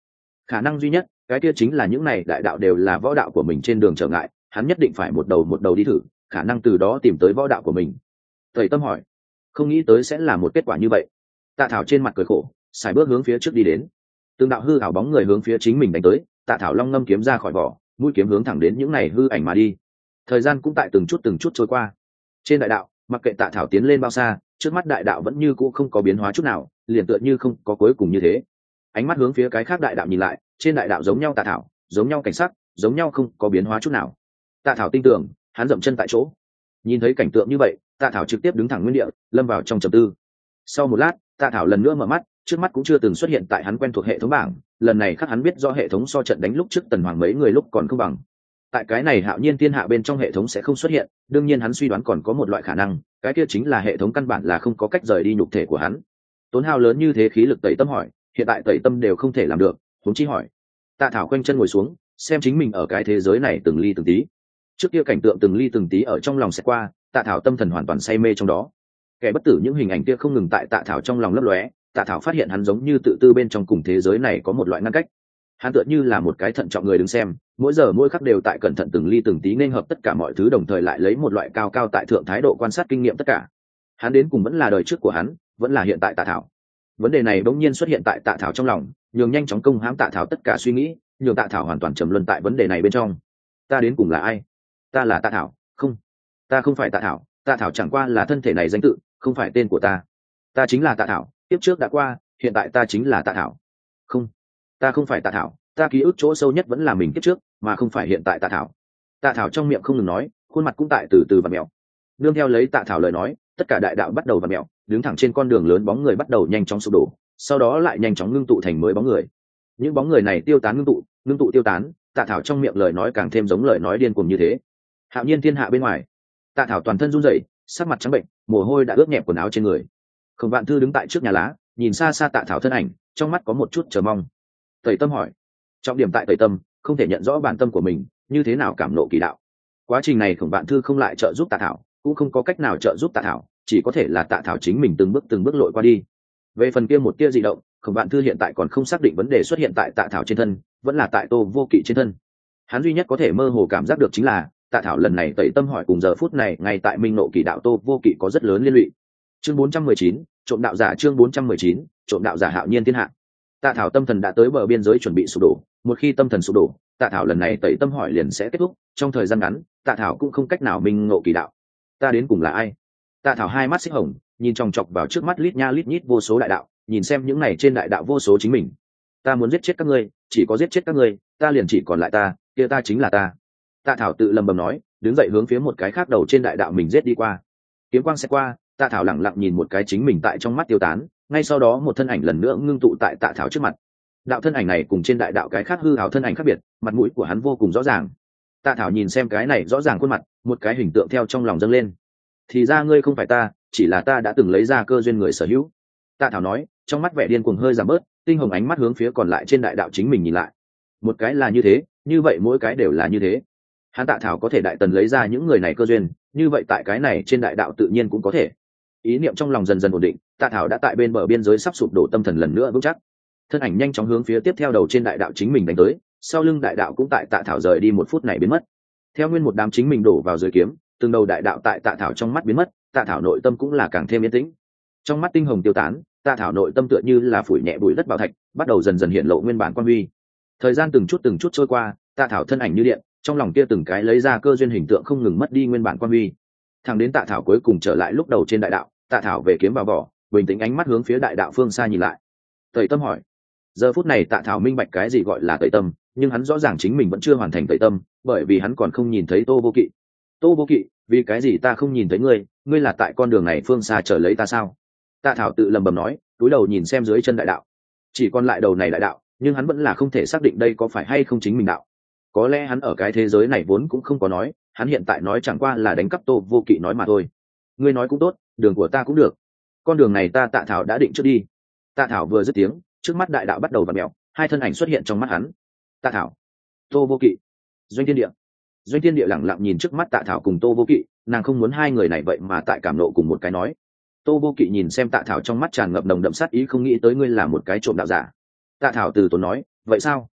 khả năng duy nhất cái kia chính là những này đại đạo đều là võ đạo của mình trên đường trở ngại, hắn nhất định phải một đầu đi thử, khả năng từ đó tìm tới võ đạo của mình. Tẩy Tâm hỏi. Không nghĩ tới sẽ là một kết quả như vậy. Tạ Thảo trên mặt cười khổ, xài bước hướng phía trước đi đến. Từng đạo hư ảo bóng người hướng phía chính mình đánh tới, Tạ Thảo long ngâm kiếm ra khỏi vỏ, mũi kiếm hướng thẳng đến những này hư ảnh mà đi. Thời gian cũng tại từng chút trôi qua. Trên đại đạo, mặc kệ Tạ Thảo tiến lên bao xa, trước mắt đại đạo vẫn như cũ không có biến hóa chút nào, liền tựa như không có cuối cùng như thế. Ánh mắt hướng phía cái khác đại đạo nhìn lại, trên đại đạo giống nhau Tạ Thảo, giống nhau cảnh sắc, giống nhau không có biến hóa chút nào. Tạ Thảo tin tưởng, hắn dậm chân tại chỗ. Nhìn thấy cảnh tượng như vậy, Tạ Thảo trực tiếp đứng thẳng nguyên địa, lâm vào trong trầm tư. Sau một lát, Tạ Thảo lần nữa mở mắt, trước mắt cũng chưa từng xuất hiện tại hắn quen thuộc hệ thống bảng, lần này khác hắn biết do hệ thống so trận đánh lúc trước Tần Hoàng mấy người lúc còn không bằng. Tại cái này Hạo Nhiên Thiên Hạ bên trong hệ thống sẽ không xuất hiện, đương nhiên hắn suy đoán còn có một loại khả năng, cái kia chính là hệ thống căn bản là không có cách rời đi nhục thể của hắn. Tốn hao lớn như thế khí lực Tẩy Tâm hỏi, hiện tại Tẩy Tâm đều không thể làm được, huống chi hỏi. Tạ Thảo quanh chân ngồi xuống, xem chính mình ở cái thế giới này từng ly từng tí. Trước kia cảnh tượng từng ly từng tí ở trong lòng sẽ qua, Tạ Thảo tâm thần hoàn toàn say mê trong đó. Kẻ bất tử những hình ảnh kia không ngừng tại Tạ Thảo trong lòng lấp lóe, Tạ Thảo phát hiện hắn giống như tự tư bên trong cùng thế giới này có một loại ngăn cách. Hắn tựa như là một cái thận trọng người đứng xem, mỗi giờ mỗi khắc đều tại cẩn thận từng ly từng tí nên hợp tất cả mọi thứ, đồng thời lại lấy một loại cao cao tại thượng thái độ quan sát kinh nghiệm tất cả. Hắn đến cùng vẫn là đời trước của hắn, vẫn là hiện tại Tạ Thảo. Vấn đề này bỗng nhiên xuất hiện tại Tạ Thảo trong lòng, nhường nhanh chóng công hãm Tạ Thảo tất cả suy nghĩ, nhường Tạ Thảo hoàn toàn trầm luân tại vấn đề này bên trong. Ta đến cùng là ai? Ta là Tạ Thảo? Không, ta không phải Tạ Thảo. Tạ Thảo chẳng qua là thân thể này danh tự, không phải tên của ta. Ta chính là Tạ Thảo, tiếp trước đã qua, hiện tại ta chính là Tạ Thảo. Không, ta không phải Tạ Thảo, ta ký ức chỗ sâu nhất vẫn là mình kiếp trước, mà không phải hiện tại Tạ Thảo. Tạ Thảo trong miệng không ngừng nói, khuôn mặt cũng tại từ từ vặn mèo. Nương theo lấy Tạ Thảo lời nói, tất cả đại đạo bắt đầu vặn mèo, đứng thẳng trên con đường lớn bóng người bắt đầu nhanh chóng sụp đổ, sau đó lại nhanh chóng ngưng tụ thành mới bóng người. Những bóng người này tiêu tán ngưng tụ tiêu tán, Tạ Thảo trong miệng lời nói càng thêm giống lời nói điên cuồng như thế. Hạo Nhiên Thiên Hạ bên ngoài, Tạ Thảo toàn thân run rẩy, sắc mặt trắng bệnh, mồ hôi đã ướt nhẹp quần áo trên người. Khổng Vạn Thư đứng tại trước nhà lá, nhìn xa xa Tạ Thảo thân ảnh, trong mắt có một chút chờ mong. Tẩy Tâm hỏi, trọng điểm tại Tẩy Tâm, không thể nhận rõ bản tâm của mình, như thế nào cảm nộ kỳ đạo. Quá trình này Khổng Vạn Thư không lại trợ giúp Tạ Thảo, cũng không có cách nào trợ giúp Tạ Thảo, chỉ có thể là Tạ Thảo chính mình từng bước lội qua đi. Về phần kia một tia dị động, Khổng Vạn Thư hiện tại còn không xác định vấn đề xuất hiện tại Tạ Thảo trên thân, vẫn là tại Tô Vô Kỵ trên thân. Hắn duy nhất có thể mơ hồ cảm giác được chính là Tạ Thảo lần này Tẩy Tâm hỏi cùng giờ phút này ngay tại minh nộ kỳ đạo Tô Vô Kỵ có rất lớn liên lụy. Chương 419, trộm đạo giả. Chương 419, trộm đạo giả. Hạo Nhiên Thiên Hạ. Tạ Thảo tâm thần đã tới bờ biên giới chuẩn bị sụp đổ, một khi tâm thần sụp đổ, Tạ Thảo lần này Tẩy Tâm hỏi liền sẽ kết thúc, trong thời gian ngắn, Tạ Thảo cũng không cách nào minh ngộ kỳ đạo. Ta đến cùng là ai? Tạ Thảo hai mắt xích hồng, nhìn chòng chọc vào trước mắt lít nha lít nhít vô số đại đạo, nhìn xem những này trên đại đạo vô số chính mình. Ta muốn giết chết các ngươi, chỉ có giết chết các ngươi, ta liền chỉ còn lại ta, kia ta chính là ta. Tạ Thảo tự lầm bầm nói, đứng dậy hướng phía một cái khác đầu trên đại đạo mình giết đi qua. Kiếm quang sẽ qua, Tạ Thảo lặng lặng nhìn một cái chính mình tại trong mắt tiêu tán, ngay sau đó một thân ảnh lần nữa ngưng tụ tại Tạ Thảo trước mặt. Đạo thân ảnh này cùng trên đại đạo cái khác hư ảo thân ảnh khác biệt, mặt mũi của hắn vô cùng rõ ràng. Tạ Thảo nhìn xem cái này rõ ràng khuôn mặt, một cái hình tượng theo trong lòng dâng lên. Thì ra ngươi không phải ta, chỉ là ta đã từng lấy ra cơ duyên người sở hữu. Tạ Thảo nói, trong mắt vẻ điên cuồng hơi giảm bớt, tinh hồng ánh mắt hướng phía còn lại trên đại đạo chính mình nhìn lại. Một cái là như thế, như vậy mỗi cái đều là như thế. Hắn Tạ Thảo có thể đại tần lấy ra những người này cơ duyên, như vậy tại cái này trên đại đạo tự nhiên cũng có thể. Ý niệm trong lòng dần dần ổn định, Tạ Thảo đã tại bên bờ biên giới sắp sụp đổ, tâm thần lần nữa vững chắc. Thân ảnh nhanh chóng hướng phía tiếp theo đầu trên đại đạo chính mình đánh tới, sau lưng đại đạo cũng tại Tạ Thảo rời đi một phút này biến mất. Theo nguyên một đám chính mình đổ vào dưới kiếm, từng đầu đại đạo tại Tạ Thảo trong mắt biến mất, Tạ Thảo nội tâm cũng là càng thêm yên tĩnh. Trong mắt tinh hồng tiêu tán, Tạ Thảo nội tâm tựa như là phủi nhẹ bụi đất bảo thạch, bắt đầu dần dần hiện lộ nguyên bản quan huy. Thời gian từng chút trôi qua, Tạ Thảo thân ảnh như điện, trong lòng kia từng cái lấy ra cơ duyên hình tượng không ngừng mất đi nguyên bản quan huy. Thẳng đến Tạ Thảo cuối cùng trở lại lúc đầu trên đại đạo, Tạ Thảo về kiếm vào vỏ, bình tĩnh ánh mắt hướng phía đại đạo phương xa nhìn lại. Tẩy Tâm hỏi, giờ phút này Tạ Thảo minh bạch cái gì gọi là tẩy tâm, nhưng hắn rõ ràng chính mình vẫn chưa hoàn thành tẩy tâm, bởi vì hắn còn không nhìn thấy Tô Vô Kỵ. Tô Vô Kỵ, vì cái gì ta không nhìn thấy ngươi, ngươi là tại con đường này phương xa chờ lấy ta sao? Tạ Thảo tự lầm bầm nói, cúi đầu nhìn xem dưới chân đại đạo, chỉ còn lại đầu này đại đạo, nhưng hắn vẫn là không thể xác định đây có phải hay không chính mình đạo. Có lẽ hắn ở cái thế giới này vốn cũng không có nói, hắn hiện tại nói chẳng qua là đánh cắp Tô Vô Kỵ nói mà thôi. Ngươi nói cũng tốt, đường của ta cũng được, con đường này ta Tạ Thảo đã định trước đi. Tạ Thảo vừa dứt tiếng, trước mắt đại đạo bắt đầu vặn mèo, hai thân ảnh xuất hiện trong mắt hắn. Tạ Thảo, Tô Vô Kỵ. Doanh Thiên Địa. Doanh Thiên Địa lẳng lặng nhìn trước mắt Tạ Thảo cùng Tô Vô Kỵ, nàng không muốn hai người này vậy mà tại cảm nộ cùng một cái nói. Tô Vô Kỵ nhìn xem Tạ Thảo trong mắt tràn ngập nồng đậm sát ý, không nghĩ tới ngươi là một cái trộm đạo giả. Tạ Thảo từ tốn nói, vậy sao,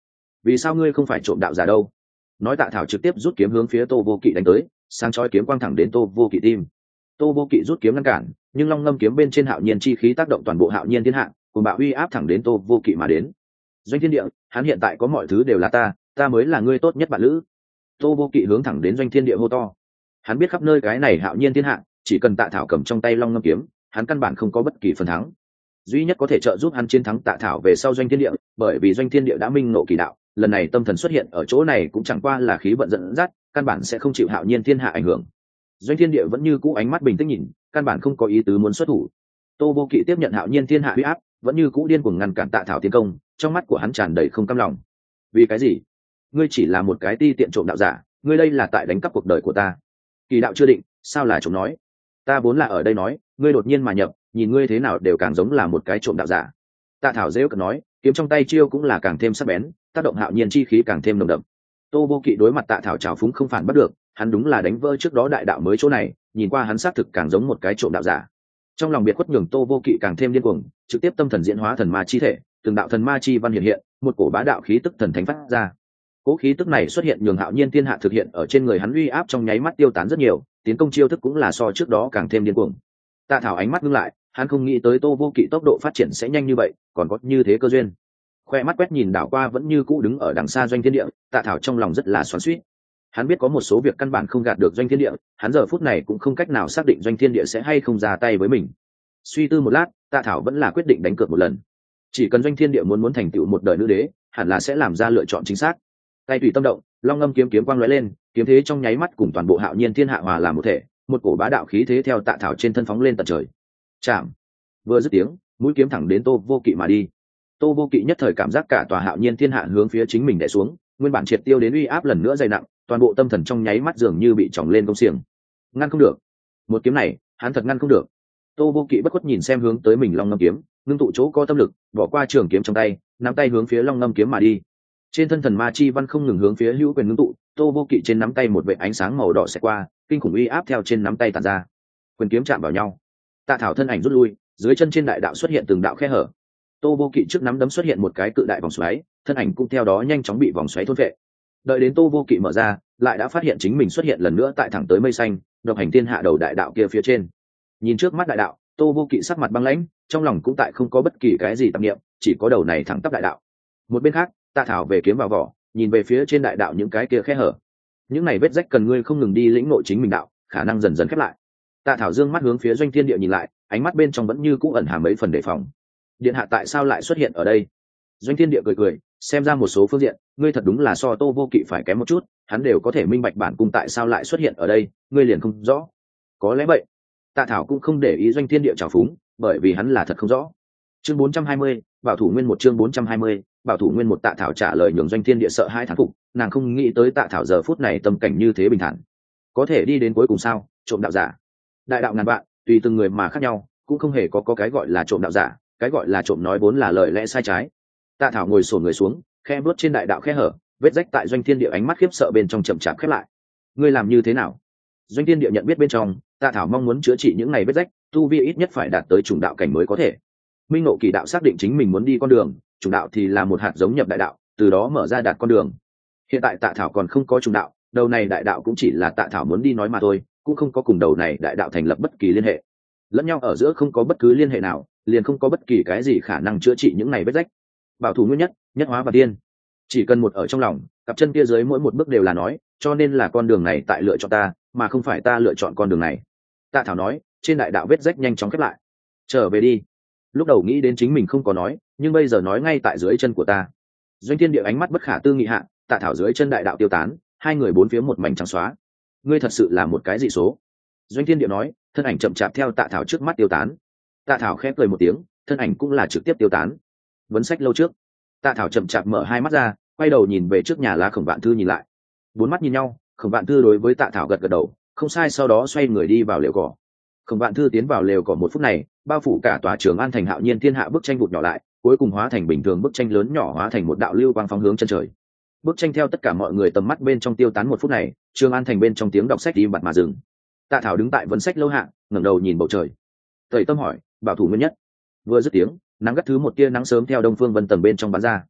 vì sao ngươi không phải trộm đạo giả đâu? Nói Tạ Thảo trực tiếp rút kiếm hướng phía Tô Vô Kỵ đánh tới, sáng chói kiếm quang thẳng đến Tô Vô Kỵ tim. Tô Vô Kỵ rút kiếm ngăn cản, nhưng long ngâm kiếm bên trên hạo nhiên chi khí tác động toàn bộ hạo nhiên thiên hạ, cùng bạo uy áp thẳng đến Tô Vô Kỵ mà đến. Doanh thiên địa, hắn hiện tại có mọi thứ đều là ta mới là ngươi tốt nhất bạn lữ. Tô Vô Kỵ hướng thẳng đến Doanh thiên địa hô to. Hắn biết khắp nơi cái này hạo nhiên thiên hạ, chỉ cần Tạ Thảo cầm trong tay long ngâm kiếm, hắn căn bản không có bất kỳ phần thắng. Duy nhất có thể trợ giúp hắn chiến thắng Tạ Thảo về sau Doanh thiên địa, bởi vì Doanh thiên địa đã minh ngộ kỳ đạo, lần này tâm thần xuất hiện ở chỗ này cũng chẳng qua là khí vận dẫn dắt, căn bản sẽ không chịu hạo nhiên thiên hạ ảnh hưởng. Doanh thiên địa vẫn như cũ ánh mắt bình tĩnh nhìn, căn bản không có ý tứ muốn xuất thủ. Tô Vô Kỵ tiếp nhận hạo nhiên thiên hạ uy áp, vẫn như cũ điên cuồng ngăn cản Tạ Thảo tiến công, trong mắt của hắn tràn đầy không cam lòng. Vì cái gì? Ngươi chỉ là một cái ti tiện trộm đạo giả, ngươi đây là tại đánh cắp cuộc đời của ta. Kỳ đạo chưa định, sao là trộm nói? Ta vốn là ở đây nói, ngươi đột nhiên mà nhập, nhìn ngươi thế nào đều càng giống là một cái trộm đạo giả. Tạ Thảo dễ cợt nói, kiếm trong tay chiêu cũng là càng thêm sắc bén, tác động hạo nhiên chi khí càng thêm nồng đậm. Tô Vô Kỵ đối mặt Tạ Thảo trào phúng không phản bắt được, hắn đúng là đánh vỡ trước đó đại đạo mới chỗ này, nhìn qua hắn xác thực càng giống một cái trộm đạo giả. Trong lòng biệt khuất nhường Tô Vô Kỵ càng thêm điên cuồng, trực tiếp tâm thần diễn hóa thần ma chi thể, từng đạo thần ma chi văn hiện hiện, một cổ bá đạo khí tức thần thánh phát ra. Cố khí tức này xuất hiện nhường hạo nhiên thiên hạ thực hiện ở trên người hắn uy áp trong nháy mắt tiêu tán rất nhiều, tiến công chiêu thức cũng là so trước đó càng thêm điên cuồng. Tạ Thảo ánh mắt ngưng lại, hắn không nghĩ tới Tô Vô Kỵ tốc độ phát triển sẽ nhanh như vậy, còn có như thế cơ duyên. Khoe mắt quét nhìn đảo qua vẫn như cũ đứng ở đằng xa Doanh thiên địa, Tạ Thảo trong lòng rất là xoắn xuýt. Hắn biết có một số việc căn bản không gạt được Doanh thiên địa, hắn giờ phút này cũng không cách nào xác định Doanh thiên địa sẽ hay không ra tay với mình. Suy tư một lát, Tạ Thảo vẫn là quyết định đánh cược một lần. Chỉ cần Doanh thiên địa muốn thành tựu một đời nữ đế, hẳn là sẽ làm ra lựa chọn chính xác. Tay tùy tâm động, long ngâm kiếm quang lóe lên, kiếm thế trong nháy mắt cùng toàn bộ hạo nhiên thiên hạ hòa làm một thể, một cổ bá đạo khí thế theo Tạ Thảo trên thân phóng lên tận trời. Chạm. Vừa dứt tiếng, mũi kiếm thẳng đến Tô Vô Kỵ mà đi. Tô Vô Kỵ nhất thời cảm giác cả tòa hạo nhiên thiên hạ hướng phía chính mình đè xuống, nguyên bản triệt tiêu đến uy áp lần nữa dày nặng, toàn bộ tâm thần trong nháy mắt dường như bị tròng lên công xiềng. Ngăn không được. Một kiếm này, hắn thật ngăn không được. Tô Vô Kỵ bất khuất nhìn xem hướng tới mình long ngâm kiếm, ngưng tụ chỗ có tâm lực, bỏ qua trường kiếm trong tay, nắm tay hướng phía long ngâm kiếm mà đi. Trên thân thần ma chi văn không ngừng hướng phía hữu quyền ngưng tụ, Tô Vô Kỵ trên nắm tay một vệt ánh sáng màu đỏ xẹt qua, kinh khủng uy áp theo trên nắm tay tản ra. Quyền kiếm chạm vào nhau. Tạ Thảo thân ảnh rút lui, dưới chân trên đại đạo xuất hiện từng đạo khe hở. Tô Vô Kỵ trước nắm đấm xuất hiện một cái cự đại vòng xoáy, thân ảnh cũng theo đó nhanh chóng bị vòng xoáy thôn vệ. Đợi đến Tô Vô Kỵ mở ra, lại đã phát hiện chính mình xuất hiện lần nữa tại thẳng tới mây xanh, độc hành thiên hạ đầu đại đạo kia phía trên. Nhìn trước mắt đại đạo, Tô Vô Kỵ sắc mặt băng lãnh, trong lòng cũng tại không có bất kỳ cái gì tạp niệm, chỉ có đầu này thẳng tắp đại đạo. Một bên khác, Tạ Thảo về kiếm vào vỏ, nhìn về phía trên đại đạo những cái kia khe hở. Những này vết rách cần ngươi không ngừng đi lĩnh ngộ chính mình đạo, khả năng dần dần khép lại. Tạ Thảo dương mắt hướng phía Doanh thiên địa nhìn lại, ánh mắt bên trong vẫn như cũ ẩn hàm mấy phần đề phòng. Điện hạ tại sao lại xuất hiện ở đây? Doanh thiên địa cười, xem ra một số phương diện, ngươi thật đúng là so Tô Vô Kỵ phải kém một chút, hắn đều có thể minh bạch bản cung tại sao lại xuất hiện ở đây, ngươi liền không rõ. Có lẽ vậy. Tạ Thảo cũng không để ý Doanh thiên địa trào phúng, bởi vì hắn là thật không rõ. Chương 420, bảo thủ nguyên một chương 420, bảo thủ nguyên một. Tạ Thảo trả lời nhường Doanh thiên địa sợ hãi thán phục, nàng không nghĩ tới Tạ Thảo giờ phút này tâm cảnh như thế bình thản. Có thể đi đến cuối cùng sao? Trộm đạo giả. Đại đạo ngàn vạn, tùy từng người mà khác nhau, cũng không hề có cái gọi là trộm đạo giả, cái gọi là trộm nói vốn là lời lẽ sai trái. Tạ Thảo ngồi xổm người xuống, khe bước trên đại đạo khe hở, vết rách tại Doanh thiên địa ánh mắt khiếp sợ bên trong chậm chạp khép lại. Ngươi làm như thế nào? Doanh thiên địa nhận biết bên trong, Tạ Thảo mong muốn chữa trị những này vết rách, tu vi ít nhất phải đạt tới trùng đạo cảnh mới có thể. Minh ngộ kỳ đạo xác định chính mình muốn đi con đường, trùng đạo thì là một hạt giống nhập đại đạo, từ đó mở ra đạt con đường. Hiện tại Tạ Thảo còn không có trùng đạo, đầu này đại đạo cũng chỉ là Tạ Thảo muốn đi nói mà thôi, cũng không có cùng đầu này đại đạo thành lập bất kỳ liên hệ. Lẫn nhau ở giữa không có bất cứ liên hệ nào, liền không có bất kỳ cái gì khả năng chữa trị những này vết rách. Bảo thủ nguyên nhất, nhất hóa và tiên, chỉ cần một ở trong lòng, cặp chân kia dưới mỗi một bước đều là nói, cho nên là con đường này tại lựa chọn ta, mà không phải ta lựa chọn con đường này. Tạ Thảo nói, trên đại đạo vết rách nhanh chóng khép lại. Trở về đi. Lúc đầu nghĩ đến chính mình không có nói, nhưng bây giờ nói ngay tại dưới chân của ta. Doanh thiên địa ánh mắt bất khả tư nghị hạ, Tạ Thảo dưới chân đại đạo tiêu tán, hai người bốn phía một mảnh trắng xóa. Ngươi thật sự là một cái dị số. Doanh thiên địa nói, thân ảnh chậm chạp theo Tạ Thảo trước mắt tiêu tán. Tạ Thảo khẽ cười một tiếng, thân ảnh cũng là trực tiếp tiêu tán. Vấn sách lâu trước, Tạ Thảo chậm chạp mở hai mắt ra, quay đầu nhìn về trước nhà lá Khổng Vạn Thư nhìn lại. Bốn mắt nhìn nhau, Khổng Vạn Thư đối với Tạ Thảo gật gật đầu, không sai, sau đó xoay người đi vào lều cỏ. Khổng Vạn Thư tiến vào lều cỏ một phút này, bao phủ cả tòa Trường An thành hạo nhiên thiên hạ bức tranh vụt nhỏ lại, cuối cùng hóa thành bình thường bức tranh lớn nhỏ hóa thành một đạo lưu quang phóng hướng chân trời. Bức tranh theo tất cả mọi người tầm mắt bên trong tiêu tán một phút này, Trường An thành bên trong tiếng đọc sách im bặt mà dừng. Tạ Thảo đứng tại vấn sách lâu hạ, ngẩng đầu nhìn bầu trời. Tẩy Tâm hỏi, bảo thủ nguyên nhất. Vừa dứt tiếng, nắng gắt thứ một tia nắng sớm theo đông phương vân tầng bên trong bắn ra.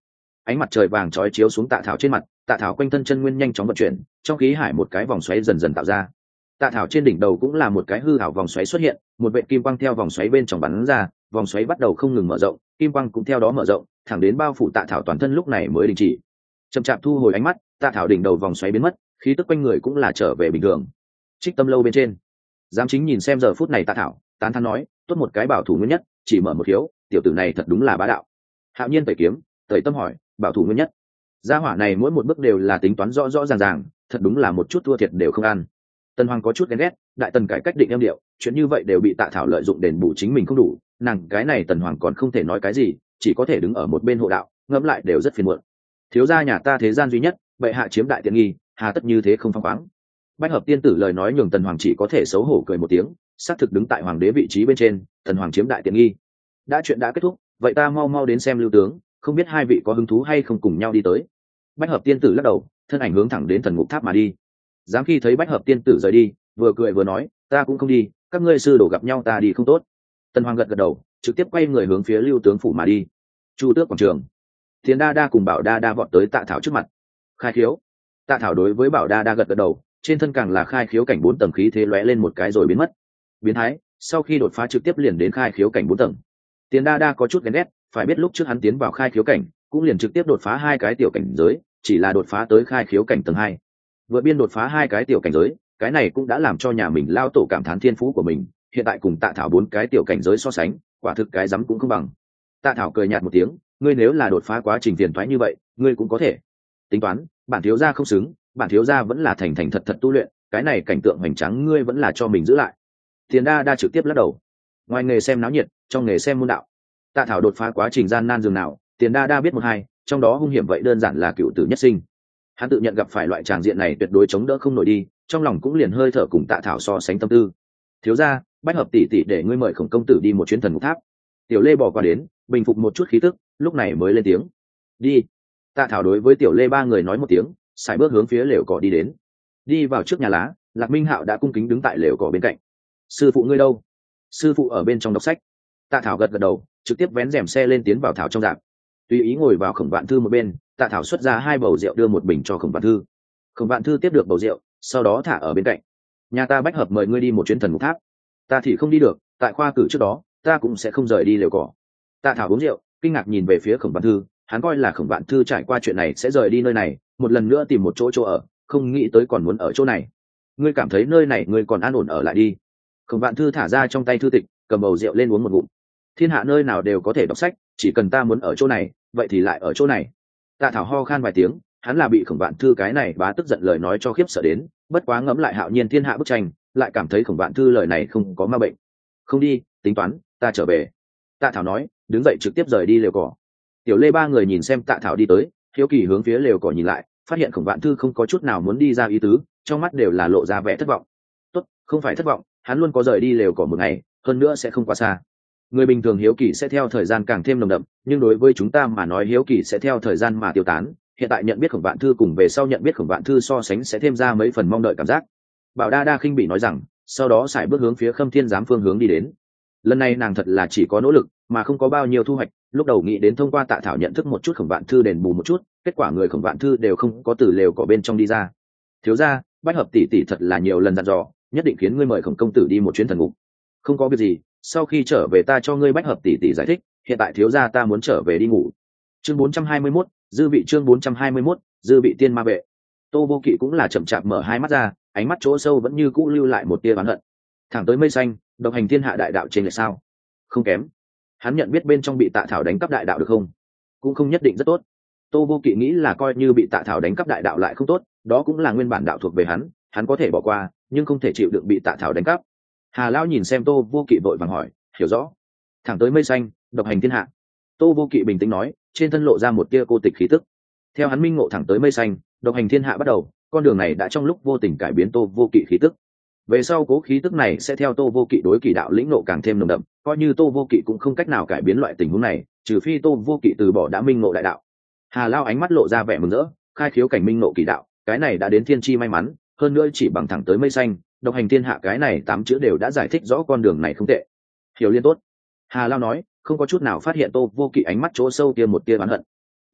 ánh mặt trời vàng chói chiếu xuống tạ thảo trên mặt, tạ thảo quanh thân chân nguyên nhanh chóng vận chuyển, trong khí hải một cái vòng xoáy dần dần tạo ra. Tạ thảo trên đỉnh đầu cũng là một cái hư ảo vòng xoáy xuất hiện, một vệt kim quang theo vòng xoáy bên trong bắn ra, vòng xoáy bắt đầu không ngừng mở rộng, kim quang cũng theo đó mở rộng, thẳng đến bao phủ tạ thảo toàn thân, lúc này mới đình chỉ. Chậm chạp thu hồi ánh mắt, tạ thảo đỉnh đầu vòng xoáy biến mất, khí tức quanh người cũng là trở về bình thường. Trích Tâm lâu bên trên, giám chính nhìn xem giờ phút này tạ thảo, tán thán nói, tốt một cái bảo thủ nguyên nhất, chỉ mở một khiếu, tiểu tử này thật đúng là bá đạo. Hạo Nhiên tẩy kiếm, tẩy tâm hỏi, bảo thủ nguyên nhất, gia hỏa này mỗi một bước đều là tính toán rõ rõ ràng ràng, thật đúng là một chút thua thiệt đều không ăn. Tần Hoàng có chút ghen ghét, đại tần cải cách định em điệu, chuyện như vậy đều bị tạ thảo lợi dụng đền bù chính mình không đủ, nàng cái này Tần Hoàng còn không thể nói cái gì, chỉ có thể đứng ở một bên hộ đạo, ngẫm lại đều rất phiền muộn. Thiếu gia nhà ta thế gian duy nhất, bệ hạ chiếm đại tiện nghi, hà tất như thế không phăng khoáng. Bách Hợp tiên tử lời nói nhường Tần Hoàng chỉ có thể xấu hổ cười một tiếng, xác thực đứng tại hoàng đế vị trí bên trên, Tần Hoàng chiếm đại tiện nghi. Đã chuyện đã kết thúc, vậy ta mau mau đến xem lưu tướng, không biết hai vị có hứng thú hay không cùng nhau đi tới. Bách Hợp tiên tử lắc đầu, thân ảnh hướng thẳng đến Thần Ngục Tháp mà đi. Dám khi thấy Bách Hợp tiên tử rời đi, vừa cười vừa nói, ta cũng không đi, các ngươi sư đổ gặp nhau ta đi không tốt. Tần Hoàng gật gật đầu, trực tiếp quay người hướng phía lưu tướng phủ mà đi. Chu Tước quảng trường, Tiền Đa Đa cùng Bảo Đa Đa vọt tới Tạ Thảo trước mặt. Khai khiếu. Tạ Thảo đối với Bảo Đa Đa gật gật đầu, trên thân càng là khai khiếu cảnh 4 tầng khí thế lóe lên một cái rồi biến mất. Biến thái, sau khi đột phá trực tiếp liền đến khai khiếu cảnh 4 tầng. Tiền Đa Đa có chút ghen ghét, phải biết lúc trước hắn tiến vào khai khiếu cảnh, cũng liền trực tiếp đột phá 2 cái tiểu cảnh giới, chỉ là đột phá tới khai khiếu cảnh tầng 2. Vừa biên đột phá 2 cái tiểu cảnh giới, cái này cũng đã làm cho nhà mình lao tổ cảm thán thiên phú của mình, hiện tại cùng Tạ Thảo 4 cái tiểu cảnh giới so sánh, quả thực cái rắm cũng không bằng. Tạ Thảo cười nhạt một tiếng, ngươi nếu là đột phá quá trình phiền toái như vậy, ngươi cũng có thể. Tính toán, bản thiếu gia không xứng, bản thiếu gia vẫn là thành thành thật thật tu luyện, cái này cảnh tượng hoành tráng ngươi vẫn là cho mình giữ lại. Tiền Đa Đa trực tiếp lắc đầu. Ngoài nghề xem náo nhiệt, trong nghề xem môn đạo. Tạ Thảo đột phá quá trình gian nan dường nào, Tiền Đa Đa biết một hai, trong đó hung hiểm vậy đơn giản là cựu tử nhất sinh. Hắn tự nhận gặp phải loại tràng diện này tuyệt đối chống đỡ không nổi đi, trong lòng cũng liền hơi thở cùng Tạ Thảo so sánh tâm tư. Thiếu gia, Bách Hợp tỷ tỷ để ngươi mời Khổng công tử đi một chuyến Thần Ngục Tháp. Tiểu Lê bỏ qua đến, bình phục một chút khí tức, lúc này mới lên tiếng. Đi. Tạ Thảo đối với Tiểu Lê ba người nói một tiếng, sải bước hướng phía lều cỏ đi đến. Đi vào trước nhà lá, Lạc Minh Hạo đã cung kính đứng tại lều cỏ bên cạnh. Sư phụ ngươi đâu? Sư phụ ở bên trong đọc sách. Tạ Thảo gật gật đầu, trực tiếp vén rèm xe lên tiến vào Thảo trong rạp. Tùy ý ngồi vào Khổng Vạn Thư một bên, Tạ Thảo xuất ra 2 bầu rượu đưa một bình cho Khổng Vạn Thư. Khổng Vạn Thư tiếp được bầu rượu, sau đó thả ở bên cạnh. Nhà ta Bách Hợp mời ngươi đi một chuyến Thần Ngục Tháp. Ta thì không đi được, tại khoa cử trước đó, ta cũng sẽ không rời đi lều cỏ. Tạ Thảo uống rượu, kinh ngạc nhìn về phía Khổng Vạn Thư, hắn coi là Khổng Vạn Thư trải qua chuyện này sẽ rời đi nơi này, một lần nữa tìm một chỗ ở, không nghĩ tới còn muốn ở chỗ này. Ngươi cảm thấy nơi này ngươi còn an ổn ở lại đi. Khổng Vạn Thư thả ra trong tay thư tịch, cầm bầu rượu lên uống một ngụm. Thiên hạ nơi nào đều có thể đọc sách, chỉ cần ta muốn ở chỗ này, vậy thì lại ở chỗ này. Tạ Thảo ho khan vài tiếng, hắn là bị Khổng Vạn Thư cái này bá tức giận lời nói cho khiếp sợ đến, bất quá ngẫm lại Hạo Nhiên thiên hạ bức tranh, lại cảm thấy Khổng Vạn Thư lời này không có ma bệnh. Không đi, tính toán, ta trở về. Tạ Thảo nói, đứng dậy trực tiếp rời đi lều cỏ. Tiểu Lê ba người nhìn xem Tạ Thảo đi tới, hiếu kỳ hướng phía lều cỏ nhìn lại, phát hiện Khổng Vạn Thư không có chút nào muốn đi ra ý tứ, trong mắt đều là lộ ra vẻ thất vọng. Tốt, không phải thất vọng, hắn luôn có rời đi lều cỏ một ngày, hơn nữa sẽ không quá xa. Người bình thường hiếu kỳ sẽ theo thời gian càng thêm nồng đậm, nhưng đối với chúng ta mà nói hiếu kỳ sẽ theo thời gian mà tiêu tán. Hiện tại nhận biết Khổng Vạn Thư cùng về sau nhận biết Khổng Vạn Thư so sánh sẽ thêm ra mấy phần mong đợi cảm giác. Bảo Đa Đa khinh bị nói rằng, sau đó sải bước hướng phía Khâm Thiên Giám phương hướng đi đến. Lần này nàng thật là chỉ có nỗ lực, mà không có bao nhiêu thu hoạch. Lúc đầu nghĩ đến thông qua Tạ Thảo nhận thức một chút Khổng Vạn Thư đền bù một chút, kết quả người Khổng Vạn Thư đều không có từ lều cỏ bên trong đi ra. Thiếu gia, Bách Hợp tỷ tỷ thật là nhiều lần dặn dò, nhất định khiến ngươi mời Khổng công tử đi một chuyến thần ngục. Không có việc gì, sau khi trở về ta cho ngươi Bách Hợp tỷ tỷ giải thích, hiện tại thiếu gia ta muốn trở về đi ngủ. Chương 421, dư vị chương 421, dư vị tiên ma vệ. Tô Vô Kỵ cũng là chậm chạp mở hai mắt ra, ánh mắt chỗ sâu vẫn như cũ lưu lại một tia oán hận. Thẳng tới mây xanh, độc hành thiên hạ đại đạo trên lệch sao? Không kém. Hắn nhận biết bên trong bị Tạ Thảo đánh cắp đại đạo được không? Cũng không nhất định rất tốt. Tô Vô Kỵ nghĩ là coi như bị Tạ Thảo đánh cắp đại đạo lại không tốt, đó cũng là nguyên bản đạo thuộc về hắn, hắn có thể bỏ qua, nhưng không thể chịu đựng bị Tạ Thảo đánh cắp. Hà Lão nhìn xem Tô Vô Kỵ vội vàng hỏi, hiểu rõ. Thẳng tới mây xanh, độc hành thiên hạ. Tô Vô Kỵ bình tĩnh nói, trên thân lộ ra một tia cô tịch khí tức. Theo hắn minh ngộ thẳng tới mây xanh, độc hành thiên hạ bắt đầu, con đường này đã trong lúc vô tình cải biến Tô Vô Kỵ khí tức. Về sau cố khí tức này sẽ theo Tô Vô Kỵ đối kỳ đạo lĩnh ngộ càng thêm nồng đậm, coi như Tô Vô Kỵ cũng không cách nào cải biến loại tình huống này, trừ phi Tô Vô Kỵ từ bỏ đã minh ngộ đại đạo. Hà Lao ánh mắt lộ ra vẻ mừng rỡ, khai khiếu cảnh minh ngộ kỳ đạo, cái này đã đến thiên chi may mắn, hơn nữa chỉ bằng thẳng tới mây xanh, độc hành thiên hạ cái này 8 chữ đều đã giải thích rõ con đường này không tệ. Hiểu liên tốt. Hà Lao nói, không có chút nào phát hiện Tô Vô Kỵ ánh mắt chỗ sâu kia một tia oán hận.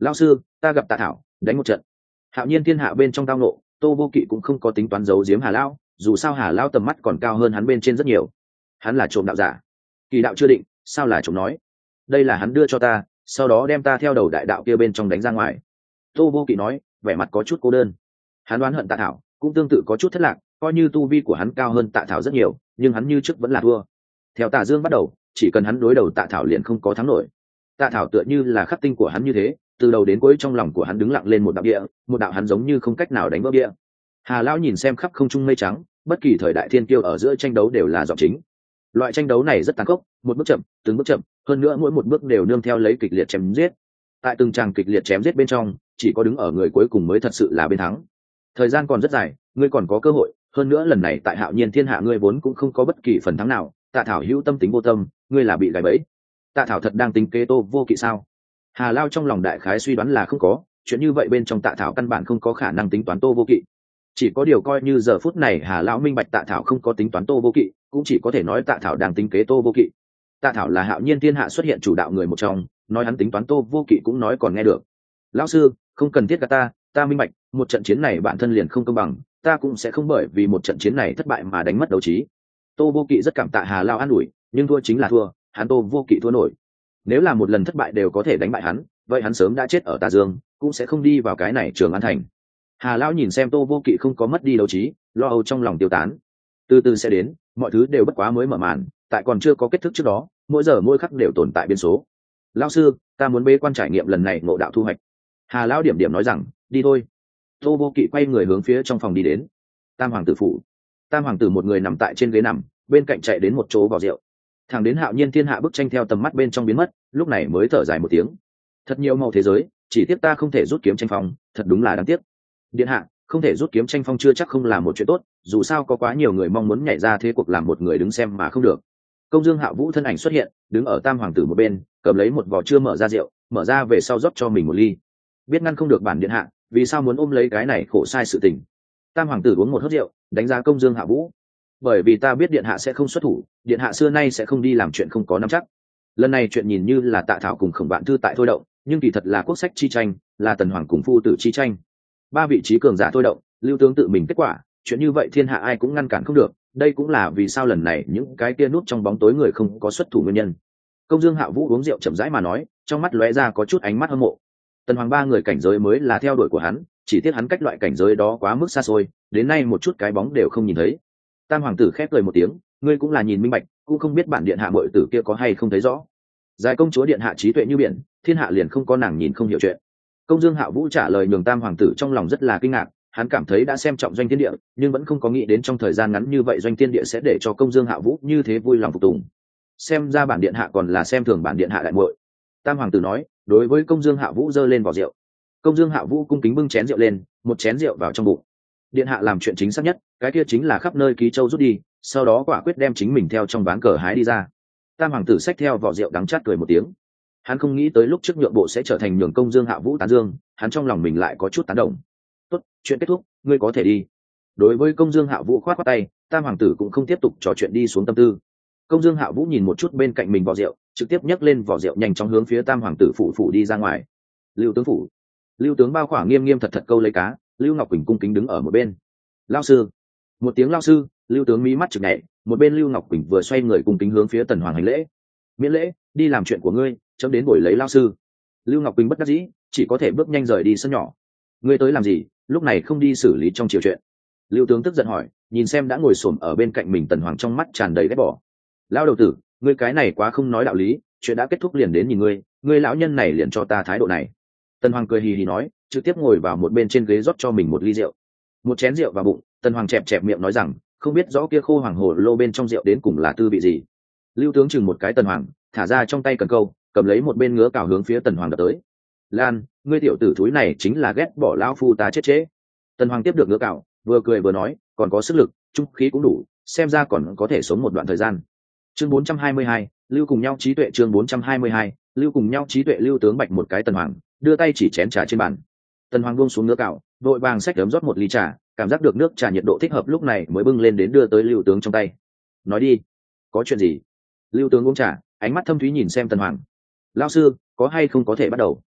Lão sư, ta gặp Tạ Thảo, đánh một trận. Hạo Nhiên thiên hạ bên trong tao nộ, Tô Vô Kỵ cũng không có tính toán giấu giếm Hà Lão, dù sao Hà Lão tầm mắt còn cao hơn hắn bên trên rất nhiều. Hắn là trộm đạo giả. Kỳ đạo chưa định, sao là trộm nói? Đây là hắn đưa cho ta, sau đó đem ta theo đầu đại đạo kia bên trong đánh ra ngoài. Tô Vô Kỵ nói, vẻ mặt có chút cô đơn. Hắn đoán hận Tạ Thảo, cũng tương tự có chút thất lạc, coi như tu vi của hắn cao hơn Tạ Thảo rất nhiều, nhưng hắn như trước vẫn là thua. Theo Tạ Dương bắt đầu, chỉ cần hắn đối đầu Tạ Thảo liền không có thắng nổi. Tạ Thảo tựa như là khắc tinh của hắn như thế, từ đầu đến cuối trong lòng của hắn đứng lặng lên một đạo địa, một đạo hắn giống như không cách nào đánh vỡ địa. Hà Lão nhìn xem khắp không trung mây trắng, bất kỳ thời đại thiên kiêu ở giữa tranh đấu đều là giọng chính. Loại tranh đấu này rất tàn khốc, một bước chậm, từng bước chậm, hơn nữa mỗi một bước đều nương theo lấy kịch liệt chém giết. Tại từng tràng kịch liệt chém giết bên trong, chỉ có đứng ở người cuối cùng mới thật sự là bên thắng. Thời gian còn rất dài, ngươi còn có cơ hội, hơn nữa lần này tại Hạo Nhiên thiên hạ ngươi vốn cũng không có bất kỳ phần thắng nào, Tạ Thảo hữu tâm tính vô tâm, ngươi là bị gài bẫy. Tạ Thảo thật đang tính kế Tô Vô Kỵ sao? Hà Lao trong lòng đại khái suy đoán là không có, chuyện như vậy bên trong Tạ Thảo căn bản không có khả năng tính toán Tô Vô Kỵ. Chỉ có điều coi như giờ phút này Hà Lão minh bạch Tạ Thảo không có tính toán Tô Vô Kỵ, cũng chỉ có thể nói Tạ Thảo đang tính kế Tô Vô Kỵ. Tạ Thảo là Hạo Nhiên thiên hạ xuất hiện chủ đạo người một trong, nói hắn tính toán Tô Vô Kỵ cũng nói còn nghe được. Lão sư, không cần thiết gạt ta minh bạch, một trận chiến này bản thân liền không công bằng, ta cũng sẽ không bởi vì một trận chiến này thất bại mà đánh mất đấu trí. Tô Vô Kỵ rất cảm tạ Hà Lao an ủi, nhưng thua chính là thua, hắn Tô Vô Kỵ thua nổi. Nếu là một lần thất bại đều có thể đánh bại hắn, vậy hắn sớm đã chết ở Tà Dương, cũng sẽ không đi vào cái này Trường An thành. Hà Lão nhìn xem Tô Vô Kỵ không có mất đi đấu trí, lo âu trong lòng tiêu tán. Từ từ sẽ đến, mọi thứ đều bất quá mới mở màn, tại còn chưa có kết thúc trước đó, mỗi giờ mỗi khắc đều tồn tại biến số. Lão sư, ta muốn bế quan trải nghiệm lần này ngộ đạo thu hoạch. Hà Lão điểm điểm nói rằng, đi thôi. Tô Vô Kỵ quay người hướng phía trong phòng đi đến. Tam hoàng tử phủ. Tam hoàng tử một người nằm tại trên ghế nằm, bên cạnh chạy đến một chỗ vò rượu. Thẳng đến Hạo Nhiên thiên hạ bức tranh theo tầm mắt bên trong biến mất, lúc này mới thở dài một tiếng. Thật nhiều màu thế giới, chỉ tiếc ta không thể rút kiếm tranh phong, thật đúng là đáng tiếc. Điện hạ, không thể rút kiếm tranh phong chưa chắc không là một chuyện tốt, dù sao có quá nhiều người mong muốn nhảy ra thế cuộc làm một người đứng xem mà không được. Công Dương Hạo Vũ thân ảnh xuất hiện, đứng ở Tam hoàng tử một bên, cầm lấy một vò chưa mở ra rượu, mở ra về sau rót cho mình một ly. Biết ngăn không được bản điện hạ, vì sao muốn ôm lấy cái này khổ sai sự tình. Tam hoàng tử uống một hớp rượu, đánh giá Công Dương Hạo Vũ. Bởi vì ta biết điện hạ sẽ không xuất thủ, điện hạ xưa nay sẽ không đi làm chuyện không có nắm chắc. Lần này chuyện nhìn như là Tạ Thảo cùng Khổng Vạn Thư tại thôi động, nhưng kỳ thật là quốc sách chi tranh, là Tần Hoàng cùng phu tử chi tranh. Ba vị trí cường giả thôi động, Lưu tướng tự mình kết quả, chuyện như vậy thiên hạ ai cũng ngăn cản không được, đây cũng là vì sao lần này những cái kia núp trong bóng tối người không có xuất thủ nguyên nhân. Công Dương Hạo Vũ uống rượu chậm rãi mà nói, trong mắt lóe ra có chút ánh mắt hâm mộ. Tần Hoàng ba người cảnh giới mới là theo đuổi của hắn, chỉ tiếc hắn cách loại cảnh giới đó quá mức xa xôi, đến nay một chút cái bóng đều không nhìn thấy. Tam hoàng tử khép cười một tiếng, ngươi cũng là nhìn minh bạch, cũng không biết bản điện hạ muội tử kia có hay không thấy rõ. Giải công chúa điện hạ trí tuệ như biển, thiên hạ liền không có nàng nhìn không hiểu chuyện. Công Dương Hạo Vũ trả lời nhường Tam hoàng tử trong lòng rất là kinh ngạc, hắn cảm thấy đã xem trọng Doanh Thiên Địa, nhưng vẫn không có nghĩ đến trong thời gian ngắn như vậy Doanh Thiên Địa sẽ để cho Công Dương Hạo Vũ như thế vui lòng phục tùng. Xem ra bản điện hạ còn là xem thường bản điện hạ đại muội. Tam hoàng tử nói, đối với Công Dương Hạo Vũ giơ lên vò rượu. Công Dương Hạo Vũ cung kính bưng chén rượu lên, một chén rượu vào trong bụng. Điện hạ làm chuyện chính xác nhất, cái kia chính là khắp nơi ký châu rút đi, sau đó quả quyết đem chính mình theo trong ván cờ hái đi ra. Tam hoàng tử xách theo vỏ rượu đắng chát cười một tiếng. Hắn không nghĩ tới lúc trước nhượng bộ sẽ trở thành nhường Công Dương Hạo Vũ tán dương, hắn trong lòng mình lại có chút tán động. Tốt, chuyện kết thúc, ngươi có thể đi. Đối với Công Dương Hạo Vũ khoát khoát tay, Tam hoàng tử cũng không tiếp tục trò chuyện đi xuống tâm tư. Công Dương Hạo Vũ nhìn một chút bên cạnh mình vỏ rượu, trực tiếp nhấc lên vỏ rượu nhanh chóng hướng phía Tam hoàng tử phủ đi ra ngoài. Lưu tướng phủ. Lưu tướng bao khỏa nghiêm nghiêm thật thật câu lấy cá, Lưu Ngọc Quỳnh cung kính đứng ở một bên. Lao sư. Một tiếng lao sư, Lưu tướng mí mắt chực nhảy, một bên Lưu Ngọc Quỳnh vừa xoay người cung kính hướng phía Tần Hoàng hành lễ. Miễn lễ, đi làm chuyện của ngươi, chấm đến buổi lấy lao sư. Lưu Ngọc Quỳnh bất đắc dĩ, chỉ có thể bước nhanh rời đi sân nhỏ. Ngươi tới làm gì, lúc này không đi xử lý trong triều chuyện. Lưu tướng tức giận hỏi, nhìn xem đã ngồi xổm ở bên cạnh mình Tần Hoàng trong mắt tràn đầy ghét bỏ. Lao đầu tử, ngươi cái này quá không nói đạo lý, chuyện đã kết thúc liền đến nhìn ngươi lão nhân này liền cho ta thái độ này. Tần Hoàng cười hì hì nói, trực tiếp ngồi vào một bên trên ghế rót cho mình một ly rượu. Một chén rượu vào bụng, Tần Hoàng chẹp chẹp miệng nói rằng, không biết rõ kia khô hoàng hồ lô bên trong rượu đến cùng là tư vị gì. Lưu tướng chừng một cái Tần Hoàng, thả ra trong tay cần câu, cầm lấy một bên ngứa cào hướng phía Tần Hoàng đập tới. Lan, ngươi tiểu tử thúi này chính là ghét bỏ lão phu ta chết chế. Tần Hoàng tiếp được ngứa cào, vừa cười vừa nói, còn có sức lực, trung khí cũng đủ, xem ra còn có thể sống một đoạn thời gian. Chương 422, Lưu cùng nhau trí tuệ. Chương 422, Lưu cùng nhau trí tuệ. Lưu tướng bạch một cái Tần Hoàng, đưa tay chỉ chén trà trên bàn. Tần Hoàng buông xuống ngứa cào, vội vàng xách ấm rót một ly trà, cảm giác được nước trà nhiệt độ thích hợp lúc này mới bưng lên đến đưa tới Lưu tướng trong tay. Nói đi, có chuyện gì? Lưu tướng uống trà, ánh mắt thâm thúy nhìn xem Tần Hoàng. Lão sư, có hay không có thể bắt đầu?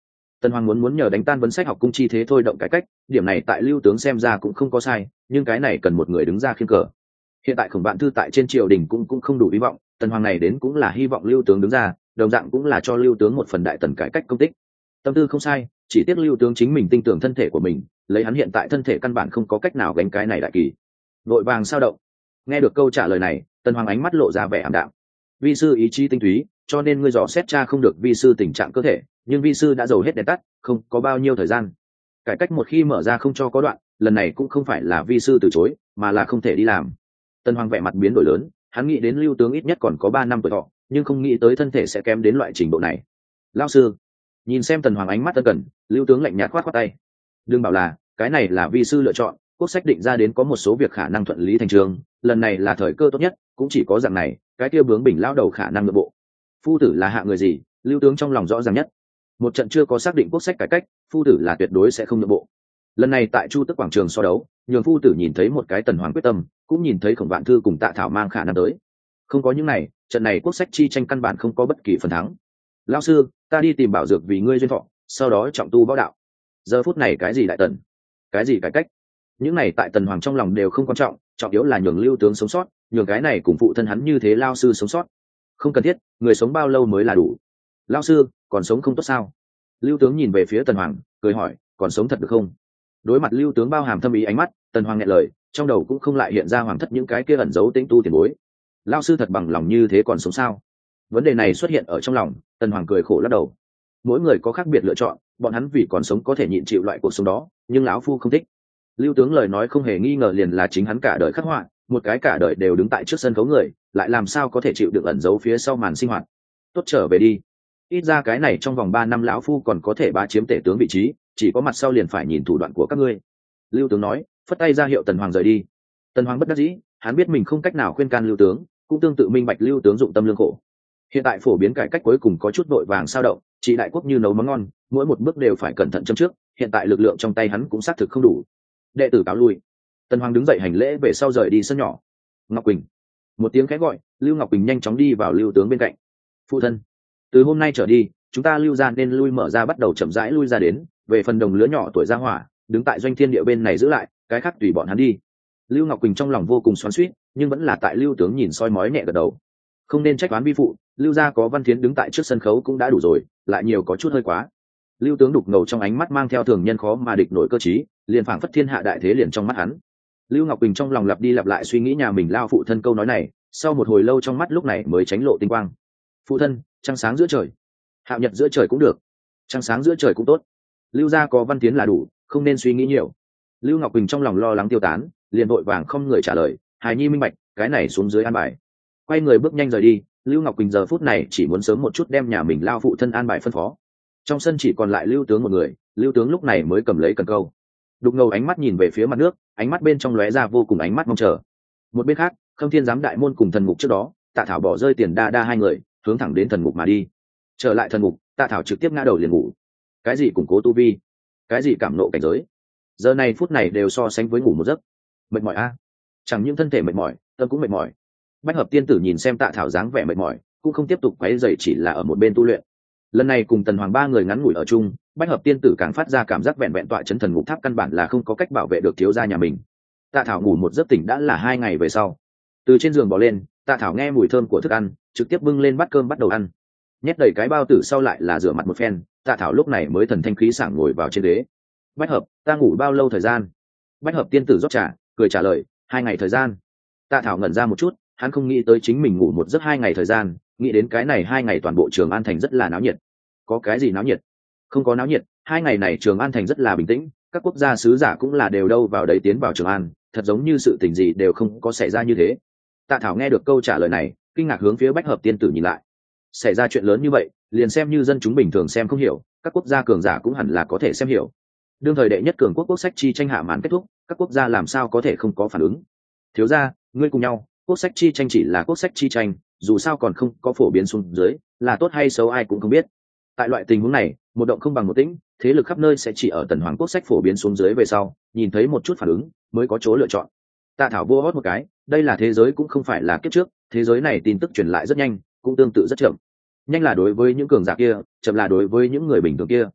Tần Hoàng muốn nhờ đánh tan vấn sách học cung chi thế thôi động cải cách, điểm này tại Lưu tướng xem ra cũng không có sai, nhưng cái này cần một người đứng ra khiêng cờ. Hiện tại Khổng Vạn Thư tại trên triều đình cũng không đủ hy vọng, Tần Hoàng này đến cũng là hy vọng Lưu tướng đứng ra, đồng dạng cũng là cho Lưu tướng một phần đại tần cải cách công tích. Tâm tư không sai, chỉ tiếc Lưu tướng chính mình tin tưởng thân thể của mình, lấy hắn hiện tại thân thể căn bản không có cách nào gánh cái này đại kỳ. Vội vàng sao động. Nghe được câu trả lời này, Tần Hoàng ánh mắt lộ ra vẻ ảm đạm. Vi sư ý chí tinh túy, cho nên ngươi dò xét tra không được vi sư tình trạng cơ thể, nhưng vi sư đã dầu hết đèn tắt, không có bao nhiêu thời gian. Cải cách một khi mở ra không cho có đoạn, lần này cũng không phải là vi sư từ chối, mà là không thể đi làm. Tần Hoàng vẻ mặt biến đổi lớn, hắn nghĩ đến Lưu tướng ít nhất còn có 3 năm tuổi thọ, nhưng không nghĩ tới thân thể sẽ kém đến loại trình độ này. Lão sư, nhìn xem Tần Hoàng ánh mắt ân cần, Lưu tướng lạnh nhạt khoát khoát tay. Đừng bảo là, cái này là vi sư lựa chọn, quốc sách định ra đến có một số việc khả năng thuận lý thành trường, lần này là thời cơ tốt nhất, cũng chỉ có dạng này, cái kia bướng bỉnh lão đầu khả năng nội bộ. Phu tử là hạ người gì, Lưu tướng trong lòng rõ ràng nhất. Một trận chưa có xác định quốc sách cải cách, phu tử là tuyệt đối sẽ không nội bộ. Lần này tại Chu Tức quảng trường so đấu, nhường phu tử nhìn thấy một cái Tần Hoàng quyết tâm, cũng nhìn thấy Khổng Vạn Thư cùng Tạ Thảo mang khả năng tới. Không có những này, trận này quốc sách chi tranh căn bản không có bất kỳ phần thắng. Lão sư, ta đi tìm bảo dược vì ngươi duyên thọ, sau đó trọng tu võ đạo. Giờ phút này cái gì đại tần, cái gì cải cách, những này tại Tần Hoàng trong lòng đều không quan trọng, trọng yếu là nhường Lưu tướng sống sót, nhường cái này cùng phụ thân hắn như thế lao sư sống sót. Không cần thiết, người sống bao lâu mới là đủ. Lão sư, còn sống không tốt sao? Lưu tướng nhìn về phía Tần Hoàng, cười hỏi, còn sống thật được không? Đối mặt Lưu tướng bao hàm thâm ý ánh mắt, Tần Hoàng nghẹn lời, trong đầu cũng không lại hiện ra hoàng thất những cái kia ẩn giấu tĩnh tu tiền bối. Lão sư thật bằng lòng như thế còn sống sao? Vấn đề này xuất hiện ở trong lòng, Tần Hoàng cười khổ lắc đầu. Mỗi người có khác biệt lựa chọn, bọn hắn vì còn sống có thể nhịn chịu loại cuộc sống đó, nhưng lão phu không thích. Lưu tướng lời nói không hề nghi ngờ liền là chính hắn cả đời khắc họa, một cái cả đời đều đứng tại trước sân khấu người, lại làm sao có thể chịu được ẩn giấu phía sau màn sinh hoạt. Tốt, trở về đi. Ít ra cái này trong vòng 3 năm lão phu còn có thể bá chiếm tể tướng vị trí, chỉ có mặt sau liền phải nhìn thủ đoạn của các ngươi. Lưu tướng nói, phất tay ra hiệu Tần Hoàng rời đi. Tần Hoàng bất đắc dĩ, hắn biết mình không cách nào khuyên can Lưu tướng, cũng tương tự minh bạch Lưu tướng dụng tâm lương khổ. Hiện tại phổ biến cải cách cuối cùng có chút vội vàng sao động, chỉ đại quốc như nấu món ngon, mỗi một bước đều phải cẩn thận châm trước, hiện tại lực lượng trong tay hắn cũng xác thực không đủ. Đệ tử cáo lui. Tần Hoàng đứng dậy hành lễ về sau rời đi sân nhỏ. Ngọc Quỳnh. Một tiếng khẽ gọi, Lưu Ngọc Quỳnh nhanh chóng đi vào Lưu tướng bên cạnh. Phụ thân, từ hôm nay trở đi, chúng ta Lưu gia nên lui mở ra, bắt đầu chậm rãi lui ra đến, về phần đồng lứa nhỏ tuổi gia hỏa, đứng tại doanh thiên địa bên này giữ lại, cái khác tùy bọn hắn đi. Lưu Ngọc Quỳnh trong lòng vô cùng xoắn xuýt, nhưng vẫn là tại Lưu tướng nhìn soi mói nhẹ gật đầu. Không nên trách toán vi phụ, Lưu gia có Văn Thiến đứng tại trước sân khấu cũng đã đủ rồi, lại nhiều có chút hơi quá. Lưu tướng đục ngầu trong ánh mắt mang theo thường nhân khó mà địch nổi cơ trí, liền phảng phất thiên hạ đại thế liền trong mắt hắn. Lưu Ngọc Quỳnh trong lòng lặp đi lặp lại suy nghĩ nhà mình lao phụ thân câu nói này, sau một hồi lâu trong mắt lúc này mới tránh lộ tinh quang. Phụ thân, trăng sáng giữa trời, hạo nhật giữa trời cũng được, trăng sáng giữa trời cũng tốt. Lưu gia có Văn Thiến là đủ, không nên suy nghĩ nhiều. Lưu Ngọc Quỳnh trong lòng lo lắng tiêu tán, liền vội vàng không người trả lời, hài nhi minh bạch, cái này xuống dưới an bài. Quay người bước nhanh rời đi. Lưu Ngọc Quỳnh giờ phút này chỉ muốn sớm một chút đem nhà mình lao phụ thân an bài phân phó. Trong sân chỉ còn lại Lưu tướng một người, Lưu tướng lúc này mới cầm lấy cần câu, đục ngầu ánh mắt nhìn về phía mặt nước, ánh mắt bên trong lóe ra vô cùng ánh mắt mong chờ. Một bên khác, Khâm Thiên giám đại môn cùng thần ngục trước đó, Tạ Thảo bỏ rơi Tiền Đa Đa hai người, hướng thẳng đến thần ngục mà đi. Trở lại thần ngục, Tạ Thảo trực tiếp ngã đầu liền ngủ. Cái gì củng cố tu vi, cái gì cảm nộ cảnh giới, giờ này phút này đều so sánh với ngủ một giấc. Mệt mỏi a, chẳng những thân thể mệt mỏi, tâm cũng mệt mỏi. Bách Hợp tiên tử nhìn xem Tạ Thảo dáng vẻ mệt mỏi, cũng không tiếp tục quấy rầy, chỉ là ở một bên tu luyện. Lần này cùng Tần Hoàng ba người ngắn ngủi ở chung, Bách Hợp tiên tử càng phát ra cảm giác vẹn vẹn tọa chấn thần ngục tháp căn bản là không có cách bảo vệ được thiếu gia nhà mình. Tạ Thảo ngủ một giấc tỉnh đã là 2 ngày về sau. Từ trên giường bò lên, Tạ Thảo nghe mùi thơm của thức ăn, trực tiếp bưng lên bát cơm bắt đầu ăn. Nhét đầy cái bao tử sau lại là rửa mặt một phen, Tạ Thảo lúc này mới thần thanh khí sảng ngồi vào trên ghế. Bách Hợp, ta ngủ bao lâu thời gian? Bách Hợp tiên tử rót trà, cười trả lời, 2 ngày thời gian. Tạ Thảo ngẩn ra một chút, hắn không nghĩ tới chính mình ngủ một giấc 2 ngày thời gian, nghĩ đến cái này 2 ngày toàn bộ Trường An thành rất là náo nhiệt. Có cái gì náo nhiệt? Không có náo nhiệt, 2 ngày này Trường An thành rất là bình tĩnh, các quốc gia sứ giả cũng là đều đâu vào đấy tiến vào Trường An, thật giống như sự tình gì đều không có xảy ra như thế. Tạ Thảo nghe được câu trả lời này, kinh ngạc hướng phía Bách Hợp tiên tử nhìn lại. Xảy ra chuyện lớn như vậy, liền xem như dân chúng bình thường xem không hiểu, các quốc gia cường giả cũng hẳn là có thể xem hiểu. Đương thời đệ nhất cường quốc quốc sách chi tranh hạ màn kết thúc, các quốc gia làm sao có thể không có phản ứng? Thiếu gia, ngươi cùng nhau, quốc sách chi tranh chỉ là quốc sách chi tranh, dù sao còn không có phổ biến xuống dưới, là tốt hay xấu ai cũng không biết. Tại loại tình huống này, một động không bằng một tĩnh, thế lực khắp nơi sẽ chỉ ở Tần Hoàng quốc sách phổ biến xuống dưới về sau, nhìn thấy một chút phản ứng, mới có chỗ lựa chọn. Tạ Thảo vô hót một cái, đây là thế giới cũng không phải là kiếp trước, thế giới này tin tức truyền lại rất nhanh, cũng tương tự rất chậm. Nhanh là đối với những cường giả kia, chậm là đối với những người bình thường kia.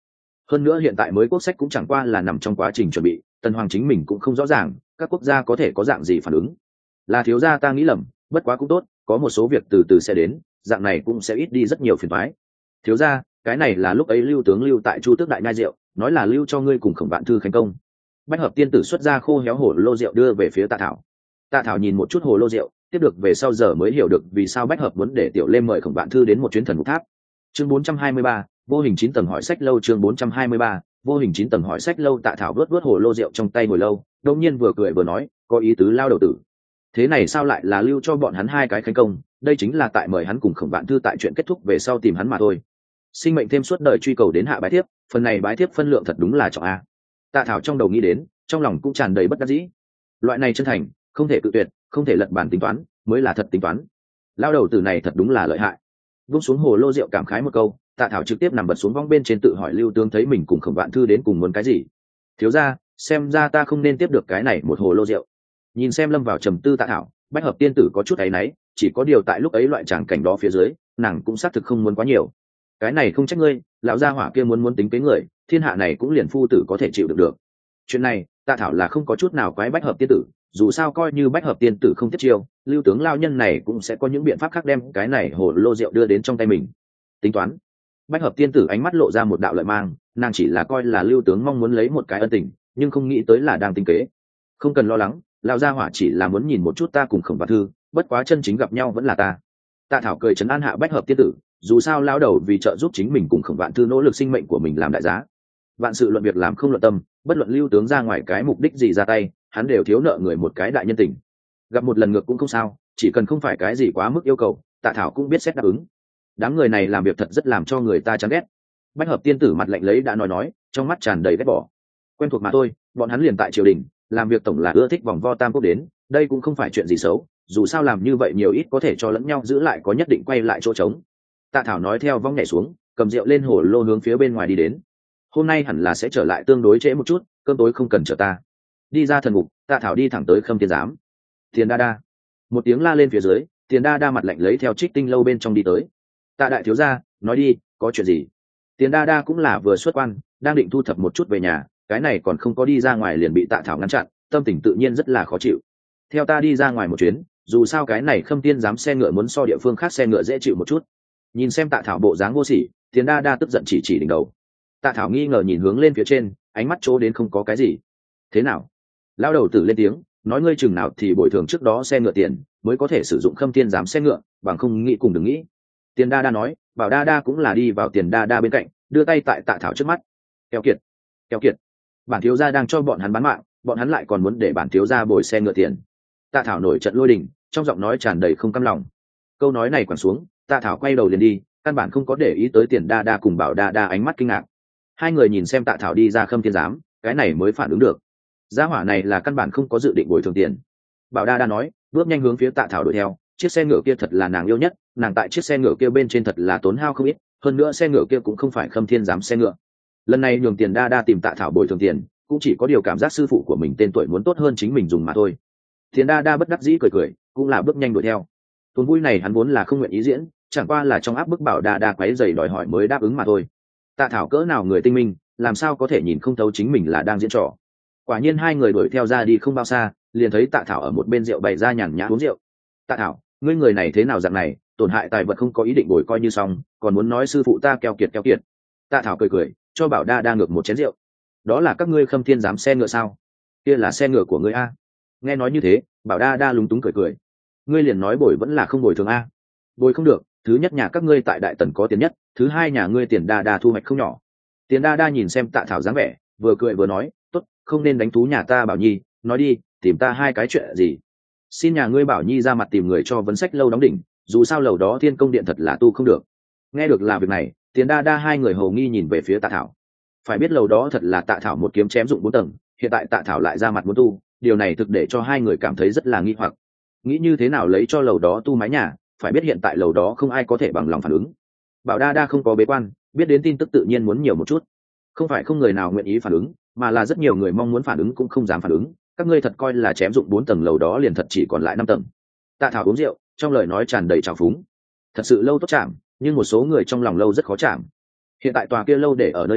hơn nữa hiện tại mới quốc sách cũng chẳng qua là nằm trong quá trình chuẩn bị, tần hoàng chính mình cũng không rõ ràng các quốc gia có thể có dạng gì phản ứng. Là thiếu gia ta nghĩ lầm, bất quá cũng tốt, có một số việc từ từ sẽ đến, dạng này cũng sẽ ít đi rất nhiều phiền toái. Thiếu gia, cái này là lúc ấy lưu tướng lưu tại Chu Tước đại nhai rượu, nói là lưu cho ngươi cùng Khổng Vạn Thư khánh công. Bách hợp tiên tử xuất ra khô héo hồ lô rượu đưa về phía Tạ Thảo. Tạ Thảo nhìn một chút hồ lô rượu, tiếp được về sau giờ mới hiểu được vì sao Bách hợp muốn để Tiểu Lê mời Khổng Vạn Thư đến một chuyến thần ngục tháp. Chương 423, vô hình 9 tầng hỏi sách lâu. Chương 423, vô hình 9 tầng hỏi sách lâu. Tạ Thảo vớt hồ lô rượu trong tay hồi lâu, đột nhiên vừa cười vừa nói, có ý tứ lao đầu tử. Thế này sao lại là lưu cho bọn hắn hai cái khánh công, đây chính là tại mời hắn cùng Khổng Vạn Thư tại chuyện kết thúc về sau tìm hắn mà thôi. Sinh mệnh thêm suốt đời truy cầu đến hạ bái thiếp, phần này bái thiếp phân lượng thật đúng là trọng a. Tạ Thảo trong đầu nghĩ đến, trong lòng cũng tràn đầy bất đắc dĩ. Loại này chân thành, không thể cự tuyệt, không thể lật bàn tính toán, mới là thật tính toán. Lao đầu tử này thật đúng là lợi hại. Vung xuống hồ lô rượu cảm khái một câu, Tạ Thảo trực tiếp nằm bật xuống vong bên trên tự hỏi lưu tướng thấy mình cùng Khổng Vạn Thư đến cùng muốn cái gì. Thiếu gia, xem ra ta không nên tiếp được cái này một hồ lô rượu. Nhìn xem lâm vào trầm tư Tạ Thảo, Bách hợp tiên tử có chút áy náy, chỉ có điều tại lúc ấy loại tràng cảnh đó phía dưới, nàng cũng xác thực không muốn quá nhiều. Cái này không trách ngươi, lão gia hỏa kia muốn tính kế người, thiên hạ này cũng liền phu tử có thể chịu được. Chuyện này Tạ Thảo là không có chút nào quái Bách hợp tiên tử, dù sao coi như Bách hợp tiên tử không tiếp chiêu, lưu tướng lao nhân này cũng sẽ có những biện pháp khác đem cái này hồ lô rượu đưa đến trong tay mình. Tính toán. Bách hợp tiên tử ánh mắt lộ ra một đạo lợi mang, nàng chỉ là coi là lưu tướng mong muốn lấy một cái ân tình, nhưng không nghĩ tới là đang tính kế. Không cần lo lắng, lão gia hỏa chỉ là muốn nhìn một chút ta cùng Khổng Vạn Thư, bất quá chân chính gặp nhau vẫn là ta. Tạ Thảo cười trấn an hạ Bách hợp tiên tử, dù sao lao đầu vì trợ giúp chính mình cùng Khổng Vạn Thư nỗ lực sinh mệnh của mình làm đại giá. Vạn sự luận việc làm không luận tâm, bất luận lưu tướng ra ngoài cái mục đích gì ra tay, hắn đều thiếu nợ người một cái đại nhân tình. Gặp một lần ngược cũng không sao, chỉ cần không phải cái gì quá mức yêu cầu, Tạ Thảo cũng biết xét đáp ứng. Đám người này làm việc thật rất làm cho người ta chán ghét. Bách hợp tiên tử mặt lạnh lấy đã nói, trong mắt tràn đầy ghét bỏ. Quen thuộc mà thôi, bọn hắn liền tại triều đình, làm việc tổng là ưa thích vòng vo tam quốc đến, đây cũng không phải chuyện gì xấu, dù sao làm như vậy nhiều ít có thể cho lẫn nhau giữ lại có nhất định quay lại chỗ trống. Tạ Thảo nói theo vong nhảy xuống, cầm rượu lên hồ lô hướng phía bên ngoài đi đến. Hôm nay hẳn là sẽ trở lại tương đối trễ một chút, cơm tối không cần chờ ta. Đi ra thần ngục, Tạ Thảo đi thẳng tới Khâm Thiên Giám. Tiền đa đa. Một tiếng la lên phía dưới, Tiền đa đa mặt lạnh lấy theo Trích Tinh lâu bên trong đi tới. Tạ đại thiếu gia, nói đi, có chuyện gì? Tiền đa đa cũng là vừa xuất quan, đang định thu thập một chút về nhà, cái này còn không có đi ra ngoài liền bị Tạ Thảo ngăn chặn, tâm tình tự nhiên rất là khó chịu. Theo ta đi ra ngoài một chuyến, dù sao cái này Khâm Thiên Giám xe ngựa muốn so địa phương khác xe ngựa dễ chịu một chút. Nhìn xem Tạ Thảo bộ dáng vô sỉ, Tiền đa đa tức giận chỉ đỉnh đầu. Tạ Thảo nghi ngờ nhìn hướng lên phía trên, ánh mắt chỗ đến không có cái gì. Thế nào? Lao đầu tử lên tiếng, nói ngươi chừng nào thì bồi thường trước đó xe ngựa tiền mới có thể sử dụng Khâm Thiên Giám xe ngựa, bằng không nghĩ cùng đừng nghĩ. Tiền đa đa nói, bảo đa đa cũng là đi vào Tiền đa đa bên cạnh, đưa tay tại Tạ Thảo trước mắt. Keo kiệt, bản thiếu gia đang cho bọn hắn bán mạng, bọn hắn lại còn muốn để bản thiếu gia bồi xe ngựa tiền. Tạ Thảo nổi trận lôi đình, trong giọng nói tràn đầy không cam lòng. Câu nói này quẳng xuống, Tạ Thảo quay đầu liền đi, căn bản không có để ý tới Tiền đa đa cùng bảo đa đa ánh mắt kinh ngạc. Hai người nhìn xem Tạ Thảo đi ra Khâm Thiên Giám, cái này mới phản ứng được, gia hỏa này là căn bản không có dự định bồi thường tiền. Bảo đa đa nói, bước nhanh hướng phía Tạ Thảo đuổi theo, chiếc xe ngựa kia thật là nàng yêu nhất, nàng tại chiếc xe ngựa kia bên trên thật là tốn hao không ít, hơn nữa xe ngựa kia cũng không phải Khâm Thiên Giám xe ngựa. Lần này nhường Tiền đa đa tìm Tạ Thảo bồi thường tiền, cũng chỉ có điều cảm giác sư phụ của mình tên tuổi muốn tốt hơn chính mình dùng mà thôi. Tiền đa đa bất đắc dĩ cười, cũng là bước nhanh đuổi theo. Tuần vui này hắn vốn là không nguyện ý diễn, chẳng qua là trong áp bức bảo đa đa quấy rầy đòi hỏi mới đáp ứng mà thôi. Tạ Thảo cỡ nào người tinh minh, làm sao có thể nhìn không thấu chính mình là đang diễn trò. Quả nhiên hai người đuổi theo ra đi không bao xa, liền thấy Tạ Thảo ở một bên rượu bày ra nhàn nhã uống rượu. Tạ Thảo, ngươi người này thế nào dạng này, tổn hại tài vật không có ý định bồi coi như xong, còn muốn nói sư phụ ta keo kiệt. Tạ Thảo cười, cho bảo đa đa ngược một chén rượu. Đó là các ngươi Khâm Thiên Giám xe ngựa sao? Kia là xe ngựa của ngươi a. Nghe nói như thế, bảo đa đa lúng túng cười. Ngươi liền nói bồi vẫn là không bồi thường a. Bồi không được, thứ nhất nhà các ngươi tại Đại Tần có tiền nhất, thứ hai nhà ngươi Tiền đa đa thu hoạch không nhỏ. Tiền đa đa nhìn xem Tạ Thảo dáng vẻ, vừa cười vừa nói, tốt, không nên đánh thú nhà ta Bảo Nhi, nói đi, tìm ta hai cái chuyện gì? Xin nhà ngươi Bảo Nhi ra mặt tìm người cho vấn sách lâu đóng đỉnh, dù sao lầu đó Thiên Công Điện thật là tu không được. Nghe được là việc này, Tiền đa đa hai người hầu nghi nhìn về phía Tạ Thảo. Phải biết lầu đó thật là Tạ Thảo một kiếm chém dụng 4 tầng, hiện tại Tạ Thảo lại ra mặt muốn tu, điều này thực để cho hai người cảm thấy rất là nghi hoặc. Nghĩ như thế nào lấy cho lầu đó tu mái nhà, phải biết hiện tại lầu đó không ai có thể bằng lòng phản ứng. Bảo đa đa không có bế quan, biết đến tin tức tự nhiên muốn nhiều một chút. Không phải không người nào nguyện ý phản ứng, mà là rất nhiều người mong muốn phản ứng cũng không dám phản ứng. Các ngươi thật coi là chém dụng 4 tầng lầu đó liền thật chỉ còn lại 5 tầng. Tạ Thảo uống rượu, trong lời nói tràn đầy trào phúng. Thật sự lâu tốt chạm, nhưng một số người trong lòng lâu rất khó chạm. Hiện tại tòa kia lâu để ở nơi đâu,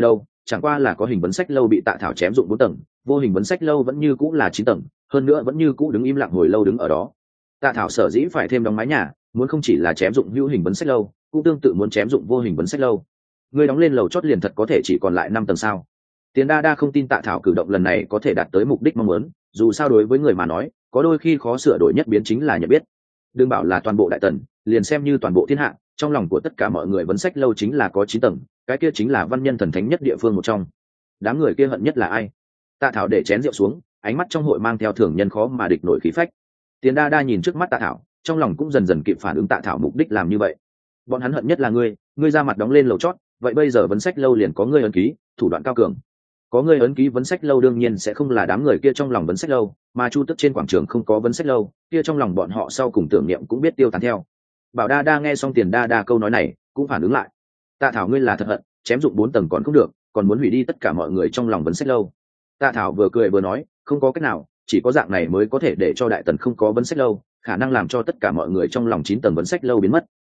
chẳng qua là có hình vấn sách lâu bị Tạ Thảo chém dụng 4 tầng, vô hình vấn sách lâu vẫn như cũ là 9 tầng, hơn nữa vẫn như cũ đứng im lặng hồi lâu đứng ở đó. Tạ Thảo sở dĩ phải thêm đóng mái nhà, muốn không chỉ là chém dụng hữu hình vấn sách lâu, cũng tương tự muốn chém dụng vô hình vấn sách lâu. Người đóng lên lầu chót liền thật có thể chỉ còn lại 5 tầng sao? Tiền Đa Đa không tin Tạ Thảo cử động lần này có thể đạt tới mục đích mong muốn, dù sao đối với người mà nói, có đôi khi khó sửa đổi nhất biến chính là nhận biết. Đừng bảo là toàn bộ đại tần, liền xem như toàn bộ thiên hạ, trong lòng của tất cả mọi người vấn sách lâu chính là có 9 tầng, cái kia chính là văn nhân thần thánh nhất địa phương một trong. Đám người kia hận nhất là ai? Tạ Thảo để chén rượu xuống, ánh mắt trong hội mang theo thường nhân khó mà địch nổi khí phách. Tiền Đa Đa nhìn trước mắt Tạ Thảo, trong lòng cũng dần dần kịp phản ứng Tạ Thảo mục đích làm như vậy. Bọn hắn hận nhất là ngươi ra mặt đóng lên lầu chót, vậy bây giờ vấn sách lâu liền có ngươi ấn ký, thủ đoạn cao cường. Có ngươi ấn ký vấn sách lâu đương nhiên sẽ không là đám người kia trong lòng vấn sách lâu, mà Chu Tức trên quảng trường không có vấn sách lâu, kia trong lòng bọn họ sau cùng tưởng niệm cũng biết tiêu tán theo. Bảo Đa Đa nghe xong Tiền Đa Đa câu nói này, cũng phản ứng lại. Tạ Thảo ngươi là thật hận, chém dụng 4 tầng còn không được, còn muốn hủy đi tất cả mọi người trong lòng vấn sách lâu. Tạ Thảo vừa cười vừa nói, không có cách nào, chỉ có dạng này mới có thể để cho đại tần không có vấn sách lâu, khả năng làm cho tất cả mọi người trong lòng 9 tầng vấn sách lâu biến mất.